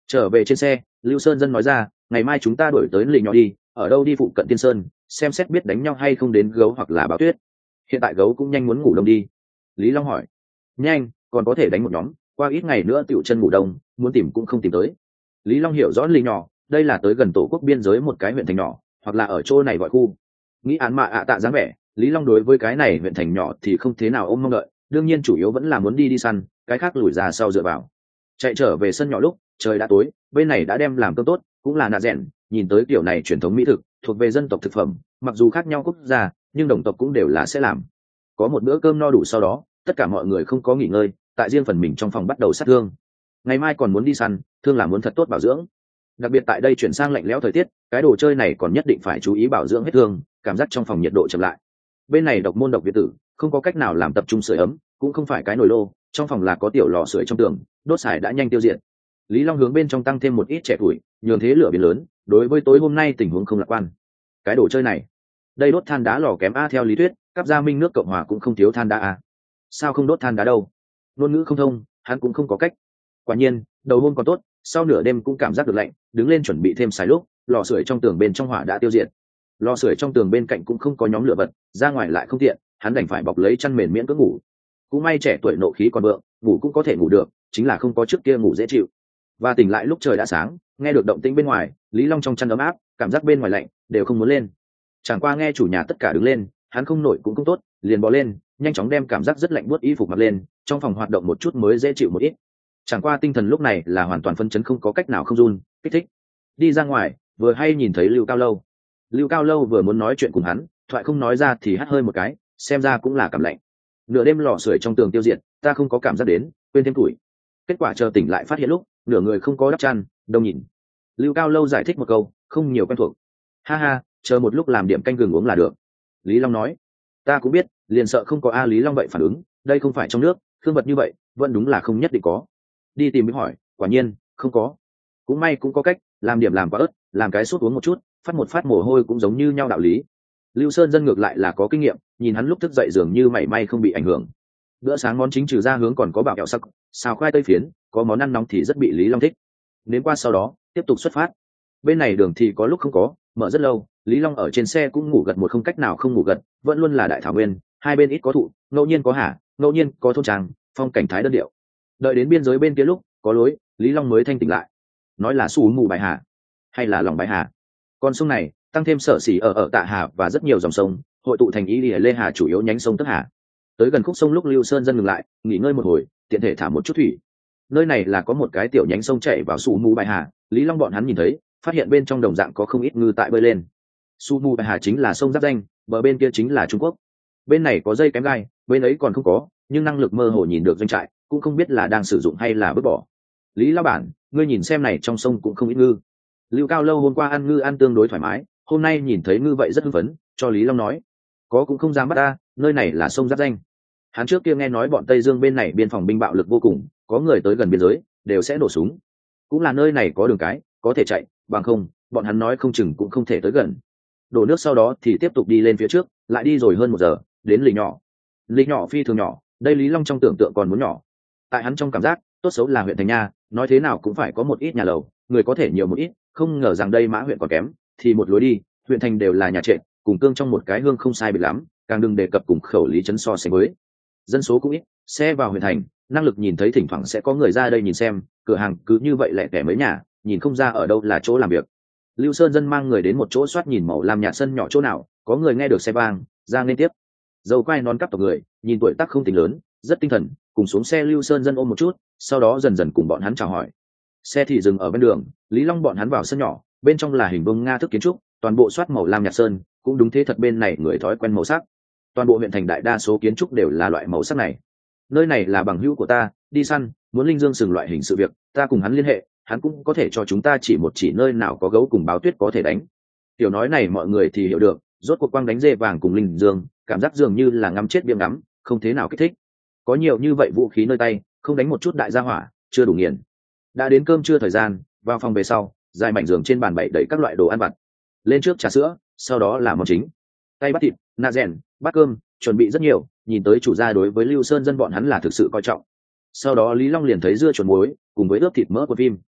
Trở về trên xe, Lưu Sơn Dân nói ra, ngày mai chúng ta đổi tới lì nhỏ đi, ở đâu đi phụ cận Tiên Sơn, xem xét biết đánh nhau hay không đến gấu hoặc là báo tuyết. Hiện tại gấu cũng nhanh muốn ngủ đông đi. Lý Long hỏi. Nhanh, còn có thể đánh một nhóm, qua ít ngày nữa tiểu chân ngủ đông, muốn tìm cũng không tìm tới. Lý Long hiểu rõ lì nhỏ, đây là tới gần tổ quốc biên giới một cái huyện thành nhỏ, hoặc là ở chỗ này gọi khu. Nghĩ án mạ ạ tạ dáng vẻ, Lý Long đối với cái này huyện thành nhỏ thì không thế nào ôm mong đợi, đương nhiên chủ yếu vẫn là muốn đi đi săn, cái khác lùi ra sau dựa vào. Chạy trở về sân nhỏ lúc trời đã tối, bên này đã đem làm cơm tốt, cũng là nạ rẽn, nhìn tới kiểu này truyền thống mỹ thực, thuộc về dân tộc thực phẩm, mặc dù khác nhau quốc gia, nhưng đồng tộc cũng đều là sẽ làm. Có một bữa cơm no đủ sau đó, tất cả mọi người không có nghỉ ngơi, tại riêng phần mình trong phòng bắt đầu sát thương. Ngày mai còn muốn đi săn, thương là muốn thật tốt bảo dưỡng. Đặc biệt tại đây chuyển sang lạnh lẽo thời tiết, cái đồ chơi này còn nhất định phải chú ý bảo dưỡng hết thương, cảm giác trong phòng nhiệt độ chậm lại. Bên này độc môn độc việt tử, không có cách nào làm tập trung sưởi ấm, cũng không phải cái nồi lô, trong phòng là có tiểu lò sưởi trong tường, đốt xài đã nhanh tiêu diệt. Lý Long hướng bên trong tăng thêm một ít trẻ tuổi, nhường thế lửa biến lớn, đối với tối hôm nay tình huống không lạc quan. Cái đồ chơi này, đây đốt than đá lò kém a, theo lý thuyết các gia minh nước cộng hòa cũng không thiếu than đá a, sao không đốt than đá đâu? Ngôn ngữ không thông, hắn cũng không có cách. Quả nhiên đầu hôm còn tốt, sau nửa đêm cũng cảm giác được lạnh, đứng lên chuẩn bị thêm xài lúc lò sưởi trong tường bên trong hỏa đã tiêu diệt. Lò sưởi trong tường bên cạnh cũng không có nhóm lửa vật, ra ngoài lại không tiện, hắn đành phải bọc lấy chăn mền miễn cưỡng ngủ. Cũng may trẻ tuổi nộ khí còn vượng, ngủ cũng có thể ngủ được, chính là không có trước kia ngủ dễ chịu. Và tỉnh lại lúc trời đã sáng, nghe được động tĩnh bên ngoài, Lý Long trong chăn ấm áp, cảm giác bên ngoài lạnh đều không muốn lên. Chẳng qua nghe chủ nhà tất cả đứng lên, hắn không nổi cũng không tốt, liền bò lên, nhanh chóng đem cảm giác rất lạnh buốt y phục mặc lên, trong phòng hoạt động một chút mới dễ chịu một ít. Chẳng qua tinh thần lúc này là hoàn toàn phân chấn, không có cách nào không run, kích thích. Đi ra ngoài, vừa hay nhìn thấy Lưu Cao Lâu. Lưu Cao Lâu vừa muốn nói chuyện cùng hắn, thoại không nói ra thì hắt hơi một cái, xem ra cũng là cảm lạnh. Nửa đêm lò sưởi trong tường tiêu diệt, ta không có cảm giác đến, quên thêm tuổi. Kết quả chờ tỉnh lại phát hiện lúc nửa người không có đắp chăn, đông nhìn. Lưu Cao Lâu giải thích một câu, không nhiều quen thuộc. Ha ha, chờ một lúc làm điểm canh gừng uống là được. Lý Long nói. Ta cũng biết, liền sợ không có a. Lý Long vậy phản ứng, đây không phải trong nước, thương vật như vậy vẫn đúng là không nhất định có. Đi tìm mới hỏi, quả nhiên không có. Cũng may cũng có cách, làm điểm làm quả ớt, làm cái sốt uống một chút, phát một phát mồ hôi cũng giống như nhau đạo lý. Lưu Sơn Dân ngược lại là có kinh nghiệm, nhìn hắn lúc thức dậy dường như mảy may không bị ảnh hưởng. Bữa sáng món chính trừ ra hướng còn có bạo kẹo sắc, xào khoai tây phiến, có món ăn nóng thì rất bị Lý Long thích. Đến qua sau đó tiếp tục xuất phát. Bên này đường thì có lúc không có, mở rất lâu, Lý Long ở trên xe cũng ngủ gật một không cách nào không ngủ gật, vẫn luôn là đại thảo nguyên, hai bên ít có thụ, ngẫu nhiên có hà, ngẫu nhiên có thôn trang, phong cảnh thái đơn điệu. Đợi đến biên giới bên kia lúc có lối, Lý Long mới thanh tỉnh lại. Nói là xù mù bài hà, hay là lòng bài hà? Con sông này tăng thêm sở xỉ ở ở Tạ Hà và rất nhiều dòng sông, hội tụ thành ý lìa Lê Hà, chủ yếu nhánh sông Tức Hà. Tới gần khúc sông lúc Lưu Sơn Dân ngừng lại, nghỉ ngơi một hồi, tiện thể thả một chút thủy. Nơi này là có một cái tiểu nhánh sông chảy vào Su Mu Bài Hà, Lý Long bọn hắn nhìn thấy, phát hiện bên trong đồng dạng có không ít ngư tại bơi lên. Su Mu Bài Hà chính là sông giáp danh, bờ bên kia chính là Trung Quốc. Bên này có dây kém gai, bên ấy còn không có, nhưng năng lực mơ hồ nhìn được doanh trại, cũng không biết là đang sử dụng hay là vứt bỏ. Lý Lão bản, ngươi nhìn xem này trong sông cũng không ít ngư. Lưu Cao Lâu hôm qua ăn ngư ăn tương đối thoải mái, hôm nay nhìn thấy ngư vậy rất hưng phấn, cho Lý Long nói, có cũng không dám bắt ta, nơi này là sông giáp danh. Hắn trước kia nghe nói bọn Tây Dương bên này biên phòng binh bạo lực vô cùng, có người tới gần biên giới đều sẽ nổ súng, cũng là nơi này có đường cái có thể chạy, bằng không bọn hắn nói không chừng cũng không thể tới gần. Đổ nước sau đó thì tiếp tục đi lên phía trước, lại đi rồi hơn một giờ, đến lì nhỏ. Lì nhỏ phi thường nhỏ, đây Lý Long trong tưởng tượng còn muốn nhỏ. Tại hắn trong cảm giác, tốt xấu là huyện thành nha, nói thế nào cũng phải có một ít nhà lầu, người có thể nhiều một ít, không ngờ rằng đây Mã huyện còn kém, thì một lối đi, huyện thành đều là nhà trệt, cùng cương trong một cái hương không sai biệt lắm, càng đừng đề cập cùng khẩu lý trấn so sánh với. Dân số cũng ít, xe vào huyện thành, năng lực nhìn thấy thỉnh thoảng sẽ có người ra đây nhìn xem, cửa hàng cứ như vậy lẻ tẻ mấy nhà, nhìn không ra ở đâu là chỗ làm việc. Lưu Sơn Dân mang người đến một chỗ soát nhìn màu làm nhạt sân nhỏ chỗ nào, có người nghe được xe vang, ra nên tiếp. Dầu quai nón cắp tộc người, nhìn tuổi tác không tính lớn, rất tinh thần, cùng xuống xe Lưu Sơn Dân ôm một chút, sau đó dần dần cùng bọn hắn chào hỏi. Xe thì dừng ở bên đường, Lý Long bọn hắn vào sân nhỏ, bên trong là hình vuông Nga thức kiến trúc, toàn bộ soát màu lam nhạt sơn, cũng đúng thế thật, bên này người thói quen màu sắc. Toàn bộ huyện thành đại đa số kiến trúc đều là loại màu sắc này. Nơi này là bằng hữu của ta, đi săn, muốn linh dương sừng loại hình sự việc, ta cùng hắn liên hệ, hắn cũng có thể cho chúng ta chỉ một chỉ nơi nào có gấu cùng báo tuyết có thể đánh. Tiểu nói này mọi người thì hiểu được, rốt cuộc quang đánh dê vàng cùng linh dương, cảm giác dường như là ngắm chết biếng ngắm, không thế nào kích thích. Có nhiều như vậy vũ khí nơi tay, không đánh một chút đại gia hỏa, chưa đủ nghiền. Đã đến cơm trưa thời gian, vào phòng về sau, dài mảnh giường trên bàn bày đầy các loại đồ ăn vặt. Lên trước trà sữa, sau đó là món chính. Tay bắt thịt, nạ rèn, bát cơm, chuẩn bị rất nhiều, nhìn tới chủ gia đối với Lưu Sơn Dân bọn hắn là thực sự coi trọng. Sau đó Lý Long liền thấy dưa chuột muối cùng với ướp thịt mỡ của phim.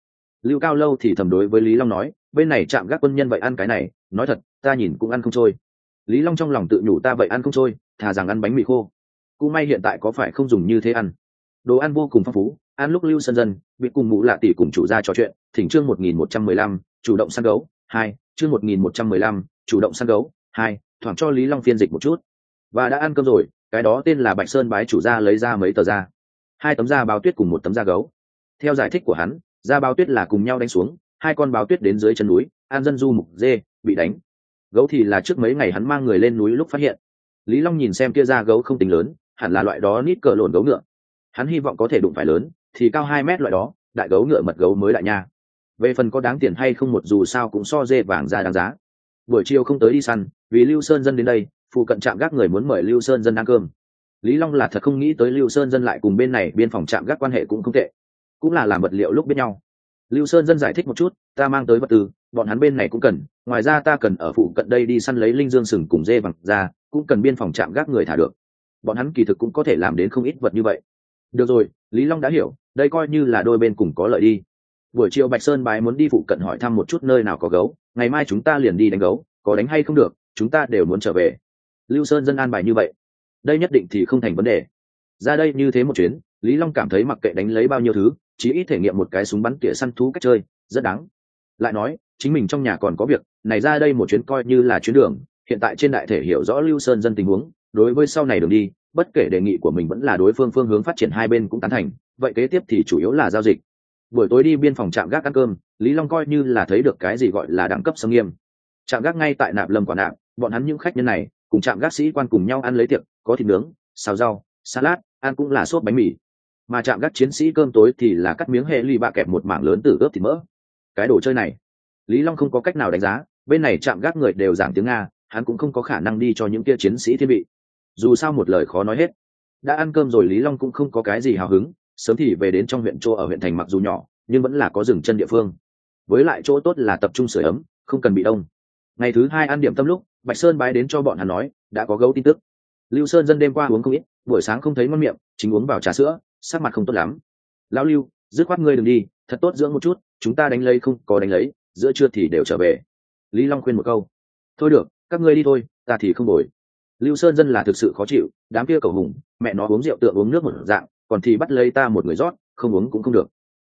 Lưu Cao Lâu thì thầm đối với Lý Long nói, bên này chạm gác quân nhân vậy ăn cái này, nói thật ta nhìn cũng ăn không trôi. Lý Long trong lòng tự nhủ, ta vậy ăn không trôi, thà rằng ăn bánh mì khô. Cũng may hiện tại có phải không dùng như thế ăn. Đồ ăn vô cùng phong phú, ăn lúc Lưu Sơn Dân bị cùng Mụ Lạ Tỷ cùng chủ gia trò chuyện. Thỉnh chương một nghìn một trăm mười lăm, chủ động săn gấu hai, chương một nghìn một trăm mười lăm, chủ động săn gấu hai, thoảng cho Lý Long phiên dịch một chút. Và đã ăn cơm rồi, cái đó tên là Bạch Sơn bái chủ gia lấy ra mấy tờ da, hai tấm da báo tuyết cùng một tấm da gấu. Theo giải thích của hắn, da báo tuyết là cùng nhau đánh xuống, hai con báo tuyết đến dưới chân núi, an dân du mục dê bị đánh. Gấu thì là trước mấy ngày hắn mang người lên núi lúc phát hiện. Lý Long nhìn xem kia da gấu không tính lớn, hẳn là loại đó nít cỡ lộn gấu ngựa. Hắn hy vọng có thể đụng phải lớn, thì cao hai mét loại đó, đại gấu ngựa mật gấu mới đại nha. Về phần có đáng tiền hay không một dù sao cũng so dê vàng ra đáng giá. Buổi chiều không tới đi săn, vì Lưu Sơn Dân đến đây, phụ cận trạm gác người muốn mời Lưu Sơn Dân ăn cơm. Lý Long là thật không nghĩ tới Lưu Sơn Dân lại cùng bên này biên phòng trạm gác quan hệ cũng không tệ, cũng là làm vật liệu lúc biết nhau. Lưu Sơn Dân giải thích một chút, ta mang tới vật tư, bọn hắn bên này cũng cần, ngoài ra ta cần ở phụ cận đây đi săn lấy linh dương sừng cùng dê vàng ra, cũng cần biên phòng trạm gác người thả được. Bọn hắn kỳ thực cũng có thể làm đến không ít vật như vậy. Được rồi, Lý Long đã hiểu, đây coi như là đôi bên cùng có lợi đi. Buổi chiều Bạch Sơn bái muốn đi phụ cận hỏi thăm một chút nơi nào có gấu, ngày mai chúng ta liền đi đánh gấu, có đánh hay không được, chúng ta đều muốn trở về. Lưu Sơn Dân an bài như vậy, đây nhất định thì không thành vấn đề. Ra đây như thế một chuyến, Lý Long cảm thấy mặc kệ đánh lấy bao nhiêu thứ, chí ít thể nghiệm một cái súng bắn tỉa săn thú cách chơi, rất đáng. Lại nói, chính mình trong nhà còn có việc, này ra đây một chuyến coi như là chuyến đường, hiện tại trên đại thể hiểu rõ Lưu Sơn Dân tình huống, đối với sau này đường đi, bất kể đề nghị của mình vẫn là đối phương phương hướng phát triển hai bên cũng tán thành, vậy kế tiếp thì chủ yếu là giao dịch. Buổi tối đi biên phòng trạm gác ăn cơm, Lý Long coi như là thấy được cái gì gọi là đẳng cấp xâm nghiêm. Trạm gác ngay tại Nạp Lâm Quả Nạp, bọn hắn những khách nhân này cùng trạm gác sĩ quan cùng nhau ăn lấy tiệc, có thịt nướng, xào rau, salad, ăn cũng là sốt bánh mì. Mà trạm gác chiến sĩ cơm tối thì là cắt miếng hệ ly bạ kẹp một mảng lớn từ ướp thịt mỡ. Cái đồ chơi này, Lý Long không có cách nào đánh giá, bên này trạm gác người đều giảng tiếng Nga, hắn cũng không có khả năng đi cho những kia chiến sĩ thiên vị. Dù sao một lời khó nói hết. Đã ăn cơm rồi Lý Long cũng không có cái gì hào hứng, sớm thì về đến trong huyện Châu, ở huyện thành mặc dù nhỏ, nhưng vẫn là có dừng chân địa phương. Với lại chỗ tốt là tập trung sưởi ấm, không cần bị đông. Ngày thứ hai ăn điểm tâm lúc, Bạch Sơn bái đến cho bọn hắn nói, đã có gấu tin tức. Lưu Sơn Dân đêm qua uống không ít, buổi sáng không thấy ngon miệng, chính uống vào trà sữa, sắc mặt không tốt lắm. Lão Lưu, dứt khoát ngươi đừng đi, thật tốt dưỡng một chút, chúng ta đánh lấy không có đánh lấy, giữa trưa thì đều trở về. Lý Long khuyên một câu. Thôi được, các ngươi đi thôi, ta thì không đổi. Lưu Sơn Dân là thực sự khó chịu, đám kia cầu hùng, mẹ nó uống rượu tượng uống nước một dạng, còn thì bắt lấy ta một người rót, không uống cũng không được.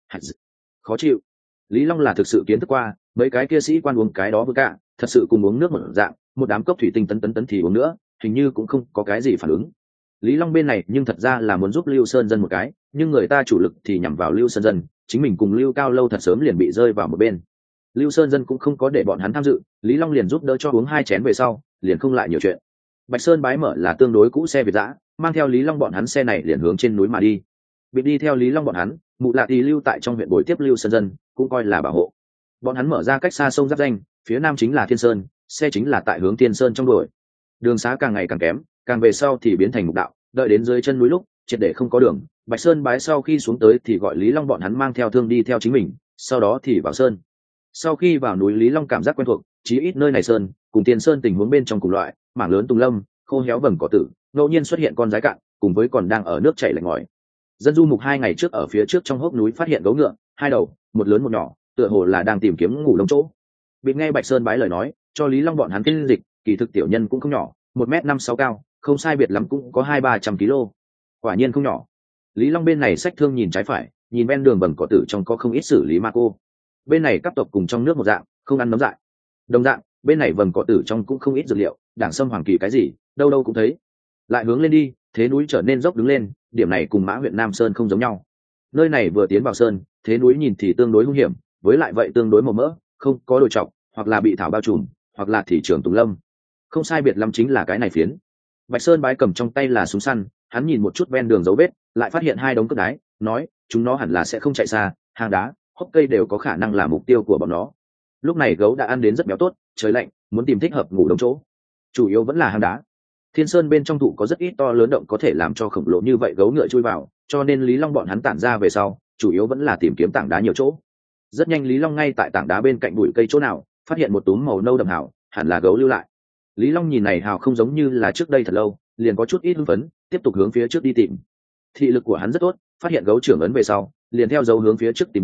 Khó chịu. Lý Long là thực sự kiến thức qua, mấy cái kia sĩ quan uống cái đó với cả, thật sự cùng uống nước một dạng, một đám cốc thủy tinh tấn tấn tấn thì uống nữa, hình như cũng không có cái gì phản ứng. Lý Long bên này nhưng thật ra là muốn giúp Lưu Sơn Dân một cái, nhưng người ta chủ lực thì nhằm vào Lưu Sơn Dân, chính mình cùng Lưu Cao Lâu thật sớm liền bị rơi vào một bên. Lưu Sơn Dân cũng không có để bọn hắn tham dự, Lý Long liền giúp đỡ cho uống hai chén về sau, liền không lại nhiều chuyện. Bạch Sơn bái mở là tương đối cũ xe Việt dã, mang theo Lý Long bọn hắn xe này liền hướng trên núi mà đi. Bị đi theo Lý Long bọn hắn, Mụ Lạ thì lưu tại trong huyện bồi tiếp Lưu Sơn Dân, cũng coi là bảo hộ. Bọn hắn mở ra cách xa sông giáp danh, phía nam chính là Thiên Sơn, xe chính là tại hướng Thiên Sơn trong đuổi. Đường xá càng ngày càng kém, càng về sau thì biến thành mục đạo, đợi đến dưới chân núi lúc, triệt để không có đường. Bạch Sơn bái sau khi xuống tới thì gọi Lý Long bọn hắn mang theo thương đi theo chính mình, sau đó thì vào sơn. Sau khi vào núi Lý Long cảm giác quen thuộc, chí ít nơi này sơn, cùng Thiên Sơn tình huống bên trong cùng loại, mảng lớn tùng lâm, khô héo vầng cỏ tử, ngẫu nhiên xuất hiện con rái cạn, cùng với còn đang ở nước chảy lạnh ngòi. Dân du mục hai ngày trước ở phía trước trong hốc núi phát hiện gấu ngựa, hai đầu, một lớn một nhỏ, tựa hồ là đang tìm kiếm ngủ lông chỗ. Bị nghe Bạch Sơn bái lời nói, cho Lý Long bọn hắn kinh dịch, kỳ thực tiểu nhân cũng không nhỏ, một mét năm sáu cao, không sai biệt lắm cũng có hai ba trăm kg. Quả nhiên không nhỏ. Lý Long bên này xách thương nhìn trái phải, nhìn ven đường vầng cỏ tử trong có không ít xử lý ma cô. Bên này cấp tộc cùng trong nước một dạng, không ăn nấm dại. Đồng dạng, bên này vầng cỏ tử trong cũng không ít dược liệu, đảng sâm hoàng kỳ cái gì, đâu đâu cũng thấy. Lại hướng lên đi, thế núi trở nên dốc đứng lên, điểm này cùng Mã huyện Nam Sơn không giống nhau. Nơi này vừa tiến vào sơn, thế núi nhìn thì tương đối hung hiểm, với lại vậy tương đối màu mỡ, không có đồi trọc, hoặc là bị thảo bao trùm, hoặc là thị trường tùng lâm. Không sai biệt lắm chính là cái này phiến. Bạch Sơn bái cầm trong tay là súng săn, hắn nhìn một chút ven đường dấu vết, lại phát hiện hai đống cất đái, nói, chúng nó hẳn là sẽ không chạy xa, hang đá, hốc cây đều có khả năng là mục tiêu của bọn nó. Lúc này gấu đã ăn đến rất béo tốt, trời lạnh, muốn tìm thích hợp ngủ đông chỗ. Chủ yếu vẫn là hang đá. Thiên Sơn bên trong thụ có rất ít to lớn động có thể làm cho khổng lồ như vậy gấu ngựa chui vào, cho nên Lý Long bọn hắn tản ra về sau, chủ yếu vẫn là tìm kiếm tảng đá nhiều chỗ. Rất nhanh Lý Long ngay tại tảng đá bên cạnh bụi cây chỗ nào, phát hiện một túm màu nâu đậm hào, hẳn là gấu lưu lại. Lý Long nhìn này hào không giống như là trước đây thật lâu, liền có chút ít hưng phấn, tiếp tục hướng phía trước đi tìm. Thị lực của hắn rất tốt, phát hiện gấu trưởng ấn về sau, liền theo dấu hướng phía trước tìm được,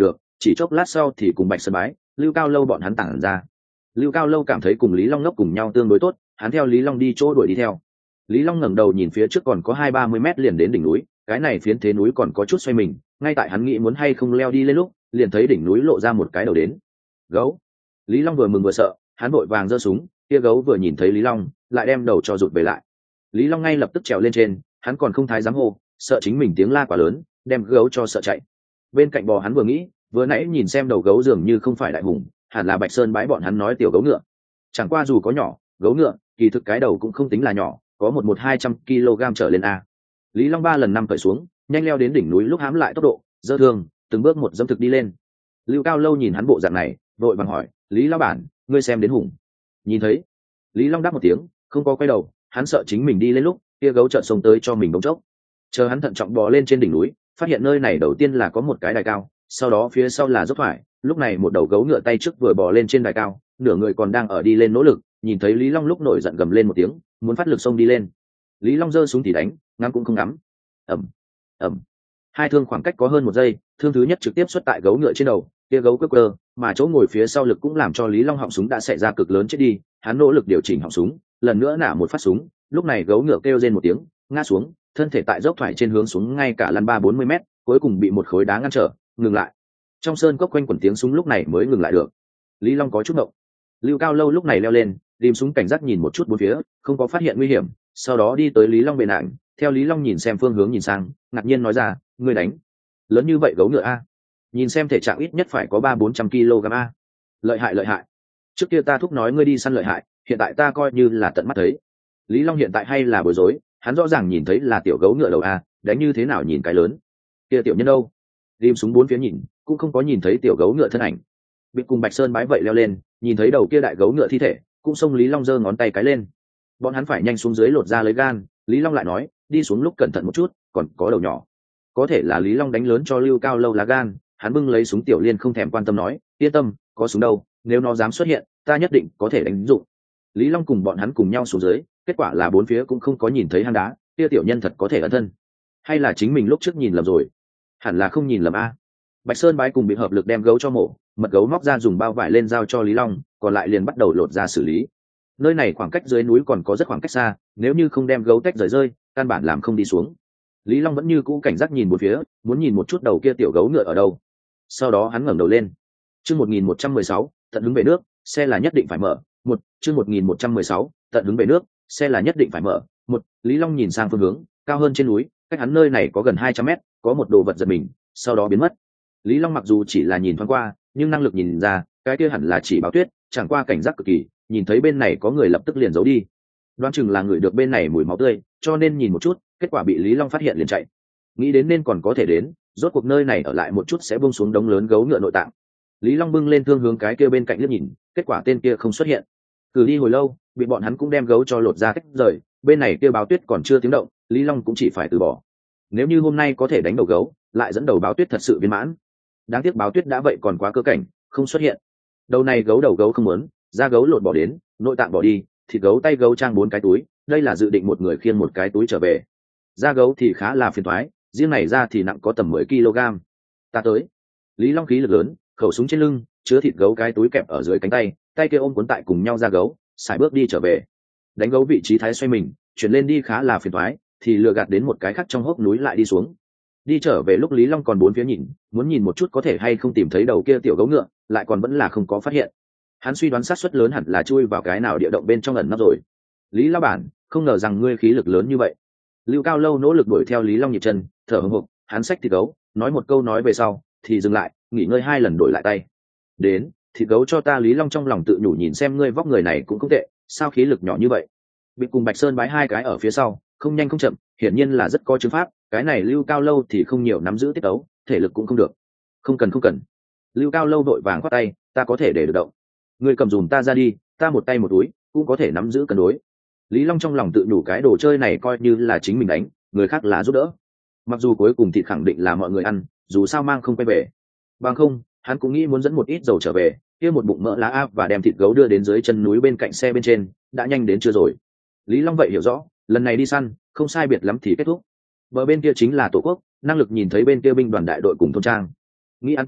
chỉ chốc lát sau thì cùng Bạch Sơn Bái, Lưu Cao Lâu bọn hắn tản ra. Lưu Cao Lâu cảm thấy cùng Lý Long ngốc cùng nhau tương đối tốt, hắn theo Lý Long đi chỗ đuổi đi theo. Lý Long ngẩng đầu nhìn phía trước còn có hai ba mươi mét liền đến đỉnh núi, cái này phiến thế núi còn có chút xoay mình, ngay tại hắn nghĩ muốn hay không leo đi lên lúc, liền thấy đỉnh núi lộ ra một cái đầu đến. Gấu. Lý Long vừa mừng vừa sợ, hắn vội vàng giơ súng, kia gấu vừa nhìn thấy Lý Long, lại đem đầu cho rụt về lại. Lý Long ngay lập tức trèo lên trên, hắn còn không thái dám hô, sợ chính mình tiếng la quá lớn, đem gấu cho sợ chạy. Bên cạnh bò hắn vừa nghĩ, vừa nãy nhìn xem đầu gấu dường như không phải đại hùng, hẳn là Bạch Sơn Bái bọn hắn nói tiểu gấu ngựa. Chẳng qua dù có nhỏ, gấu ngựa, kỳ thực cái đầu cũng không tính là nhỏ, có một một hai trăm kg trở lên a. Lý Long ba lần năm cởi xuống, nhanh leo đến đỉnh núi lúc hám lại tốc độ, dơ thương, từng bước một dâm thực đi lên. Lưu Cao Lâu nhìn hắn bộ dạng này, vội vàng hỏi, Lý lão bản, ngươi xem đến hùng? Nhìn thấy. Lý Long đáp một tiếng, không có quay đầu, hắn sợ chính mình đi lên lúc kia gấu chợt xông tới cho mình bỗng chốc. Chờ hắn thận trọng bò lên trên đỉnh núi, phát hiện nơi này đầu tiên là có một cái đài cao, sau đó phía sau là dốc thoải, lúc này một đầu gấu ngựa tay trước vừa bò lên trên đài cao, nửa người còn đang ở đi lên nỗ lực, nhìn thấy Lý Long lúc nổi giận gầm lên một tiếng, muốn phát lực xông đi lên. Lý Long giơ súng thì đánh, ngắm cũng không ngắm. Ầm, ầm. Hai thương khoảng cách có hơn một giây, thương thứ nhất trực tiếp xuất tại gấu ngựa trên đầu, kia gấu quơ quơ, mà chỗ ngồi phía sau lực cũng làm cho Lý Long họng súng đã xảy ra cực lớn chết đi, hắn nỗ lực điều chỉnh họng súng, lần nữa nã một phát súng, lúc này gấu ngựa kêu rên một tiếng, ngã xuống, thân thể tại dốc thoải trên hướng xuống ngay cả lăn ba bốn mươi mét, cuối cùng bị một khối đá ngăn trở, ngừng lại. Trong sơn cốc quanh quẩn tiếng súng lúc này mới ngừng lại được. Lý Long có chút động. Lưu Cao Lâu lúc này leo lên, tìm súng cảnh giác nhìn một chút bốn phía, không có phát hiện nguy hiểm, sau đó đi tới Lý Long bên cạnh, theo Lý Long nhìn xem phương hướng nhìn sang, ngạc nhiên nói ra, ngươi đánh lớn như vậy gấu ngựa a? Nhìn xem thể trạng ít nhất phải có ba bốn trăm kg a. Lợi hại lợi hại. Trước kia ta thúc nói ngươi đi săn lợi hại, hiện tại ta coi như là tận mắt thấy. Lý Long hiện tại hay là bối rối, hắn rõ ràng nhìn thấy là tiểu gấu ngựa đầu a, đánh như thế nào nhìn cái lớn. Kia tiểu nhân đâu? Ghim súng bốn phía nhìn, cũng không có nhìn thấy tiểu gấu ngựa thân ảnh. Bị cùng Bạch Sơn Bái vậy leo lên, nhìn thấy đầu kia đại gấu ngựa thi thể, cũng xông Lý Long giơ ngón tay cái lên. Bọn hắn phải nhanh xuống dưới lột ra lấy gan, Lý Long lại nói, đi xuống lúc cẩn thận một chút, còn có đầu nhỏ. Có thể là Lý Long đánh lớn cho Lưu Cao Lâu lá gan, hắn bưng lấy súng tiểu liên không thèm quan tâm nói, yên tâm, có súng đâu, nếu nó dám xuất hiện, ta nhất định có thể đánh dụng. Lý Long cùng bọn hắn cùng nhau xuống dưới, kết quả là bốn phía cũng không có nhìn thấy hang đá, kia tiểu nhân thật có thể ẩn thân, hay là chính mình lúc trước nhìn lầm rồi? Hẳn là không nhìn lầm a. Bạch Sơn Bái cùng bị hợp lực đem gấu cho mổ, mật gấu móc ra dùng bao vải lên giao cho Lý Long, còn lại liền bắt đầu lột ra xử lý. Nơi này khoảng cách dưới núi còn có rất khoảng cách xa, nếu như không đem gấu tách rời rơi, căn bản làm không đi xuống. Lý Long vẫn như cũ cảnh giác nhìn một phía, muốn nhìn một chút đầu kia tiểu gấu ngựa ở đâu. Sau đó hắn ngẩng đầu lên. Chương một nghìn một trăm mười sáu, tận hứng về nước, xe là nhất định phải mở. Một, chương một nghìn một trăm mười sáu, tận hứng về nước, xe là nhất định phải mở. Một, Lý Long nhìn sang phương hướng, cao hơn trên núi, cách hắn nơi này có gần hai trăm mét, có một đồ vật giật mình, sau đó biến mất. Lý Long mặc dù chỉ là nhìn thoáng qua, nhưng năng lực nhìn ra, cái kia hẳn là chỉ báo tuyết, chẳng qua cảnh giác cực kỳ, nhìn thấy bên này có người lập tức liền giấu đi. Đoán chừng là người được bên này mùi máu tươi, cho nên nhìn một chút, kết quả bị Lý Long phát hiện liền chạy. Nghĩ đến nên còn có thể đến, rốt cuộc nơi này ở lại một chút sẽ buông xuống đống lớn gấu ngựa nội tạng. Lý Long bưng lên thương hướng cái kia bên cạnh liếc nhìn, kết quả tên kia không xuất hiện. Cử đi hồi lâu, bị bọn hắn cũng đem gấu cho lột ra tách rời, bên này kia báo tuyết còn chưa tiếng động, Lý Long cũng chỉ phải từ bỏ. Nếu như hôm nay có thể đánh đầu gấu, lại dẫn đầu báo tuyết thật sự viên mãn. Đáng tiếc báo tuyết đã vậy còn quá cơ cảnh, không xuất hiện. Đầu này gấu đầu gấu không muốn, da gấu lột bỏ đến, nội tạng bỏ đi, thịt gấu tay gấu trang bốn cái túi, đây là dự định một người khiêng một cái túi trở về. Da gấu thì khá là phiền toái, riêng này da thì nặng có tầm mười ki lô gam. Ta tới. Lý Long khí lực lớn, khẩu súng trên lưng, chứa thịt gấu cái túi kẹp ở dưới cánh tay, tay kia ôm cuốn tại cùng nhau da gấu, xài bước đi trở về. Đánh gấu vị trí thái xoay mình, chuyển lên đi khá là phiền toái, thì lừa gạt đến một cái khác trong hốc núi lại đi xuống. Đi trở về lúc Lý Long còn bốn phía nhìn, muốn nhìn một chút có thể hay không tìm thấy đầu kia tiểu gấu ngựa, lại còn vẫn là không có phát hiện. Hắn suy đoán xác suất lớn hẳn là chui vào cái nào địa động bên trong ẩn nấp rồi. Lý lão bản, không ngờ rằng ngươi khí lực lớn như vậy. Lưu Cao Lâu nỗ lực đuổi theo Lý Long nhịp chân, thở hổn hộc, hắn xách thịt gấu, nói một câu nói về sau, thì dừng lại, nghỉ ngơi hai lần đổi lại tay. Đến, thịt gấu cho ta. Lý Long trong lòng tự nhủ, nhìn xem ngươi vóc người này cũng không tệ, sao khí lực nhỏ như vậy. Bị cùng Bạch Sơn Bái hai cái ở phía sau, không nhanh không chậm, hiển nhiên là rất có chứng pháp, cái này Lưu Cao Lâu thì không nhiều nắm giữ tiết ấu, thể lực cũng không được. Không cần không cần. Lưu Cao Lâu vội vàng khoát tay, ta có thể để được động. Ngươi cầm dùm ta ra đi, ta một tay một túi, cũng có thể nắm giữ cân đối. Lý Long trong lòng tự nhủ, cái đồ chơi này coi như là chính mình đánh, người khác là giúp đỡ. Mặc dù cuối cùng thịt khẳng định là mọi người ăn, dù sao mang không quay về. Bằng không, hắn cũng nghĩ muốn dẫn một ít dầu trở về, kia một bụng mỡ lá áp và đem thịt gấu đưa đến dưới chân núi bên cạnh xe bên trên, đã nhanh đến chưa rồi. Lý Long vậy hiểu rõ, lần này đi săn, không sai biệt lắm thì kết thúc. Bờ bên kia chính là Tổ quốc, năng lực nhìn thấy bên kia binh đoàn đại đội cùng thôn trang. Nghĩ ăn cơm,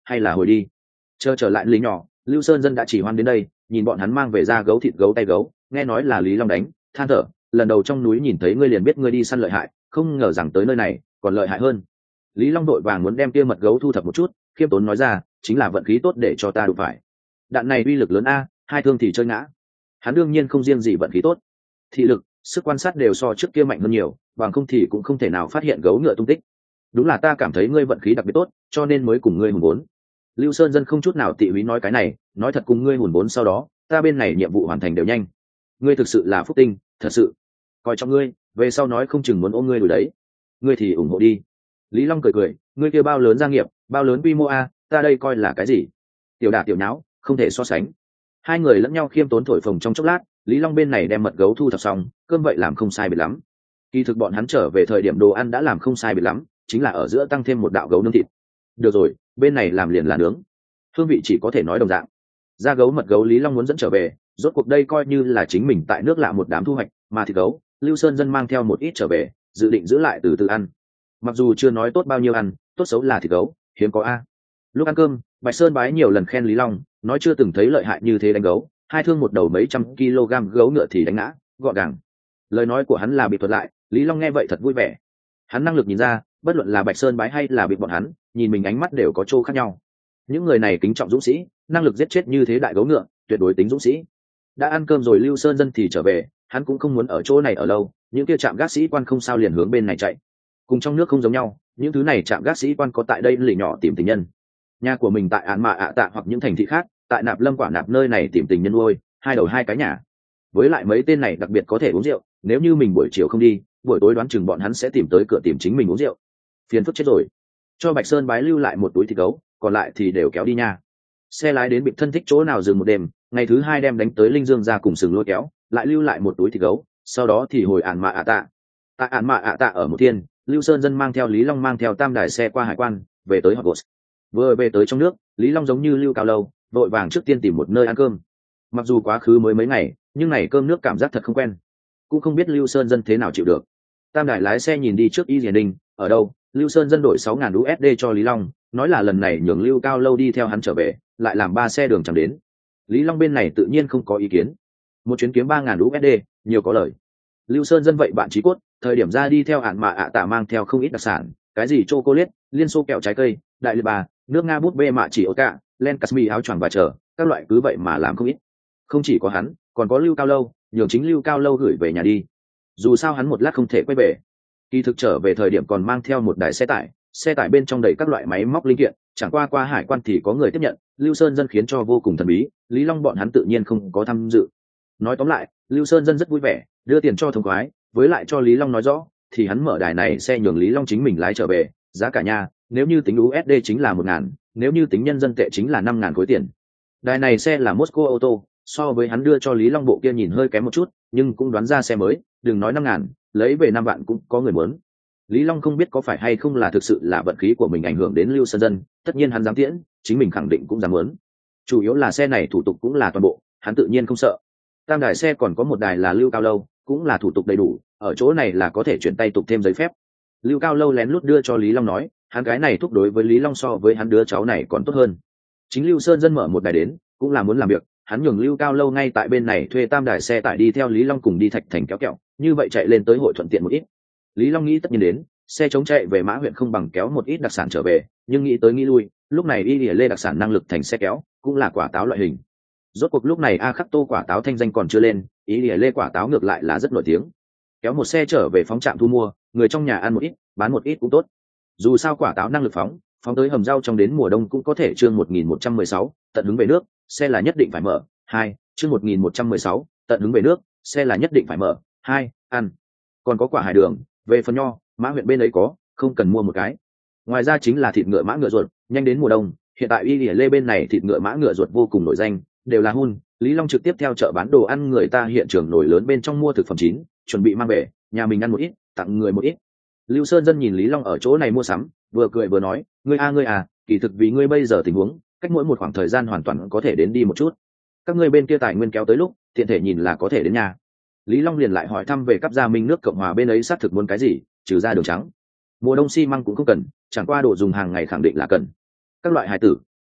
hay là hồi đi. Chờ trở lại lý nhỏ, Lưu Sơn Dân đã chỉ hoan đến đây, nhìn bọn hắn mang về ra gấu thịt gấu tay gấu, nghe nói là Lý Long đánh, than thở, lần đầu trong núi nhìn thấy ngươi liền biết ngươi đi săn lợi hại, không ngờ rằng tới nơi này còn lợi hại hơn. Lý Long đội vàng muốn đem kia mật gấu thu thập một chút, khiêm tốn nói ra, chính là vận khí tốt để cho ta đụng phải. Đạn này uy lực lớn a, hai thương thì chơi ngã. Hắn đương nhiên không riêng gì vận khí tốt, thị lực, sức quan sát đều so trước kia mạnh hơn nhiều, bằng không thì cũng không thể nào phát hiện gấu ngựa tung tích. Đúng là ta cảm thấy ngươi vận khí đặc biệt tốt, cho nên mới cùng ngươi hùn vốn. Lưu Sơn Dân không chút nào tị húy nói cái này, nói thật cùng ngươi hùn vốn sau đó, ta bên này nhiệm vụ hoàn thành đều nhanh. Ngươi thực sự là phúc tinh, thật sự. Coi trọng ngươi, về sau nói không chừng muốn ôm ngươi đuổi đấy. Ngươi thì ủng hộ đi. Lý Long cười cười, ngươi kia bao lớn gia nghiệp, bao lớn quy mô a, ta đây coi là cái gì? Tiểu đả tiểu nháo, không thể so sánh. Hai người lẫn nhau khiêm tốn thổi phồng trong chốc lát, Lý Long bên này đem mật gấu thu thập xong, cơm vậy làm không sai biệt lắm. Kỳ thực bọn hắn trở về thời điểm đồ ăn đã làm không sai biệt lắm, chính là ở giữa tăng thêm một đạo gấu nướng thịt. Được rồi, bên này làm liền là nướng. Hương vị chỉ có thể nói đồng dạng. Da gấu mật gấu Lý Long muốn dẫn trở về, rốt cuộc đây coi như là chính mình tại nước lạ một đám thu hoạch, mà thịt gấu, Lưu Sơn Dân mang theo một ít trở về, dự định giữ lại từ từ ăn. Mặc dù chưa nói tốt bao nhiêu ăn, tốt xấu là thịt gấu, hiếm có a. Lúc ăn cơm, Bạch Sơn bái nhiều lần khen Lý Long, nói chưa từng thấy lợi hại như thế đánh gấu, hai thương một đầu mấy trăm kg gấu ngựa thì đánh ngã, gọn gàng. Lời nói của hắn là bị thuật lại, Lý Long nghe vậy thật vui vẻ. Hắn năng lực nhìn ra, bất luận là Bạch Sơn bái hay là bị bọn hắn, nhìn mình ánh mắt đều có chỗ khác nhau. Những người này kính trọng dũng sĩ, năng lực giết chết như thế đại gấu ngựa, tuyệt đối tính dũng sĩ. Đã ăn cơm rồi Lưu Sơn Dân thì trở về, hắn cũng không muốn ở chỗ này ở lâu, những kia trạm gác sĩ quan không sao liền hướng bên này chạy. Cùng trong nước không giống nhau, những thứ này trạm gác sĩ quan có tại đây lì nhỏ tìm tình nhân. Nhà của mình tại Án Mạ ạ Tạ hoặc những thành thị khác, tại Nạp Lâm Quả Nạp nơi này tìm tình nhân nuôi, hai đầu hai cái nhà. Với lại mấy tên này đặc biệt có thể uống rượu, nếu như mình buổi chiều không đi, buổi tối đoán chừng bọn hắn sẽ tìm tới cửa tìm chính mình uống rượu. Phiền phức chết rồi. Cho Bạch Sơn bái lưu lại một túi thịt gấu, còn lại thì đều kéo đi nha. Xe lái đến bị thân thích chỗ nào dừng một đêm, ngày thứ hai đem đánh tới Linh Dương ra cùng sừng lôi kéo, lại lưu lại một túi thịt gấu, sau đó thì hồi Án Mạ ạ Tạ. Tại Án Mạ ạ Tạ ở một thiên, Lưu Sơn Dân mang theo Lý Long mang theo tam đài xe qua hải quan, về tới Hogwarts. Vừa về tới trong nước, Lý Long giống như Lưu Cao Lâu, vội vàng trước tiên tìm một nơi ăn cơm. Mặc dù quá khứ mới mấy ngày, nhưng này cơm nước cảm giác thật không quen, cũng không biết Lưu Sơn Dân thế nào chịu được. Tam đài lái xe nhìn đi trước Y Diền Đình, ở đâu? Lưu Sơn Dân đổi sáu ngàn đô la cho Lý Long, nói là lần này nhường Lưu Cao Lâu đi theo hắn trở về, lại làm ba xe đường chẳng đến. Lý Long bên này tự nhiên không có ý kiến, một chuyến kiếm ba ngàn đô la, nhiều có lời. Lưu Sơn Dân vậy bạn trí cốt, thời điểm ra đi theo Án Mạ ạ Tạ mang theo không ít đặc sản, cái gì chocolate, liên xô kẹo trái cây, đại liệt bà, nước Nga bút bê mạ chỉ ổ cả, len casmi áo choàng và chờ, các loại cứ vậy mà làm không ít. Không chỉ có hắn, còn có Lưu Cao Lâu, nhường chính Lưu Cao Lâu gửi về nhà đi. Dù sao hắn một lát không thể quay về. Kỳ thực trở về thời điểm còn mang theo một đài xe tải, xe tải bên trong đầy các loại máy móc linh kiện, chẳng qua qua hải quan thì có người tiếp nhận, Lưu Sơn Dân khiến cho vô cùng thần bí, Lý Long bọn hắn tự nhiên không có tham dự. Nói tóm lại, Lưu Sơn Dân rất vui vẻ, đưa tiền cho thông khoái, với lại cho Lý Long nói rõ, thì hắn mở đài này xe nhường Lý Long chính mình lái trở về, giá cả nhà, nếu như tính u ét đê chính là một ngàn, nếu như tính nhân dân tệ chính là năm ngàn khối tiền. Đài này xe là Moscow ô tô, so với hắn đưa cho Lý Long bộ kia nhìn hơi kém một chút, nhưng cũng đoán ra xe mới, đừng nói năm ngàn, lấy về năm vạn cũng có người muốn. Lý Long không biết có phải hay không là thực sự là vận khí của mình ảnh hưởng đến Lưu Sơn Dân, tất nhiên hắn dám tiễn, chính mình khẳng định cũng dám muốn. Chủ yếu là xe này thủ tục cũng là toàn bộ, hắn tự nhiên không sợ. Tam đài xe còn có một đài là Lưu Cao Lâu, cũng là thủ tục đầy đủ, ở chỗ này là có thể chuyển tay tục thêm giấy phép. Lưu Cao Lâu lén lút đưa cho Lý Long nói, hắn cái này thúc đối với Lý Long so với hắn đứa cháu này còn tốt hơn. Chính Lưu Sơn Dân mở một đài đến, cũng là muốn làm việc, hắn nhường Lưu Cao Lâu ngay tại bên này thuê tam đài xe tải đi theo Lý Long cùng đi Thạch Thành kéo kẹo, như vậy chạy lên tới hội thuận tiện một ít. Lý Long nghĩ tất nhiên đến, xe chống chạy về Mã huyện không bằng kéo một ít đặc sản trở về, nhưng nghĩ tới nghĩ lui, lúc này Y Lìa Lê đặc sản năng lực thành xe kéo, cũng là quả táo loại hình. Rốt cuộc lúc này A Khắc Tô quả táo thanh danh còn chưa lên, Y Lìa Lê quả táo ngược lại là rất nổi tiếng. Kéo một xe trở về phóng trạm thu mua, người trong nhà ăn một ít, bán một ít cũng tốt. Dù sao quả táo năng lực phóng, phóng tới hầm rau trong đến mùa đông cũng có thể. Chương một nghìn một trăm mười sáu, tận hứng về nước, xe là nhất định phải mở. Hai, chương một nghìn một trăm mười sáu, tận hứng về nước, xe là nhất định phải mở. Hai, ăn. Còn có quả hải đường, về phần nho, Mã huyện bên ấy có, không cần mua một cái. Ngoài ra chính là thịt ngựa mã ngựa ruột, nhanh đến mùa đông, hiện tại Y Lìa Lê bên này thịt ngựa mã ngựa ruột vô cùng nổi danh, đều là hun. Lý Long trực tiếp theo chợ bán đồ ăn người ta hiện trường nổi lớn bên trong mua thực phẩm chín, chuẩn bị mang về, nhà mình ăn một ít, tặng người một ít. Lưu Sơn Dân nhìn Lý Long ở chỗ này mua sắm, vừa cười vừa nói, ngươi a ngươi à, kỳ thực vì ngươi bây giờ tình huống, cách mỗi một khoảng thời gian hoàn toàn có thể đến đi một chút. Các ngươi bên kia tài nguyên kéo tới lúc, tiện thể nhìn là có thể đến nhà. Lý Long liền lại hỏi thăm về cấp gia minh nước Cộng hòa bên ấy xác thực muốn cái gì, trừ ra đường trắng. Mùa đông xi măng cũng không cần, chẳng qua đồ dùng hàng ngày khẳng định là cần. Các loại hài tử,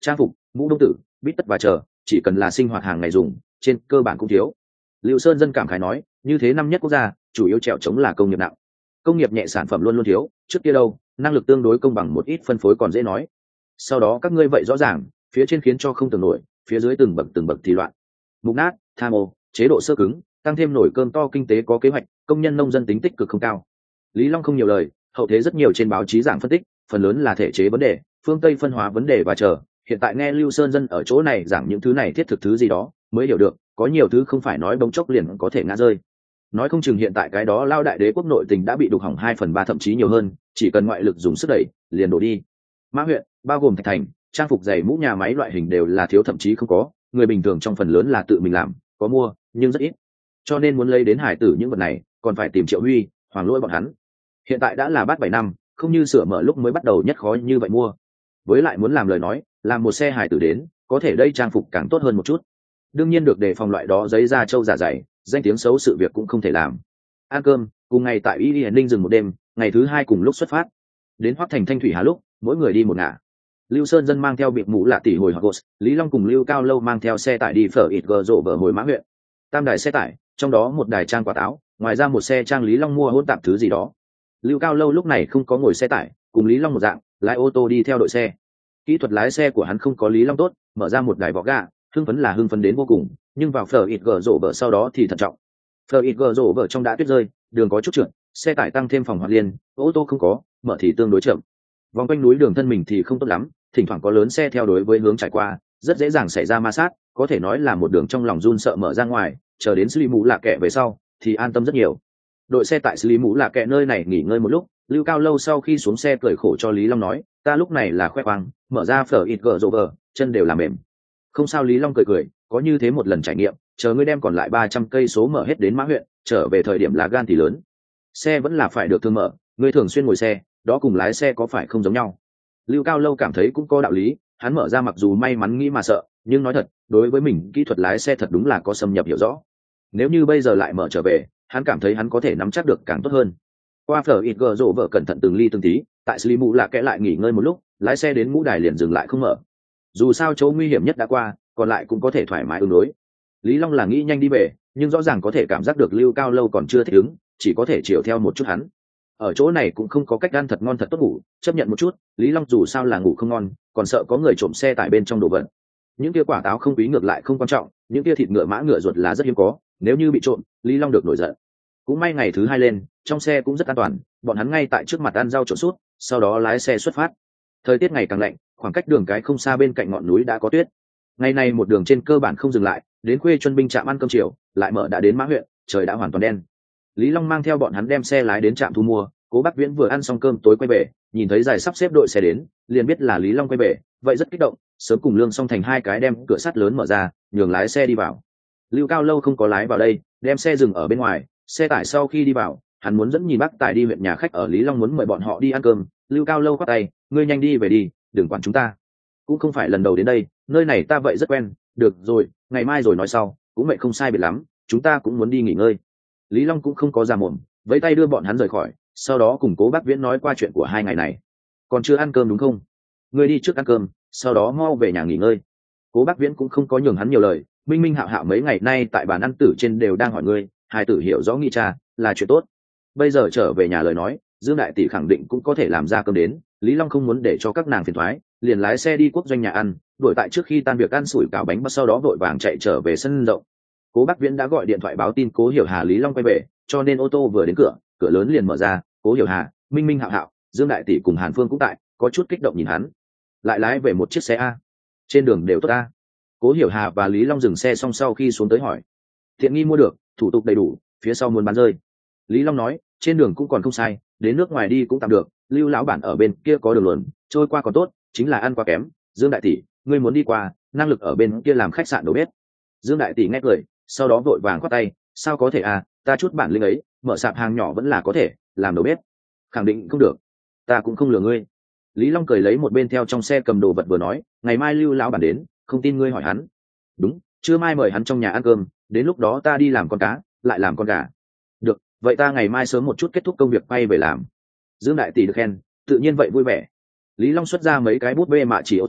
trang phục, mũ đông tử, bít tất và chờ, chỉ cần là sinh hoạt hàng ngày dùng, trên cơ bản cũng thiếu. Lưu Sơn Dân cảm khái nói, như thế năm nhất quốc gia chủ yếu trèo chống là công nghiệp nặng, công nghiệp nhẹ sản phẩm luôn luôn thiếu, trước kia đâu năng lực tương đối công bằng một ít phân phối còn dễ nói. Sau đó các ngươi vậy rõ ràng, phía trên khiến cho không tưởng nổi, phía dưới từng bậc từng bậc thì loạn, mục nát, tham ô, chế độ sơ cứng, tăng thêm nổi cơm to, kinh tế có kế hoạch, công nhân nông dân tính tích cực không cao. Lý Long không nhiều lời, hậu thế rất nhiều trên báo chí giảng phân tích, phần lớn là thể chế vấn đề, phương Tây phân hóa vấn đề và chờ. Hiện tại nghe Lưu Sơn Dân ở chỗ này giảng những thứ này thiết thực thứ gì đó, mới hiểu được, có nhiều thứ không phải nói bỗng chốc liền có thể ngã rơi. Nói không chừng hiện tại cái đó lao đại đế quốc nội tình đã bị đục hỏng hai phần ba thậm chí nhiều hơn, chỉ cần ngoại lực dùng sức đẩy, liền đổ đi. Mã huyện, bao gồm thạch thành, trang phục giày mũ nhà máy loại hình đều là thiếu thậm chí không có, người bình thường trong phần lớn là tự mình làm, có mua, nhưng rất ít. Cho nên muốn lấy đến hải tử những vật này, còn phải tìm Triệu Huy, Hoàng Lỗi bọn hắn. Hiện tại đã là bát bảy năm, không như sửa mở lúc mới bắt đầu nhất khó như vậy mua. Với lại muốn làm lời nói, làm một xe hải tử đến, có thể đây trang phục càng tốt hơn một chút. Đương nhiên được đề phòng loại đó giấy da trâu giả dày, danh tiếng xấu sự việc cũng không thể làm. Ăn cơm, cùng ngày tại Y Hiển Ninh dừng một đêm, ngày thứ hai cùng lúc xuất phát. Đến Hoắc Thành Thanh Thủy Hà lúc, mỗi người đi một ngả. Lưu Sơn Dân mang theo bịt mũ lạ tỷ hồi Hogwarts, Lý Long cùng Lưu Cao Lâu mang theo xe tải đi phở ít gờ rộ bờ hồi Mã huyện. Tam đài xe tải, trong đó một đài trang quả táo, ngoài ra một xe trang Lý Long mua hỗn tạp thứ gì đó. Lưu Cao Lâu lúc này không có ngồi xe tải, cùng Lý Long một dạng, lái ô tô đi theo đội xe. Kỹ thuật lái xe của hắn không có Lý Long tốt, mở ra một đài vỏ gà, hưng phấn là hưng phấn đến vô cùng, nhưng vào phở ít gờ rộ bờ sau đó thì thận trọng. Phở ít gờ rộ bờ trong đã tuyết rơi, đường có chút trượt, xe tải tăng thêm phòng hoạt liên, ô tô không có, mở thì tương đối chậm. Vòng quanh núi đường thân mình thì không tốt lắm, thỉnh thoảng có lớn xe theo đối với hướng trải qua, rất dễ dàng xảy ra ma sát, có thể nói là một đường trong lòng run sợ mở ra ngoài, chờ đến Sli Mũ Lạ Kệ về sau thì an tâm rất nhiều. Đội xe tại Sli Mũ Lạ Kệ nơi này nghỉ ngơi một lúc, Lưu Cao Lâu sau khi xuống xe cười khổ cho Lý Long nói, ta lúc này là khoe khoang, mở ra phở ít gờ rộ vờ, chân đều làm mềm. Không sao, Lý Long cười cười, có như thế một lần trải nghiệm, chờ ngươi đem còn lại ba trăm cây số mở hết đến Mã huyện, trở về thời điểm là gan thì lớn. Xe vẫn là phải được thương mở, ngươi thường xuyên ngồi xe, đó cùng lái xe có phải không giống nhau. Lưu Cao Lâu cảm thấy cũng có đạo lý, hắn mở ra mặc dù may mắn nghĩ mà sợ, nhưng nói thật, đối với mình kỹ thuật lái xe thật đúng là có xâm nhập hiểu rõ. Nếu như bây giờ lại mở trở về, hắn cảm thấy hắn có thể nắm chắc được càng tốt hơn. Qua phở ít gờ rộ vợ cẩn thận từng ly từng tí, tại Sli Mũ Lạ Kệ lại nghỉ ngơi một lúc, lái xe đến ngũ đài liền dừng lại không mở. Dù sao chỗ nguy hiểm nhất đã qua, còn lại cũng có thể thoải mái ứng đối. Lý Long là nghĩ nhanh đi về, nhưng rõ ràng có thể cảm giác được Lưu Cao Lâu còn chưa thích ứng, chỉ có thể chiều theo một chút hắn. Ở chỗ này cũng không có cách ăn thật ngon thật tốt ngủ, chấp nhận một chút. Lý Long dù sao là ngủ không ngon, còn sợ có người trộm xe tải bên trong đồ vật. Những kia quả táo không quý ngược lại không quan trọng, những kia thịt ngựa mã ngựa ruột là rất hiếm có, nếu như bị trộm, Lý Long được nổi giận. Cũng may ngày thứ hai lên, trong xe cũng rất an toàn, bọn hắn ngay tại trước mặt ăn rau trộn sút, sau đó lái xe xuất phát. Thời tiết ngày càng lạnh, khoảng cách đường cái không xa bên cạnh ngọn núi đã có tuyết. Ngày nay một đường trên cơ bản không dừng lại, đến khuya Chuân binh trạm ăn cơm chiều, lại mở đã đến Mã huyện, trời đã hoàn toàn đen. Lý Long mang theo bọn hắn đem xe lái đến trạm thu mua, Cố Bắc Viễn vừa ăn xong cơm tối quay về, nhìn thấy dài sắp xếp đội xe đến, liền biết là Lý Long quay về, vậy rất kích động, sớm cùng Lương Song Thành hai cái đem cửa sắt lớn mở ra, nhường lái xe đi vào. Lưu Cao Lâu không có lái vào đây, đem xe dừng ở bên ngoài, xe tải sau khi đi vào, hắn muốn dẫn nhìn bác tài đi huyện nhà khách ở Lý Long muốn mời bọn họ đi ăn cơm, Lưu Cao Lâu quát tay, ngươi nhanh đi về đi, đừng quản chúng ta. Cũng không phải lần đầu đến đây, nơi này ta vậy rất quen, được rồi, ngày mai rồi nói sau, cũng vậy không sai biệt lắm, chúng ta cũng muốn đi nghỉ ngơi. Lý Long cũng không có ra mồm, vẫy tay đưa bọn hắn rời khỏi, sau đó cùng Cố Bác Viễn nói qua chuyện của hai ngày này. Còn chưa ăn cơm đúng không? Ngươi đi trước ăn cơm, sau đó mau về nhà nghỉ ngơi. Cố Bác Viễn cũng không có nhường hắn nhiều lời, Minh Minh Hạo Hạo mấy ngày nay tại bàn ăn tử trên đều đang hỏi ngươi, hai tử hiểu rõ nghi cha, là chuyện tốt. Bây giờ trở về nhà lời nói, Dương đại tỷ khẳng định cũng có thể làm ra cơm đến, Lý Long không muốn để cho các nàng phiền toái, liền lái xe đi quốc doanh nhà ăn, đuổi tại trước khi tan việc ăn sủi cảo bánh, sau đó vội vàng chạy trở về sân rộng. Cố Bác Viễn đã gọi điện thoại báo tin Cố Hiểu Hà Lý Long quay về, cho nên ô tô vừa đến cửa, cửa lớn liền mở ra, Cố Hiểu Hà, Minh Minh Hạo Hạo, Dương đại tỷ cùng Hàn Phương cũng tại, có chút kích động nhìn hắn. Lại lái về một chiếc xe a, trên đường đều tốt a. Cố Hiểu Hà và Lý Long dừng xe xong sau khi xuống tới hỏi, tiện nghi mua được, thủ tục đầy đủ, phía sau muốn bán rơi. Lý Long nói, trên đường cũng còn không sai, đến nước ngoài đi cũng tạm được, Lưu lão bản ở bên kia có đường luồn, trôi qua còn tốt, chính là ăn quá kém. Dương đại tỷ, ngươi muốn đi qua, năng lực ở bên kia làm khách sạn đầu bếp. Dương đại tỷ nghe cười, sau đó vội vàng khoát tay, sao có thể à, ta chút bản lĩnh ấy, mở sạp hàng nhỏ vẫn là có thể, làm đầu bếp khẳng định không được, ta cũng không lừa ngươi. Lý Long cười lấy một bên theo trong xe cầm đồ vật vừa nói, ngày mai Lưu lão bản đến, không tin ngươi hỏi hắn. Đúng, trưa mai mời hắn trong nhà ăn cơm, đến lúc đó ta đi làm con cá, lại làm con gà. Được, vậy ta ngày mai sớm một chút kết thúc công việc quay về làm. Dương đại tỷ được khen, tự nhiên vậy vui vẻ. Lý Long xuất ra mấy cái bút bê mạ chỉ ốt cả,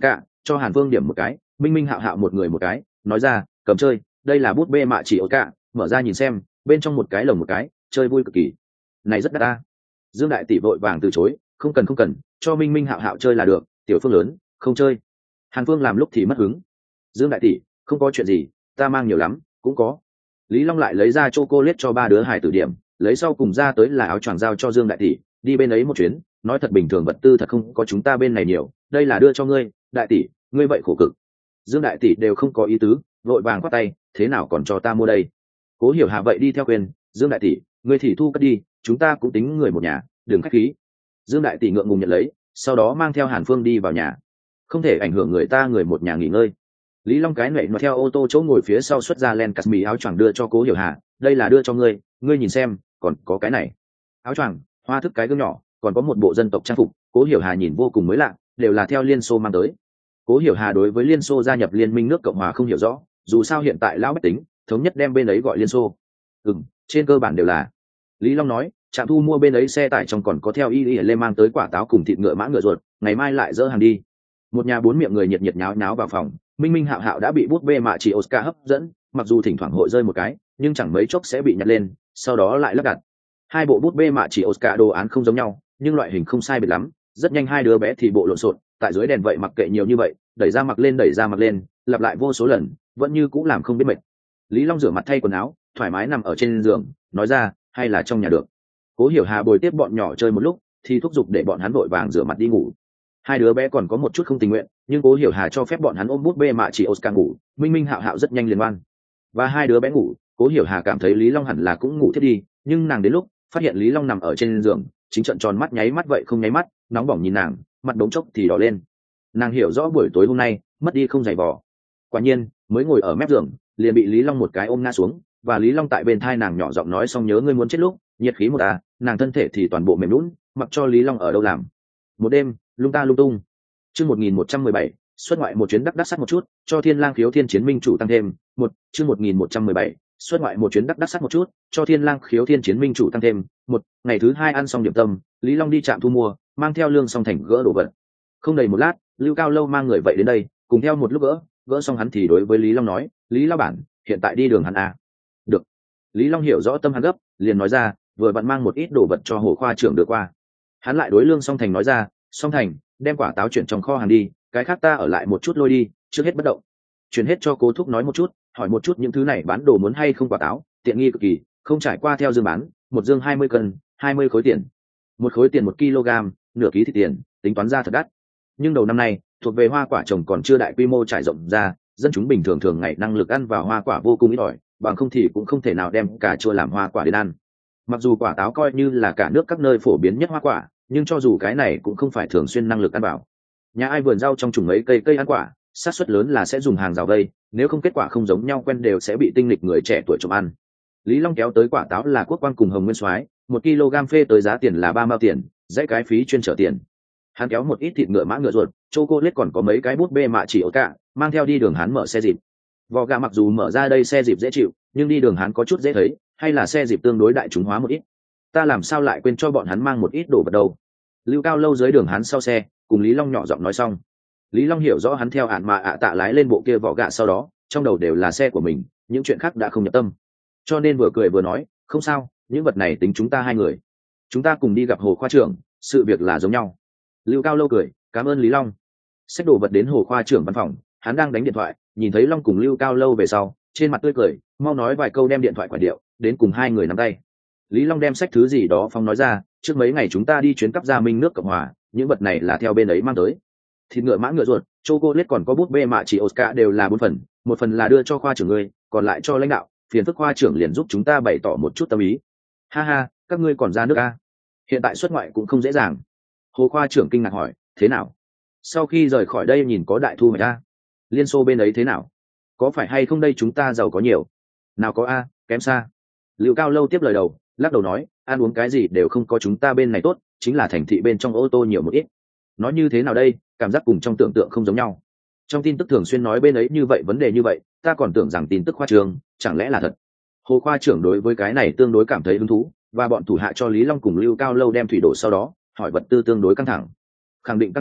cho Hàn Vương điểm một cái, Minh Minh Hạo Hạo một người một cái, nói ra, cầm chơi, đây là bút bê mạ chỉ ổ cả, mở ra nhìn xem, bên trong một cái lồng một cái, chơi vui cực kỳ. Này rất đắt ta. Dương đại tỷ vội vàng từ chối, không cần không cần, cho Minh Minh Hạo Hạo chơi là được, tiểu Phương lớn, không chơi. Hàn Phương làm lúc thì mất hứng. Dương đại tỷ, không có chuyện gì, ta mang nhiều lắm, cũng có. Lý Long lại lấy ra chocolate cho ba đứa hài tử điểm, lấy sau cùng ra tới là áo choàng giao cho Dương đại tỷ, đi bên ấy một chuyến, nói thật bình thường vật tư thật không có chúng ta bên này nhiều, đây là đưa cho ngươi, đại tỷ, ngươi vậy khổ cực. Dương đại tỷ đều không có ý tứ, vội vàng quát tay, thế nào còn cho ta mua đây? Cố Hiểu Hà vậy đi theo quyền, Dương đại tỷ, ngươi thì thu cất đi, chúng ta cũng tính người một nhà, đừng khách khí. Dương đại tỷ ngượng ngùng nhận lấy, sau đó mang theo Hàn Phương đi vào nhà. Không thể ảnh hưởng người ta người một nhà nghỉ ngơi. Lý Long cái nệ nó theo ô tô chỗ ngồi phía sau xuất ra len cắt mì áo choàng đưa cho Cố Hiểu Hà, đây là đưa cho ngươi, ngươi nhìn xem, còn có cái này. Áo choàng, hoa thức cái gương nhỏ, còn có một bộ dân tộc trang phục, Cố Hiểu Hà nhìn vô cùng mới lạ, đều là theo Liên Xô mang tới. Cố Hiểu Hà đối với Liên Xô gia nhập Liên minh nước Cộng hòa không hiểu rõ, dù sao hiện tại lão bách tính thống nhất đem bên ấy gọi Liên Xô. Ừm, trên cơ bản đều là. Lý Long nói, trạm thu mua bên ấy xe tải trong còn có theo y y lê mang tới quả táo cùng thịt ngựa mã ngựa ruột, ngày mai lại dỡ hàng đi. Một nhà bốn miệng người nhiệt nhiệt nháo nháo vào phòng, Minh Minh Hạo Hạo đã bị bút bê mạ chỉ Oscar hấp dẫn, mặc dù thỉnh thoảng hội rơi một cái, nhưng chẳng mấy chốc sẽ bị nhặt lên, sau đó lại lắp đặt. Hai bộ bút bê mạ chỉ Oscar đồ án không giống nhau, nhưng loại hình không sai biệt lắm, rất nhanh hai đứa bé thì bộ lộn xộn, tại dưới đèn vậy mặc kệ nhiều như vậy, đẩy ra mặc lên đẩy ra mặc lên, lặp lại vô số lần, vẫn như cũng làm không biết mệt. Lý Long rửa mặt thay quần áo, thoải mái nằm ở trên giường, nói ra, hay là trong nhà được. Cố Hiểu Hà bồi tiếp bọn nhỏ chơi một lúc, thì thúc giục để bọn hắn vội vàng rửa mặt đi ngủ. Hai đứa bé còn có một chút không tình nguyện, nhưng Cố Hiểu Hà cho phép bọn hắn ôm bút bê mạ chỉ Oscar ngủ, Minh Minh Hạo Hạo rất nhanh liền ngoan. Và hai đứa bé ngủ, Cố Hiểu Hà cảm thấy Lý Long hẳn là cũng ngủ thiết đi, nhưng nàng đến lúc phát hiện Lý Long nằm ở trên giường, chính trợn tròn mắt nháy mắt vậy không nháy mắt, nóng bỏng nhìn nàng, mặt đống chốc thì đỏ lên. Nàng hiểu rõ buổi tối hôm nay mất đi không giày vò. Quả nhiên, mới ngồi ở mép giường, liền bị Lý Long một cái ôm ngã xuống, và Lý Long tại bên thai nàng nhỏ giọng nói xong nhớ ngươi muốn chết lúc, nhiệt khí một à, nàng thân thể thì toàn bộ mềm nhũn, mặc cho Lý Long ở đâu làm. Một đêm, lung ta lung tung. Chương một nghìn một trăm mười bảy, xuất ngoại một chuyến đắc đắc sắc một chút, cho Thiên Lang Khiếu Thiên Chiến Minh chủ tăng thêm. Một, chương một nghìn một trăm mười bảy, xuất ngoại một chuyến đắc đắc sắc một chút, cho Thiên Lang Khiếu Thiên Chiến Minh chủ tăng thêm. Một, ngày thứ hai ăn xong điểm tâm, Lý Long đi trạm thu mua, mang theo lương song thành gỡ đồ vật. Không đầy một lát, Lưu Cao Lâu mang người vậy đến đây, cùng theo một lúc gỡ, gỡ xong hắn thì đối với Lý Long nói, Lý lão bản, hiện tại đi đường hắn à? Được. Lý Long hiểu rõ tâm hắn gấp, liền nói ra, vừa vặn mang một ít đồ vật cho Hồ khoa trưởng được qua. Hắn lại đối Lương Song Thành nói ra, Song Thành, đem quả táo chuyển trong kho hàng đi, cái khác ta ở lại một chút lôi đi, trước hết bất động. Chuyển hết cho Cố Thúc nói một chút, hỏi một chút những thứ này bán đồ muốn hay không quả táo, tiện nghi cực kỳ, không trải qua theo dương bán, một dương hai mươi cân, hai mươi khối tiền. Một khối tiền một kg, nửa ký thịt tiền, tính toán ra thật đắt. Nhưng đầu năm nay, thuộc về hoa quả trồng còn chưa đại quy mô trải rộng ra, dân chúng bình thường thường ngày năng lực ăn vào hoa quả vô cùng ít ỏi, bằng không thì cũng không thể nào đem cà chua làm hoa quả đến ăn. Mặc dù quả táo coi như là cả nước các nơi phổ biến nhất hoa quả, nhưng cho dù cái này cũng không phải thường xuyên năng lực ăn vào. Nhà ai vườn rau trong chủng mấy cây cây ăn quả, xác suất lớn là sẽ dùng hàng rào vây, nếu không kết quả không giống nhau quen đều sẽ bị tinh lịch người trẻ tuổi trộm ăn. Lý Long kéo tới quả táo là Quốc Quang cùng Hồng Nguyên Soái, một kg phê tới giá tiền là ba mao tiền, dãy cái phí chuyên trở tiền. Hắn kéo một ít thịt ngựa mã ngựa ruột, chocolate còn có mấy cái bút bê mạ chỉ ổ cả, mang theo đi đường hắn mở xe dịp. Vò gà mặc dù mở ra đây xe dịp dễ chịu, nhưng đi đường hắn có chút dễ thấy, hay là xe dịp tương đối đại chúng hóa một ít. Ta làm sao lại quên cho bọn hắn mang một ít đồ vật đâu? Lưu Cao Lâu dưới đường hắn sau xe, cùng Lý Long nhỏ giọng nói xong. Lý Long hiểu rõ hắn theo ạn mà ạ tạ lái lên bộ kia vỏ gạ sau đó, trong đầu đều là xe của mình, những chuyện khác đã không nhập tâm. Cho nên vừa cười vừa nói, không sao, những vật này tính chúng ta hai người. Chúng ta cùng đi gặp Hồ khoa trưởng, sự việc là giống nhau. Lưu Cao Lâu cười, cảm ơn Lý Long. Xách đồ vật đến Hồ khoa trưởng văn phòng, hắn đang đánh điện thoại, nhìn thấy Long cùng Lưu Cao Lâu về sau, trên mặt tươi cười, mau nói vài câu đem điện thoại quả điệu, đến cùng hai người nắm tay. Lý Long đem sách thứ gì đó phong nói ra, trước mấy ngày chúng ta đi chuyến cấp gia minh nước Cộng hòa, những vật này là theo bên ấy mang tới. Thịt ngựa mã ngựa ruột, chocolate còn có bút bê mạ chỉ Oscar đều là bốn phần, một phần là đưa cho khoa trưởng ngươi, còn lại cho lãnh đạo, phiền phức khoa trưởng liền giúp chúng ta bày tỏ một chút tâm ý. Ha ha, các ngươi còn ra nước a? Hiện tại xuất ngoại cũng không dễ dàng. Hồ khoa trưởng kinh ngạc hỏi, thế nào? Sau khi rời khỏi đây nhìn có đại thu hoạch a? Liên Xô bên ấy thế nào? Có phải hay không đây chúng ta giàu có nhiều? Nào có a, kém xa. Lưu Cao Lâu tiếp lời đầu, lắc đầu nói, ăn uống cái gì đều không có chúng ta bên này tốt, chính là thành thị bên trong ô tô nhiều một ít. Nói như thế nào đây, cảm giác cùng trong tưởng tượng không giống nhau. Trong tin tức thường xuyên nói bên ấy như vậy vấn đề như vậy, ta còn tưởng rằng tin tức khoa trường, chẳng lẽ là thật? Hồ khoa trưởng đối với cái này tương đối cảm thấy hứng thú, và bọn thủ hạ cho Lý Long cùng Lưu Cao Lâu đem thủy đổ sau đó, hỏi vật tư tương đối căng thẳng. Khẳng định căng thẳng,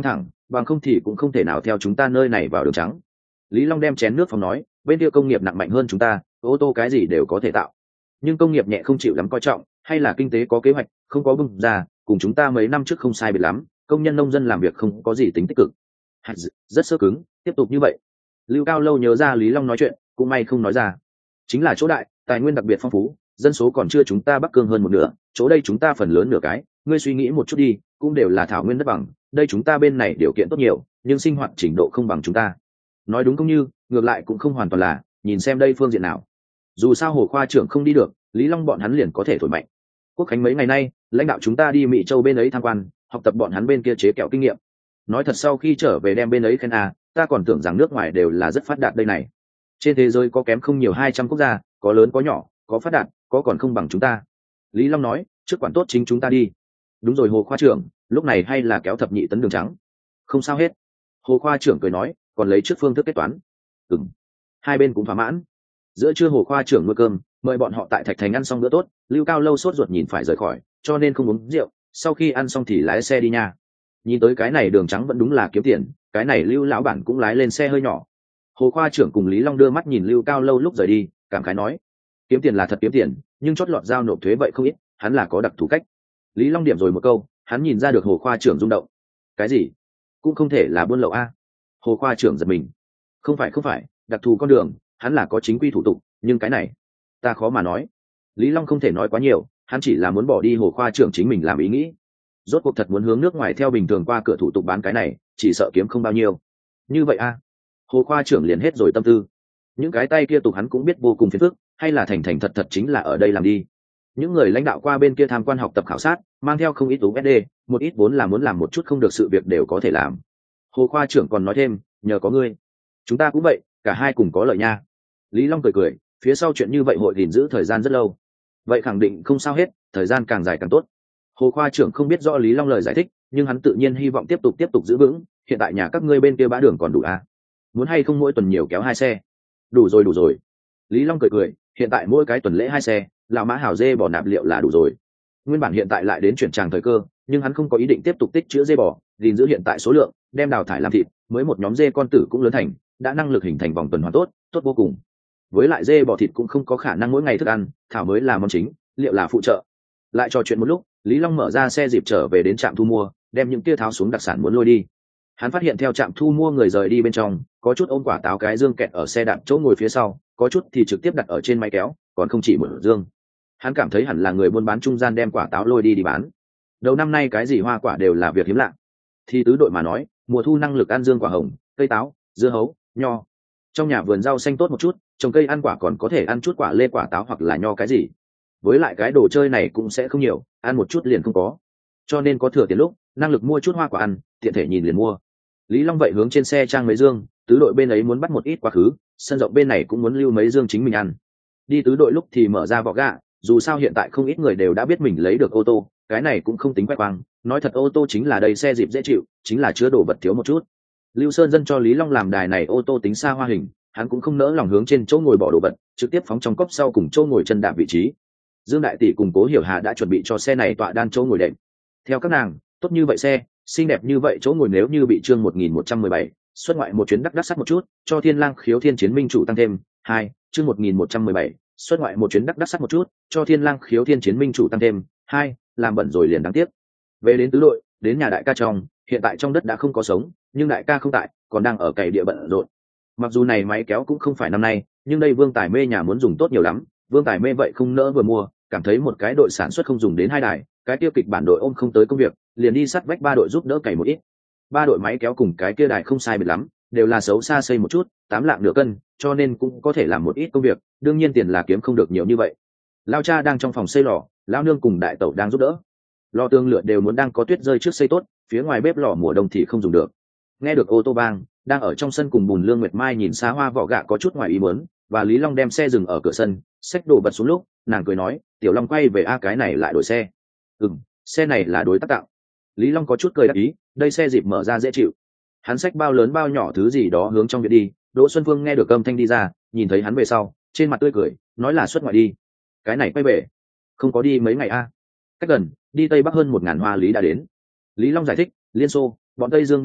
bằng không thì cũng không thể nào theo chúng ta nơi này vào đường trắng. Lý Long đem chén nước phòng nói, bên kia công nghiệp nặng mạnh hơn chúng ta, ô tô cái gì đều có thể tạo, nhưng công nghiệp nhẹ không chịu lắm coi trọng, hay là kinh tế có kế hoạch không có bung ra, cùng chúng ta mấy năm trước không sai biệt lắm, công nhân nông dân làm việc không có gì tính tích cực, rất sơ cứng, tiếp tục như vậy. Lưu Cao Lâu nhớ ra Lý Long nói chuyện, cũng may không nói ra. Chính là chỗ đại, tài nguyên đặc biệt phong phú, dân số còn chưa chúng ta Bắc Cương hơn một nửa, chỗ đây chúng ta phần lớn nửa cái, ngươi suy nghĩ một chút đi, cũng đều là thảo nguyên đất bằng, đây chúng ta bên này điều kiện tốt nhiều, nhưng sinh hoạt trình độ không bằng chúng ta. Nói đúng không như, ngược lại cũng không hoàn toàn là, nhìn xem đây phương diện nào. Dù sao Hồ khoa trưởng không đi được, Lý Long bọn hắn liền có thể thổi mạnh. Quốc khánh mấy ngày nay, lãnh đạo chúng ta đi Mỹ Châu bên ấy tham quan, học tập bọn hắn bên kia chế kẹo kinh nghiệm. Nói thật sau khi trở về đem bên ấy khen à, ta còn tưởng rằng nước ngoài đều là rất phát đạt đây này. Trên thế giới có kém không nhiều hai trăm quốc gia, có lớn có nhỏ, có phát đạt, có còn không bằng chúng ta. Lý Long nói, trước quản tốt chính chúng ta đi. Đúng rồi Hồ khoa trưởng, lúc này hay là kéo thập nhị tấn đường trắng? Không sao hết. Hồ khoa trưởng cười nói, còn lấy trước phương thức kết toán. Ừm. Hai bên cũng thỏa mãn. Giữa trưa Hồ khoa trưởng nuôi cơm, mời bọn họ tại Thạch Thành ăn xong bữa tốt. Lưu Cao Lâu sốt ruột nhìn phải rời khỏi, cho nên không uống rượu, sau khi ăn xong thì lái xe đi nha. Nhìn tới cái này đường trắng vẫn đúng là kiếm tiền, cái này Lưu lão bản cũng lái lên xe hơi nhỏ. Hồ khoa trưởng cùng Lý Long đưa mắt nhìn Lưu Cao Lâu lúc rời đi, cảm khái nói, kiếm tiền là thật kiếm tiền, nhưng chót lọt giao nộp thuế vậy không ít, hắn là có đặc thù cách. Lý Long điểm rồi một câu, hắn nhìn ra được Hồ khoa trưởng rung động. Cái gì? Cũng không thể là buôn lậu a? Hồ khoa trưởng giật mình. Không phải không phải, đặc thù con đường, hắn là có chính quy thủ tục, nhưng cái này, ta khó mà nói. Lý Long không thể nói quá nhiều, hắn chỉ là muốn bỏ đi Hồ khoa trưởng chính mình làm ý nghĩ. Rốt cuộc thật muốn hướng nước ngoài theo bình thường qua cửa thủ tục bán cái này, chỉ sợ kiếm không bao nhiêu. Như vậy a? Hồ khoa trưởng liền hết rồi tâm tư. Những cái tay kia tục hắn cũng biết vô cùng phiền phức, hay là thành thành thật thật chính là ở đây làm đi. Những người lãnh đạo qua bên kia tham quan học tập khảo sát, mang theo không ít u ét đê, một ít vốn là muốn làm một chút không được sự việc đều có thể làm. Hồ khoa trưởng còn nói thêm, nhờ có ngươi, chúng ta cũng vậy, cả hai cùng có lợi nha. Lý Long cười cười, phía sau chuyện như vậy hội gìn giữ thời gian rất lâu. Vậy khẳng định không sao hết, thời gian càng dài càng tốt. Hồ khoa trưởng không biết rõ Lý Long lời giải thích, nhưng hắn tự nhiên hy vọng tiếp tục tiếp tục giữ vững. Hiện tại nhà các ngươi bên kia bã đường còn đủ à? Muốn hay không mỗi tuần nhiều kéo hai xe? Đủ rồi đủ rồi. Lý Long cười cười, hiện tại mỗi cái tuần lễ hai xe, lão mã hảo dê bò nạp liệu là đủ rồi. Nguyên bản hiện tại lại đến chuyển tràng thời cơ, nhưng hắn không có ý định tiếp tục tích chữa dê bò, gìn giữ hiện tại số lượng, đem đào thải làm thịt, mới một nhóm dê con tử cũng lớn thành, đã năng lực hình thành vòng tuần hoàn tốt, tốt vô cùng. Với lại dê bò thịt cũng không có khả năng mỗi ngày thức ăn, thảo mới là món chính, liệu là phụ trợ. Lại trò chuyện một lúc, Lý Long mở ra xe dịp trở về đến trạm thu mua, đem những tia tháo xuống đặc sản muốn lôi đi. Hắn phát hiện theo trạm thu mua người rời đi bên trong, có chút ôm quả táo cái dương kẹt ở xe đạp chỗ ngồi phía sau, có chút thì trực tiếp đặt ở trên máy kéo, còn không chỉ một dương. Hắn cảm thấy hẳn là người buôn bán trung gian đem quả táo lôi đi đi bán. Đầu năm nay cái gì hoa quả đều là việc hiếm lạ. Thì tứ đội mà nói, mùa thu năng lực ăn dương quả hồng, cây táo, dưa hấu, nho. Trong nhà vườn rau xanh tốt một chút, trồng cây ăn quả còn có thể ăn chút quả lê quả táo hoặc là nho cái gì. Với lại cái đồ chơi này cũng sẽ không nhiều, ăn một chút liền không có. Cho nên có thừa tiền lúc, năng lực mua chút hoa quả ăn, tiện thể nhìn liền mua. Lý Long vậy hướng trên xe trang mấy dương, tứ đội bên ấy muốn bắt một ít quá khứ, sân rộng bên này cũng muốn lưu mấy dương chính mình ăn. Đi tứ đội lúc thì mở ra vỏ gạ, dù sao hiện tại không ít người đều đã biết mình lấy được ô tô, cái này cũng không tính quay quang, nói thật ô tô chính là đầy xe dịp dễ chịu, chính là chứa đồ vật thiếu một chút. Lưu Sơn Dân cho Lý Long làm đài này ô tô tính xa hoa hình, hắn cũng không nỡ lòng hướng trên chỗ ngồi bỏ đồ vật, trực tiếp phóng trong cốc sau cùng chỗ ngồi chân đạp vị trí. Dương Đại Tỷ cùng Cố Hiểu Hà đã chuẩn bị cho xe này tọa đan chỗ ngồi đệm. Theo các nàng, tốt như vậy xe, xinh đẹp như vậy chỗ ngồi nếu như bị chương một nghìn một trăm mười bảy, xuất ngoại một chuyến đắc đắc sắt một chút, cho Thiên Lang Khiếu Thiên Chiến Minh chủ tăng thêm. Hai, chương một nghìn một trăm mười bảy, xuất ngoại một chuyến đắc đắc sắt một chút, cho Thiên Lang Khiếu Thiên Chiến Minh chủ tăng thêm. Hai, làm bẩn rồi liền đáng tiếc. Về đến tứ đội, đến nhà đại ca trong, hiện tại trong đất đã không có sống, nhưng đại ca không tại, còn đang ở cày địa bận rộn. Mặc dù này máy kéo cũng không phải năm nay, nhưng đây Vương Tài Mê nhà muốn dùng tốt nhiều lắm, Vương Tài Mê vậy không nỡ vừa mua, cảm thấy một cái đội sản xuất không dùng đến hai đài, cái tiêu kịch bản đội ôm không tới công việc, liền đi sắt vách ba đội giúp đỡ cày một ít. Ba đội máy kéo cùng cái kia đài không sai biệt lắm, đều là xấu xa xây một chút, tám lạng nửa cân, cho nên cũng có thể làm một ít công việc, đương nhiên tiền là kiếm không được nhiều như vậy. Lao cha đang trong phòng xây lò, lão nương cùng đại tẩu đang giúp đỡ. Lò tương lửa đều muốn đang có tuyết rơi trước xây tốt, phía ngoài bếp lò mùa đông thì không dùng được. Nghe được ô tô vang, đang ở trong sân cùng Bùn Lương Nguyệt Mai nhìn xa hoa vỏ gạ có chút ngoài ý muốn, và Lý Long đem xe dừng ở cửa sân, xách đồ vật xuống lúc, nàng cười nói, Tiểu Long quay về a cái này lại đổi xe. Ừm, xe này là đối tác tạo. Lý Long có chút cười đắc ý, đây xe dịp mở ra dễ chịu. Hắn xách bao lớn bao nhỏ thứ gì đó hướng trong viện đi, Đỗ Xuân Phương nghe được âm thanh đi ra, nhìn thấy hắn về sau, trên mặt tươi cười, nói là xuất ngoại đi. Cái này quay về, không có đi mấy ngày a. Cách gần, đi Tây Bắc hơn một ngàn hoa lý đã đến. Lý Long giải thích, Liên Xô, bọn Tây Dương bên ấy,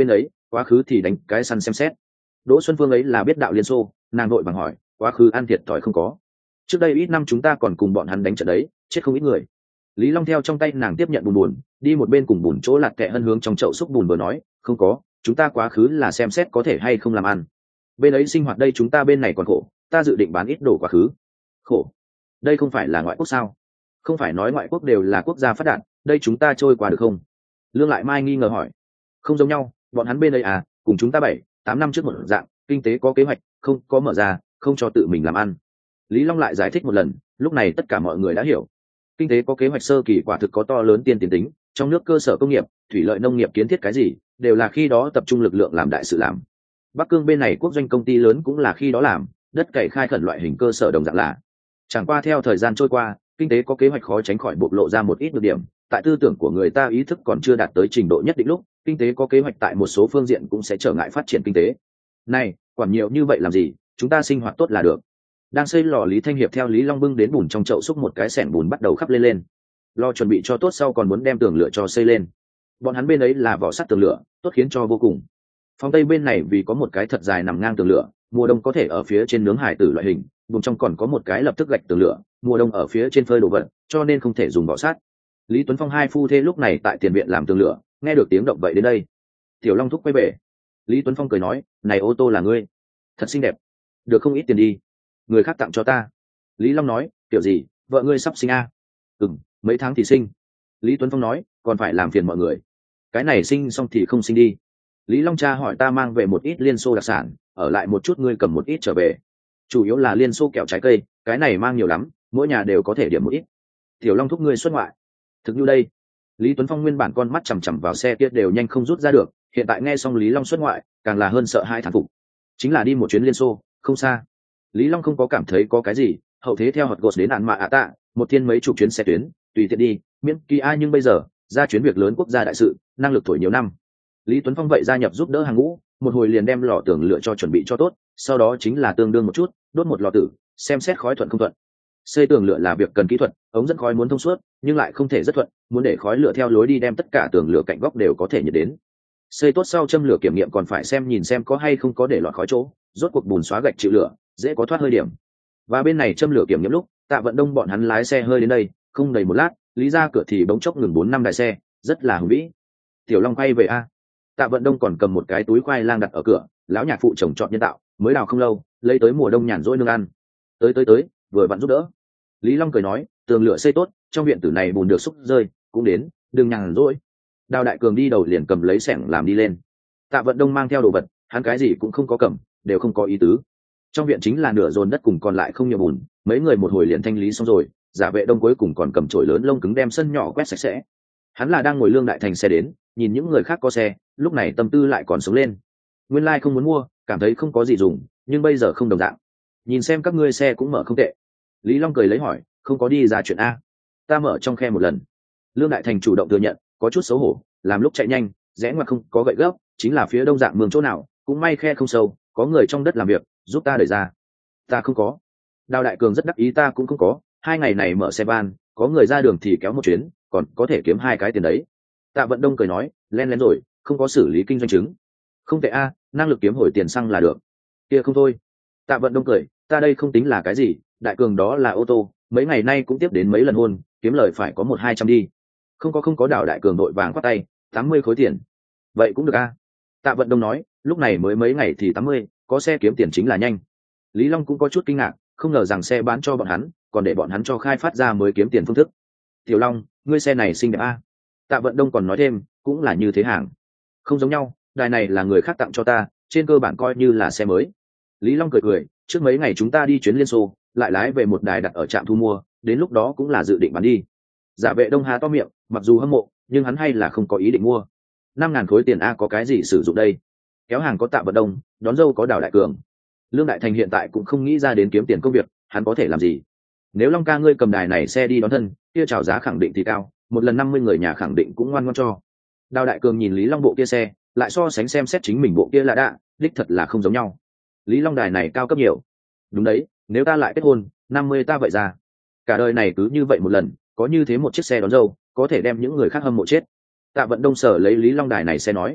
quá khứ thì đánh cái săn xem xét. Đỗ Xuân Phương ấy là biết đạo Liên Xô, nàng vội vàng hỏi, quá khứ ăn thiệt thòi không có? Trước đây ít năm chúng ta còn cùng bọn hắn đánh trận đấy, chết không ít người. Lý Long theo trong tay nàng tiếp nhận bùn bùn, đi một bên cùng bùn chỗ lạt kẹ hân hướng trong chậu xúc bùn vừa nói, không có, chúng ta quá khứ là xem xét có thể hay không làm ăn. Bên ấy sinh hoạt đây chúng ta bên này còn khổ, ta dự định bán ít đồ quá khứ. Khổ? Đây không phải là ngoại quốc sao? Không phải nói ngoại quốc đều là quốc gia phát đạt, đây chúng ta trôi qua được không? Lương Lại Mai nghi ngờ hỏi. Không giống nhau, bọn hắn bên đây à, cùng chúng ta bảy, tám năm trước một dạng, kinh tế có kế hoạch, không có mở ra, không cho tự mình làm ăn. Lý Long lại giải thích một lần, lúc này tất cả mọi người đã hiểu. Kinh tế có kế hoạch sơ kỳ quả thực có to lớn tiên tiến tính, trong nước cơ sở công nghiệp, thủy lợi nông nghiệp kiến thiết cái gì, đều là khi đó tập trung lực lượng làm đại sự làm. Bắc Cương bên này quốc doanh công ty lớn cũng là khi đó làm, đất cày khai khẩn loại hình cơ sở đồng dạng là. Chẳng qua theo thời gian trôi qua, kinh tế có kế hoạch khó tránh khỏi bộc lộ ra một ít nhược điểm, tại tư tưởng của người ta ý thức còn chưa đạt tới trình độ nhất định lúc, kinh tế có kế hoạch tại một số phương diện cũng sẽ trở ngại phát triển kinh tế. Này, quản nhiều như vậy làm gì, chúng ta sinh hoạt tốt là được. Đang xây lò, Lý Thanh Hiệp theo Lý Long bưng đến bùn trong chậu xúc một cái xẻng bùn bắt đầu khắp lên lên. Lo chuẩn bị cho tốt sau còn muốn đem tường lửa cho xây lên. Bọn hắn bên ấy là vỏ sắt tường lửa, tốt khiến cho vô cùng. Phòng tây bên này vì có một cái thật dài nằm ngang tường lửa, mùa đông có thể ở phía trên nướng hải tử loại hình, vùng trong còn có một cái lập tức gạch tường lửa, mùa đông ở phía trên phơi đồ vật, cho nên không thể dùng vỏ sắt. Lý Tuấn Phong hai phu thê lúc này tại tiền viện làm tường lửa, nghe được tiếng động vậy đến đây. Tiểu Long thúc quay về. Lý Tuấn Phong cười nói, này ô tô là ngươi, thật xinh đẹp, được không ít tiền đi, người khác tặng cho ta. Lý Long nói, kiểu gì, vợ ngươi sắp sinh à? Ừm, mấy tháng thì sinh. Lý Tuấn Phong nói, còn phải làm phiền mọi người, cái này sinh xong thì không sinh đi. Lý Long cha hỏi ta mang về một ít Liên Xô đặc sản, ở lại một chút ngươi cầm một ít trở về, chủ yếu là Liên Xô kẹo trái cây, cái này mang nhiều lắm, mỗi nhà đều có thể điểm một ít. Tiểu Long thúc ngươi xuất ngoại, thực như đây. Lý Tuấn Phong nguyên bản con mắt chằm chằm vào xe kia đều nhanh không rút ra được, hiện tại nghe xong Lý Long xuất ngoại, càng là hơn sợ hai thán phục. Chính là đi một chuyến Liên Xô, không xa. Lý Long không có cảm thấy có cái gì, hậu thế theo Hot Ghost đến Ản Mạ ạ tạ, một thiên mấy chục chuyến xe tuyến, tùy tiện đi, miễn kỳ ai, nhưng bây giờ, ra chuyến việc lớn quốc gia đại sự, năng lực thổi nhiều năm. Lý Tuấn Phong vậy gia nhập giúp đỡ hàng ngũ, một hồi liền đem lò tường lựa cho chuẩn bị cho tốt, sau đó chính là tương đương một chút, đốt một lò tử, xem xét khói thuận không thuận. Xây tường lửa là việc cần kỹ thuật, ống dẫn khói muốn thông suốt, nhưng lại không thể rất thuận, muốn để khói lửa theo lối đi đem tất cả tường lửa cạnh góc đều có thể nhiệt đến. Xây tốt sau châm lửa kiểm nghiệm còn phải xem nhìn xem có hay không có để lọt khói chỗ, rốt cuộc bùn xóa gạch chịu lửa, dễ có thoát hơi điểm. Và bên này châm lửa kiểm nghiệm lúc, Tạ Vận Đông bọn hắn lái xe hơi đến đây, không đầy một lát, Lý ra cửa thì bỗng chốc ngừng bốn năm đài xe, rất là hùng vĩ. Tiểu Long quay về a. Tạ Vận Đông còn cầm một cái túi khoai lang đặt ở cửa, lão nhạc phụ trồng trọt nhân tạo, mới đào không lâu, lấy tới mùa đông nhàn rỗi nương ăn. Tới tới tới, vừa vặn giúp đỡ. Lý Long cười nói, tường lửa xây tốt, trong viện tử này bùn được xúc rơi, cũng đến, đừng nhàn rỗi. Đào Đại Cường đi đầu liền cầm lấy xẻng làm đi lên. Tạ Vận Đông mang theo đồ vật, hắn cái gì cũng không có cầm, đều không có ý tứ. Trong viện chính là nửa dồn đất cùng còn lại không nhiều bùn, mấy người một hồi liền thanh lý xong rồi, Giả Vệ Đông cuối cùng còn cầm chổi lớn lông cứng đem sân nhỏ quét sạch sẽ. Hắn là đang ngồi Lương Đại Thành xe đến, nhìn những người khác có xe, lúc này tâm tư lại còn sống lên. Nguyên lai like không muốn mua, cảm thấy không có gì dùng, nhưng bây giờ không đồng dạng. Nhìn xem các ngươi xe cũng mở không tệ. Lý Long cười lấy hỏi, không có đi ra chuyện a? Ta mở trong khe một lần. Lương Đại Thành chủ động thừa nhận, có chút xấu hổ, làm lúc chạy nhanh, rẽ ngoặt không có gậy gốc, chính là phía đông dạng mương chỗ nào, cũng may khe không sâu, có người trong đất làm việc, giúp ta đẩy ra. Ta không có. Đào Đại Cường rất đắc ý, ta cũng không có, hai ngày này mở xe van, có người ra đường thì kéo một chuyến, còn có thể kiếm hai cái tiền đấy. Tạ Vận Đông cười nói, len lén rồi, không có xử lý kinh doanh chứng. Không tệ a, năng lực kiếm hồi tiền xăng là được. Kia không thôi. Tạ Vận Đông cười, ta đây không tính là cái gì, Đại Cường đó là ô tô, mấy ngày nay cũng tiếp đến mấy lần hôn, kiếm lời phải có một hai trăm đi. Không có không có. Đào Đại Cường đội vàng khoát tay, tám mươi khối tiền. Vậy cũng được a. Tạ Vận Đông nói, lúc này mới mấy ngày thì tám mươi, có xe kiếm tiền chính là nhanh. Lý Long cũng có chút kinh ngạc, không ngờ rằng xe bán cho bọn hắn, còn để bọn hắn cho khai phát ra mới kiếm tiền phương thức. Tiểu Long, ngươi xe này xinh đẹp a. Tạ Vận Đông còn nói thêm, cũng là như thế hàng. Không giống nhau, đài này là người khác tặng cho ta, trên cơ bản coi như là xe mới. Lý Long cười cười, trước mấy ngày chúng ta đi chuyến Liên Xô, lại lái về một đài đặt ở trạm thu mua, đến lúc đó cũng là dự định bán đi. Giả Vệ Đông há to miệng, mặc dù hâm mộ, nhưng hắn hay là không có ý định mua. Năm ngàn khối tiền a, có cái gì sử dụng đây? Kéo hàng có Tạ Vận Đông, đón dâu có Đào Đại Cường. Lương Đại Thành hiện tại cũng không nghĩ ra đến kiếm tiền công việc, hắn có thể làm gì? Nếu Long ca ngươi cầm đài này xe đi đón thân, kia chào giá khẳng định thì cao, một lần năm mươi người nhà khẳng định cũng ngoan ngoãn cho. Đào Đại Cường nhìn Lý Long bộ kia xe, lại so sánh xem xét chính mình bộ kia là đạ, đích thật là không giống nhau. Lý Long đài này cao cấp nhiều. Đúng đấy, nếu ta lại kết hôn, năm mươi ta vậy ra. Cả đời này cứ như vậy một lần, có như thế một chiếc xe đón dâu, có thể đem những người khác hâm mộ chết. Tạ Vận Đông sở lấy Lý Long đài này xe nói.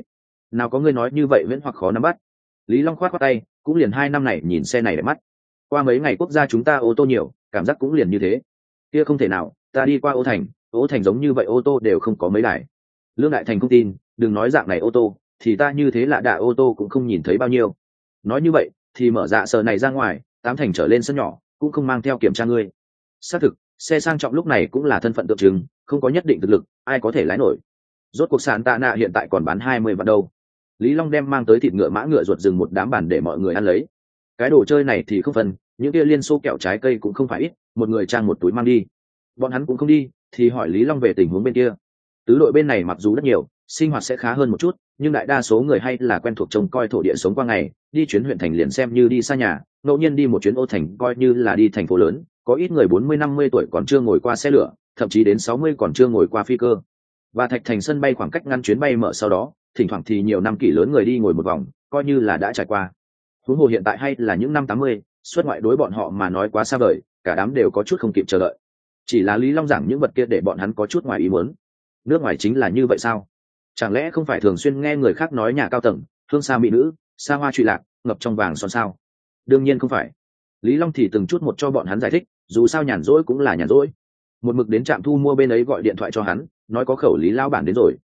nào có ngươi nói như vậy viễn hoặc khó nắm bắt. Lý Long khoát khoát tay, cũng liền hai năm này nhìn xe này đẹp mắt. Qua mấy ngày quốc gia chúng ta ô tô nhiều, cảm giác cũng liền như thế. Kia không thể nào, ta đi qua ô thành, ô thành giống như vậy ô tô đều không có mấy đài. Lương Đại Thành không tin, đừng nói dạng này ô tô, thì ta như thế là đạ ô tô cũng không nhìn thấy bao nhiêu. Nói như vậy, thì mở dạ sở này ra ngoài, tám thành trở lên sân nhỏ, cũng không mang theo kiểm tra ngươi. Xác thực, xe sang trọng lúc này cũng là thân phận tượng trưng, không có nhất định thực lực, ai có thể lái nổi. Rốt cuộc sàn tạ nạ hiện tại còn bán hai mươi vạn đâu. Lý Long đem mang tới thịt ngựa mã ngựa ruột rừng một đám bàn để mọi người ăn lấy. Cái đồ chơi này thì không phần, những kia liên xô kẹo trái cây cũng không phải ít, một người trang một túi mang đi. Bọn hắn cũng không đi, thì hỏi Lý Long về tình huống bên kia. Tứ đội bên này mặc dù rất nhiều, sinh hoạt sẽ khá hơn một chút, nhưng đại đa số người hay là quen thuộc trông coi thổ địa sống qua ngày, đi chuyến huyện thành liền xem như đi xa nhà, ngẫu nhiên đi một chuyến ô thành coi như là đi thành phố lớn, có ít người bốn mươi năm mươi tuổi còn chưa ngồi qua xe lửa, thậm chí đến sáu mươi còn chưa ngồi qua phi cơ. Và Thạch Thành sân bay khoảng cách ngăn chuyến bay mở sau đó, thỉnh thoảng thì nhiều năm kỷ lớn người đi ngồi một vòng, coi như là đã trải qua. Huống hồ hiện tại hay là những năm tám mươi, xuất ngoại đối bọn họ mà nói quá xa vời, cả đám đều có chút không kịp chờ đợi. Chỉ là Lý Long giảng những vật kia để bọn hắn có chút ngoài ý muốn. Nước ngoài chính là như vậy sao? Chẳng lẽ không phải thường xuyên nghe người khác nói nhà cao tầng, hương xa mỹ nữ, xa hoa trụy lạc, ngập trong vàng son sao? Đương nhiên không phải. Lý Long thì từng chút một cho bọn hắn giải thích, dù sao nhàn rỗi cũng là nhàn rỗi. Một mực đến trạm thu mua bên ấy gọi điện thoại cho hắn, nói có khẩu Lý lao bản đến rồi,